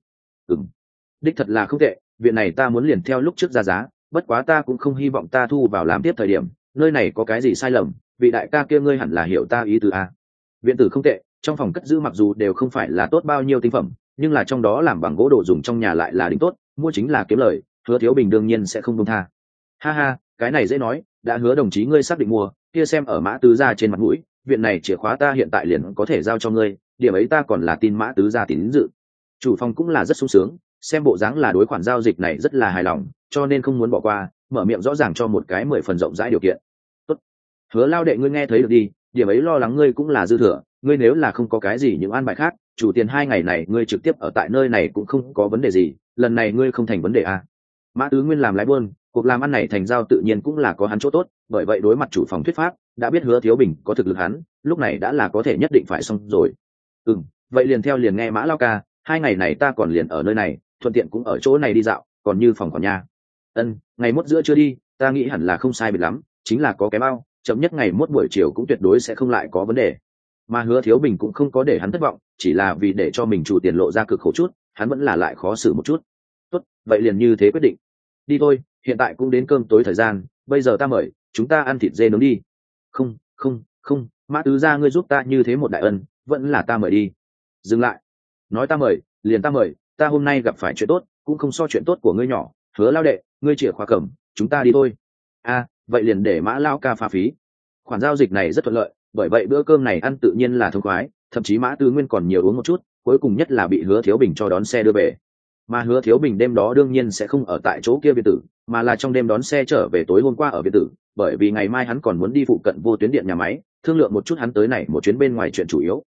Đích thật là không tệ, viện này ta muốn liền theo lúc trước ra giá, bất quá ta cũng không hy vọng ta thu vào làm tiếp thời điểm, nơi này có cái gì sai lầm, vị đại ca kia ngươi hẳn là hiểu ta ý tứ Viện tử không tệ, trong phòng cất giữ mặc dù đều không phải là tốt bao nhiêu tinh phẩm, nhưng là trong đó làm bằng gỗ đồ dùng trong nhà lại là đỉnh tốt, mua chính là kiếm lời. Hứa Thiếu Bình đương nhiên sẽ không buông tha. Ha ha, cái này dễ nói, đã Hứa đồng chí ngươi xác định mua, kia xem ở Mã tứ gia trên mặt mũi, viện này chìa khóa ta hiện tại liền có thể giao cho ngươi, điểm ấy ta còn là tin Mã tứ gia tín dự. Chủ phòng cũng là rất sung sướng, xem bộ dáng là đối khoản giao dịch này rất là hài lòng, cho nên không muốn bỏ qua, mở miệng rõ ràng cho một cái 10 phần rộng rãi điều kiện. Tốt. Hứa lao đệ ngươi nghe thấy được đi, điểm ấy lo lắng ngươi cũng là dư thừa, ngươi nếu là không có cái gì những an bài khác, chủ tiền 2 ngày này ngươi trực tiếp ở tại nơi này cũng không có vấn đề gì, lần này ngươi không thành vấn đề à. Mã tứ nguyên làm lái buôn, cuộc làm ăn này thành giao tự nhiên cũng là có hắn chỗ tốt, bởi vậy đối mặt chủ phòng thuyết pháp đã biết Hứa Thiếu Bình có thực lực hắn, lúc này đã là có thể nhất định phải xong rồi. Vậy liền theo liền nghe Mã lao ca, 2 ngày này ta còn liền ở nơi này, thuận tiện cũng ở chỗ này đi dạo, còn như phòng còn nhà. Ngày mốt giữa chưa đi, ta nghĩ hẳn là không sai biệt lắm, chính là có cái bao, chậm nhất ngày mốt buổi chiều cũng tuyệt đối sẽ không lại có vấn đề. Mà Hứa Thiếu Bình cũng không có để hắn thất vọng, chỉ là vì để cho mình chủ tiền lộ ra cực khổ chút, hắn vẫn là lại khó xử một chút. Tốt, vậy liền như thế quyết định. Đi thôi, hiện tại cũng đến cơm tối thời gian, bây giờ ta mời, chúng ta ăn thịt dê nướng đi. Không, Mã tứ gia ngươi giúp ta như thế một đại ân, vẫn là ta mời đi. Dừng lại, nói ta mời, liền ta mời, ta hôm nay gặp phải chuyện tốt, cũng không so chuyện tốt của ngươi nhỏ. Hứa lao đệ, ngươi chìa khóa cầm, chúng ta đi thôi. Vậy liền để Mã lao ca pha phí. Khoản giao dịch này rất thuận lợi, bởi vậy bữa cơm này ăn tự nhiên là thông khoái, thậm chí Mã Tư Nguyên còn nhiều uống một chút, cuối cùng nhất là bị Hứa Thiếu Bình cho đón xe đưa về. Mà Hứa Thiếu Bình đêm đó đương nhiên sẽ không ở tại chỗ kia biệt tử, mà là trong đêm đón xe trở về tối hôm qua ở biệt tử, bởi vì ngày mai hắn còn muốn đi phụ cận vô tuyến điện nhà máy, thương lượng một chút hắn tới này một chuyến bên ngoài chuyện chủ yếu.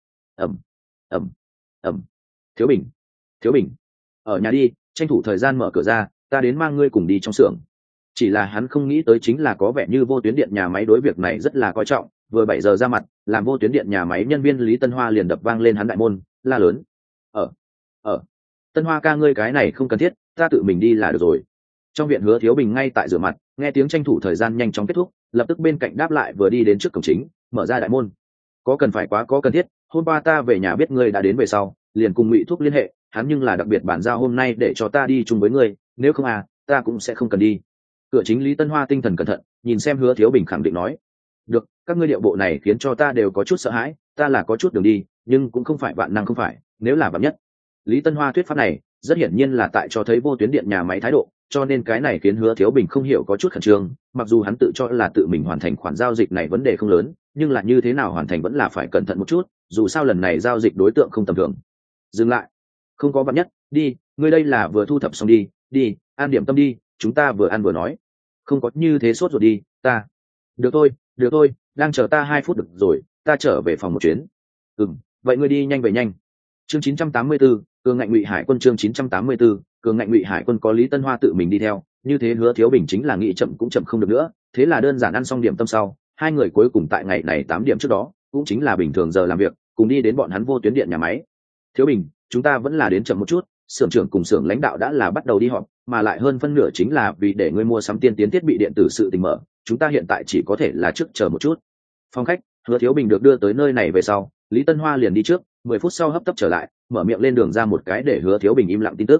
ầm Thiếu Bình, ở nhà đi, tranh thủ thời gian mở cửa ra, ta đến mang ngươi cùng đi trong xưởng. Chỉ là hắn không nghĩ tới chính là có vẻ như vô tuyến điện nhà máy đối việc này rất là coi trọng, vừa 7 giờ ra mặt, làm vô tuyến điện nhà máy nhân viên Lý Tân Hoa liền đập vang lên hắn đại môn, la lớn: ở Tân Hoa ca, ngươi cái này không cần thiết, ta tự mình đi là được rồi. Trong viện Hứa Thiếu Bình ngay tại rửa mặt, nghe tiếng tranh thủ thời gian nhanh chóng kết thúc, lập tức bên cạnh đáp lại vừa đi đến trước cổng chính, mở ra đại môn. Có cần phải quá có cần thiết, hôm qua ta về nhà biết ngươi đã đến về sau, liền cùng Ngụy Thúc liên hệ, hắn nhưng là đặc biệt bản giao hôm nay để cho ta đi chung với ngươi, nếu không ta cũng sẽ không cần đi. Cửa chính Lý Tân Hoa tinh thần cẩn thận, nhìn xem Hứa Thiếu Bình khẳng định nói: được, các ngươi điệu bộ này khiến cho ta đều có chút sợ hãi, ta là có chút đường đi, nhưng cũng không phải vạn năng không phải, nếu là vạn nhất. Lý Tân Hoa thuyết pháp này rất hiển nhiên là tại cho thấy vô tuyến điện nhà máy thái độ, cho nên cái này khiến Hứa Thiếu Bình không hiểu có chút khẩn trương, mặc dù hắn tự cho là tự mình hoàn thành khoản giao dịch này vấn đề không lớn, nhưng là như thế nào hoàn thành vẫn là phải cẩn thận một chút, dù sao lần này giao dịch đối tượng không tầm thường. Dừng lại, không có vạn nhất, đi, ngươi đây là vừa thu thập xong đi, ăn điểm tâm đi, chúng ta vừa ăn vừa nói. Không có như thế sốt rồi đi, ta. Được thôi, đang chờ ta 2 phút được rồi, ta trở về phòng một chuyến. Vậy ngươi đi nhanh về nhanh. Chương 984, cường ngạnh Ngụy Hải quân. Chương 984, cường ngạnh Ngụy Hải quân có Lý Tân Hoa tự mình đi theo, như thế Hứa Thiếu Bình chính là nghĩ chậm cũng chậm không được nữa, thế là đơn giản ăn xong điểm tâm sau, hai người cuối cùng tại ngày này 8 điểm trước đó, cũng chính là bình thường giờ làm việc, cùng đi đến bọn hắn vô tuyến điện nhà máy. Thiếu Bình, chúng ta vẫn là đến chậm một chút, xưởng trưởng cùng xưởng lãnh đạo đã là bắt đầu đi họp, mà lại hơn phân nửa chính là vì để ngươi mua sắm tiên tiến thiết bị điện tử sự tình mở, chúng ta hiện tại chỉ có thể là trước chờ một chút. Phòng khách, Hứa Thiếu Bình được đưa tới nơi này về sau, Lý Tân Hoa liền đi trước, 10 phút sau hấp tấp trở lại, mở miệng lên đường ra một cái để Hứa Thiếu Bình im lặng tin tức.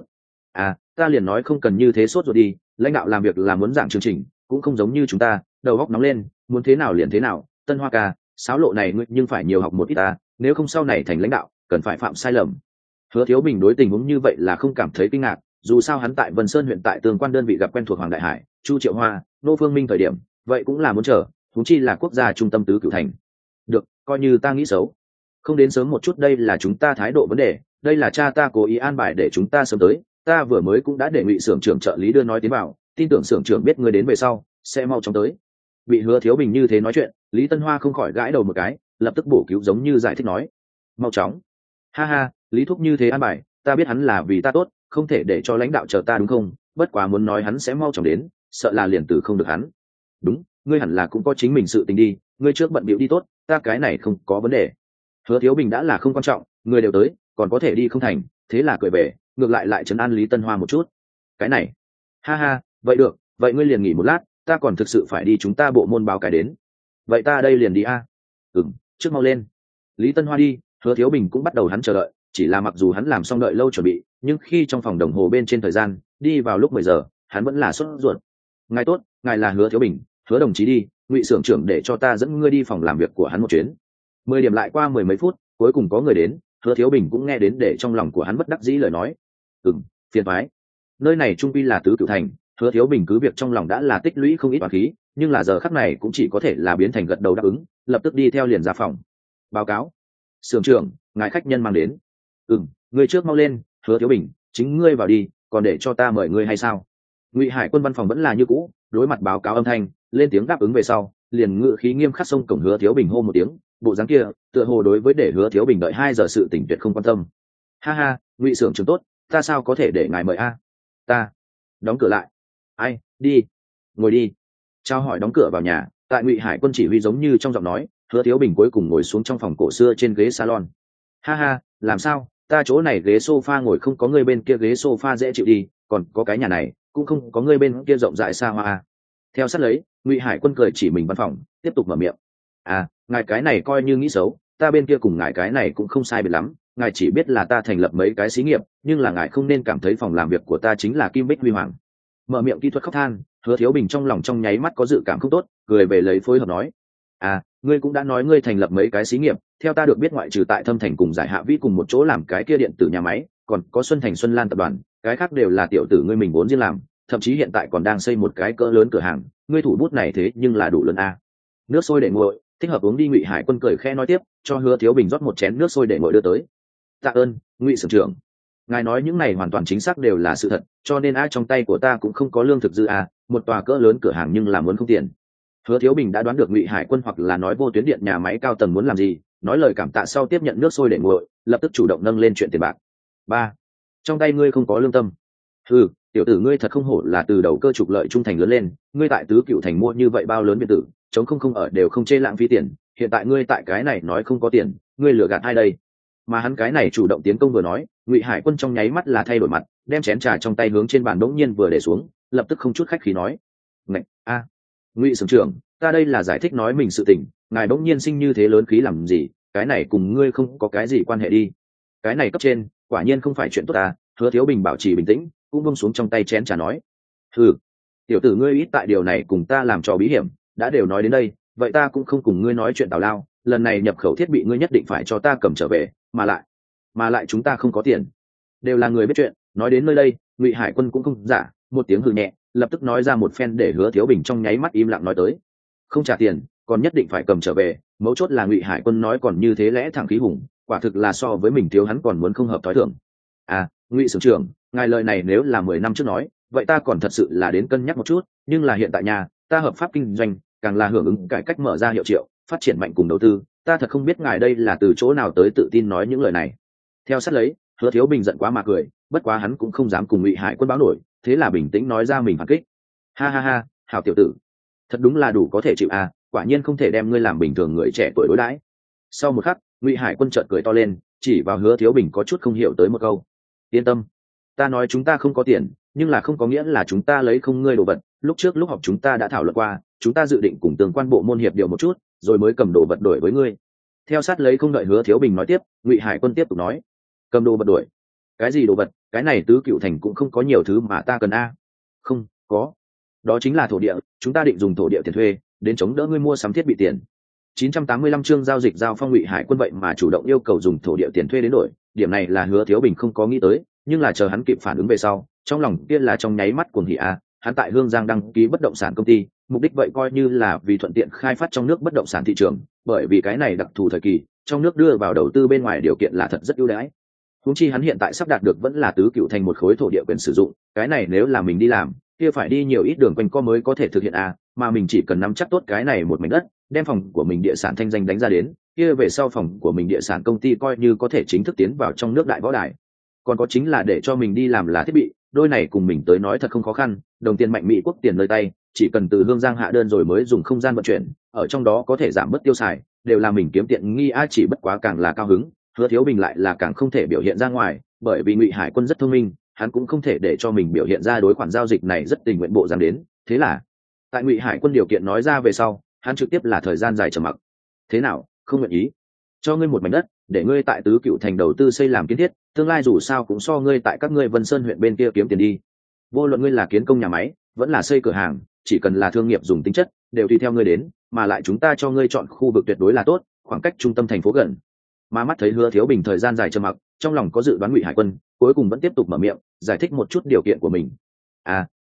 Ta liền nói không cần như thế sốt rồi đi, lãnh đạo làm việc là muốn giảng chương trình, cũng không giống như chúng ta, đầu óc nóng lên, muốn thế nào liền thế nào. Tân Hoa ca, sáo lộ này ngươi nhưng phải nhiều học một ít ta, nếu không sau này thành lãnh đạo, cần phải phạm sai lầm. Hứa Thiếu Bình đối tình huống như vậy là không cảm thấy kinh ngạc, dù sao hắn tại Vân Sơn huyện tại tương quan đơn vị gặp quen thuộc Hoàng Đại Hải, Chu Triệu Hoa, Nô Phương Minh thời điểm, vậy cũng là muốn chờ, huống chi là quốc gia trung tâm tứ cửu thành. Được, coi như ta nghĩ xấu. Không đến sớm một chút đây là chúng ta thái độ vấn đề, đây là cha ta cố ý an bài để chúng ta sớm tới, ta vừa mới cũng đã để Ngụy xưởng trưởng trợ lý đưa nói tiến vào, tin tưởng xưởng trưởng biết ngươi đến về sau, sẽ mau chóng tới. Bị Hứa Thiếu Bình như thế nói chuyện, Lý Tân Hoa không khỏi gãi đầu một cái, lập tức bổ cứu giống như giải thích nói: mau chóng. Ha, Lý thúc như thế an bài, ta biết hắn là vì ta tốt, không thể để cho lãnh đạo chờ ta đúng không? Bất quá muốn nói hắn sẽ mau chóng đến, sợ là liền từ không được hắn. Đúng, ngươi hẳn là cũng có chính mình sự tình đi, ngươi trước bận bịu đi tốt, ta cái này không có vấn đề. Hứa Thiếu Bình đã là không quan trọng, người đều tới, còn có thể đi không thành, thế là cười về, ngược lại trấn an Lý Tân Hoa một chút. Cái này, ha, vậy được, vậy ngươi liền nghỉ một lát, ta còn thực sự phải đi chúng ta bộ môn báo cái đến. Vậy ta đây liền đi a. Trước mau lên. Lý Tân Hoa đi, Hứa Thiếu Bình cũng bắt đầu hắn chờ đợi, chỉ là mặc dù hắn làm xong đợi lâu chuẩn bị, nhưng khi trong phòng đồng hồ bên trên thời gian đi vào lúc 10 giờ, hắn vẫn là sốt ruột. Ngài tốt, ngài là Hứa Thiếu Bình, Hứa đồng chí đi, Ngụy xưởng trưởng để cho ta dẫn ngươi đi phòng làm việc của hắn một chuyến. 10 điểm lại qua 10 mấy phút, cuối cùng có người đến, Hứa Thiếu Bình cũng nghe đến để trong lòng của hắn bất đắc dĩ lời nói. Phiền toái. Nơi này trung quy là tứ cửu thành, Hứa Thiếu Bình cứ việc trong lòng đã là tích lũy không ít oán khí, nhưng là giờ khắc này cũng chỉ có thể là biến thành gật đầu đáp ứng, lập tức đi theo liền ra phòng. Báo cáo sưởng trưởng, ngài khách nhân mang đến. Ngươi trước mau lên. Hứa Thiếu Bình, chính ngươi vào đi, còn để cho ta mời ngươi hay sao? Ngụy Hải Quân văn phòng vẫn là như cũ, đối mặt báo cáo âm thanh, lên tiếng đáp ứng về sau, liền ngự khí nghiêm khắc xông cổng Hứa Thiếu Bình hô một tiếng, bộ dáng kia tựa hồ đối với để Hứa Thiếu Bình đợi 2 giờ sự tỉnh tuyệt không quan tâm. Ha ha, Ngụy xưởng trưởng tốt, ta sao có thể để ngài mời a? Ta đóng cửa lại. Ai, đi, ngồi đi. Trao hỏi đóng cửa vào nhà, tại Ngụy Hải Quân chỉ huy giống như trong giọng nói, Hứa Thiếu Bình cuối cùng ngồi xuống trong phòng cổ xưa trên ghế salon. Ha ha, làm sao, ta chỗ này ghế sofa ngồi không có người bên kia ghế sofa dễ chịu đi, còn có cái nhà này cũng không có người bên kia rộng rãi xa hoa. Theo sát lấy, Ngụy Hải Quân cười chỉ mình văn phòng, tiếp tục mở miệng. Ngài cái này coi như nghĩ xấu, ta bên kia cùng ngài cái này cũng không sai biệt lắm, ngài chỉ biết là ta thành lập mấy cái xí nghiệp, nhưng là ngài không nên cảm thấy phòng làm việc của ta chính là kim bích huy hoàng. Mở miệng kỹ thuật khóc than, Hứa Thiếu Bình trong lòng trong nháy mắt có dự cảm không tốt, cười về lấy phối hợp nói. Ngươi cũng đã nói ngươi thành lập mấy cái xí nghiệp, theo ta được biết ngoại trừ tại Thâm Thành cùng Giải Hạ Vĩ cùng một chỗ làm cái kia điện tử nhà máy, còn có Xuân Thành Xuân Lan tập đoàn, cái khác đều là tiểu tử ngươi mình vốn riêng làm, thậm chí hiện tại còn đang xây một cái cỡ lớn cửa hàng, ngươi thủ bút này thế nhưng là đủ lớn a. Nước sôi để nguội, thích hợp uống đi. Ngụy Hải Quân cười khẽ nói tiếp, cho Hứa Thiếu Bình rót một chén nước sôi để nguội đưa tới. Tạ ơn, Ngụy xưởng trưởng. Ngài nói những này hoàn toàn chính xác đều là sự thật, cho nên trong tay của ta cũng không có lương thực dư một tòa cỡ lớn cửa hàng nhưng là muốn không tiền. Hứa Thiếu Bình đã đoán được Ngụy Hải Quân hoặc là nói Vô Tuyến Điện nhà máy cao tầng muốn làm gì, nói lời cảm tạ sau tiếp nhận nước sôi để nguội, lập tức chủ động nâng lên chuyện tiền bạc. Trong tay ngươi không có lương tâm. Tiểu tử ngươi thật không hổ là từ đầu cơ trục lợi trung thành lớn lên, ngươi tại Tứ Cựu Thành mua như vậy bao lớn biệt tử, chống không ở đều không chê lãng phí tiền, hiện tại ngươi tại cái này nói không có tiền, ngươi lừa gạt ai đây? Mà hắn cái này chủ động tiến công vừa nói, Ngụy Hải Quân trong nháy mắt là thay đổi mặt, đem chén trà trong tay hướng trên bàn đống nhiên vừa để xuống, lập tức không chút khách khí nói: Ngụy xưởng trưởng, ta đây là giải thích nói mình sự tình, ngài đống nhiên sinh như thế lớn khí làm gì, cái này cùng ngươi không có cái gì quan hệ đi. Cái này cấp trên quả nhiên không phải chuyện tốt ta. Hứa Thiếu Bình bảo trì bình tĩnh, cũng buông xuống trong tay chén trà nói: Tiểu tử ngươi ít tại điều này cùng ta làm trò bí hiểm, đã đều nói đến đây, vậy ta cũng không cùng ngươi nói chuyện tào lao, lần này nhập khẩu thiết bị ngươi nhất định phải cho ta cầm trở về, mà lại chúng ta không có tiền. Đều là người biết chuyện, nói đến nơi đây, Ngụy Hải Quân cũng không giả, một tiếng hừ nhẹ, lập tức nói ra một phen để Hứa Thiếu Bình trong nháy mắt im lặng nói tới. Không trả tiền, còn nhất định phải cầm trở về, mấu chốt là Ngụy Hải Quân nói còn như thế lẽ thẳng khí hùng, quả thực là so với mình thiếu hắn còn muốn không hợp thói thường. Ngụy xưởng trưởng, ngài lời này nếu là 10 năm trước nói, vậy ta còn thật sự là đến cân nhắc một chút, nhưng là hiện tại nhà ta hợp pháp kinh doanh, càng là hưởng ứng cải cách mở ra hiệu triệu, phát triển mạnh cùng đầu tư, ta thật không biết ngài đây là từ chỗ nào tới tự tin nói những lời này. Theo sát lấy, Hứa Thiếu Bình giận quá mà cười, bất quá hắn cũng không dám cùng Ngụy Hải Quân báo nổi, thế là bình tĩnh nói ra mình phản kích. Ha, hảo tiểu tử, thật đúng là đủ có thể chịu quả nhiên không thể đem ngươi làm bình thường người trẻ tuổi đối đãi. Sau một khắc, Ngụy Hải Quân chợt cười to lên, chỉ vào Hứa Thiếu Bình có chút không hiểu tới một câu: Yên tâm, ta nói chúng ta không có tiền, nhưng là không có nghĩa là chúng ta lấy không ngươi đồ vật, lúc trước lúc học chúng ta đã thảo luận qua, chúng ta dự định cùng tương quan bộ môn hiệp điều một chút, rồi mới cầm đồ vật đổi với ngươi. Theo sát lấy không đợi Hứa Thiếu Bình nói tiếp, Ngụy Hải Quân tiếp tục nói: Cầm đồ vật đổi? Cái gì đồ vật? Cái này Tứ Cựu Thành cũng không có nhiều thứ mà ta cần Không có, đó chính là thổ địa, chúng ta định dùng thổ địa tiền thuê đến chống đỡ ngươi mua sắm thiết bị tiền. 985 chương giao dịch giao phong. Ngụy Hải Quân vậy mà chủ động yêu cầu dùng thổ địa tiền thuê đến đổi, điểm này là Hứa Thiếu Bình không có nghĩ tới, nhưng là chờ hắn kịp phản ứng về sau, trong lòng kia là trong nháy mắt cuồng hỉ hắn tại Hương Giang đăng ký bất động sản công ty, mục đích vậy coi như là vì thuận tiện khai phát trong nước bất động sản thị trường, bởi vì cái này đặc thù thời kỳ, trong nước đưa vào đầu tư bên ngoài điều kiện là thật rất ưu đãi. Huống chi hắn hiện tại sắp đạt được vẫn là Tứ Cựu Thành một khối thổ địa quyền sử dụng, cái này nếu là mình đi làm, kia phải đi nhiều ít đường quanh co mới có thể thực hiện mà mình chỉ cần nắm chắc tốt cái này một mảnh đất, đem phòng của mình địa sản thanh danh đánh ra đến, kia về sau phòng của mình địa sản công ty coi như có thể chính thức tiến vào trong nước đại võ đài. Còn có chính là để cho mình đi làm là thiết bị, đôi này cùng mình tới nói thật không khó khăn, đồng tiền mạnh Mỹ quốc tiền nơi tay, chỉ cần từ Hương Giang hạ đơn rồi mới dùng không gian vận chuyển, ở trong đó có thể giảm bớt tiêu xài, đều là mình kiếm tiện nghi chỉ bất quá càng là cao hứng, Hứa Thiếu Bình lại là càng không thể biểu hiện ra ngoài, bởi vì Ngụy Hải Quân rất thông minh, hắn cũng không thể để cho mình biểu hiện ra đối khoản giao dịch này rất tình nguyện bộ dáng đến, thế là tại Ngụy Hải Quân điều kiện nói ra về sau, hắn trực tiếp là thời gian dài trầm mặc. Thế nào, không nguyện ý? Cho ngươi một mảnh đất, để ngươi tại Tứ Cựu Thành đầu tư xây làm kiến thiết, tương lai dù sao cũng so ngươi tại các ngươi Vân Sơn huyện bên kia kiếm tiền đi. Vô luận ngươi là kiến công nhà máy, vẫn là xây cửa hàng, chỉ cần là thương nghiệp dùng tính chất, đều tùy theo ngươi đến, mà lại chúng ta cho ngươi chọn khu vực tuyệt đối là tốt, khoảng cách trung tâm thành phố gần. Mà mắt thấy Hứa Thiếu Bình thời gian dài trầm mặc, trong lòng có dự đoán Ngụy Hải Quân cuối cùng vẫn tiếp tục mở miệng giải thích một chút điều kiện của mình.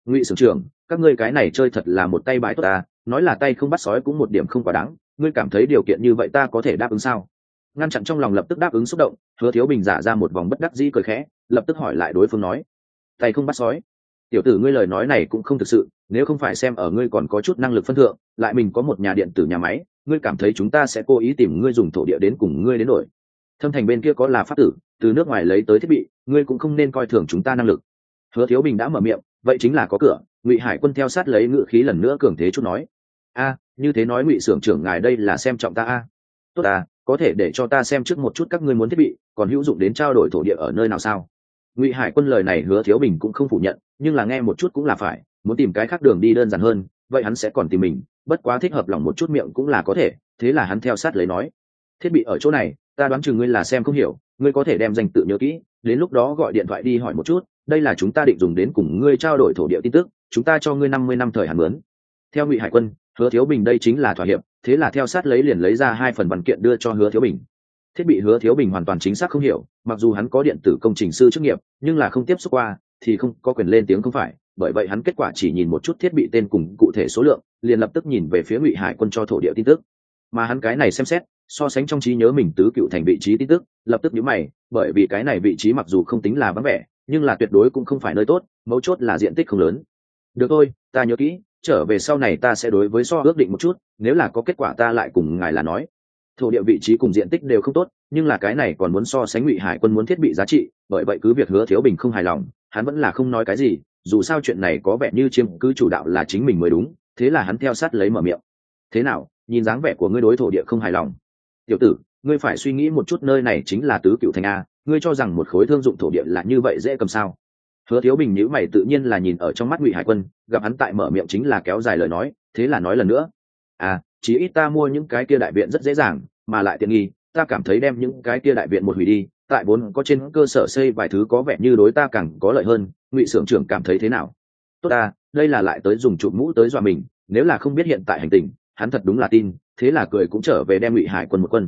Ngụy Sưởng trưởng, các ngươi cái này chơi thật là một tay bãi tốt ta, nói là tay không bắt sói cũng một điểm không quá đáng, ngươi cảm thấy điều kiện như vậy ta có thể đáp ứng sao? Ngăn chặn trong lòng lập tức đáp ứng xúc động, Hứa Thiếu Bình giả ra một vòng bất đắc dĩ cười khẽ, lập tức hỏi lại đối phương nói: tay không bắt sói? Tiểu tử ngươi lời nói này cũng không thực sự, nếu không phải xem ở ngươi còn có chút năng lực phân thượng, lại mình có một nhà điện tử nhà máy, ngươi cảm thấy chúng ta sẽ cố ý tìm ngươi dùng thổ địa đến cùng ngươi đến đổi? Thâm Thành bên kia có là pháp tử, từ nước ngoài lấy tới thiết bị, ngươi cũng không nên coi thường chúng ta năng lực. Hứa Thiếu Bình đã mở miệng, vậy chính là có cửa. Ngụy Hải Quân theo sát lấy ngữ khí lần nữa cường thế chút nói: a, như thế nói Ngụy Sưởng trưởng ngài đây là xem trọng ta a? Tốt à, có thể để cho ta xem trước một chút các ngươi muốn thiết bị, còn hữu dụng đến trao đổi thổ địa ở nơi nào sao? Ngụy Hải Quân lời này Hứa Thiếu Bình cũng không phủ nhận, nhưng là nghe một chút cũng là phải, muốn tìm cái khác đường đi đơn giản hơn, vậy hắn sẽ còn tìm mình, bất quá thích hợp lòng một chút miệng cũng là có thể, thế là hắn theo sát lấy nói: thiết bị ở chỗ này, ta đoán chừng ngươi là xem không hiểu, ngươi có thể đem danh tự nhớ kỹ, đến lúc đó gọi điện thoại đi hỏi một chút, đây là chúng ta định dùng đến cùng ngươi trao đổi thổ địa tin tức, chúng ta cho ngươi 50 năm thời hạn mướn. Theo Ngụy Hải Quân, Hứa Thiếu Bình đây chính là thỏa hiệp, thế là theo sát lấy liền lấy ra 2 phần văn kiện đưa cho Hứa Thiếu Bình. Thiết bị Hứa Thiếu Bình hoàn toàn chính xác không hiểu, mặc dù hắn có điện tử công trình sư chức nghiệp, nhưng là không tiếp xúc qua thì không có quyền lên tiếng không phải, bởi vậy hắn kết quả chỉ nhìn một chút thiết bị tên cùng cụ thể số lượng, liền lập tức nhìn về phía Ngụy Hải Quân cho thổ địa tin tức. Mà hắn cái này xem xét, so sánh trong trí nhớ mình tứ cựu thành vị trí tin tức, lập tức nhíu mày, bởi vì cái này vị trí mặc dù không tính là vắng vẻ, nhưng là tuyệt đối cũng không phải nơi tốt, mấu chốt là diện tích không lớn. Được thôi, ta nhớ kỹ, trở về sau này ta sẽ đối với so ước định một chút, nếu là có kết quả ta lại cùng ngài là nói. Thổ địa vị trí cùng diện tích đều không tốt, nhưng là cái này còn muốn so sánh Ngụy Hải Quân muốn thiết bị giá trị, bởi vậy cứ việc Hứa Thiếu Bình không hài lòng, hắn vẫn là không nói cái gì, dù sao chuyện này có vẻ như chiếm cứ chủ đạo là chính mình mới đúng, thế là hắn theo sát lấy mở miệng. Thế nào, nhìn dáng vẻ của ngươi đối thổ địa không hài lòng? Tiểu tử, ngươi phải suy nghĩ một chút, nơi này chính là tứ cựu thành a, ngươi cho rằng một khối thương dụng thổ địa là như vậy dễ cầm sao? Hứa Thiếu Bình nhíu mày tự nhiên là nhìn ở trong mắt Ngụy Hải Quân, gặp hắn tại mở miệng chính là kéo dài lời nói, thế là nói lần nữa: chí ít ta mua những cái kia đại viện rất dễ dàng, mà lại tiện nghi, ta cảm thấy đem những cái kia đại viện một hủy đi, tại vốn có trên cơ sở xây vài thứ có vẻ như đối ta càng có lợi hơn. Ngụy Sưởng trưởng cảm thấy thế nào? Tốt ta, đây là lại tới dùng chụp mũ tới dọa mình, nếu là không biết hiện tại hành tình, hắn thật đúng là tin, thế là cười cũng trở về đem Ngụy Hải Quân một quân.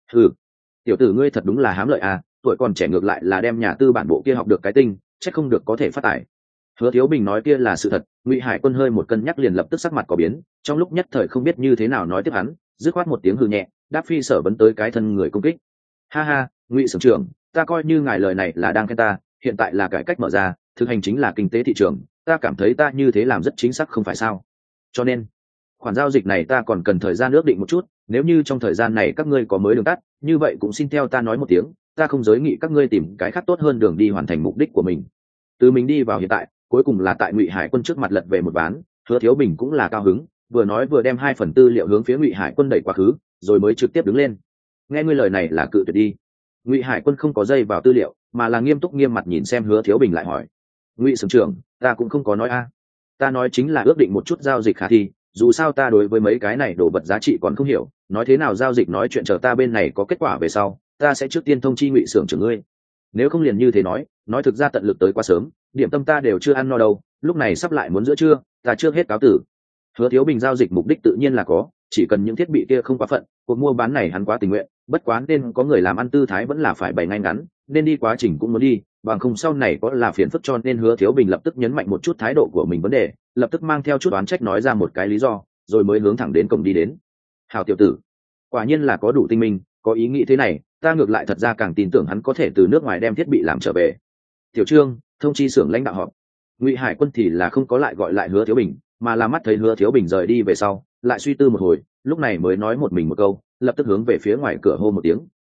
Tiểu tử ngươi thật đúng là hám lợi à, tuổi còn trẻ ngược lại là đem nhà tư bản bộ kia học được cái tinh, chắc không được có thể phát tài. Hứa Thiếu Bình nói kia là sự thật, Ngụy Hải Quân hơi một cân nhắc liền lập tức sắc mặt có biến, trong lúc nhất thời không biết như thế nào nói tiếp hắn, dứt khoát một tiếng hừ nhẹ, đáp phi sở vấn tới cái thân người công kích. Ha ha, Ngụy Sưởng trưởng, ta coi như ngài lời này là đang khen ta, hiện tại là cải cách mở ra, thực hành chính là kinh tế thị trường, ta cảm thấy ta như thế làm rất chính xác không phải sao? Cho nên, khoản giao dịch này ta còn cần thời gian ước định một chút, nếu như trong thời gian này các ngươi có mới đường tắt, như vậy cũng xin theo ta nói một tiếng, ta không giới nghị các ngươi tìm cái khác tốt hơn đường đi hoàn thành mục đích của mình. Từ mình đi vào hiện tại, cuối cùng là tại Ngụy Hải Quân trước mặt lật về một ván, Hứa Thiếu Bình cũng là cao hứng, vừa nói vừa đem 2 phần tư liệu hướng phía Ngụy Hải Quân đẩy quá khứ, rồi mới trực tiếp đứng lên. Nghe ngươi lời này là cự tuyệt đi. Ngụy Hải Quân không có dây vào tư liệu, mà là nghiêm túc nghiêm mặt nhìn xem Hứa Thiếu Bình lại hỏi: Ngụy Sưởng trưởng, ta cũng không có nói a, ta nói chính là ước định một chút giao dịch khả thi, dù sao ta đối với mấy cái này đồ vật giá trị còn không hiểu, nói thế nào giao dịch nói chuyện chờ ta bên này có kết quả về sau, ta sẽ trước tiên thông chi Ngụy Sưởng trưởng ngươi. Nếu không liền như thế nói thực ra tận lực tới quá sớm, điểm tâm ta đều chưa ăn no đâu, lúc này sắp lại muốn giữa trưa, ta trước hết cáo tử. Hứa Thiếu Bình giao dịch mục đích tự nhiên là có, chỉ cần những thiết bị kia không quá phận, cuộc mua bán này hắn quá tình nguyện, bất quá nên có người làm ăn tư thái vẫn là phải bày ngay ngắn, nên đi quá trình cũng muốn đi, bằng không sau này có là phiền phức, cho nên Hứa Thiếu Bình lập tức nhấn mạnh một chút thái độ của mình vấn đề, lập tức mang theo chút oán trách nói ra một cái lý do, rồi mới hướng thẳng đến cổng đi đến. Hào tiểu tử, quả nhiên là có đủ tinh minh, có ý nghĩ thế này, ta ngược lại thật ra càng tin tưởng hắn có thể từ nước ngoài đem thiết bị làm trở về. Tiểu Trương, thông chi xưởng lãnh đạo họp. Ngụy Hải Quân thì là không có lại gọi lại Hứa Thiếu Bình, mà là mắt thấy Hứa Thiếu Bình rời đi về sau, lại suy tư một hồi, lúc này mới nói một mình một câu, lập tức hướng về phía ngoài cửa hô một tiếng.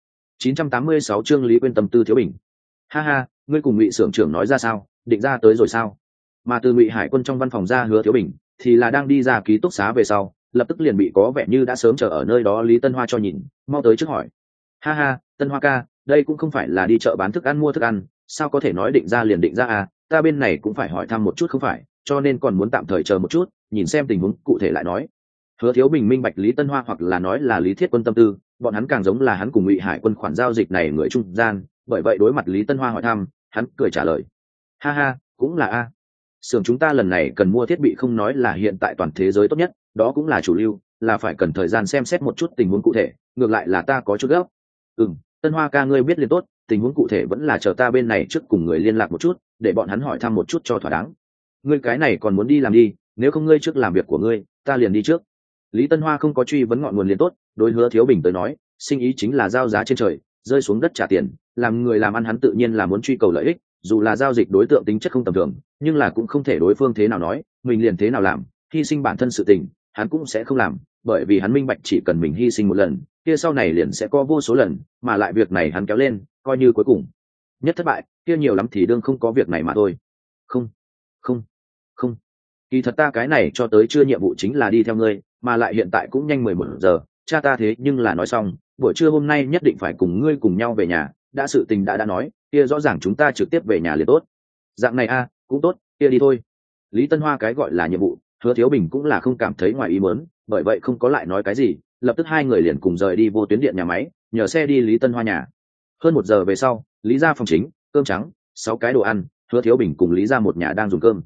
986 chương Lý Quyên tâm tư Thiếu Bình. Ha ha, ngươi cùng Ngụy Xưởng trưởng nói ra sao, định ra tới rồi sao? Mà từ Ngụy Hải Quân trong văn phòng ra Hứa Thiếu Bình thì là đang đi ra ký túc xá về sau, lập tức liền bị có vẻ như đã sớm chờ ở nơi đó Lý Tân Hoa cho nhìn, mau tới trước hỏi. Ha ha, Tân Hoa ca, đây cũng không phải là đi chợ bán thức ăn mua thức ăn, sao có thể nói định ra liền định ra à, ta bên này cũng phải hỏi thăm một chút không phải, cho nên còn muốn tạm thời chờ một chút, nhìn xem tình huống cụ thể lại nói. Hứa Thiếu Bình minh bạch Lý Tân Hoa hoặc là nói là Lý Thiết Quân tâm tư, bọn hắn càng giống là hắn cùng Ngụy Hải Quân khoản giao dịch này người trung gian, bởi vậy đối mặt Lý Tân Hoa hỏi thăm, hắn cười trả lời. Ha ha, cũng là a. Xưởng chúng ta lần này cần mua thiết bị không nói là hiện tại toàn thế giới tốt nhất, đó cũng là chủ lưu, là phải cần thời gian xem xét một chút tình huống cụ thể, ngược lại là ta có chút gấp. Tân Hoa ca ngươi biết liền tốt, tình huống cụ thể vẫn là chờ ta bên này trước cùng người liên lạc một chút, để bọn hắn hỏi thăm một chút cho thỏa đáng. ngươi cái này còn muốn đi làm đi, nếu không ngươi trước làm việc của ngươi, ta liền đi trước. Lý Tân Hoa không có truy vấn ngọn nguồn liền tốt, đối Hứa Thiếu Bình tới nói, sinh ý chính là giao giá trên trời, rơi xuống đất trả tiền, làm người làm ăn hắn tự nhiên là muốn truy cầu lợi ích, dù là giao dịch đối tượng tính chất không tầm thường, nhưng là cũng không thể đối phương thế nào nói, mình liền thế nào làm, hy sinh bản thân sự tình, hắn cũng sẽ không làm, bởi vì hắn minh bạch chỉ cần mình hy sinh một lần, kia sau này liền sẽ có vô số lần, mà lại việc này hắn kéo lên, coi như cuối cùng nhất thất bại, kia nhiều lắm thì đương không có việc này mà thôi. Không, không, không. Kỳ thật ta cái này cho tới chưa nhiệm vụ chính là đi theo ngươi, mà lại hiện tại cũng nhanh 11 giờ, cha ta thế nhưng là nói xong, buổi trưa hôm nay nhất định phải cùng ngươi cùng nhau về nhà, đã sự tình đã nói, kia rõ ràng chúng ta trực tiếp về nhà liền tốt. Dạng này a, cũng tốt, kia đi thôi. Lý Tân Hoa cái gọi là nhiệm vụ, Hứa Thiếu Bình cũng là không cảm thấy ngoài ý muốn, bởi vậy không có lại nói cái gì, lập tức hai người liền cùng rời đi vô tuyến điện nhà máy, nhờ xe đi Lý Tân Hoa nhà. Hơn 1 giờ về sau, Lý gia phòng chính, cơm trắng, 6 cái đồ ăn, Hứa Thiếu Bình cùng Lý gia một nhà đang dùng cơm.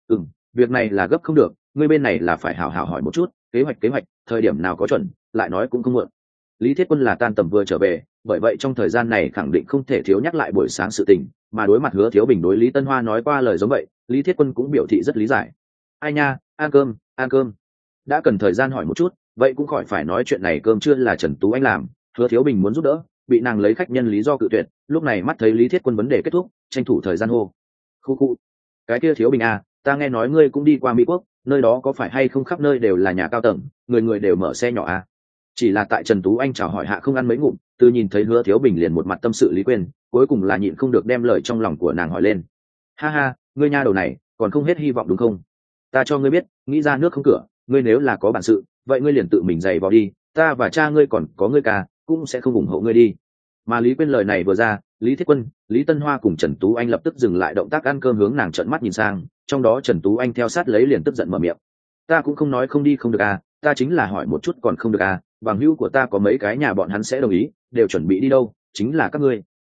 Việc này là gấp không được, ngươi bên này là phải hào hào hỏi một chút, kế hoạch, thời điểm nào có chuẩn, lại nói cũng không muộn. Lý Thiết Quân là tan tầm vừa trở về, bởi vậy trong thời gian này khẳng định không thể thiếu nhắc lại buổi sáng sự tình, mà đối mặt Hứa Thiếu Bình đối Lý Tân Hoa nói qua lời giống vậy, Lý Thiết Quân cũng biểu thị rất lý giải. Ai nha, ăn cơm. Đã cần thời gian hỏi một chút, vậy cũng khỏi phải nói chuyện này, cơm trưa là Trần Tú Anh làm, Hứa Thiếu Bình muốn giúp đỡ, bị nàng lấy khách nhân lý do cự tuyệt, lúc này mắt thấy Lý Thiết Quân vấn đề kết thúc, tranh thủ thời gian hô. Khu. Cái kia Thiếu Bình à, ta nghe nói ngươi cũng đi qua Mỹ Quốc, nơi đó có phải hay không khắp nơi đều là nhà cao tầng, người đều mở xe nhỏ à? Chỉ là tại Trần Tú Anh chào hỏi hạ không ăn mấy ngụm, từ nhìn thấy Hứa Thiếu Bình liền một mặt tâm sự lý quên, cuối cùng là nhịn không được đem lời trong lòng của nàng hỏi lên. Ha, ngươi nha đầu này, còn không hết hy vọng đúng không? Ta cho ngươi biết, nghĩ ra nước không cửa, ngươi nếu là có bản sự, vậy ngươi liền tự mình giày vào đi, ta và cha ngươi còn có ngươi cả, cũng sẽ không ủng hộ ngươi đi. Mà Lý Quyên lời này vừa ra, Lý Thiết Quân, Lý Tân Hoa cùng Trần Tú Anh lập tức dừng lại động tác ăn cơm, hướng nàng trợn mắt nhìn sang, trong đó Trần Tú Anh theo sát lấy liền tức giận mở miệng. Ta cũng không nói không đi không được à, ta chính là hỏi một chút còn không được à, bằng hữu của ta có mấy cái nhà bọn hắn sẽ đồng ý, đều chuẩn bị đi đâu, chính là các ngươi.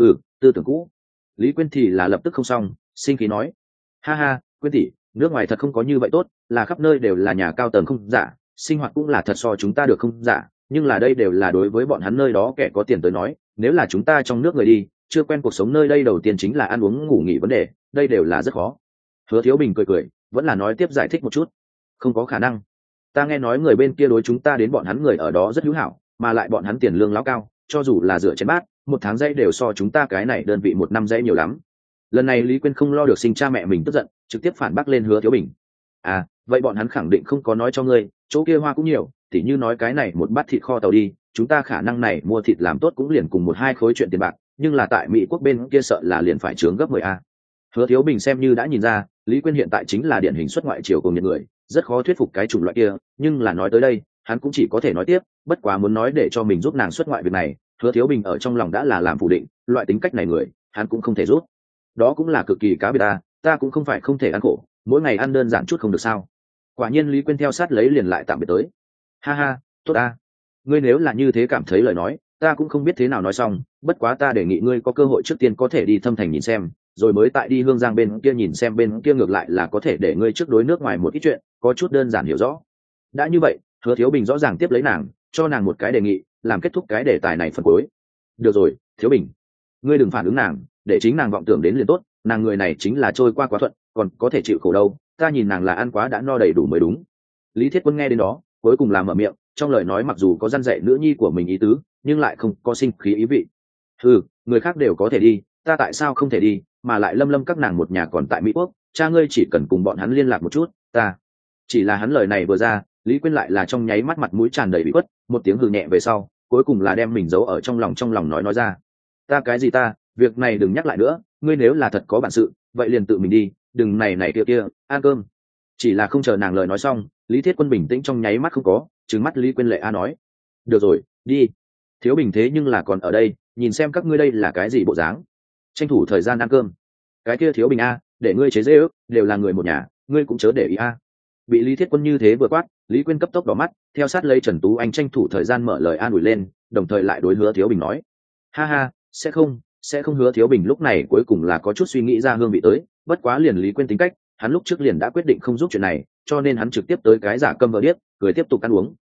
Tư tưởng cũ. Lý Quyên thì là lập tức không xong, sinh khí nói. Ha, Quyên tỷ, nước ngoài thật không có như vậy tốt, là khắp nơi đều là nhà cao tầng không giả, sinh hoạt cũng là thật so chúng ta được không giả, nhưng là đây đều là đối với bọn hắn nơi đó kẻ có tiền tới nói, nếu là chúng ta trong nước người đi, chưa quen cuộc sống nơi đây, đầu tiên chính là ăn uống ngủ nghỉ vấn đề, đây đều là rất khó. Hứa Thiếu Bình cười, vẫn là nói tiếp giải thích một chút. Không có khả năng. Ta nghe nói người bên kia đối chúng ta đến bọn hắn người ở đó rất hữu hảo, mà lại bọn hắn tiền lương láo cao, cho dù là rửa chén bát, 1 tháng dãy đều so chúng ta cái này đơn vị 1 năm dãy nhiều lắm. Lần này Lý Quyên không lo được sinh cha mẹ mình tức giận, trực tiếp phản bác lên Hứa Thiếu Bình. À, vậy bọn hắn khẳng định không có nói cho ngươi, chỗ kia hoa cũng nhiều, tỉ như nói cái này một bát thịt kho tàu đi, chúng ta khả năng này mua thịt làm tốt cũng liền cùng 1-2 khối chuyện tiền bạc, nhưng là tại Mỹ Quốc bên kia sợ là liền phải chướng gấp 10 a. Hứa Thiếu Bình xem như đã nhìn ra, Lý Quyên hiện tại chính là điển hình xuất ngoại triều cùng những người, rất khó thuyết phục cái chủng loại kia, nhưng là nói tới đây, hắn cũng chỉ có thể nói tiếp, bất quá muốn nói để cho mình giúp nàng xuất ngoại việc này, Hứa Thiếu Bình ở trong lòng đã là làm phủ định, loại tính cách này người, hắn cũng không thể giúp. Đó cũng là cực kỳ cá biệt ta cũng không phải không thể ăn khổ, mỗi ngày ăn đơn giản chút không được sao? Quả nhiên Lý Quyên theo sát lấy liền lại tạm biệt tới. Ha, tốt a. Ngươi nếu là như thế cảm thấy lời nói, ta cũng không biết thế nào nói xong, bất quá ta đề nghị ngươi có cơ hội trước tiên có thể đi Thâm Thành nhìn xem, rồi mới tại đi Hương Giang bên kia nhìn xem, bên kia ngược lại là có thể để ngươi trước đối nước ngoài một ít chuyện, có chút đơn giản hiểu rõ. Đã như vậy, Hứa Thiếu Bình rõ ràng tiếp lấy nàng, cho nàng một cái đề nghị, làm kết thúc cái đề tài này phần cuối. Được rồi, Thiếu Bình, ngươi đừng phản ứng nàng, để chính nàng vọng tưởng đến liền tốt, nàng người này chính là trôi qua quá thuận, còn có thể chịu khổ đâu, ta nhìn nàng là ăn quá đã no đầy đủ mới đúng. Lý Thiết Quân nghe đến đó, cuối cùng là mở miệng, trong lời nói mặc dù có răn dạy nữ nhi của mình ý tứ, nhưng lại không có sinh khí ý vị. Người khác đều có thể đi, ta tại sao không thể đi, mà lại Lâm các nàng một nhà còn tại Mỹ Quốc, cha ngươi chỉ cần cùng bọn hắn liên lạc một chút, ta. Chỉ là hắn lời này vừa ra, Lý Quyên lại là trong nháy mắt mặt mũi tràn đầy bị quất, một tiếng hừ nhẹ về sau, cuối cùng là đem mình giấu ở trong lòng nói ra. Ta cái gì ta, việc này đừng nhắc lại nữa, ngươi nếu là thật có bản sự, vậy liền tự mình đi, đừng này kia, ăn cơm. Chỉ là không chờ nàng lời nói xong, Lý Thiết Quân bình tĩnh trong nháy mắt không có, trừng mắt Lý Quyên lệ nói. Được rồi, đi. Thiếu Bình thế nhưng là còn ở đây, nhìn xem các ngươi đây là cái gì bộ dáng. Tranh thủ thời gian ăn cơm. Cái kia Thiếu Bình để ngươi chế dễ ước, đều là người một nhà, ngươi cũng chớ để ý Bị Lý Thiết Quân như thế vừa quát, Lý Quyên cấp tốc đỏ mắt, theo sát lấy Trần Tú Anh tranh thủ thời gian mở lời an ủi lên, đồng thời lại đối Hứa Thiếu Bình nói. Ha, sẽ không. Hứa Thiếu Bình lúc này cuối cùng là có chút suy nghĩ ra hương vị tới, bất quá liền Lý Quyên tính cách, hắn lúc trước liền đã quyết định không giúp chuyện này, cho nên hắn trực tiếp tới cái giả câm vờ điếc, cười tiếp tục ăn uống,